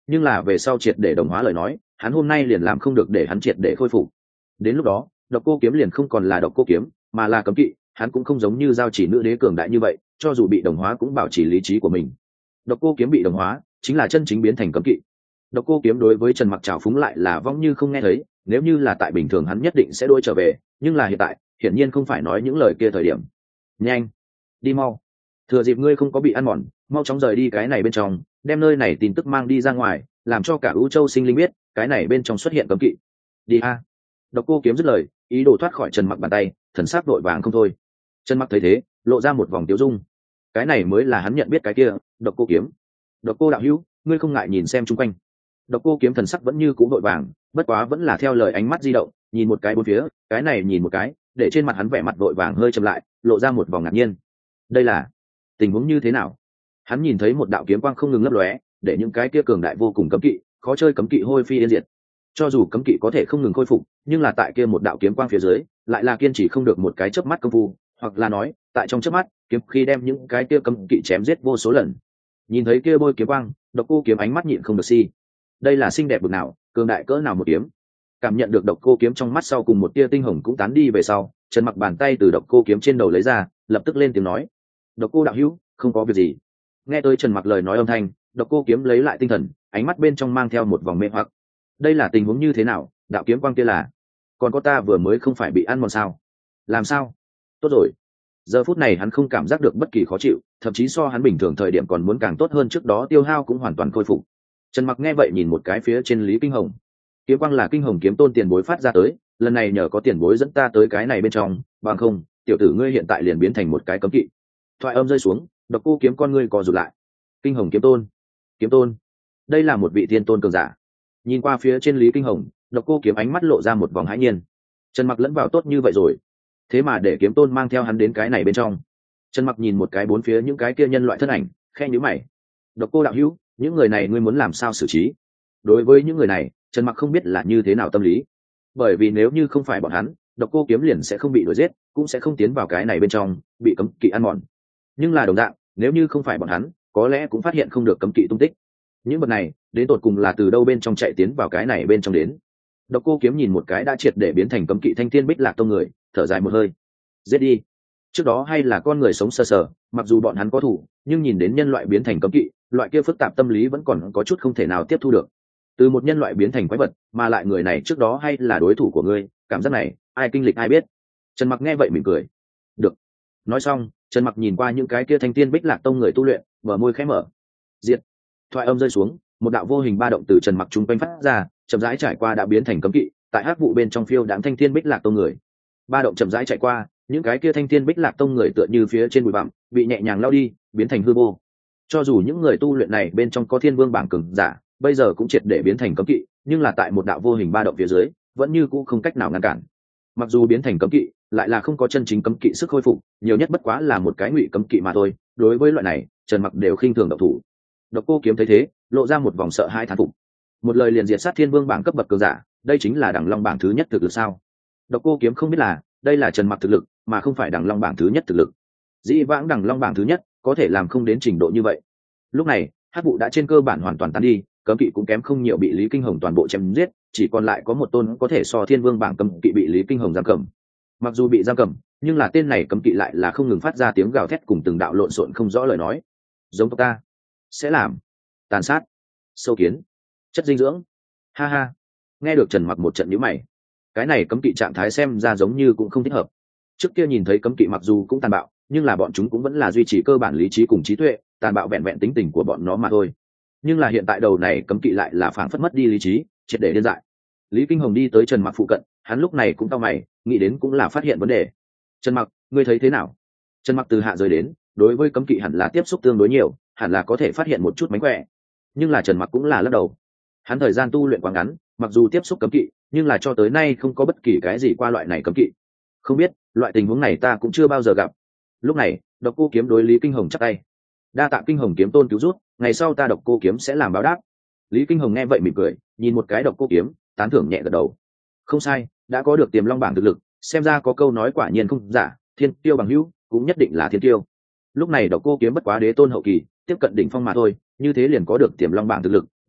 nhưng là về sau triệt để đồng hóa lời nói hắn hôm nay liền làm không được để hắn triệt để khôi phục. Đến lúc đó độc cô kiếm liền không còn là độc cô kiếm mà là cấm kỵ, hắn cũng không giống như giao chỉ nữ đế cường đại như vậy, cho dù bị đồng hóa cũng bảo trì lý trí của mình. Độc cô kiếm bị đồng hóa chính là chân chính biến thành cấm kỵ. Độc cô kiếm đối với Trần Mặc trào phúng lại là vong như không nghe thấy, nếu như là tại bình thường hắn nhất định sẽ đuổi trở về, nhưng là hiện tại hiển nhiên không phải nói những lời kia thời điểm. Nhanh đi mau, thừa dịp ngươi không có bị ăn mòn, mau chóng rời đi cái này bên trong, đem nơi này tin tức mang đi ra ngoài, làm cho cả U Châu sinh linh biết cái này bên trong xuất hiện cấm kỵ. Đi a. Độc cô kiếm dứt lời, ý đồ thoát khỏi Trần Mặc bàn tay, thần sắc vội vàng không thôi. Trần Mặc thấy thế lộ ra một vòng tiêu dung, cái này mới là hắn nhận biết cái kia độc cô kiếm. Độc cô đạo hữu, ngươi không ngại nhìn xem chung quanh. Độc cô kiếm thần sắc vẫn như cũ vội vàng, bất quá vẫn là theo lời ánh mắt di động, nhìn một cái bốn phía, cái này nhìn một cái, để trên mặt hắn vẻ mặt vội vàng hơi chậm lại, lộ ra một vòng ngạc nhiên. Đây là tình huống như thế nào? Hắn nhìn thấy một đạo kiếm quang không ngừng lấp lóe, để những cái kia cường đại vô cùng cấm kỵ, khó chơi cấm kỵ hôi phi yên diệt. Cho dù cấm kỵ có thể không ngừng khôi phục, nhưng là tại kia một đạo kiếm quang phía dưới, lại là kiên trì không được một cái chớp mắt công phu, hoặc là nói, tại trong chớp mắt, kiếm khi đem những cái kia cấm kỵ chém giết vô số lần. Nhìn thấy kia bôi kiếm quang, độc cô kiếm ánh mắt nhịn không được si. Đây là xinh đẹp bực nào, cường đại cỡ nào một kiếm. Cảm nhận được độc cô kiếm trong mắt sau cùng một tia tinh hồng cũng tán đi về sau, Trần Mặc bàn tay từ độc cô kiếm trên đầu lấy ra, lập tức lên tiếng nói: "Độc cô đạo hữu, không có việc gì." Nghe tới Trần Mặc lời nói âm thanh, độc cô kiếm lấy lại tinh thần, ánh mắt bên trong mang theo một vòng mê hoặc. Đây là tình huống như thế nào? Đạo kiếm quang kia là, còn có ta vừa mới không phải bị ăn mòn sao? Làm sao? Tốt rồi. Giờ phút này hắn không cảm giác được bất kỳ khó chịu, thậm chí so hắn bình thường thời điểm còn muốn càng tốt hơn, trước đó tiêu hao cũng hoàn toàn khôi phục. Trần Mặc nghe vậy nhìn một cái phía trên Lý Kinh Hồng. Kiếm quang là Kinh Hồng kiếm tôn tiền bối phát ra tới, lần này nhờ có tiền bối dẫn ta tới cái này bên trong, bằng không, tiểu tử ngươi hiện tại liền biến thành một cái cấm kỵ. Thoại âm rơi xuống, độc cô kiếm con ngươi co rụt lại. Kinh Hồng kiếm tôn, kiếm tôn, đây là một vị thiên tôn cường giả. Nhìn qua phía trên Lý Kinh Hồng, độc cô kiếm ánh mắt lộ ra một vòng hãi nhiên. Trần Mặc lẫn vào tốt như vậy rồi, thế mà để kiếm tôn mang theo hắn đến cái này bên trong. Trần Mặc nhìn một cái bốn phía những cái kia nhân loại thân ảnh, khe nhíu mày. Độc cô đạo hữu, những người này ngươi muốn làm sao xử trí? Đối với những người này, Trần Mặc không biết là như thế nào tâm lý, bởi vì nếu như không phải bọn hắn, độc cô kiếm liền sẽ không bị đuổi giết, cũng sẽ không tiến vào cái này bên trong, bị cấm kỵ ăn mòn. Nhưng là đồng dạng, nếu như không phải bọn hắn, có lẽ cũng phát hiện không được cấm kỵ tung tích. Những vật này, đến tột cùng là từ đâu bên trong chạy tiến vào cái này bên trong đến? Độc cô kiếm nhìn một cái đã triệt để biến thành cấm kỵ Thanh Thiên Bích Lạc tông người, thở dài một hơi. Giết đi. Trước đó hay là con người sống sơ sờ, mặc dù bọn hắn có thủ, nhưng nhìn đến nhân loại biến thành cấm kỵ, loại kia phức tạp tâm lý vẫn còn có chút không thể nào tiếp thu được. Từ một nhân loại biến thành quái vật, mà lại người này trước đó hay là đối thủ của ngươi, cảm giác này, ai kinh lịch ai biết. Trần Mặc nghe vậy mỉm cười. Được. Nói xong, Trần Mặc nhìn qua những cái kia Thanh Thiên Bích Lạc tông người tu luyện, mở môi khẽ mở. Diệt. Thoại âm rơi xuống, một đạo vô hình ba động từ Trần Mặc trung quanh phát ra, chậm rãi trải qua đã biến thành cấm kỵ, tại hắc vụ bên trong phiêu đãng Thanh Thiên Bích Lạc tông người. Ba động chậm rãi chạy qua, những cái kia Thanh Thiên Bích Lạc tông người tựa như phía trên bụi bặm, bị nhẹ nhàng lao đi, biến thành hư vô. Cho dù những người tu luyện này bên trong có Thiên Vương bảng cường giả, bây giờ cũng triệt để biến thành cấm kỵ, nhưng là tại một đạo vô hình ba động phía dưới, vẫn như cũ không cách nào ngăn cản. Mặc dù biến thành cấm kỵ, lại là không có chân chính cấm kỵ sức khôi phục, nhiều nhất bất quá là một cái ngụy cấm kỵ mà thôi. Đối với loại này, Trần Mặc đều khinh thường động thủ. Độc cô kiếm thấy thế, lộ ra một vòng sợ hãi thán phục. Một lời liền diệt sát Thiên Vương bảng cấp bậc cường giả, đây chính là Đằng Long bảng thứ nhất thực lực sao? Độc cô kiếm không biết là, đây là Trần Mặc thực lực, mà không phải Đằng Long bảng thứ nhất thực lực. Dĩ vãng Đằng Long bảng thứ nhất, có thể làm không đến trình độ như vậy. Lúc này, hắc vụ đã trên cơ bản hoàn toàn tan đi, cấm kỵ cũng kém không nhiều bị Lý Kinh Hồng toàn bộ chém giết, chỉ còn lại có một tôn có thể so Thiên Vương bảng cấm kỵ bị Lý Kinh Hồng giam cầm. Mặc dù bị giam cầm, nhưng là tên này cấm kỵ lại là không ngừng phát ra tiếng gào thét cùng từng đạo lộn xộn không rõ lời nói. Giống tộc ta sẽ làm tàn sát, sâu kiến, chất dinh dưỡng. Ha ha. Nghe được Trần Mặc một trận nhíu mày. Cái này cấm kỵ trạng thái xem ra giống như cũng không thích hợp. Trước kia nhìn thấy cấm kỵ mặc dù cũng tàn bạo, nhưng là bọn chúng cũng vẫn là duy trì cơ bản lý trí cùng trí tuệ, tàn bạo vẹn vẹn tính tình của bọn nó mà thôi. Nhưng là hiện tại đầu này cấm kỵ lại là phảng phất mất đi lý trí, triệt để điên dại. Lý Kinh Hồng đi tới Trần Mặc phụ cận, hắn lúc này cũng cau mày, nghĩ đến cũng là phát hiện vấn đề. Trần Mặc, ngươi thấy thế nào? Trần Mặc từ hạ rời đến, đối với cấm kỵ hẳn là tiếp xúc tương đối nhiều, hẳn là có thể phát hiện một chút mánh khỏe. Nhưng là Trần Mặc cũng là lắc đầu. Hắn thời gian tu luyện quá ngắn, mặc dù tiếp xúc cấm kỵ, nhưng là cho tới nay không có bất kỳ cái gì qua loại này cấm kỵ. Không biết, loại tình huống này ta cũng chưa bao giờ gặp. Lúc này, Độc Cô Kiếm đối Lý Kinh Hồng chắp tay. Đa tạ Kinh Hồng kiếm tôn cứu rút, ngày sau ta Độc Cô Kiếm sẽ làm báo đáp. Lý Kinh Hồng nghe vậy mỉm cười, nhìn một cái Độc Cô Kiếm, tán thưởng nhẹ gật đầu. Không sai, đã có được Tiềm Long bảng thực lực, xem ra có câu nói quả nhiên không giả, thiên tiêu bằng hữu, cũng nhất định là thiên tiêu. Lúc này Độc Cô Kiếm bất quá đế tôn hậu kỳ, tiếp cận đỉnh phong mà thôi, như thế liền có được Tiềm Long bảng thực lực,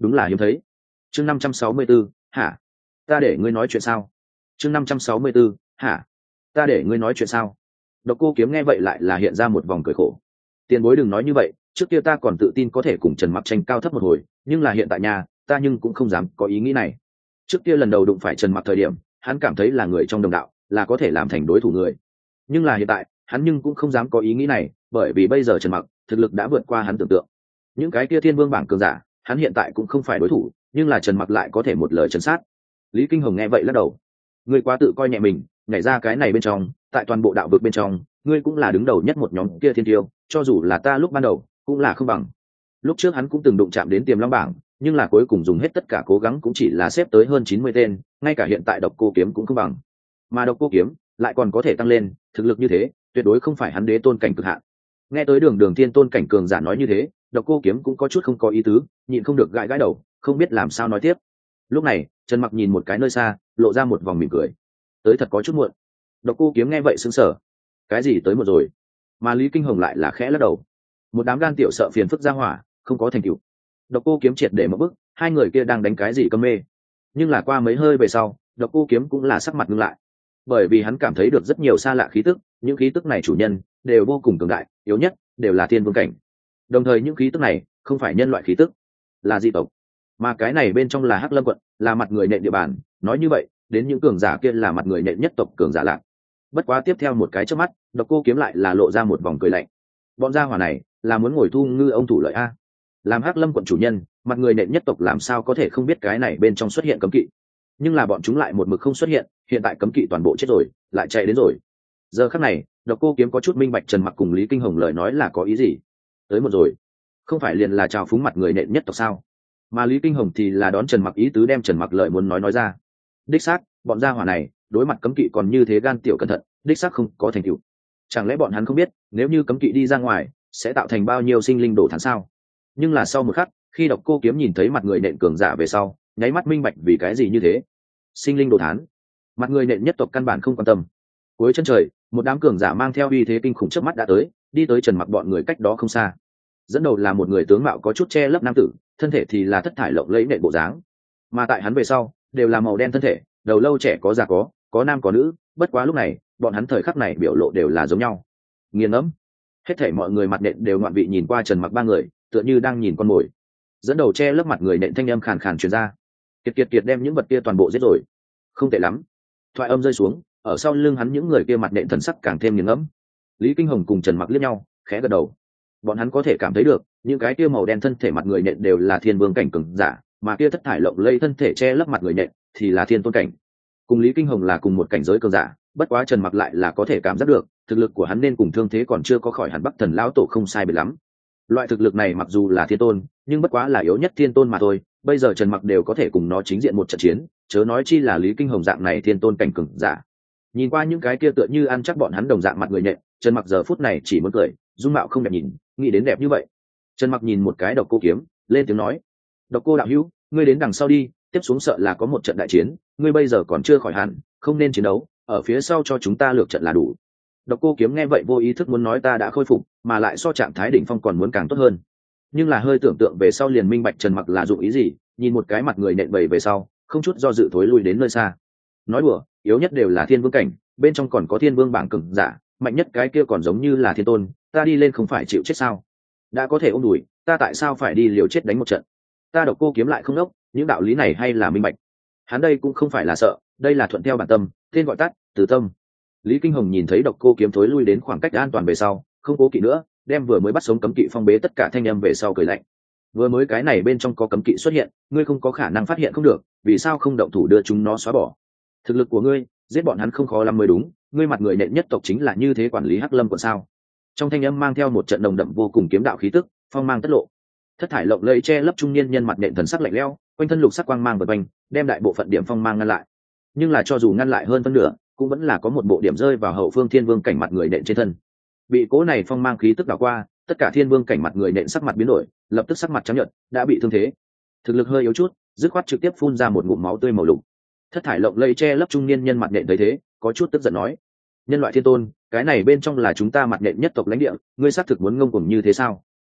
đúng là hiếm thấy. Chương năm trăm sáu mươi 564, hả? Ta để ngươi nói chuyện sao? Chương năm trăm sáu mươi 564, hả? Ta để ngươi nói chuyện sao? Độc Cô Kiếm nghe vậy lại là hiện ra một vòng cười khổ. Tiền bối đừng nói như vậy, trước kia ta còn tự tin có thể cùng Trần Mặc tranh cao thấp một hồi, nhưng là hiện tại nhà, ta nhưng cũng không dám có ý nghĩ này. Trước kia lần đầu đụng phải Trần Mặc thời điểm, hắn cảm thấy là người trong đồng đạo, là có thể làm thành đối thủ người. Nhưng là hiện tại, hắn nhưng cũng không dám có ý nghĩ này, bởi vì bây giờ Trần Mặc thực lực đã vượt qua hắn tưởng tượng. Những cái kia Thiên Vương bảng cường giả, hắn hiện tại cũng không phải đối thủ, nhưng là Trần Mặc lại có thể một lời trấn sát. Lý Kinh Hồng nghe vậy lắc đầu, ngươi quá tự coi nhẹ mình, nhảy ra cái này bên trong, tại toàn bộ đạo vực bên trong, ngươi cũng là đứng đầu nhất một nhóm kia thiên tiêu, cho dù là ta lúc ban đầu cũng là không bằng. Lúc trước hắn cũng từng đụng chạm đến Tiềm Long bảng, nhưng là cuối cùng dùng hết tất cả cố gắng cũng chỉ là xếp tới hơn chín mươi tên, ngay cả hiện tại Độc Cô Kiếm cũng không bằng. Mà Độc Cô Kiếm lại còn có thể tăng lên, thực lực như thế, tuyệt đối không phải hắn đế tôn cảnh cực hạn. Nghe tới Đường Đường Thiên Tôn cảnh cường giả nói như thế, Độc Cô Kiếm cũng có chút không có ý tứ, nhịn không được gãi gãi đầu, không biết làm sao nói tiếp. Lúc này, Trần Mặc nhìn một cái nơi xa, lộ ra một vòng mỉm cười. Tới thật có chút muộn. Độc Cô Kiếm nghe vậy sững sờ. Cái gì tới muộn rồi? Mà Lý Kinh Hồng lại là khẽ lắc đầu. Một đám gan tiểu sợ phiền phức ra hỏa, không có thành tựu. Độc Cô Kiếm triệt để một bước, hai người kia đang đánh cái gì cấm mê. Nhưng là qua mấy hơi về sau, Độc Cô Kiếm cũng là sắc mặt ngưng lại. Bởi vì hắn cảm thấy được rất nhiều xa lạ khí tức, những khí tức này chủ nhân đều vô cùng cường đại, yếu nhất đều là thiên vương cảnh. Đồng thời những khí tức này không phải nhân loại khí tức, là dị tộc. Mà cái này bên trong là Hắc Lâm quận, là mặt người nện địa bàn, nói như vậy, đến những cường giả kia là mặt người nện nhất tộc cường giả lạc. Bất quá tiếp theo một cái chớp mắt, Độc Cô Kiếm lại là lộ ra một vòng cười lạnh. Bọn gia hỏa này là muốn ngồi thu ngư ông thủ lợi a. Làm Hắc Lâm quận chủ nhân, mặt người nện nhất tộc làm sao có thể không biết cái này bên trong xuất hiện cấm kỵ. Nhưng là bọn chúng lại một mực không xuất hiện, hiện tại cấm kỵ toàn bộ chết rồi, lại chạy đến rồi. Giờ khắc này, Độc Cô Kiếm có chút minh bạch Trần Mặc cùng Lý Kinh Hồng lời nói là có ý gì. Tới một rồi, không phải liền là chào phúng mặt người nện nhất tộc sao? Mà Lý Kinh Hồng thì là đón Trần Mặc ý tứ đem Trần Mặc lời muốn nói nói ra. Đích xác, bọn gia hỏa này đối mặt cấm kỵ còn như thế gan tiểu cẩn thận, đích xác không có thành tựu. Chẳng lẽ bọn hắn không biết, nếu như cấm kỵ đi ra ngoài, sẽ tạo thành bao nhiêu sinh linh đổ thán sao? Nhưng là sau một khắc, khi Độc Cô Kiếm nhìn thấy mặt người nện cường giả về sau, nháy mắt minh bạch vì cái gì như thế. Sinh linh đồ thán, mặt người nện nhất tộc căn bản không quan tâm. Cuối chân trời, một đám cường giả mang theo uy thế kinh khủng trước mắt đã tới, đi tới Trần Mặc bọn người cách đó không xa. Dẫn đầu là một người tướng mạo có chút che lấp nam tử, thân thể thì là thất thải lộng lẫy nện bộ dáng, mà tại hắn về sau đều là màu đen thân thể, đầu lâu trẻ có già có, có nam có nữ. Bất quá lúc này, bọn hắn thời khắc này biểu lộ đều là giống nhau, nghiền ngẫm. Hết thảy mọi người mặt nện đều ngoạn vị nhìn qua Trần Mặc ba người, tựa như đang nhìn con mồi. Dẫn đầu che lớp mặt người nện thanh âm khàn khàn truyền ra, kiệt kiệt kiệt đem những vật kia toàn bộ giết rồi. Không tệ lắm. Thoại âm rơi xuống, ở sau lưng hắn những người kia mặt nện thần sắc càng thêm nghiền ngẫm. Lý Kinh Hồng cùng Trần Mặc liếc nhau, khẽ gật đầu. Bọn hắn có thể cảm thấy được, những cái kia màu đen thân thể mặt người nện đều là thiên vương cảnh cường giả, mà kia thất thải lộng lây thân thể che lấp mặt người nện thì là thiên tôn cảnh. Cùng Lý Kinh Hồng là cùng một cảnh giới cường giả, bất quá Trần Mặc lại là có thể cảm giác được, thực lực của hắn nên cùng thương thế còn chưa có khỏi hẳn Bắc Thần lão tổ không sai biệt lắm. Loại thực lực này mặc dù là thiên tôn, nhưng bất quá là yếu nhất thiên tôn mà thôi, bây giờ Trần Mặc đều có thể cùng nó chính diện một trận chiến, chớ nói chi là Lý Kinh Hồng dạng này thiên tôn cảnh cường giả. Nhìn qua những cái kia tựa như ăn chắc bọn hắn đồng dạng mặt người nện, Trần Mặc giờ phút này chỉ muốn cười, dung mạo không đẹp nhìn, nghĩ đến đẹp như vậy. Trần Mặc nhìn một cái Độc Cô Kiếm, lên tiếng nói: "Độc Cô đạo hữu, ngươi đến đằng sau đi, tiếp xuống sợ là có một trận đại chiến, ngươi bây giờ còn chưa khỏi hẳn, không nên chiến đấu, ở phía sau cho chúng ta lược trận là đủ." Độc Cô Kiếm nghe vậy vô ý thức muốn nói ta đã khôi phục, mà lại so trạng thái đỉnh phong còn muốn càng tốt hơn. Nhưng là hơi tưởng tượng về sau liền minh bạch Trần Mặc là dụng ý gì, nhìn một cái mặt người nện bầy về sau, không chút do dự thối lui đến nơi xa. Nói đùa, yếu nhất đều là thiên vương cảnh, bên trong còn có thiên vương bảng cường giả, mạnh nhất cái kia còn giống như là thiên tôn, ta đi lên không phải chịu chết sao? Đã có thể ôm đùi, ta tại sao phải đi liều chết đánh một trận? Ta Độc Cô Kiếm lại không đốc, những đạo lý này hay là minh bạch. Hắn đây cũng không phải là sợ, đây là thuận theo bản tâm, tên gọi tắt, từ tâm. Lý Kinh Hồng nhìn thấy Độc Cô Kiếm thối lui đến khoảng cách an toàn về sau, không cố kỵ nữa, đem vừa mới bắt sống cấm kỵ phong bế tất cả thanh âm về sau cười lạnh. Vừa mới cái này bên trong có cấm kỵ xuất hiện, ngươi không có khả năng phát hiện không được, vì sao không động thủ đưa chúng nó xóa bỏ? Thực lực của ngươi, giết bọn hắn không khó lắm mới đúng, ngươi mặt người nện nhất tộc chính là như thế quản lý Hắc Lâm quận sao? Trong thanh âm mang theo một trận nồng đậm vô cùng kiếm đạo khí tức, phong mang tất lộ. Thất thải lộng lẫy che lấp trung niên nhân mặt nện thần sắc lạnh lẽo, quanh thân lục sắc quang mang vần quanh, đem đại bộ phận điểm phong mang ngăn lại. Nhưng là cho dù ngăn lại hơn phân nửa, cũng vẫn là có một bộ điểm rơi vào hậu phương thiên vương cảnh mặt người nện trên thân. Bị cố này phong mang khí tức đảo qua, tất cả thiên vương cảnh mặt người nện sắc mặt biến đổi, lập tức sắc mặt trắng nhợt, đã bị thương thế. Thực lực hơi yếu chút, dứt khoát trực tiếp phun ra một ngụm máu tươi màu lục. Thất thải lộng lẫy che lấp trung niên nhân mặt nện thấy thế, có chút tức giận nói: "Nhân loại thiên tôn, cái này bên trong là chúng ta mặt nện nhất tộc lãnh địa, ngươi xác thực muốn ngông cuồng như thế sao?"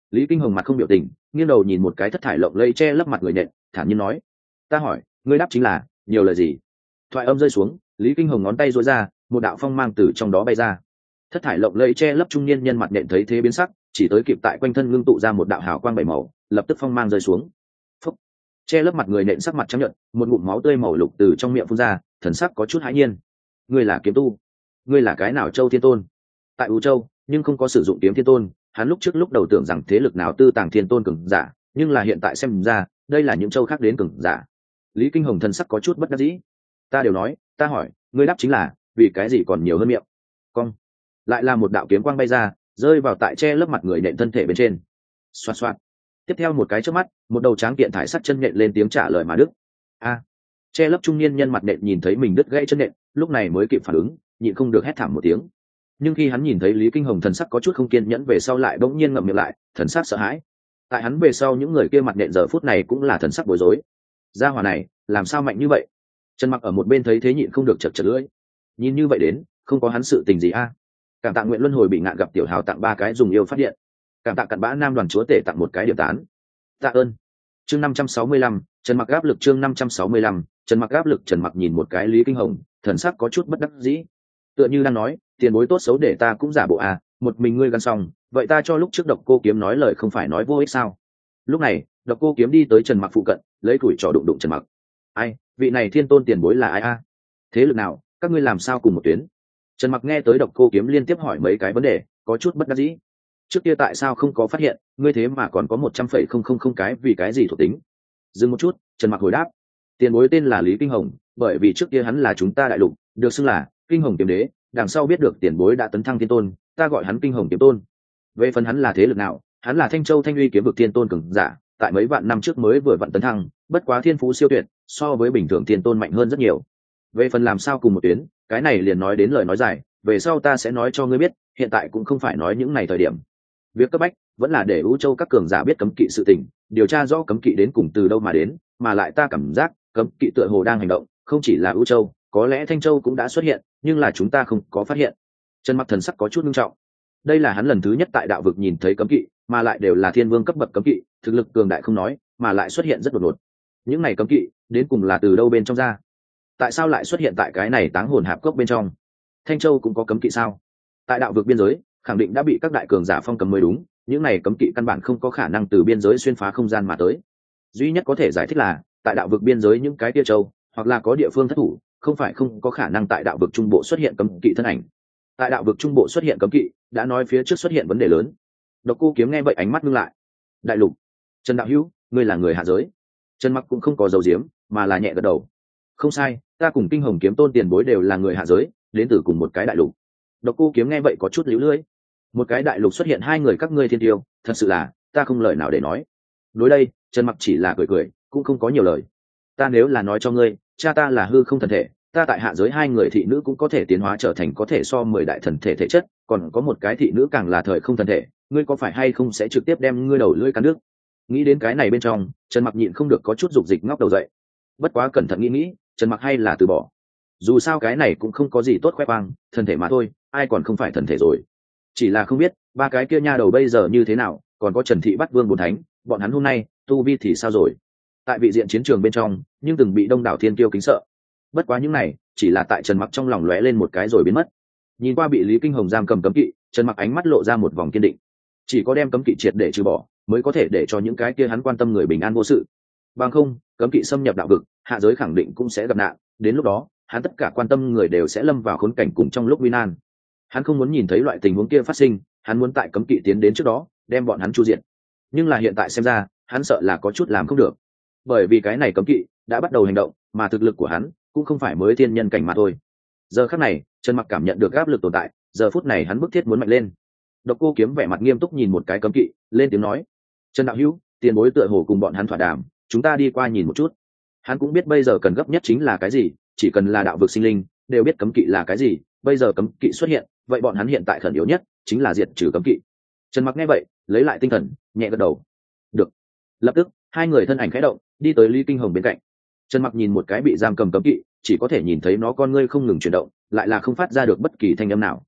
Lý Kinh Hồng mặt không biểu tình, nghiêng đầu nhìn một cái thất thải lộng lẫy che lấp mặt người nện, thản nhiên nói: ta hỏi ngươi đáp chính là, nhiều lời gì? Thoại âm rơi xuống, Lý Kinh Hồng ngón tay duỗi ra, một đạo phong mang từ trong đó bay ra. Thất thải lộng lẫy che lấp trung niên nhân mặt nện thấy thế biến sắc, chỉ tới kịp tại quanh thân ngưng tụ ra một đạo hào quang bảy màu, lập tức phong mang rơi xuống. Phúc. Che lấp mặt người nện sắc mặt trắng nhợt, một ngụm máu tươi màu lục từ trong miệng phun ra, thần sắc có chút hãi nhiên. Ngươi là kiếm tu? Ngươi là cái nào châu thiên tôn? Tại U Châu, nhưng không có sử dụng kiếm thiên tôn, hắn lúc trước lúc đầu tưởng rằng thế lực nào tư tàng thiên tôn cường giả, nhưng là hiện tại xem ra, đây là những châu khác đến cường giả. Lý Kinh Hồng thần sắc có chút bất đắc dĩ. Ta đều nói, ta hỏi, ngươi đáp chính là, vì cái gì còn nhiều hơn miệng? Cong. Lại là một đạo kiếm quang bay ra, rơi vào tại che lấp mặt người nện thân thể bên trên. Xoạt xoạt. Tiếp theo một cái chớp mắt, một đầu tráng kiện thải sắt chân nện lên tiếng trả lời mà đứt. A. Che lấp trung niên nhân mặt nện nhìn thấy mình đứt gãy chân nện, lúc này mới kịp phản ứng, nhịn không được hét thảm một tiếng. Nhưng khi hắn nhìn thấy Lý Kinh Hồng thần sắc có chút không kiên nhẫn về sau lại bỗng nhiên ngậm miệng lại, thần sắc sợ hãi. Tại hắn về sau những người kia mặt nện giờ phút này cũng là thần sắc bối rối. Gia hỏa này, làm sao mạnh như vậy? Trần Mặc ở một bên thấy thế nhịn không được chật chật lưỡi. Nhìn như vậy đến, không có hắn sự tình gì a? À? Cảm tạ nguyện luân hồi bị ngạn gặp tiểu hào tặng ba cái dùng yêu phát điện. Cảm tạ cặn bã nam đoàn chúa tể tặng một cái điểm tán. Tạ ơn. Chương năm trăm sáu mươi lăm, Trần Mặc áp lực chương năm trăm sáu mươi lăm, Trần Mặc áp lực Trần Mặc nhìn một cái Lý Kinh Hồng, thần sắc có chút bất đắc dĩ. Tựa như đang nói, tiền bối tốt xấu để ta cũng giả bộ à, một mình ngươi gan xong, vậy ta cho lúc trước Độc Cô Kiếm nói lời không phải nói vô ích sao? Lúc này, Độc Cô Kiếm đi tới Trần Mặc phụ cận, lấy củi trò đụng đụng Trần Mặc. Ai, vị này thiên tôn tiền bối là ai a? Thế lực nào, các ngươi làm sao cùng một tuyến? Trần Mặc nghe tới Độc Cô Kiếm liên tiếp hỏi mấy cái vấn đề, có chút bất đắc dĩ. Trước kia tại sao không có phát hiện, ngươi thế mà còn có một trăm phẩy không không không cái vì cái gì thuộc tính? Dừng một chút, Trần Mặc hồi đáp, tiền bối tên là Lý Kinh Hồng, bởi vì trước kia hắn là chúng ta đại lục, được xưng là Kinh Hồng Kiếm Đế, đằng sau biết được tiền bối đã tấn thăng thiên tôn, ta gọi hắn Kinh Hồng Kiếm Tôn. Về phần hắn là thế lực nào, hắn là Thanh Châu Thanh Uy kiếm vực thiên tôn cường giả, tại mấy vạn năm trước mới vừa vặn tấn thăng, bất quá thiên phú siêu tuyệt, so với bình thường thiên tôn mạnh hơn rất nhiều. Về phần làm sao cùng một tuyến, cái này liền nói đến lời nói dài, về sau ta sẽ nói cho ngươi biết, hiện tại cũng không phải nói những này thời điểm. Việc cấp bách vẫn là để U Châu các cường giả biết cấm kỵ sự tình, điều tra rõ cấm kỵ đến cùng từ đâu mà đến, mà lại ta cảm giác cấm kỵ tựa hồ đang hành động, không chỉ là U Châu, có lẽ Thanh Châu cũng đã xuất hiện, nhưng là chúng ta không có phát hiện. Trần Mặc thần sắc có chút nghiêm trọng. Đây là hắn lần thứ nhất tại đạo vực nhìn thấy cấm kỵ, mà lại đều là thiên vương cấp bậc cấm kỵ, thực lực cường đại không nói, mà lại xuất hiện rất đột ngột. Những này cấm kỵ đến cùng là từ đâu bên trong ra? Tại sao lại xuất hiện tại cái này táng hồn hạp cốc bên trong? Thanh Châu cũng có cấm kỵ sao? Tại đạo vực biên giới, khẳng định đã bị các đại cường giả phong cấm mới đúng, những này cấm kỵ căn bản không có khả năng từ biên giới xuyên phá không gian mà tới. Duy nhất có thể giải thích là, tại đạo vực biên giới những cái tia châu, hoặc là có địa phương thất thủ, không phải không có khả năng tại đạo vực trung bộ xuất hiện cấm kỵ thân ảnh. Tại đạo vực trung bộ xuất hiện cấm kỵ, đã nói phía trước xuất hiện vấn đề lớn. Độc Cô Kiếm nghe vậy ánh mắt ngưng lại. Đại lục, Trần đạo hữu, ngươi là người hạ giới? Trần Mặc cũng không có dầu diếm, mà là nhẹ gật đầu. Không sai, ta cùng Kinh Hồng Kiếm Tôn tiền bối đều là người hạ giới, đến từ cùng một cái đại lục. Độc Cô Kiếm nghe vậy có chút líu lưỡi. Một cái đại lục xuất hiện hai người các ngươi thiên tiêu, thật sự là, ta không lời nào để nói. Đối đây, Trần Mặc chỉ là cười cười, cũng không có nhiều lời. Ta nếu là nói cho ngươi, cha ta là hư không thần thể, ta tại hạ giới hai người thị nữ cũng có thể tiến hóa trở thành có thể so mười đại thần thể thể chất, còn có một cái thị nữ càng là thời không thần thể, ngươi có phải hay không sẽ trực tiếp đem ngươi đầu lưỡi cắn nước? Nghĩ đến cái này bên trong, Trần Mặc nhịn không được có chút dục dịch ngóc đầu dậy. Bất quá cẩn thận nghĩ nghĩ, Trần Mặc hay là từ bỏ. Dù sao cái này cũng không có gì tốt khoe khoang, thần thể mà thôi, ai còn không phải thần thể rồi. Chỉ là không biết ba cái kia nha đầu bây giờ như thế nào, còn có Trần Thị Bắt Vương bốn thánh, bọn hắn hôm nay tu vi thì sao rồi? Tại vị diện chiến trường bên trong, nhưng từng bị đông đảo thiên kiêu kính sợ. Bất quá những này, chỉ là tại Trần Mặc trong lòng lóe lên một cái rồi biến mất. Nhìn qua bị Lý Kinh Hồng giam cầm cấm kỵ, Trần Mặc ánh mắt lộ ra một vòng kiên định. Chỉ có đem cấm kỵ triệt để trừ bỏ, mới có thể để cho những cái kia hắn quan tâm người bình an vô sự. Bằng không, cấm kỵ xâm nhập đạo vực, hạ giới khẳng định cũng sẽ gặp nạn, đến lúc đó, hắn tất cả quan tâm người đều sẽ lâm vào khốn cảnh cùng trong lúc nguy nan. Hắn không muốn nhìn thấy loại tình huống kia phát sinh, hắn muốn tại cấm kỵ tiến đến trước đó, đem bọn hắn chu diệt. Nhưng là hiện tại xem ra, hắn sợ là có chút làm không được. Bởi vì cái này cấm kỵ đã bắt đầu hành động, mà thực lực của hắn cũng không phải mới thiên nhân cảnh mà thôi. Giờ khắc này, Trần Mặc cảm nhận được áp lực tồn tại, giờ phút này hắn bức thiết muốn mạnh lên. Độc Cô Kiếm vẻ mặt nghiêm túc nhìn một cái cấm kỵ, lên tiếng nói: "Trần đạo hữu, tiền bối tựa hồ cùng bọn hắn thỏa đàm, chúng ta đi qua nhìn một chút." Hắn cũng biết bây giờ cần gấp nhất chính là cái gì, chỉ cần là đạo vực sinh linh, đều biết cấm kỵ là cái gì, bây giờ cấm kỵ xuất hiện, vậy bọn hắn hiện tại khẩn yếu nhất chính là diệt trừ cấm kỵ. Trần Mặc nghe vậy, lấy lại tinh thần, nhẹ gật đầu. "Được." Lập tức, hai người thân ảnh khẽ động, đi tới Lý Kinh Hồng bên cạnh. Trần Mặc nhìn một cái bị giam cầm cấm kỵ, chỉ có thể nhìn thấy nó con ngươi không ngừng chuyển động, lại là không phát ra được bất kỳ thanh âm nào.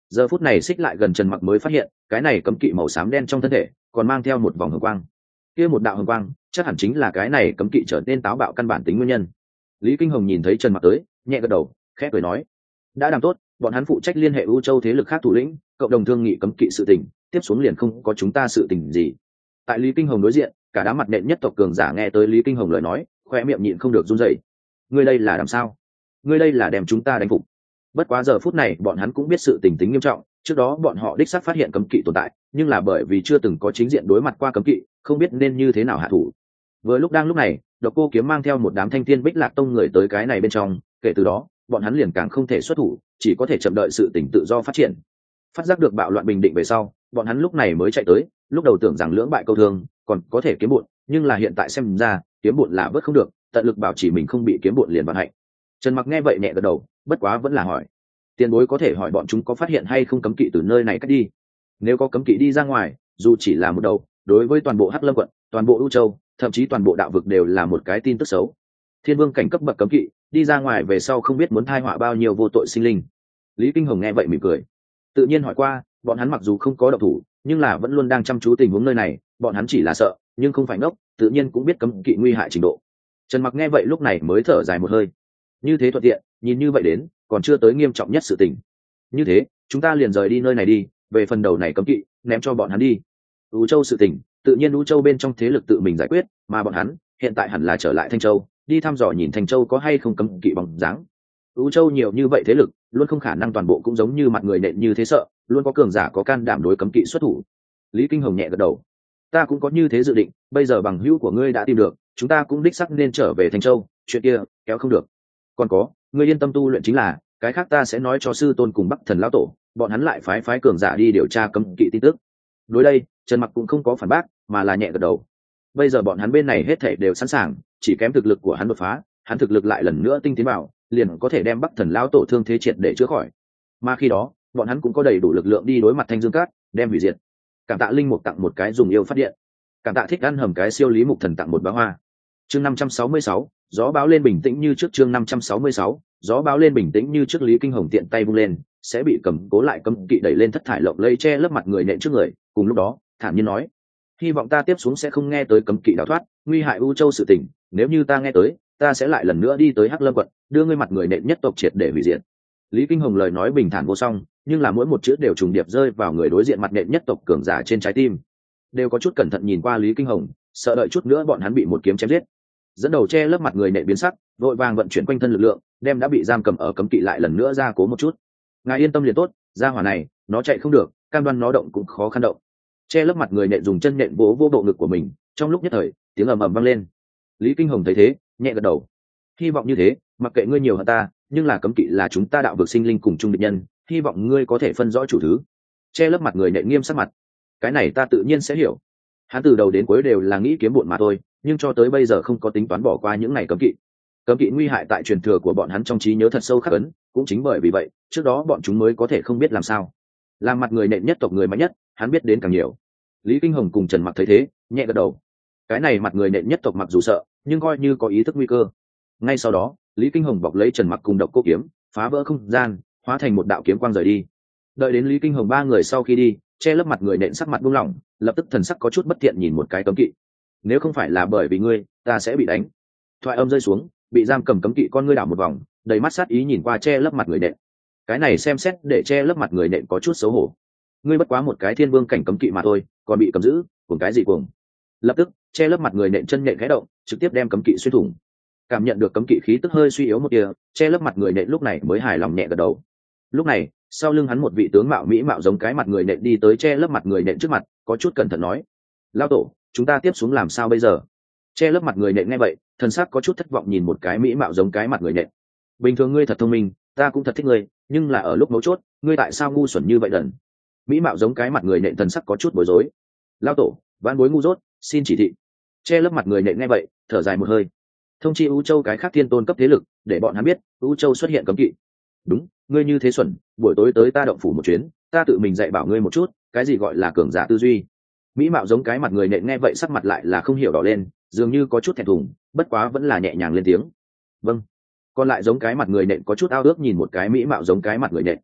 Giờ phút này xích lại gần Trần Mặc mới phát hiện cái này cấm kỵ màu xám đen trong thân thể còn mang theo một vòng hồng quang, kia một đạo hồng quang chắc hẳn chính là cái này cấm kỵ trở nên táo bạo căn bản tính nguyên nhân. Lý Kinh Hồng nhìn thấy Trần Mặc tới, nhẹ gật đầu, khẽ cười nói: đã làm tốt, bọn hắn phụ trách liên hệ U Châu thế lực khác thủ lĩnh, cộng đồng thương nghị cấm kỵ sự tình, tiếp xuống liền không có chúng ta sự tình gì. Tại Lý Kinh Hồng đối diện, cả đám mặt nện nhất tộc cường giả nghe tới Lý Kinh Hồng lời nói, khoe miệng nhịn không được run rẩy. Ngươi đây là làm sao? Ngươi đây là đem chúng ta đánh phục. Bất quá giờ phút này bọn hắn cũng biết sự tình tính nghiêm trọng, trước đó bọn họ đích xác phát hiện cấm kỵ tồn tại, nhưng là bởi vì chưa từng có chính diện đối mặt qua cấm kỵ, không biết nên như thế nào hạ thủ. Vừa lúc đang lúc này, Độc Cô Kiếm mang theo một đám thanh thiên Bích Lạc tông người tới cái này bên trong, kể từ đó, bọn hắn liền càng không thể xuất thủ, chỉ có thể chậm đợi sự tình tự do phát triển. Phát giác được bạo loạn bình định về sau, bọn hắn lúc này mới chạy tới, lúc đầu tưởng rằng lưỡng bại câu thương, còn có thể kiếm bộn, nhưng là hiện tại xem ra, kiếm bộn là vớt không được, tận lực bảo chỉ mình không bị kiếm bộn liền vận hạnh. Trần Mặc nghe vậy nhẹ gật đầu, bất quá vẫn là hỏi: tiền bối có thể hỏi bọn chúng có phát hiện hay không cấm kỵ từ nơi này cách đi? Nếu có cấm kỵ đi ra ngoài, dù chỉ là một đầu, đối với toàn bộ Hắc Lâm quận, toàn bộ U Châu, thậm chí toàn bộ đạo vực đều là một cái tin tức xấu. Thiên vương cảnh cấp bậc cấm kỵ đi ra ngoài về sau không biết muốn thai họa bao nhiêu vô tội sinh linh. Lý Kinh Hồng nghe vậy mỉm cười, tự nhiên hỏi qua, bọn hắn mặc dù không có động thủ, nhưng là vẫn luôn đang chăm chú tình huống nơi này, bọn hắn chỉ là sợ, nhưng không phải ngốc, tự nhiên cũng biết cấm kỵ nguy hại trình độ. Trần Mặc nghe vậy lúc này mới thở dài một hơi. Như thế thuận tiện, nhìn như vậy đến, còn chưa tới nghiêm trọng nhất sự tình. Như thế, chúng ta liền rời đi nơi này đi, về phần đầu này cấm kỵ, ném cho bọn hắn đi. U Châu sự tình, tự nhiên U Châu bên trong thế lực tự mình giải quyết, mà bọn hắn hiện tại hẳn là trở lại Thanh Châu, đi thăm dò nhìn Thanh Châu có hay không cấm kỵ bóng dáng. U Châu nhiều như vậy thế lực, luôn không khả năng toàn bộ cũng giống như mặt người nện như thế sợ, luôn có cường giả có can đảm đối cấm kỵ xuất thủ. Lý Kinh Hồng nhẹ gật đầu, ta cũng có như thế dự định, bây giờ bằng hữu của ngươi đã tìm được, chúng ta cũng đích xác nên trở về Thanh Châu, chuyện kia kéo không được. Còn có, ngươi yên tâm tu luyện chính là, cái khác ta sẽ nói cho sư tôn cùng Bắc Thần lão tổ, bọn hắn lại phái phái cường giả đi điều tra cấm kỵ tin tức. Đối đây, Trần Mặc cũng không có phản bác, mà là nhẹ gật đầu. Bây giờ bọn hắn bên này hết thảy đều sẵn sàng, chỉ kém thực lực của hắn đột phá, hắn thực lực lại lần nữa tinh tiến vào, liền có thể đem Bắc Thần lão tổ thương thế triệt để chữa khỏi. Mà khi đó, bọn hắn cũng có đầy đủ lực lượng đi đối mặt Thanh Dương Cát, đem hủy diệt. Cảm tạ linh mục tặng một cái dùng yêu phát điện. Cảm tạ thích ăn hầm cái siêu lý mục thần tặng một bá hoa. Chương năm trăm sáu mươi sáu, gió báo lên bình tĩnh như trước. Chương năm trăm sáu mươi sáu, gió báo lên bình tĩnh như trước. Lý Kinh Hồng tiện tay vung lên, sẽ bị cầm cố lại cấm kỵ đẩy lên thất thải lộng lây che lấp mặt người nện trước người, cùng lúc đó, thản nhiên nói: hy vọng ta tiếp xuống sẽ không nghe tới cấm kỵ đào thoát, nguy hại U Châu sự tình, nếu như ta nghe tới, ta sẽ lại lần nữa đi tới Hắc Lâm quận, đưa ngươi mặt người nện nhất tộc triệt để hủy diệt. Lý Kinh Hồng lời nói bình thản vô song, nhưng là mỗi một chữ đều trùng điệp rơi vào người đối diện mặt nện nhất tộc cường giả trên trái tim. Đều có chút cẩn thận nhìn qua Lý Kinh Hồng, sợ đợi chút nữa bọn hắn bị một kiếm chém giết. Dẫn đầu che lớp mặt người nện biến sắc, vội vàng vận chuyển quanh thân lực lượng, đem đã bị giam cầm ở cấm kỵ lại lần nữa ra cố một chút. Ngài yên tâm liền tốt, gia hỏa này, nó chạy không được, cam đoan nó động cũng khó khăn động. Che lớp mặt người nện dùng chân nện vỗ vô bộ ngực của mình, trong lúc nhất thời, tiếng ầm ầm vang lên. Lý Kinh Hồng thấy thế, nhẹ gật đầu. Hy vọng như thế, mặc kệ ngươi nhiều hơn ta, nhưng là cấm kỵ là chúng ta đạo vực sinh linh cùng chung địch nhân, hy vọng ngươi có thể phân rõ chủ thứ. Che lớp mặt người nện nghiêm sắc mặt. Cái này ta tự nhiên sẽ hiểu. Hắn từ đầu đến cuối đều là nghĩ kiếm bộn mà thôi, nhưng cho tới bây giờ không có tính toán bỏ qua những ngày cấm kỵ. Cấm kỵ nguy hại tại truyền thừa của bọn hắn trong trí nhớ thật sâu khắc ấn, cũng chính bởi vì vậy, trước đó bọn chúng mới có thể không biết làm sao. Làm mặt người nện nhất tộc người mạnh nhất, hắn biết đến càng nhiều. Lý Kinh Hồng cùng Trần Mặc thấy thế, nhẹ gật đầu. Cái này mặt người nện nhất tộc mặc dù sợ, nhưng coi như có ý thức nguy cơ. Ngay sau đó, Lý Kinh Hồng bọc lấy Trần Mặc cùng Độc Cô Kiếm, phá vỡ không gian, hóa thành một đạo kiếm quang rời đi. Đợi đến Lý Kinh Hồng ba người sau khi đi, che lớp mặt người nện sắc mặt buông lỏng, lập tức thần sắc có chút bất thiện nhìn một cái cấm kỵ. Nếu không phải là bởi vì ngươi, ta sẽ bị đánh. Thoại âm rơi xuống, bị giam cầm cấm kỵ con ngươi đảo một vòng, đầy mắt sát ý nhìn qua che lớp mặt người nện. Cái này xem xét để che lớp mặt người nện có chút xấu hổ. Ngươi bất quá một cái thiên vương cảnh cấm kỵ mà thôi, còn bị cầm giữ, cùng cái gì cuồng? Lập tức, che lớp mặt người nện chân nhện khẽ động, trực tiếp đem cấm kỵ xuyên thủng. Cảm nhận được cấm kỵ khí tức hơi suy yếu một tia, che lớp mặt người nện lúc này mới hài lòng nhẹ gật đầu. Lúc này, sau lưng hắn một vị tướng mạo mỹ mạo giống cái mặt người nện đi tới che lớp mặt người nện trước mặt, có chút cẩn thận nói: lao tổ, chúng ta tiếp xuống làm sao bây giờ? Che lớp mặt người nện nghe vậy, thần sắc có chút thất vọng nhìn một cái mỹ mạo giống cái mặt người nện. Bình thường ngươi thật thông minh, ta cũng thật thích ngươi, nhưng là ở lúc mấu chốt, ngươi tại sao ngu xuẩn như vậy đần? Mỹ mạo giống cái mặt người nện thần sắc có chút bối rối. Lao tổ, vãn bối ngu dốt, xin chỉ thị. Che lớp mặt người nện nghe vậy, thở dài một hơi. Thông chi U Châu cái khác thiên tôn cấp thế lực, để bọn hắn biết U Châu xuất hiện cấm kỵ. Đúng, ngươi như thế xuẩn, buổi tối tới ta động phủ một chuyến, ta tự mình dạy bảo ngươi một chút, cái gì gọi là cường giả tư duy. Mỹ mạo giống cái mặt người nện nghe vậy sắc mặt lại là không hiểu đỏ lên, dường như có chút thẹn thùng, bất quá vẫn là nhẹ nhàng lên tiếng. Vâng. Còn lại giống cái mặt người nện có chút ao ước nhìn một cái mỹ mạo giống cái mặt người nện.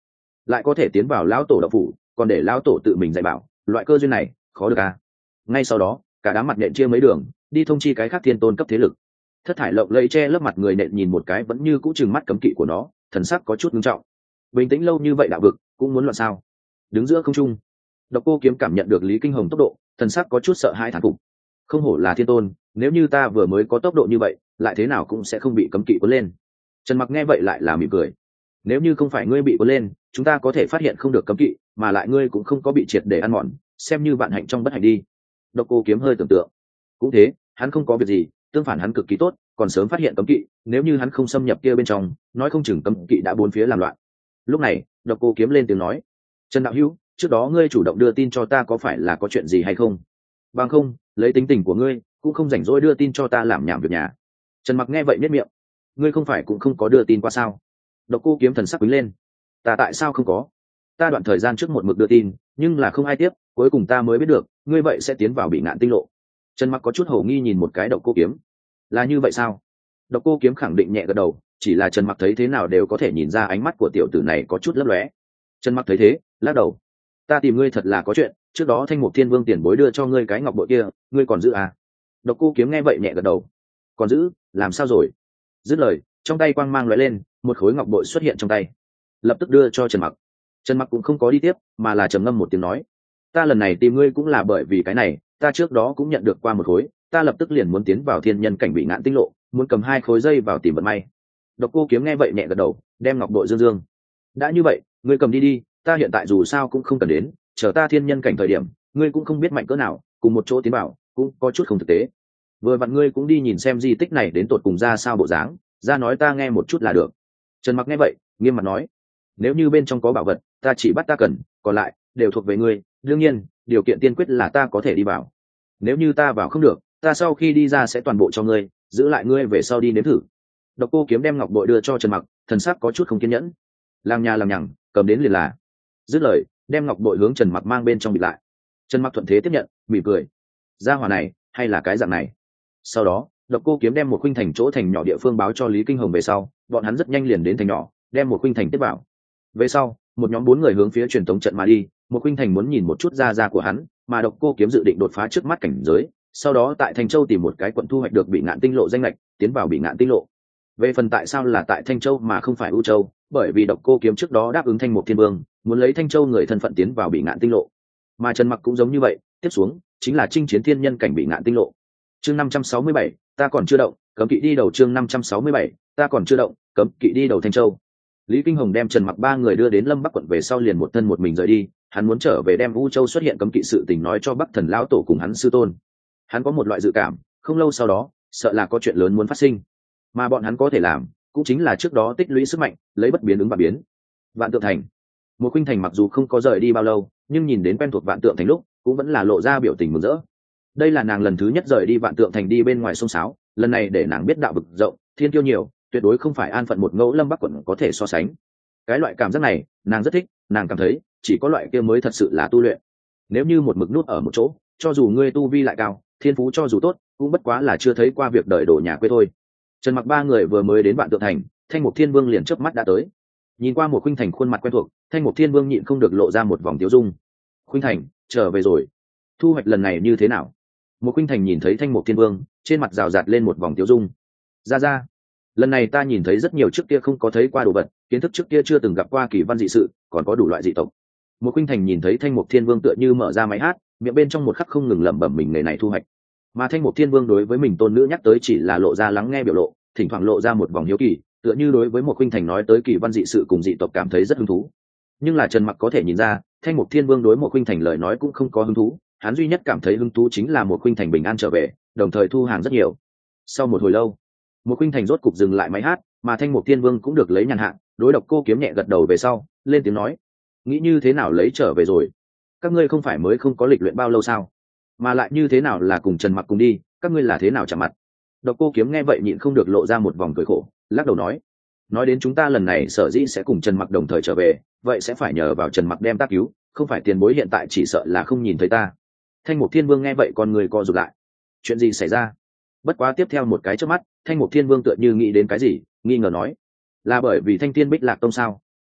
lại có thể tiến vào lão tổ đậu phủ, còn để lão tổ tự mình dạy bảo, loại cơ duyên này khó được à. Ngay sau đó cả đám mặt nện chia mấy đường đi thông chi cái khác thiên tôn cấp thế lực. Thất thải lộng lẫy che lớp mặt người nện nhìn một cái vẫn như cũ chừng mắt cấm kỵ của nó, thần sắc có chút nghiêm trọng. Bình tĩnh lâu như vậy đạo vực cũng muốn loạn sao? Đứng giữa không trung, Độc Cô Kiếm cảm nhận được Lý Kinh Hồng tốc độ, thần sắc có chút sợ hãi thán phục. Không hổ là thiên tôn, nếu như ta vừa mới có tốc độ như vậy, lại thế nào cũng sẽ không bị cấm kỵ cuốn lên. Trần Mặc nghe vậy lại là mỉm cười. Nếu như không phải ngươi bị cuốn lên, chúng ta có thể phát hiện không được cấm kỵ, mà lại ngươi cũng không có bị triệt để ăn mòn, xem như vạn hạnh trong bất hạnh đi. Độc Cô Kiếm hơi tưởng tượng. Cũng thế, hắn không có việc gì, tương phản hắn cực kỳ tốt, còn sớm phát hiện cấm kỵ, nếu như hắn không xâm nhập kia bên trong, nói không chừng cấm kỵ đã bốn phía làm loạn. Lúc này, Độc Cô Kiếm lên tiếng nói: "Trần đạo hữu, trước đó ngươi chủ động đưa tin cho ta có phải là có chuyện gì hay không? Bằng không, lấy tính tình của ngươi, cũng không rảnh rỗi đưa tin cho ta làm nhảm việc nhà." Trần Mặc nghe vậy nhếch miệng: "Ngươi không phải cũng không có đưa tin qua sao?" Độc Cô Kiếm thần sắc quýnh lên: "Ta tại sao không có? Ta đoạn thời gian trước một mực đưa tin, nhưng là không ai tiếp, cuối cùng ta mới biết được, ngươi vậy sẽ tiến vào Bị Ngạn Tinh Lộ." Trần Mặc có chút hổ nghi nhìn một cái Độc Cô Kiếm. "Là như vậy sao?" Độc Cô Kiếm khẳng định nhẹ gật đầu, chỉ là Trần Mặc thấy thế nào đều có thể nhìn ra ánh mắt của tiểu tử này có chút lấp lóe. Trần Mặc thấy thế, lắc đầu: "Ta tìm ngươi thật là có chuyện, trước đó Thanh Mục Thiên Vương tiền bối đưa cho ngươi cái ngọc bội kia, ngươi còn giữ à?" Độc Cô Kiếm nghe vậy nhẹ gật đầu: "Còn giữ, làm sao rồi?" Dứt lời, trong tay quang mang lóe lên, một khối ngọc bội xuất hiện trong tay, lập tức đưa cho Trần Mặc. Trần Mặc cũng không có đi tiếp, mà là trầm ngâm một tiếng nói: "Ta lần này tìm ngươi cũng là bởi vì cái này, ta trước đó cũng nhận được qua một khối, ta lập tức liền muốn tiến vào thiên nhân cảnh Bị Ngạn Tinh Lộ, muốn cầm hai khối dây vào tìm vận may." Độc Cô Kiếm nghe vậy nhẹ gật đầu, đem ngọc bội dương dương: "Đã như vậy, ngươi cầm đi đi, ta hiện tại dù sao cũng không cần đến, chờ ta thiên nhân cảnh thời điểm, ngươi cũng không biết mạnh cỡ nào, cùng một chỗ tiến vào, cũng có chút không thực tế. Vừa vặn ngươi cũng đi nhìn xem di tích này đến tột cùng ra sao bộ dáng, ra nói ta nghe một chút là được." Trần Mặc nghe vậy, nghiêm mặt nói: "Nếu như bên trong có bảo vật, ta chỉ bắt ta cần, còn lại đều thuộc về ngươi, đương nhiên, điều kiện tiên quyết là ta có thể đi vào. Nếu như ta vào không được, ta sau khi đi ra sẽ toàn bộ cho ngươi, giữ lại ngươi về sau đi nếm thử." Độc Cô Kiếm đem ngọc bội đưa cho Trần Mặc, thần sắc có chút không kiên nhẫn: "Làm nhà làm nhằng, cầm đến liền là." Dứt lời, đem ngọc bội hướng Trần Mặc mang bên trong bịt lại. Trần Mặc thuận thế tiếp nhận, mỉm cười: "Gia hỏa này, hay là cái dạng này." Sau đó, Độc Cô Kiếm đem một khuynh thành chỗ thành nhỏ địa phương báo cho Lý Kinh Hồng về sau, bọn hắn rất nhanh liền đến thành nhỏ, đem một khuynh thành tiếp vào. Về sau, một nhóm bốn người hướng phía truyền tống trận mà đi, một khuynh thành muốn nhìn một chút gia gia của hắn, mà Độc Cô Kiếm dự định đột phá trước mắt cảnh giới, sau đó tại Thanh Châu tìm một cái quận thu hoạch được Bị Ngạn Tinh Lộ danh lệch, tiến vào Bị Ngạn Tinh Lộ. Về phần tại sao là tại Thanh Châu mà không phải U Châu, bởi vì Độc Cô Kiếm trước đó đáp ứng Thanh Mục Thiên Vương, muốn lấy Thanh Châu người thân phận tiến vào Bị Ngạn Tinh Lộ. Mà Trần Mặc cũng giống như vậy, tiếp xuống chính là chinh chiến thiên nhân cảnh Bị Ngạn Tinh Lộ. Chương năm trăm sáu mươi bảy, ta còn chưa động, cấm kỵ đi đầu. Chương năm trăm sáu mươi bảy, ta còn chưa động, cấm kỵ đi đầu Thanh Châu. Lý Kinh Hồng đem Trần Mặc ba người đưa đến Lâm Bắc quận về sau liền một thân một mình rời đi, hắn muốn trở về đem U Châu xuất hiện cấm kỵ sự tình nói cho Bắc Thần lão tổ cùng hắn sư tôn. Hắn có một loại dự cảm, không lâu sau đó, sợ là có chuyện lớn muốn phát sinh, mà bọn hắn có thể làm, cũng chính là trước đó tích lũy sức mạnh, lấy bất biến ứng và biến. Vạn Tượng Thành. Một khuynh thành mặc dù không có rời đi bao lâu, nhưng nhìn đến quen thuộc Vạn Tượng Thành lúc, cũng vẫn là lộ ra biểu tình mừng rỡ. Đây là nàng lần thứ nhất rời đi Vạn Tượng Thành đi bên ngoài sông sáo, lần này để nàng biết đạo vực rộng, thiên kiêu nhiều, tuyệt đối không phải an phận một ngẫu Lâm Bắc quận có thể so sánh. Cái loại cảm giác này, nàng rất thích, nàng cảm thấy, chỉ có loại kia mới thật sự là tu luyện. Nếu như một mực nút ở một chỗ, cho dù ngươi tu vi lại cao, thiên phú cho dù tốt, cũng bất quá là chưa thấy qua việc đời đổ nhà quê thôi. Trần Mặc ba người vừa mới đến Vạn Tượng Thành, Thanh Mục Thiên Vương liền chớp mắt đã tới. Nhìn qua một khuynh thành khuôn mặt quen thuộc, Thanh Mục Thiên Vương nhịn không được lộ ra một vòng tiêu dung. "Khuynh thành, trở về rồi. Thu hoạch lần này như thế nào?" Một khuynh thành nhìn thấy Thanh Mục Thiên Vương, trên mặt rào rạt lên một vòng tiêu dung. "Ra ra, lần này ta nhìn thấy rất nhiều trước kia không có thấy qua đồ vật, kiến thức trước kia chưa từng gặp qua kỳ văn dị sự, còn có đủ loại dị tộc." Một khuynh thành nhìn thấy Thanh Mục Thiên Vương tựa như mở ra máy hát, miệng bên trong một khắc không ngừng lẩm bẩm mình nghề này thu hoạch. Mà Thanh Mục Thiên Vương đối với mình tôn nữ nhắc tới chỉ là lộ ra lắng nghe biểu lộ, thỉnh thoảng lộ ra một vòng hiếu kỳ, tựa như đối với một khuynh thành nói tới kỳ văn dị sự cùng dị tộc cảm thấy rất hứng thú. Nhưng là Trần Mặc có thể nhìn ra, Thanh Mục Thiên Vương đối một khuynh thành lời nói cũng không có hứng thú, hắn duy nhất cảm thấy hứng thú chính là một khuynh thành bình an trở về, đồng thời thu hàng rất nhiều. Sau một hồi lâu, một khuynh thành rốt cục dừng lại máy hát, mà Thanh Mục Thiên Vương cũng được lấy nhàn hạ, đối Độc Cô Kiếm nhẹ gật đầu về sau, lên tiếng nói: "Nghĩ như thế nào lấy trở về rồi? Các ngươi không phải mới không có lịch luyện bao lâu sao? Mà lại như thế nào là cùng Trần Mặc cùng đi, các ngươi là thế nào chạm mặt?" Độc Cô Kiếm nghe vậy nhịn không được lộ ra một vòng cười khổ, lắc đầu nói: "Nói đến chúng ta lần này sở dĩ sẽ cùng Trần Mặc đồng thời trở về, vậy sẽ phải nhờ vào Trần Mặc đem ta cứu, không phải tiền bối hiện tại chỉ sợ là không nhìn thấy ta." Thanh Mục Thiên Vương nghe vậy con người co rụt lại. Chuyện gì xảy ra? Bất quá tiếp theo một cái chớp mắt, Thanh Mục Thiên Vương tựa như nghĩ đến cái gì, nghi ngờ nói: "Là bởi vì Thanh Thiên Bích Lạc Tông sao?"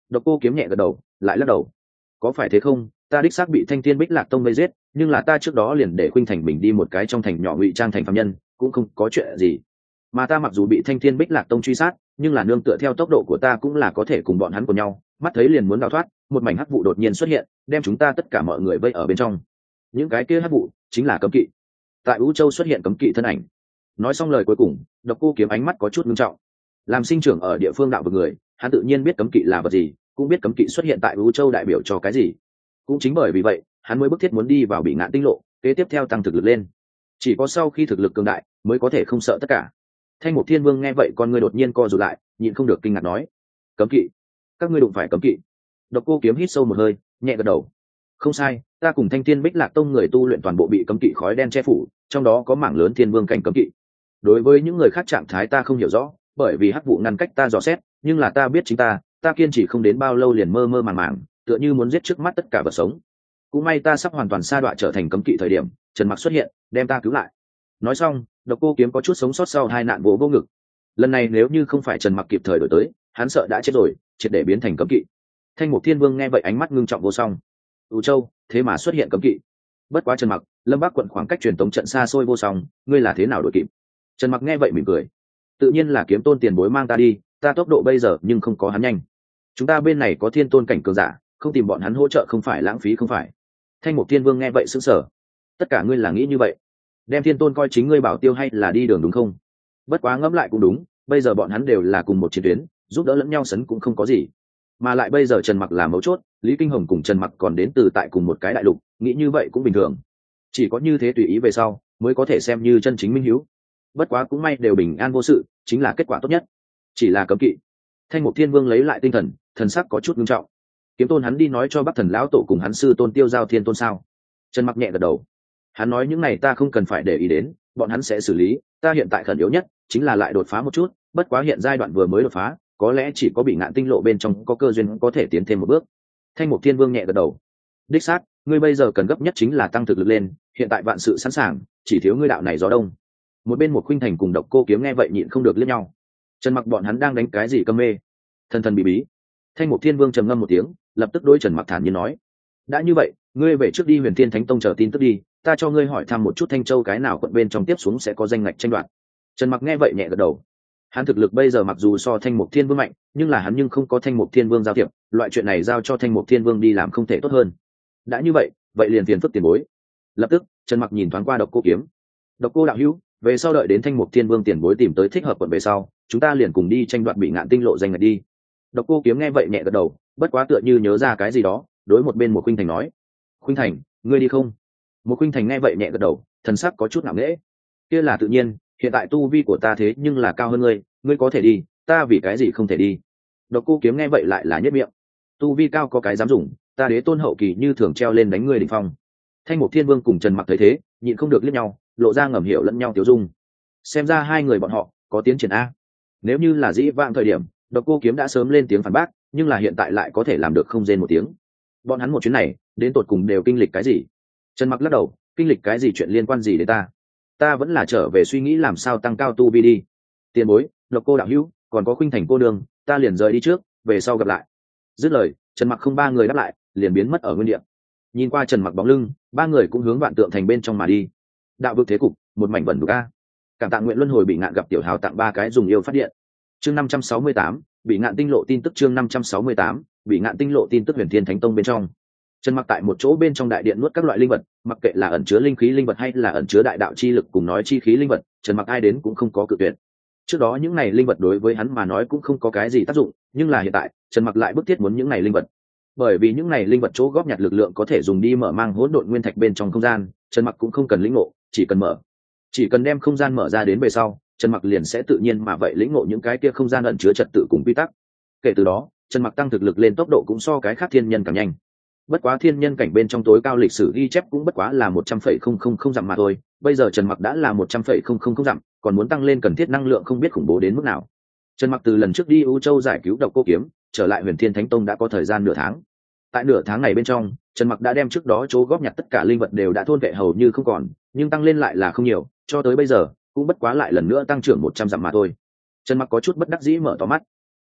Độc Cô Kiếm nhẹ gật đầu, lại lắc đầu. Có phải thế không? Ta đích xác bị Thanh Thiên Bích Lạc Tông vây giết, nhưng là ta trước đó liền để Khuynh Thành mình đi một cái trong thành nhỏ ngụy trang thành phàm nhân, cũng không có chuyện gì. Mà ta mặc dù bị Thanh Thiên Bích Lạc Tông truy sát, nhưng là nương tựa theo tốc độ của ta cũng là có thể cùng bọn hắn cùng nhau. Mắt thấy liền muốn đào thoát, một mảnh hắc vụ đột nhiên xuất hiện, đem chúng ta tất cả mọi người vây ở bên trong. Những cái kia hắc vụ chính là cấm kỵ. Tại Vũ Châu xuất hiện cấm kỵ thân ảnh. Nói xong lời cuối cùng, Độc Cô Kiếm ánh mắt có chút nghiêm trọng. Làm sinh trưởng ở địa phương đạo vực người, hắn tự nhiên biết cấm kỵ là vật gì, cũng biết cấm kỵ xuất hiện tại Vũ Châu đại biểu cho cái gì. Cũng chính bởi vì vậy, hắn mới bức thiết muốn đi vào Bị Ngạn Tinh Lộ, kế tiếp theo tăng thực lực lên. Chỉ có sau khi thực lực cường đại, mới có thể không sợ tất cả. Thanh Mục Thiên Vương nghe vậy, con người đột nhiên co rụt lại, nhịn không được kinh ngạc nói: "Cấm kỵ? Các ngươi đụng phải cấm kỵ?" Độc Cô Kiếm hít sâu một hơi, nhẹ gật đầu: "Không sai, ta cùng Thanh Thiên Bích Lạc Tông người tu luyện toàn bộ bị cấm kỵ khói đen che phủ, trong đó có mảng lớn thiên vương cảnh cấm kỵ. Đối với những người khác trạng thái ta không hiểu rõ, bởi vì hắc vụ ngăn cách ta dò xét, nhưng là ta biết chính ta, ta kiên trì không đến bao lâu liền mơ mơ màng màng, tựa như muốn giết trước mắt tất cả vật sống. Cũng may ta sắp hoàn toàn sa đọa trở thành cấm kỵ thời điểm, Trần Mặc xuất hiện, đem ta cứu lại." Nói xong, Độc Cô Kiếm có chút sống sót sau hai nạn vỗ vô ngực. Lần này nếu như không phải Trần Mặc kịp thời đổi tới, hắn sợ đã chết rồi, triệt để biến thành cấm kỵ. Thanh Mục Thiên Vương nghe vậy ánh mắt ngưng trọng vô song. "Ú Châu, thế mà xuất hiện cấm kỵ. Bất quá Trần Mặc, Lâm Bắc quận khoảng cách truyền tống trận xa xôi vô song, ngươi là thế nào đổi kịp?" Trần Mặc nghe vậy mỉm cười: "Tự nhiên là Kiếm Tôn tiền bối mang ta đi, ta tốc độ bây giờ nhưng không có hắn nhanh. Chúng ta bên này có thiên tôn cảnh cường giả, không tìm bọn hắn hỗ trợ không phải lãng phí không phải." Thanh Mục Thiên Vương nghe vậy sững sờ: "Tất cả ngươi là nghĩ như vậy? Đem thiên tôn coi chính ngươi bảo tiêu hay là đi đường đúng không? Bất quá ngẫm lại cũng đúng, bây giờ bọn hắn đều là cùng một chiến tuyến, giúp đỡ lẫn nhau sấn cũng không có gì. Mà lại bây giờ Trần Mặc là mấu chốt, Lý Kinh Hồng cùng Trần Mặc còn đến từ tại cùng một cái đại lục, nghĩ như vậy cũng bình thường. Chỉ có như thế tùy ý về sau, mới có thể xem như chân chính minh hiếu. Bất quá cũng may đều bình an vô sự, chính là kết quả tốt nhất. Chỉ là cấm kỵ." Thanh Mục Thiên Vương lấy lại tinh thần, thần sắc có chút nghiêm trọng. "Kiếm Tôn hắn đi nói cho Bắc Thần lão tổ cùng hắn sư tôn Tiêu Giao Thiên Tôn sao?" Trần Mặc nhẹ gật đầu: "Hắn nói những này ta không cần phải để ý đến, bọn hắn sẽ xử lý, ta hiện tại khẩn yếu nhất chính là lại đột phá một chút, bất quá hiện giai đoạn vừa mới đột phá, có lẽ chỉ có Bị Ngạn Tinh Lộ bên trong có cơ duyên có thể tiến thêm một bước." Thanh Mục Thiên Vương nhẹ gật đầu: "Đích xác, ngươi bây giờ cần gấp nhất chính là tăng thực lực lên, hiện tại vạn sự sẵn sàng, chỉ thiếu ngươi đạo này gió đông." Một bên một Khuynh Thành cùng Độc Cô Kiếm nghe vậy nhịn không được liếc nhau. Trần Mặc bọn hắn đang đánh cái gì cơm mê? Thần thần bí bí. Thanh Mục Thiên Vương trầm ngâm một tiếng, lập tức đối Trần Mặc thản nhiên nói: "Đã như vậy, ngươi về trước đi Huyền Thiên Thánh Tông chờ tin tức đi, ta cho ngươi hỏi thăm một chút Thanh Châu cái nào quận bên trong tiếp xuống sẽ có danh ngạch tranh đoạt." Trần Mặc nghe vậy nhẹ gật đầu. Hắn thực lực bây giờ mặc dù so Thanh Mục Thiên Vương mạnh, nhưng là hắn nhưng không có Thanh Mục Thiên Vương giao thiệp, loại chuyện này giao cho Thanh Mục Thiên Vương đi làm không thể tốt hơn. Đã như vậy, vậy liền phiền phức tiền bối. Lập tức, Trần Mặc nhìn thoáng qua Độc Cô Kiếm. "Độc Cô đạo hữu, về sau đợi đến Thanh Mục Thiên Vương tiền bối tìm tới thích hợp quận về sau, chúng ta liền cùng đi tranh đoạt Bị Ngạn Tinh Lộ danh ngạch đi." Độc Cô Kiếm nghe vậy nhẹ gật đầu, bất quá tựa như nhớ ra cái gì đó, đối một bên một Khuynh Thành nói: "Khuynh Thành, ngươi đi không?" Một Khuynh Thành nghe vậy nhẹ gật đầu, thần sắc có chút ngạo nghễ: "Kia là tự nhiên, hiện tại tu vi của ta thế nhưng là cao hơn ngươi, ngươi có thể đi, ta vì cái gì không thể đi?" Độc Cô Kiếm nghe vậy lại là nhất miệng: "Tu vi cao có cái dám dùng, ta đế tôn hậu kỳ như thường treo lên đánh ngươi đỉnh phong." Thanh Mục Thiên Vương cùng Trần Mặc thấy thế, nhịn không được liếc nhau, lộ ra ngầm hiểu lẫn nhau tiêu dung. Xem ra hai người bọn họ có tiến triển a. Nếu như là dĩ vãng thời điểm, Độc Cô Kiếm đã sớm lên tiếng phản bác, nhưng là hiện tại lại có thể làm được không rên một tiếng. Bọn hắn một chuyến này, đến tột cùng đều kinh lịch cái gì? Trần Mặc lắc đầu: "Kinh lịch cái gì chuyện liên quan gì đến ta? Ta vẫn là trở về suy nghĩ làm sao tăng cao tu vi đi. Tiền bối, Độc Cô đạo hữu, còn có Khuynh Thành cô đường, ta liền rời đi trước, về sau gặp lại." Dứt lời, Trần Mặc không ba người đáp lại, liền biến mất ở nguyên địa. Nhìn qua Trần Mặc bóng lưng, ba người cũng hướng Vạn Tượng Thành bên trong mà đi. Đạo vực thế cục, một mảnh vẩn đục a. Cảm tạ nguyện luân hồi Bị Ngạn gặp tiểu hào tặng ba cái dùng yêu phát điện. Chương năm trăm sáu mươi tám, Bị Ngạn Tinh Lộ tin tức. Chương năm trăm sáu mươi tám, Bị Ngạn Tinh Lộ tin tức. Huyền Thiên Thánh Tông bên trong, Trần Mặc tại một chỗ bên trong đại điện nuốt các loại linh vật, mặc kệ là ẩn chứa linh khí linh vật hay là ẩn chứa đại đạo chi lực cùng nói chi khí linh vật, Trần Mặc ai đến cũng không có cự tuyệt. Trước đó những này linh vật đối với hắn mà nói cũng không có cái gì tác dụng, nhưng là hiện tại, Trần Mặc lại bức thiết muốn những này linh vật. Bởi vì những này linh vật chỗ góp nhặt lực lượng có thể dùng đi mở mang hỗn độn nguyên thạch bên trong không gian, Trần Mặc cũng không cần lĩnh ngộ, chỉ cần mở. Chỉ cần đem không gian mở ra đến về sau, Trần Mặc liền sẽ tự nhiên mà vậy lĩnh ngộ những cái kia không gian ẩn chứa trật tự cùng quy tắc. Kể từ đó, Trần Mặc tăng thực lực lên tốc độ cũng so cái khác thiên nhân càng nhanh. Bất quá thiên nhân cảnh bên trong tối cao lịch sử ghi chép cũng bất quá là một trăm phẩy không không không dặm mà thôi, bây giờ Trần Mặc đã là một trăm phẩy không không không dặm, còn muốn tăng lên cần thiết năng lượng không biết khủng bố đến mức nào. Trần Mặc từ lần trước đi U Châu giải cứu Độc Cô Kiếm, trở lại Huyền Thiên Thánh Tông đã có thời gian nửa tháng. Tại nửa tháng này bên trong, Trần Mặc đã đem trước đó chỗ góp nhặt tất cả linh vật đều đã thôn vệ hầu như không còn, nhưng tăng lên lại là không nhiều, cho tới bây giờ cũng bất quá lại lần nữa tăng trưởng một trăm dặm mà thôi. Trần Mặc có chút bất đắc dĩ mở to mắt.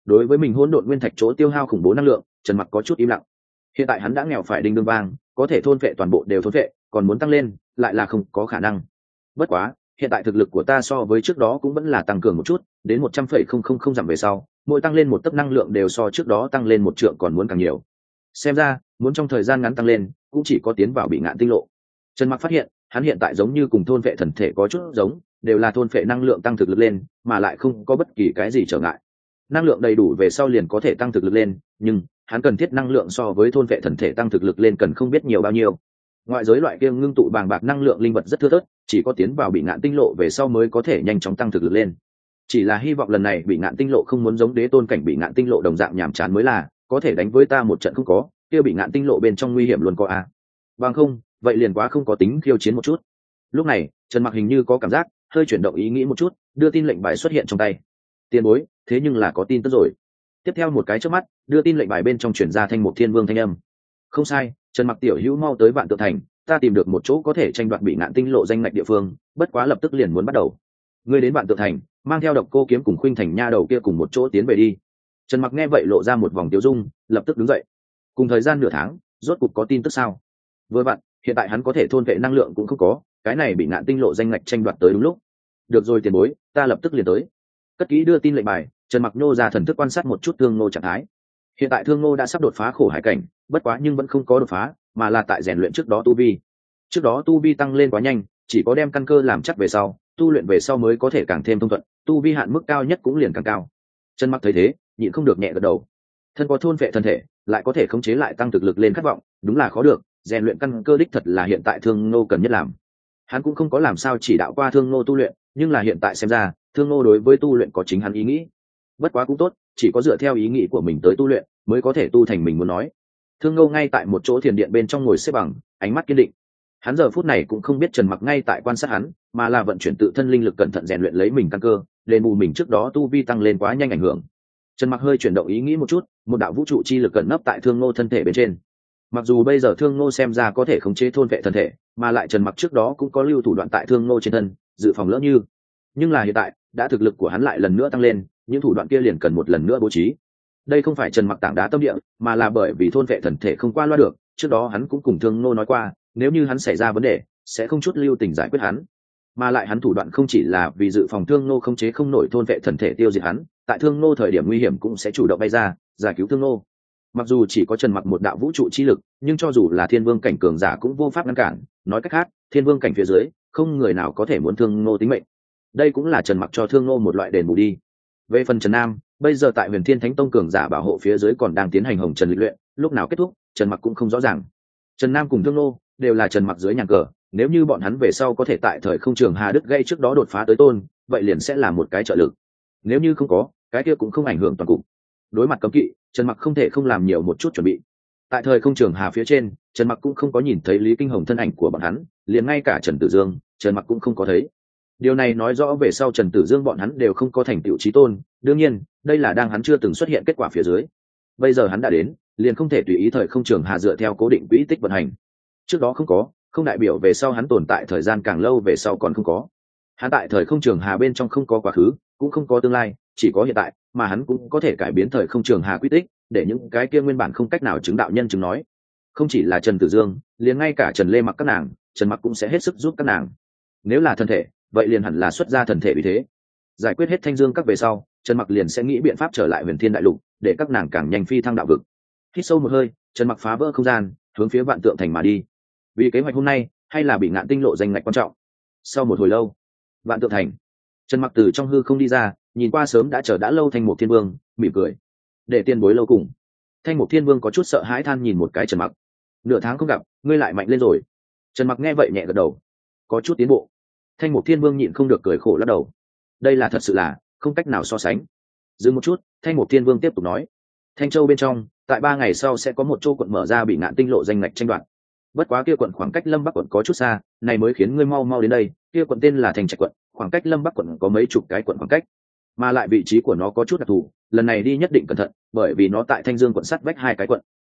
Đối với mình hỗn độn nguyên thạch chỗ tiêu hao khủng bố năng lượng, Trần Mặc có chút im lặng. Hiện tại hắn đã nghèo phải đinh đương vang, có thể thôn vệ toàn bộ đều thôn vệ, còn muốn tăng lên lại là không có khả năng. Bất quá hiện tại thực lực của ta so với trước đó cũng vẫn là tăng cường một chút, đến một trăm phẩy không không không dặm về sau, mỗi tăng lên một tấc năng lượng đều so trước đó tăng lên một trượng còn muốn càng nhiều. Xem ra muốn trong thời gian ngắn tăng lên cũng chỉ có tiến vào bị ngạn tinh lộ. Trần Mặc phát hiện hắn hiện tại giống như cùng thôn vệ thần thể có chút giống, đều là thôn vệ năng lượng tăng thực lực lên, mà lại không có bất kỳ cái gì trở ngại. Năng lượng đầy đủ về sau liền có thể tăng thực lực lên, nhưng hắn cần thiết năng lượng so với thôn vệ thần thể tăng thực lực lên cần không biết nhiều bao nhiêu. Ngoại giới loại kia ngưng tụ bàng bạc năng lượng linh vật rất thưa thớt, chỉ có tiến vào bị ngạn tinh lộ về sau mới có thể nhanh chóng tăng thực lực lên. Chỉ là hy vọng lần này bị ngạn tinh lộ không muốn giống đế tôn cảnh bị ngạn tinh lộ đồng dạng nhàm chán mới là, có thể đánh với ta một trận không có, kia bị ngạn tinh lộ bên trong nguy hiểm luôn có a. À. Bằng không, vậy liền quá không có tính khiêu chiến một chút. Lúc này, Trần Mặc hình như có cảm giác, hơi chuyển động ý nghĩ một chút, đưa tin lệnh bài xuất hiện trong tay. Tiền bối, thế nhưng là có tin tức rồi. Tiếp theo một cái chớp mắt, đưa tin lệnh bài bên trong truyền ra thanh một thiên vương thanh âm. Không sai, Trần Mặc tiểu hữu mau tới Vạn Tượng Thành, ta tìm được một chỗ có thể tranh đoạt bị ngạn tinh lộ danh ngạch địa phương, bất quá lập tức liền muốn bắt đầu. Ngươi đến Vạn Tượng Thành, mang theo Độc Cô Kiếm cùng Khuynh Thành nha đầu kia cùng một chỗ tiến về đi. Trần Mặc nghe vậy lộ ra một vòng tiêu dung, lập tức đứng dậy. Cùng thời gian nửa tháng, rốt cục có tin tức sao? Vừa vặn, hiện tại hắn có thể thôn vệ năng lượng cũng không có, cái này bị ngạn tinh lộ danh ngạch tranh đoạt tới đúng lúc. Được rồi tiền bối, ta lập tức liền tới. Cất kỹ đưa tin lệnh bài, Trần Mặc nhô ra thần thức quan sát một chút Thương Ngô trạng thái. Hiện tại Thương Ngô đã sắp đột phá khổ hải cảnh, bất quá nhưng vẫn không có đột phá, mà là tại rèn luyện trước đó tu vi. Trước đó tu vi tăng lên quá nhanh, chỉ có đem căn cơ làm chắc về sau, tu luyện về sau mới có thể càng thêm thông thuận, tu vi hạn mức cao nhất cũng liền càng cao. Trần Mặc thấy thế, nhịn không được nhẹ gật đầu. Thân có thôn vệ thân thể, lại có thể khống chế lại tăng thực lực lên khát vọng, đúng là khó được, rèn luyện căn cơ đích thật là hiện tại Thương Ngô cần nhất làm. Hắn cũng không có làm sao chỉ đạo qua Thương Ngô tu luyện, nhưng là hiện tại xem ra, Thương Ngô đối với tu luyện có chính hắn ý nghĩ. Bất quá cũng tốt, chỉ có dựa theo ý nghĩ của mình tới tu luyện, mới có thể tu thành mình muốn nói. Thương Ngô ngay tại một chỗ thiền điện bên trong ngồi xếp bằng, ánh mắt kiên định. Hắn giờ phút này cũng không biết Trần Mặc ngay tại quan sát hắn, mà là vận chuyển tự thân linh lực cẩn thận rèn luyện lấy mình căn cơ, đền bù mình trước đó tu vi tăng lên quá nhanh ảnh hưởng. Trần Mặc hơi chuyển động ý nghĩ một chút, một đạo vũ trụ chi lực cẩn nấp tại Thương Ngô thân thể bên trên. Mặc dù bây giờ Thương Ngô xem ra có thể khống chế thôn vệ thân thể, mà lại Trần Mặc trước đó cũng có lưu thủ đoạn tại Thương Ngô trên thân, dự phòng lỡ như. Nhưng là hiện tại, đã thực lực của hắn lại lần nữa tăng lên, những thủ đoạn kia liền cần một lần nữa bố trí. Đây không phải Trần Mặc tảng đá tâm địa, mà là bởi vì thôn vệ thần thể không qua loa được, trước đó hắn cũng cùng Thương Ngô nói qua, nếu như hắn xảy ra vấn đề, sẽ không chút lưu tình giải quyết hắn. Mà lại hắn thủ đoạn không chỉ là vì dự phòng Thương Ngô không chế không nổi thôn vệ thần thể tiêu diệt hắn, tại Thương Ngô thời điểm nguy hiểm cũng sẽ chủ động bay ra, giải cứu Thương Ngô. Mặc dù chỉ có Trần Mặc một đạo vũ trụ chi lực, nhưng cho dù là thiên vương cảnh cường giả cũng vô pháp ngăn cản, nói cách khác, thiên vương cảnh phía dưới, không người nào có thể muốn Thương Ngô tính mệnh. Đây cũng là Trần Mặc cho Thương Ngô một loại đền bù đi. Về phần Trần Nam, bây giờ tại Huyền Thiên Thánh Tông cường giả bảo hộ phía dưới còn đang tiến hành hồng trần lịch luyện, lúc nào kết thúc, Trần Mặc cũng không rõ ràng. Trần Nam cùng Thương Ngô đều là Trần Mặc dưới nhàn cờ, nếu như bọn hắn về sau có thể tại thời không trường Hà Đức gây trước đó đột phá tới tôn, vậy liền sẽ là một cái trợ lực. Nếu như không có, cái kia cũng không ảnh hưởng toàn cục. Đối mặt cấm kỵ, Trần Mặc không thể không làm nhiều một chút chuẩn bị. Tại thời không trường Hà phía trên, Trần Mặc cũng không có nhìn thấy Lý Kinh Hồng thân ảnh của bọn hắn, liền ngay cả Trần Tử Dương, Trần Mặc cũng không có thấy. Điều này nói rõ về sau Trần Tử Dương bọn hắn đều không có thành tựu chí tôn, đương nhiên, đây là đang hắn chưa từng xuất hiện kết quả phía dưới. Bây giờ hắn đã đến, liền không thể tùy ý thời không trường Hà dựa theo cố định quỹ tích vận hành. Trước đó không có, không đại biểu về sau hắn tồn tại thời gian càng lâu về sau còn không có. Hắn tại thời không trường Hà bên trong không có quá khứ, cũng không có tương lai, chỉ có hiện tại, mà hắn cũng có thể cải biến thời không trường Hà quy tích, để những cái kia nguyên bản không cách nào chứng đạo nhân chứng nói. Không chỉ là Trần Tử Dương, liền ngay cả Trần Lê Mặc các nàng, Trần Mặc cũng sẽ hết sức giúp các nàng. Nếu là thân thể, vậy liền hẳn là xuất ra thần thể vì thế. Giải quyết hết Thanh Dương các về sau, Trần Mặc liền sẽ nghĩ biện pháp trở lại Huyền Thiên Đại Lục, để các nàng càng nhanh phi thăng đạo vực. Hít sâu một hơi, Trần Mặc phá vỡ không gian, hướng phía Vạn Tượng Thành mà đi. Vì kế hoạch hôm nay, hay là bị ngạn tinh lộ danh ngạch quan trọng. Sau một hồi lâu, Vạn Tượng Thành, Trần Mặc từ trong hư không đi ra, nhìn qua sớm đã chờ đã lâu Thanh Mục Thiên Vương, mỉm cười. Để tiền bối lâu cùng. Thanh Mục Thiên Vương có chút sợ hãi than nhìn một cái Trần Mặc. Nửa tháng không gặp, ngươi lại mạnh lên rồi. Trần Mặc nghe vậy nhẹ gật đầu. Có chút tiến bộ. Thanh Mục Thiên Vương nhịn không được cười khổ lắc đầu. Đây là thật sự là không cách nào so sánh. Dừng một chút, Thanh Mục Thiên Vương tiếp tục nói. Thanh Châu bên trong, tại ba ngày sau sẽ có một châu quận mở ra bị ngạn tinh lộ danh ngạch tranh đoạt. Bất quá kia quận khoảng cách Lâm Bắc quận có chút xa, này mới khiến ngươi mau mau đến đây. Kia quận tên là Thành Trạch quận, khoảng cách Lâm Bắc quận có mấy chục cái quận khoảng cách, mà lại vị trí của nó có chút đặc thù, lần này đi nhất định cẩn thận, bởi vì nó tại Thanh Dương quận sắt vách hai cái quận.